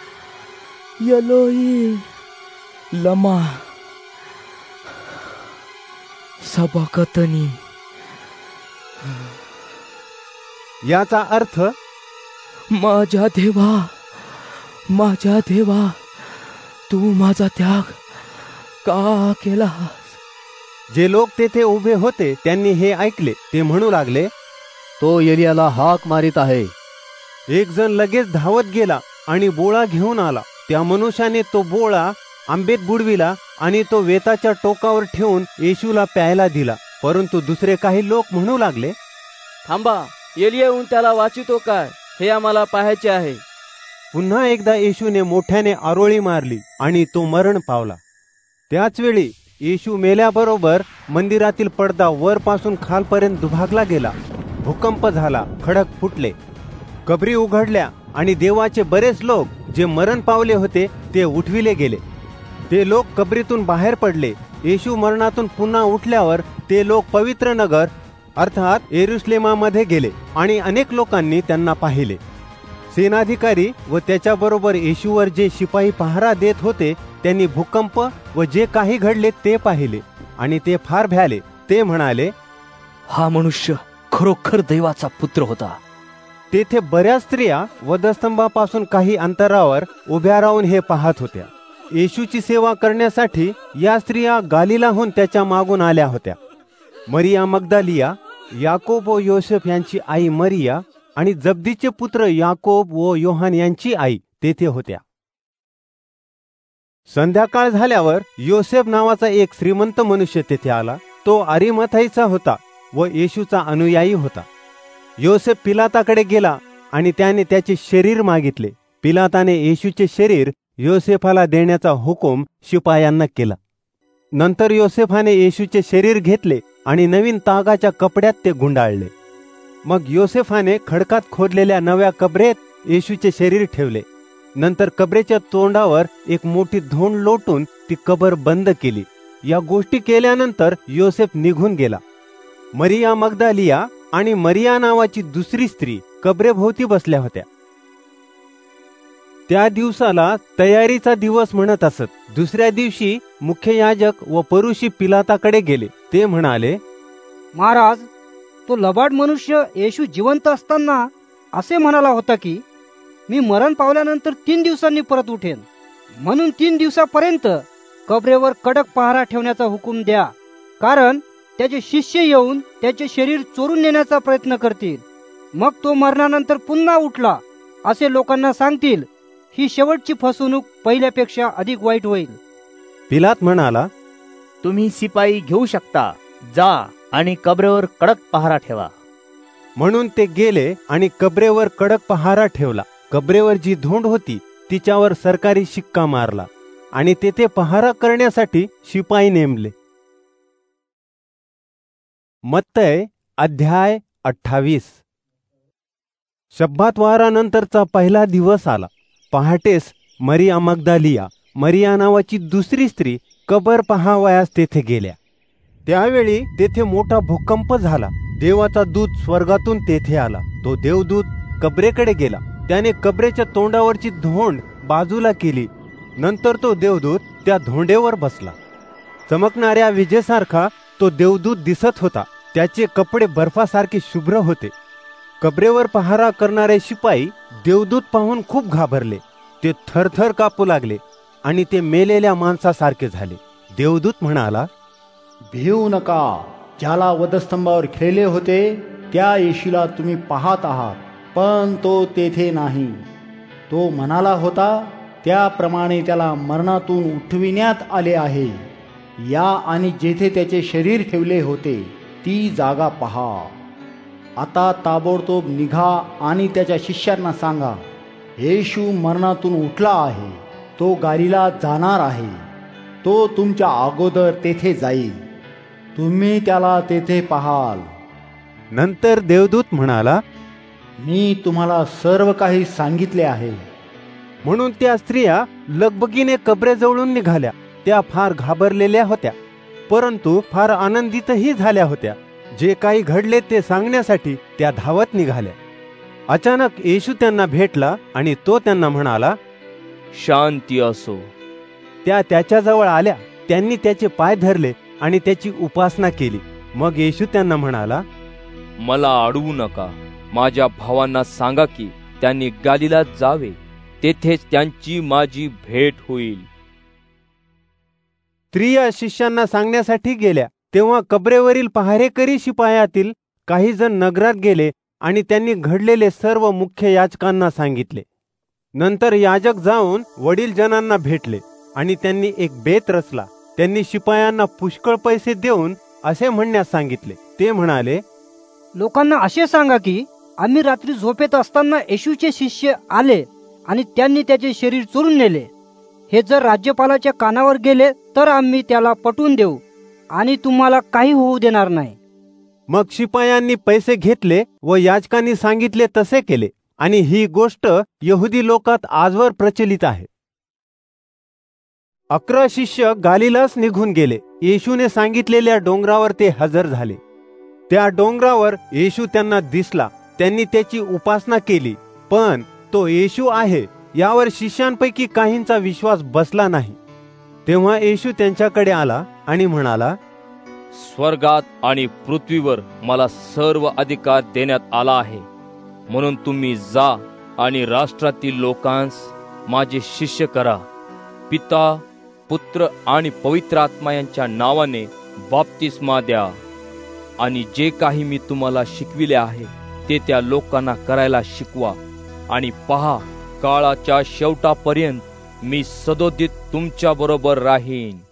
[SPEAKER 15] यलोई लमा सबकतनी.
[SPEAKER 1] याचा अर्थ,
[SPEAKER 15] माझ्या देवा माझ्या देवा तू माझा त्याग का केला.
[SPEAKER 1] जे लोक तेथे उभे होते त्यांनी हे ऐकले. ते म्हणू लागले,
[SPEAKER 19] तो एलियाला हाक मारित आहे.
[SPEAKER 1] एक जण लगेच धावत गेला आणि बोळा घेऊन आला. त्या मनुष्याने तो बोळा आंबेत बुडविला आणि तो वेताच्या टोकावर ठेवून येशूला प्यायला दिला. परंतु दुसरे काही लोक म्हणू लागले,
[SPEAKER 11] थांबा, एलिया येऊन त्याला वाचितो काय, हे आम्हाला पाहायचे आहे.
[SPEAKER 1] पुन्हा एकदा येशूने मोठ्याने आरोळी मारली आणि तो मरण पावला. त्याच वेळी येशू मेल्याबरोबर मंदिरातील पडदा वरपासून खालपर्यंत दुभागला गेला. भूकंप झाला, खडक फुटले, कबरी उघडल्या आणि देवाचे बरेच लोक जे मरण पावले होते ते उठविले गेले. ते लोक कबरीतून बाहेर पडले. येशू मरणातून पुन्हा उठल्यावर ते लोक पवित्र नगर अर्थात येरुशलेमामध्ये गेले आणि अनेक लोकांनी त्यांना पाहिले. सेनाधिकारी व त्याच्याबरोबर येशूवर जे शिपाई पहारा देत होते त्यांनी भूकंप व जे काही घडले ते पाहिले आणि ते फार भ्याले. ते म्हणाले,
[SPEAKER 5] हा मनुष्य खरोखर देवाचा पुत्र होता.
[SPEAKER 1] तेथे बऱ्याच स्त्रिया वधस्तंभापासून काही अंतरावर उभ्या राहून हे पाहत होत्या. येशूची सेवा करण्यासाठी या स्त्रिया गालिलाहून त्याच्या मागून आल्या होत्या. मरिया मगदालिया, याकोब व योसेफ यांची आई मरिया आणि जब्दीचे पुत्र याकोब व योहान यांची आई तेथे होत्या. संध्याकाळ झाल्यावर योसेफ नावाचा एक श्रीमंत मनुष्य तेथे आला. तो अरिमथाईचा होता व येशूचा अनुयायी होता. योसेफ पिलाताकडे गेला आणि त्याने त्याचे शरीर मागितले. पिलाताने येशूचे शरीर योसेफाला देण्याचा हुकूम शिपायांना केला. नंतर योसेफाने येशूचे शरीर घेतले आणि नवीन तागाच्या कपड्यात ते गुंडाळले. मग योसेफाने खडकात खोदलेल्या नव्या कबरेत येशूचे शरीर ठेवले. नंतर कबरेच्या तोंडावर एक मोठी धोंड लोटून ती कबर बंद केली. या गोष्टी केल्यानंतर योसेफ निघून गेला. मरिया मगदालिया आणि मरिया नावाची दुसरी स्त्री कबरेभोवती बसल्या होत्या. त्या दिवसाला तयारीचा दिवस म्हणत असत. दुसऱ्या दिवशी मुख्य याजक व परुषी पिलाताकडे गेले. ते म्हणाले,
[SPEAKER 21] महाराज, तो लबाड मनुष्य येशू जिवंत असताना असे म्हणाला होता की मी मरण पावल्यानंतर तीन दिवसांनी परत उठेन. म्हणून तीन दिवसापर्यंत कबरेवर कडक पहारा ठेवण्याचा हुकूम द्या, कारण त्याचे शिष्य येऊन त्याचे शरीर चोरून नेण्याचा प्रयत्न करतील. मग तो मरणानंतर पुन्हा उठला असे लोकांना सांगतील ही शेवटची फसवणूक पहिल्यापेक्षा अधिक वाईट होईल.
[SPEAKER 1] पिलात म्हणाला,
[SPEAKER 4] तुम्ही शिपाई घेऊ शकता, जा आणि कबरेवर कडक पहारा ठेवा.
[SPEAKER 1] म्हणून ते गेले आणि कबरेवर कडक पहारा ठेवला. कबरेवर जी धोंड होती तिच्यावर सरकारी शिक्का मारला आणि तेथे पहारा करण्यासाठी शिपाई नेमले. मत्तय अध्याय अठ्ठावीस. शब्बात वारानंतरचा पहिला दिवस आला. पहाटेस मरिया मगदालिया, मरिया नावाची दुसरी स्त्री कबर पहावयास तेथे गेल्या. त्यावेळी तेथे मोठा भूकंप झाला. देवाचा दूत स्वर्गातून तेथे आला. तो देवदूत कबरेकडे गेला. त्याने कबरेच्या तोंडावरची धोंड बाजूला केली. नंतर तो देवदूत त्या धोंडेवर बसला. चमकणाऱ्या विजेसारखा तो देवदूत दिसत होता. त्याचे कपडे बर्फासारखे शुभ्र होते. कबरेवर पहारा करणारे शिपाई देवदूत पाहून खूप घाबरले. ते थरथर कापू लागले आणि ते मेलेल्या माणसासारखे झाले. देवदूत म्हणाला,
[SPEAKER 2] भिवू नका. ज्याला वधस्तंभावर खेळले होते त्या येशूला तुम्ही पाहत आहात, पण तो तेथे नाही. तो म्हणाला होता त्याप्रमाणे त्याला मरणातून उठविण्यात आले आहे. या आणि जेथे त्याचे शरीर ठेवले होते ती जागा पहा. आता ताबडतोब निघा आणि त्याच्या शिष्यांना सांगा, येशू मरणातून उठला आहे. तो गालीला जाणार आहे. तो तुमच्या अगोदर तेथे जाईल. तुम्ही त्याला तेथे पाहाल.
[SPEAKER 1] नंतर देवदूत म्हणाला,
[SPEAKER 2] मी तुम्हाला सर्व काही सांगितले आहे.
[SPEAKER 1] म्हणून त्या स्त्रिया लगबगीने कबरेजवळून निघाल्या. त्या फार घाबरलेल्या होत्या, परंतु फार आनंदितही झाल्या होत्या. जे काही घडले ते सांगण्यासाठी त्या धावत निघाल्या. अचानक येशू त्यांना भेटला आणि तो त्यांना म्हणाला,
[SPEAKER 10] शांती असो.
[SPEAKER 1] त्या त्याच्याजवळ आल्या. त्यांनी त्याचे पाय धरले आणि त्याची उपासना केली. मग येशू त्यांना म्हणाला,
[SPEAKER 10] मला अडवू नका. माझ्या भावांना सांगा की त्यांनी गालीलात जावे. तेथेच त्यांची माझी भेट होईल.
[SPEAKER 1] स्त्रिया शिष्यांना सांगण्यासाठी गेल्या. तेव्हा कबरेवरील पहारेकरी शिपायातील काही जण नगरात गेले आणि त्यांनी घडलेले सर्व मुख्य याजकांना सांगितले. नंतर याजक जाऊन वडील जनांना भेटले आणि त्यांनी एक बेत रचला. त्यांनी शिपायांना पुष्कळ पैसे देऊन असे म्हणण्यास सांगितले. ते म्हणाले,
[SPEAKER 21] लोकांना असे सांगा की आम्ही रात्री झोपेत असताना येशूचे शिष्य आले आणि त्यांनी त्याचे शरीर चोरून नेले. हे जर राज्यपालाच्या कानावर गेले तर आम्ही त्याला पटवून देऊ आणि तुम्हाला काही होऊ देणार नाही.
[SPEAKER 1] मग शिपायांनी पैसे घेतले व याजकांनी सांगितले तसे केले आणि ही गोष्ट यहुदी लोकात आजवर प्रचलित आहे. अकरा शिष्य गालिलास निघून गेले. येशूने सांगितलेल्या डोंगरावर ते हजर झाले. त्या डोंगरावर येशू त्यांना दिसला. त्यांनी त्याची उपासना केली, पण तो येशू आहे यावर शिष्यांपैकी काहींचा विश्वास बसला नाही. तेव्हा येशू त्यांच्याकडे आला आणि म्हणाला,
[SPEAKER 10] स्वर्गात आणि पृथ्वीवर मला सर्व अधिकार देण्यात आला आहे. म्हणून तुम्ही जा आणि राष्ट्रातील लोकांस माझे शिष्य करा. पिता, पुत्र आणि पवित्र आत्मा यांच्या नावाने बाप्तिस्मा द्या आणि जे काही मी तुम्हाला शिकविले आहे ते त्या लोकांना करायला शिकवा. आणि पहा, काळाच्या शेवटापर्यंत मी सदोदित तुमच्या बरोबर राहीन.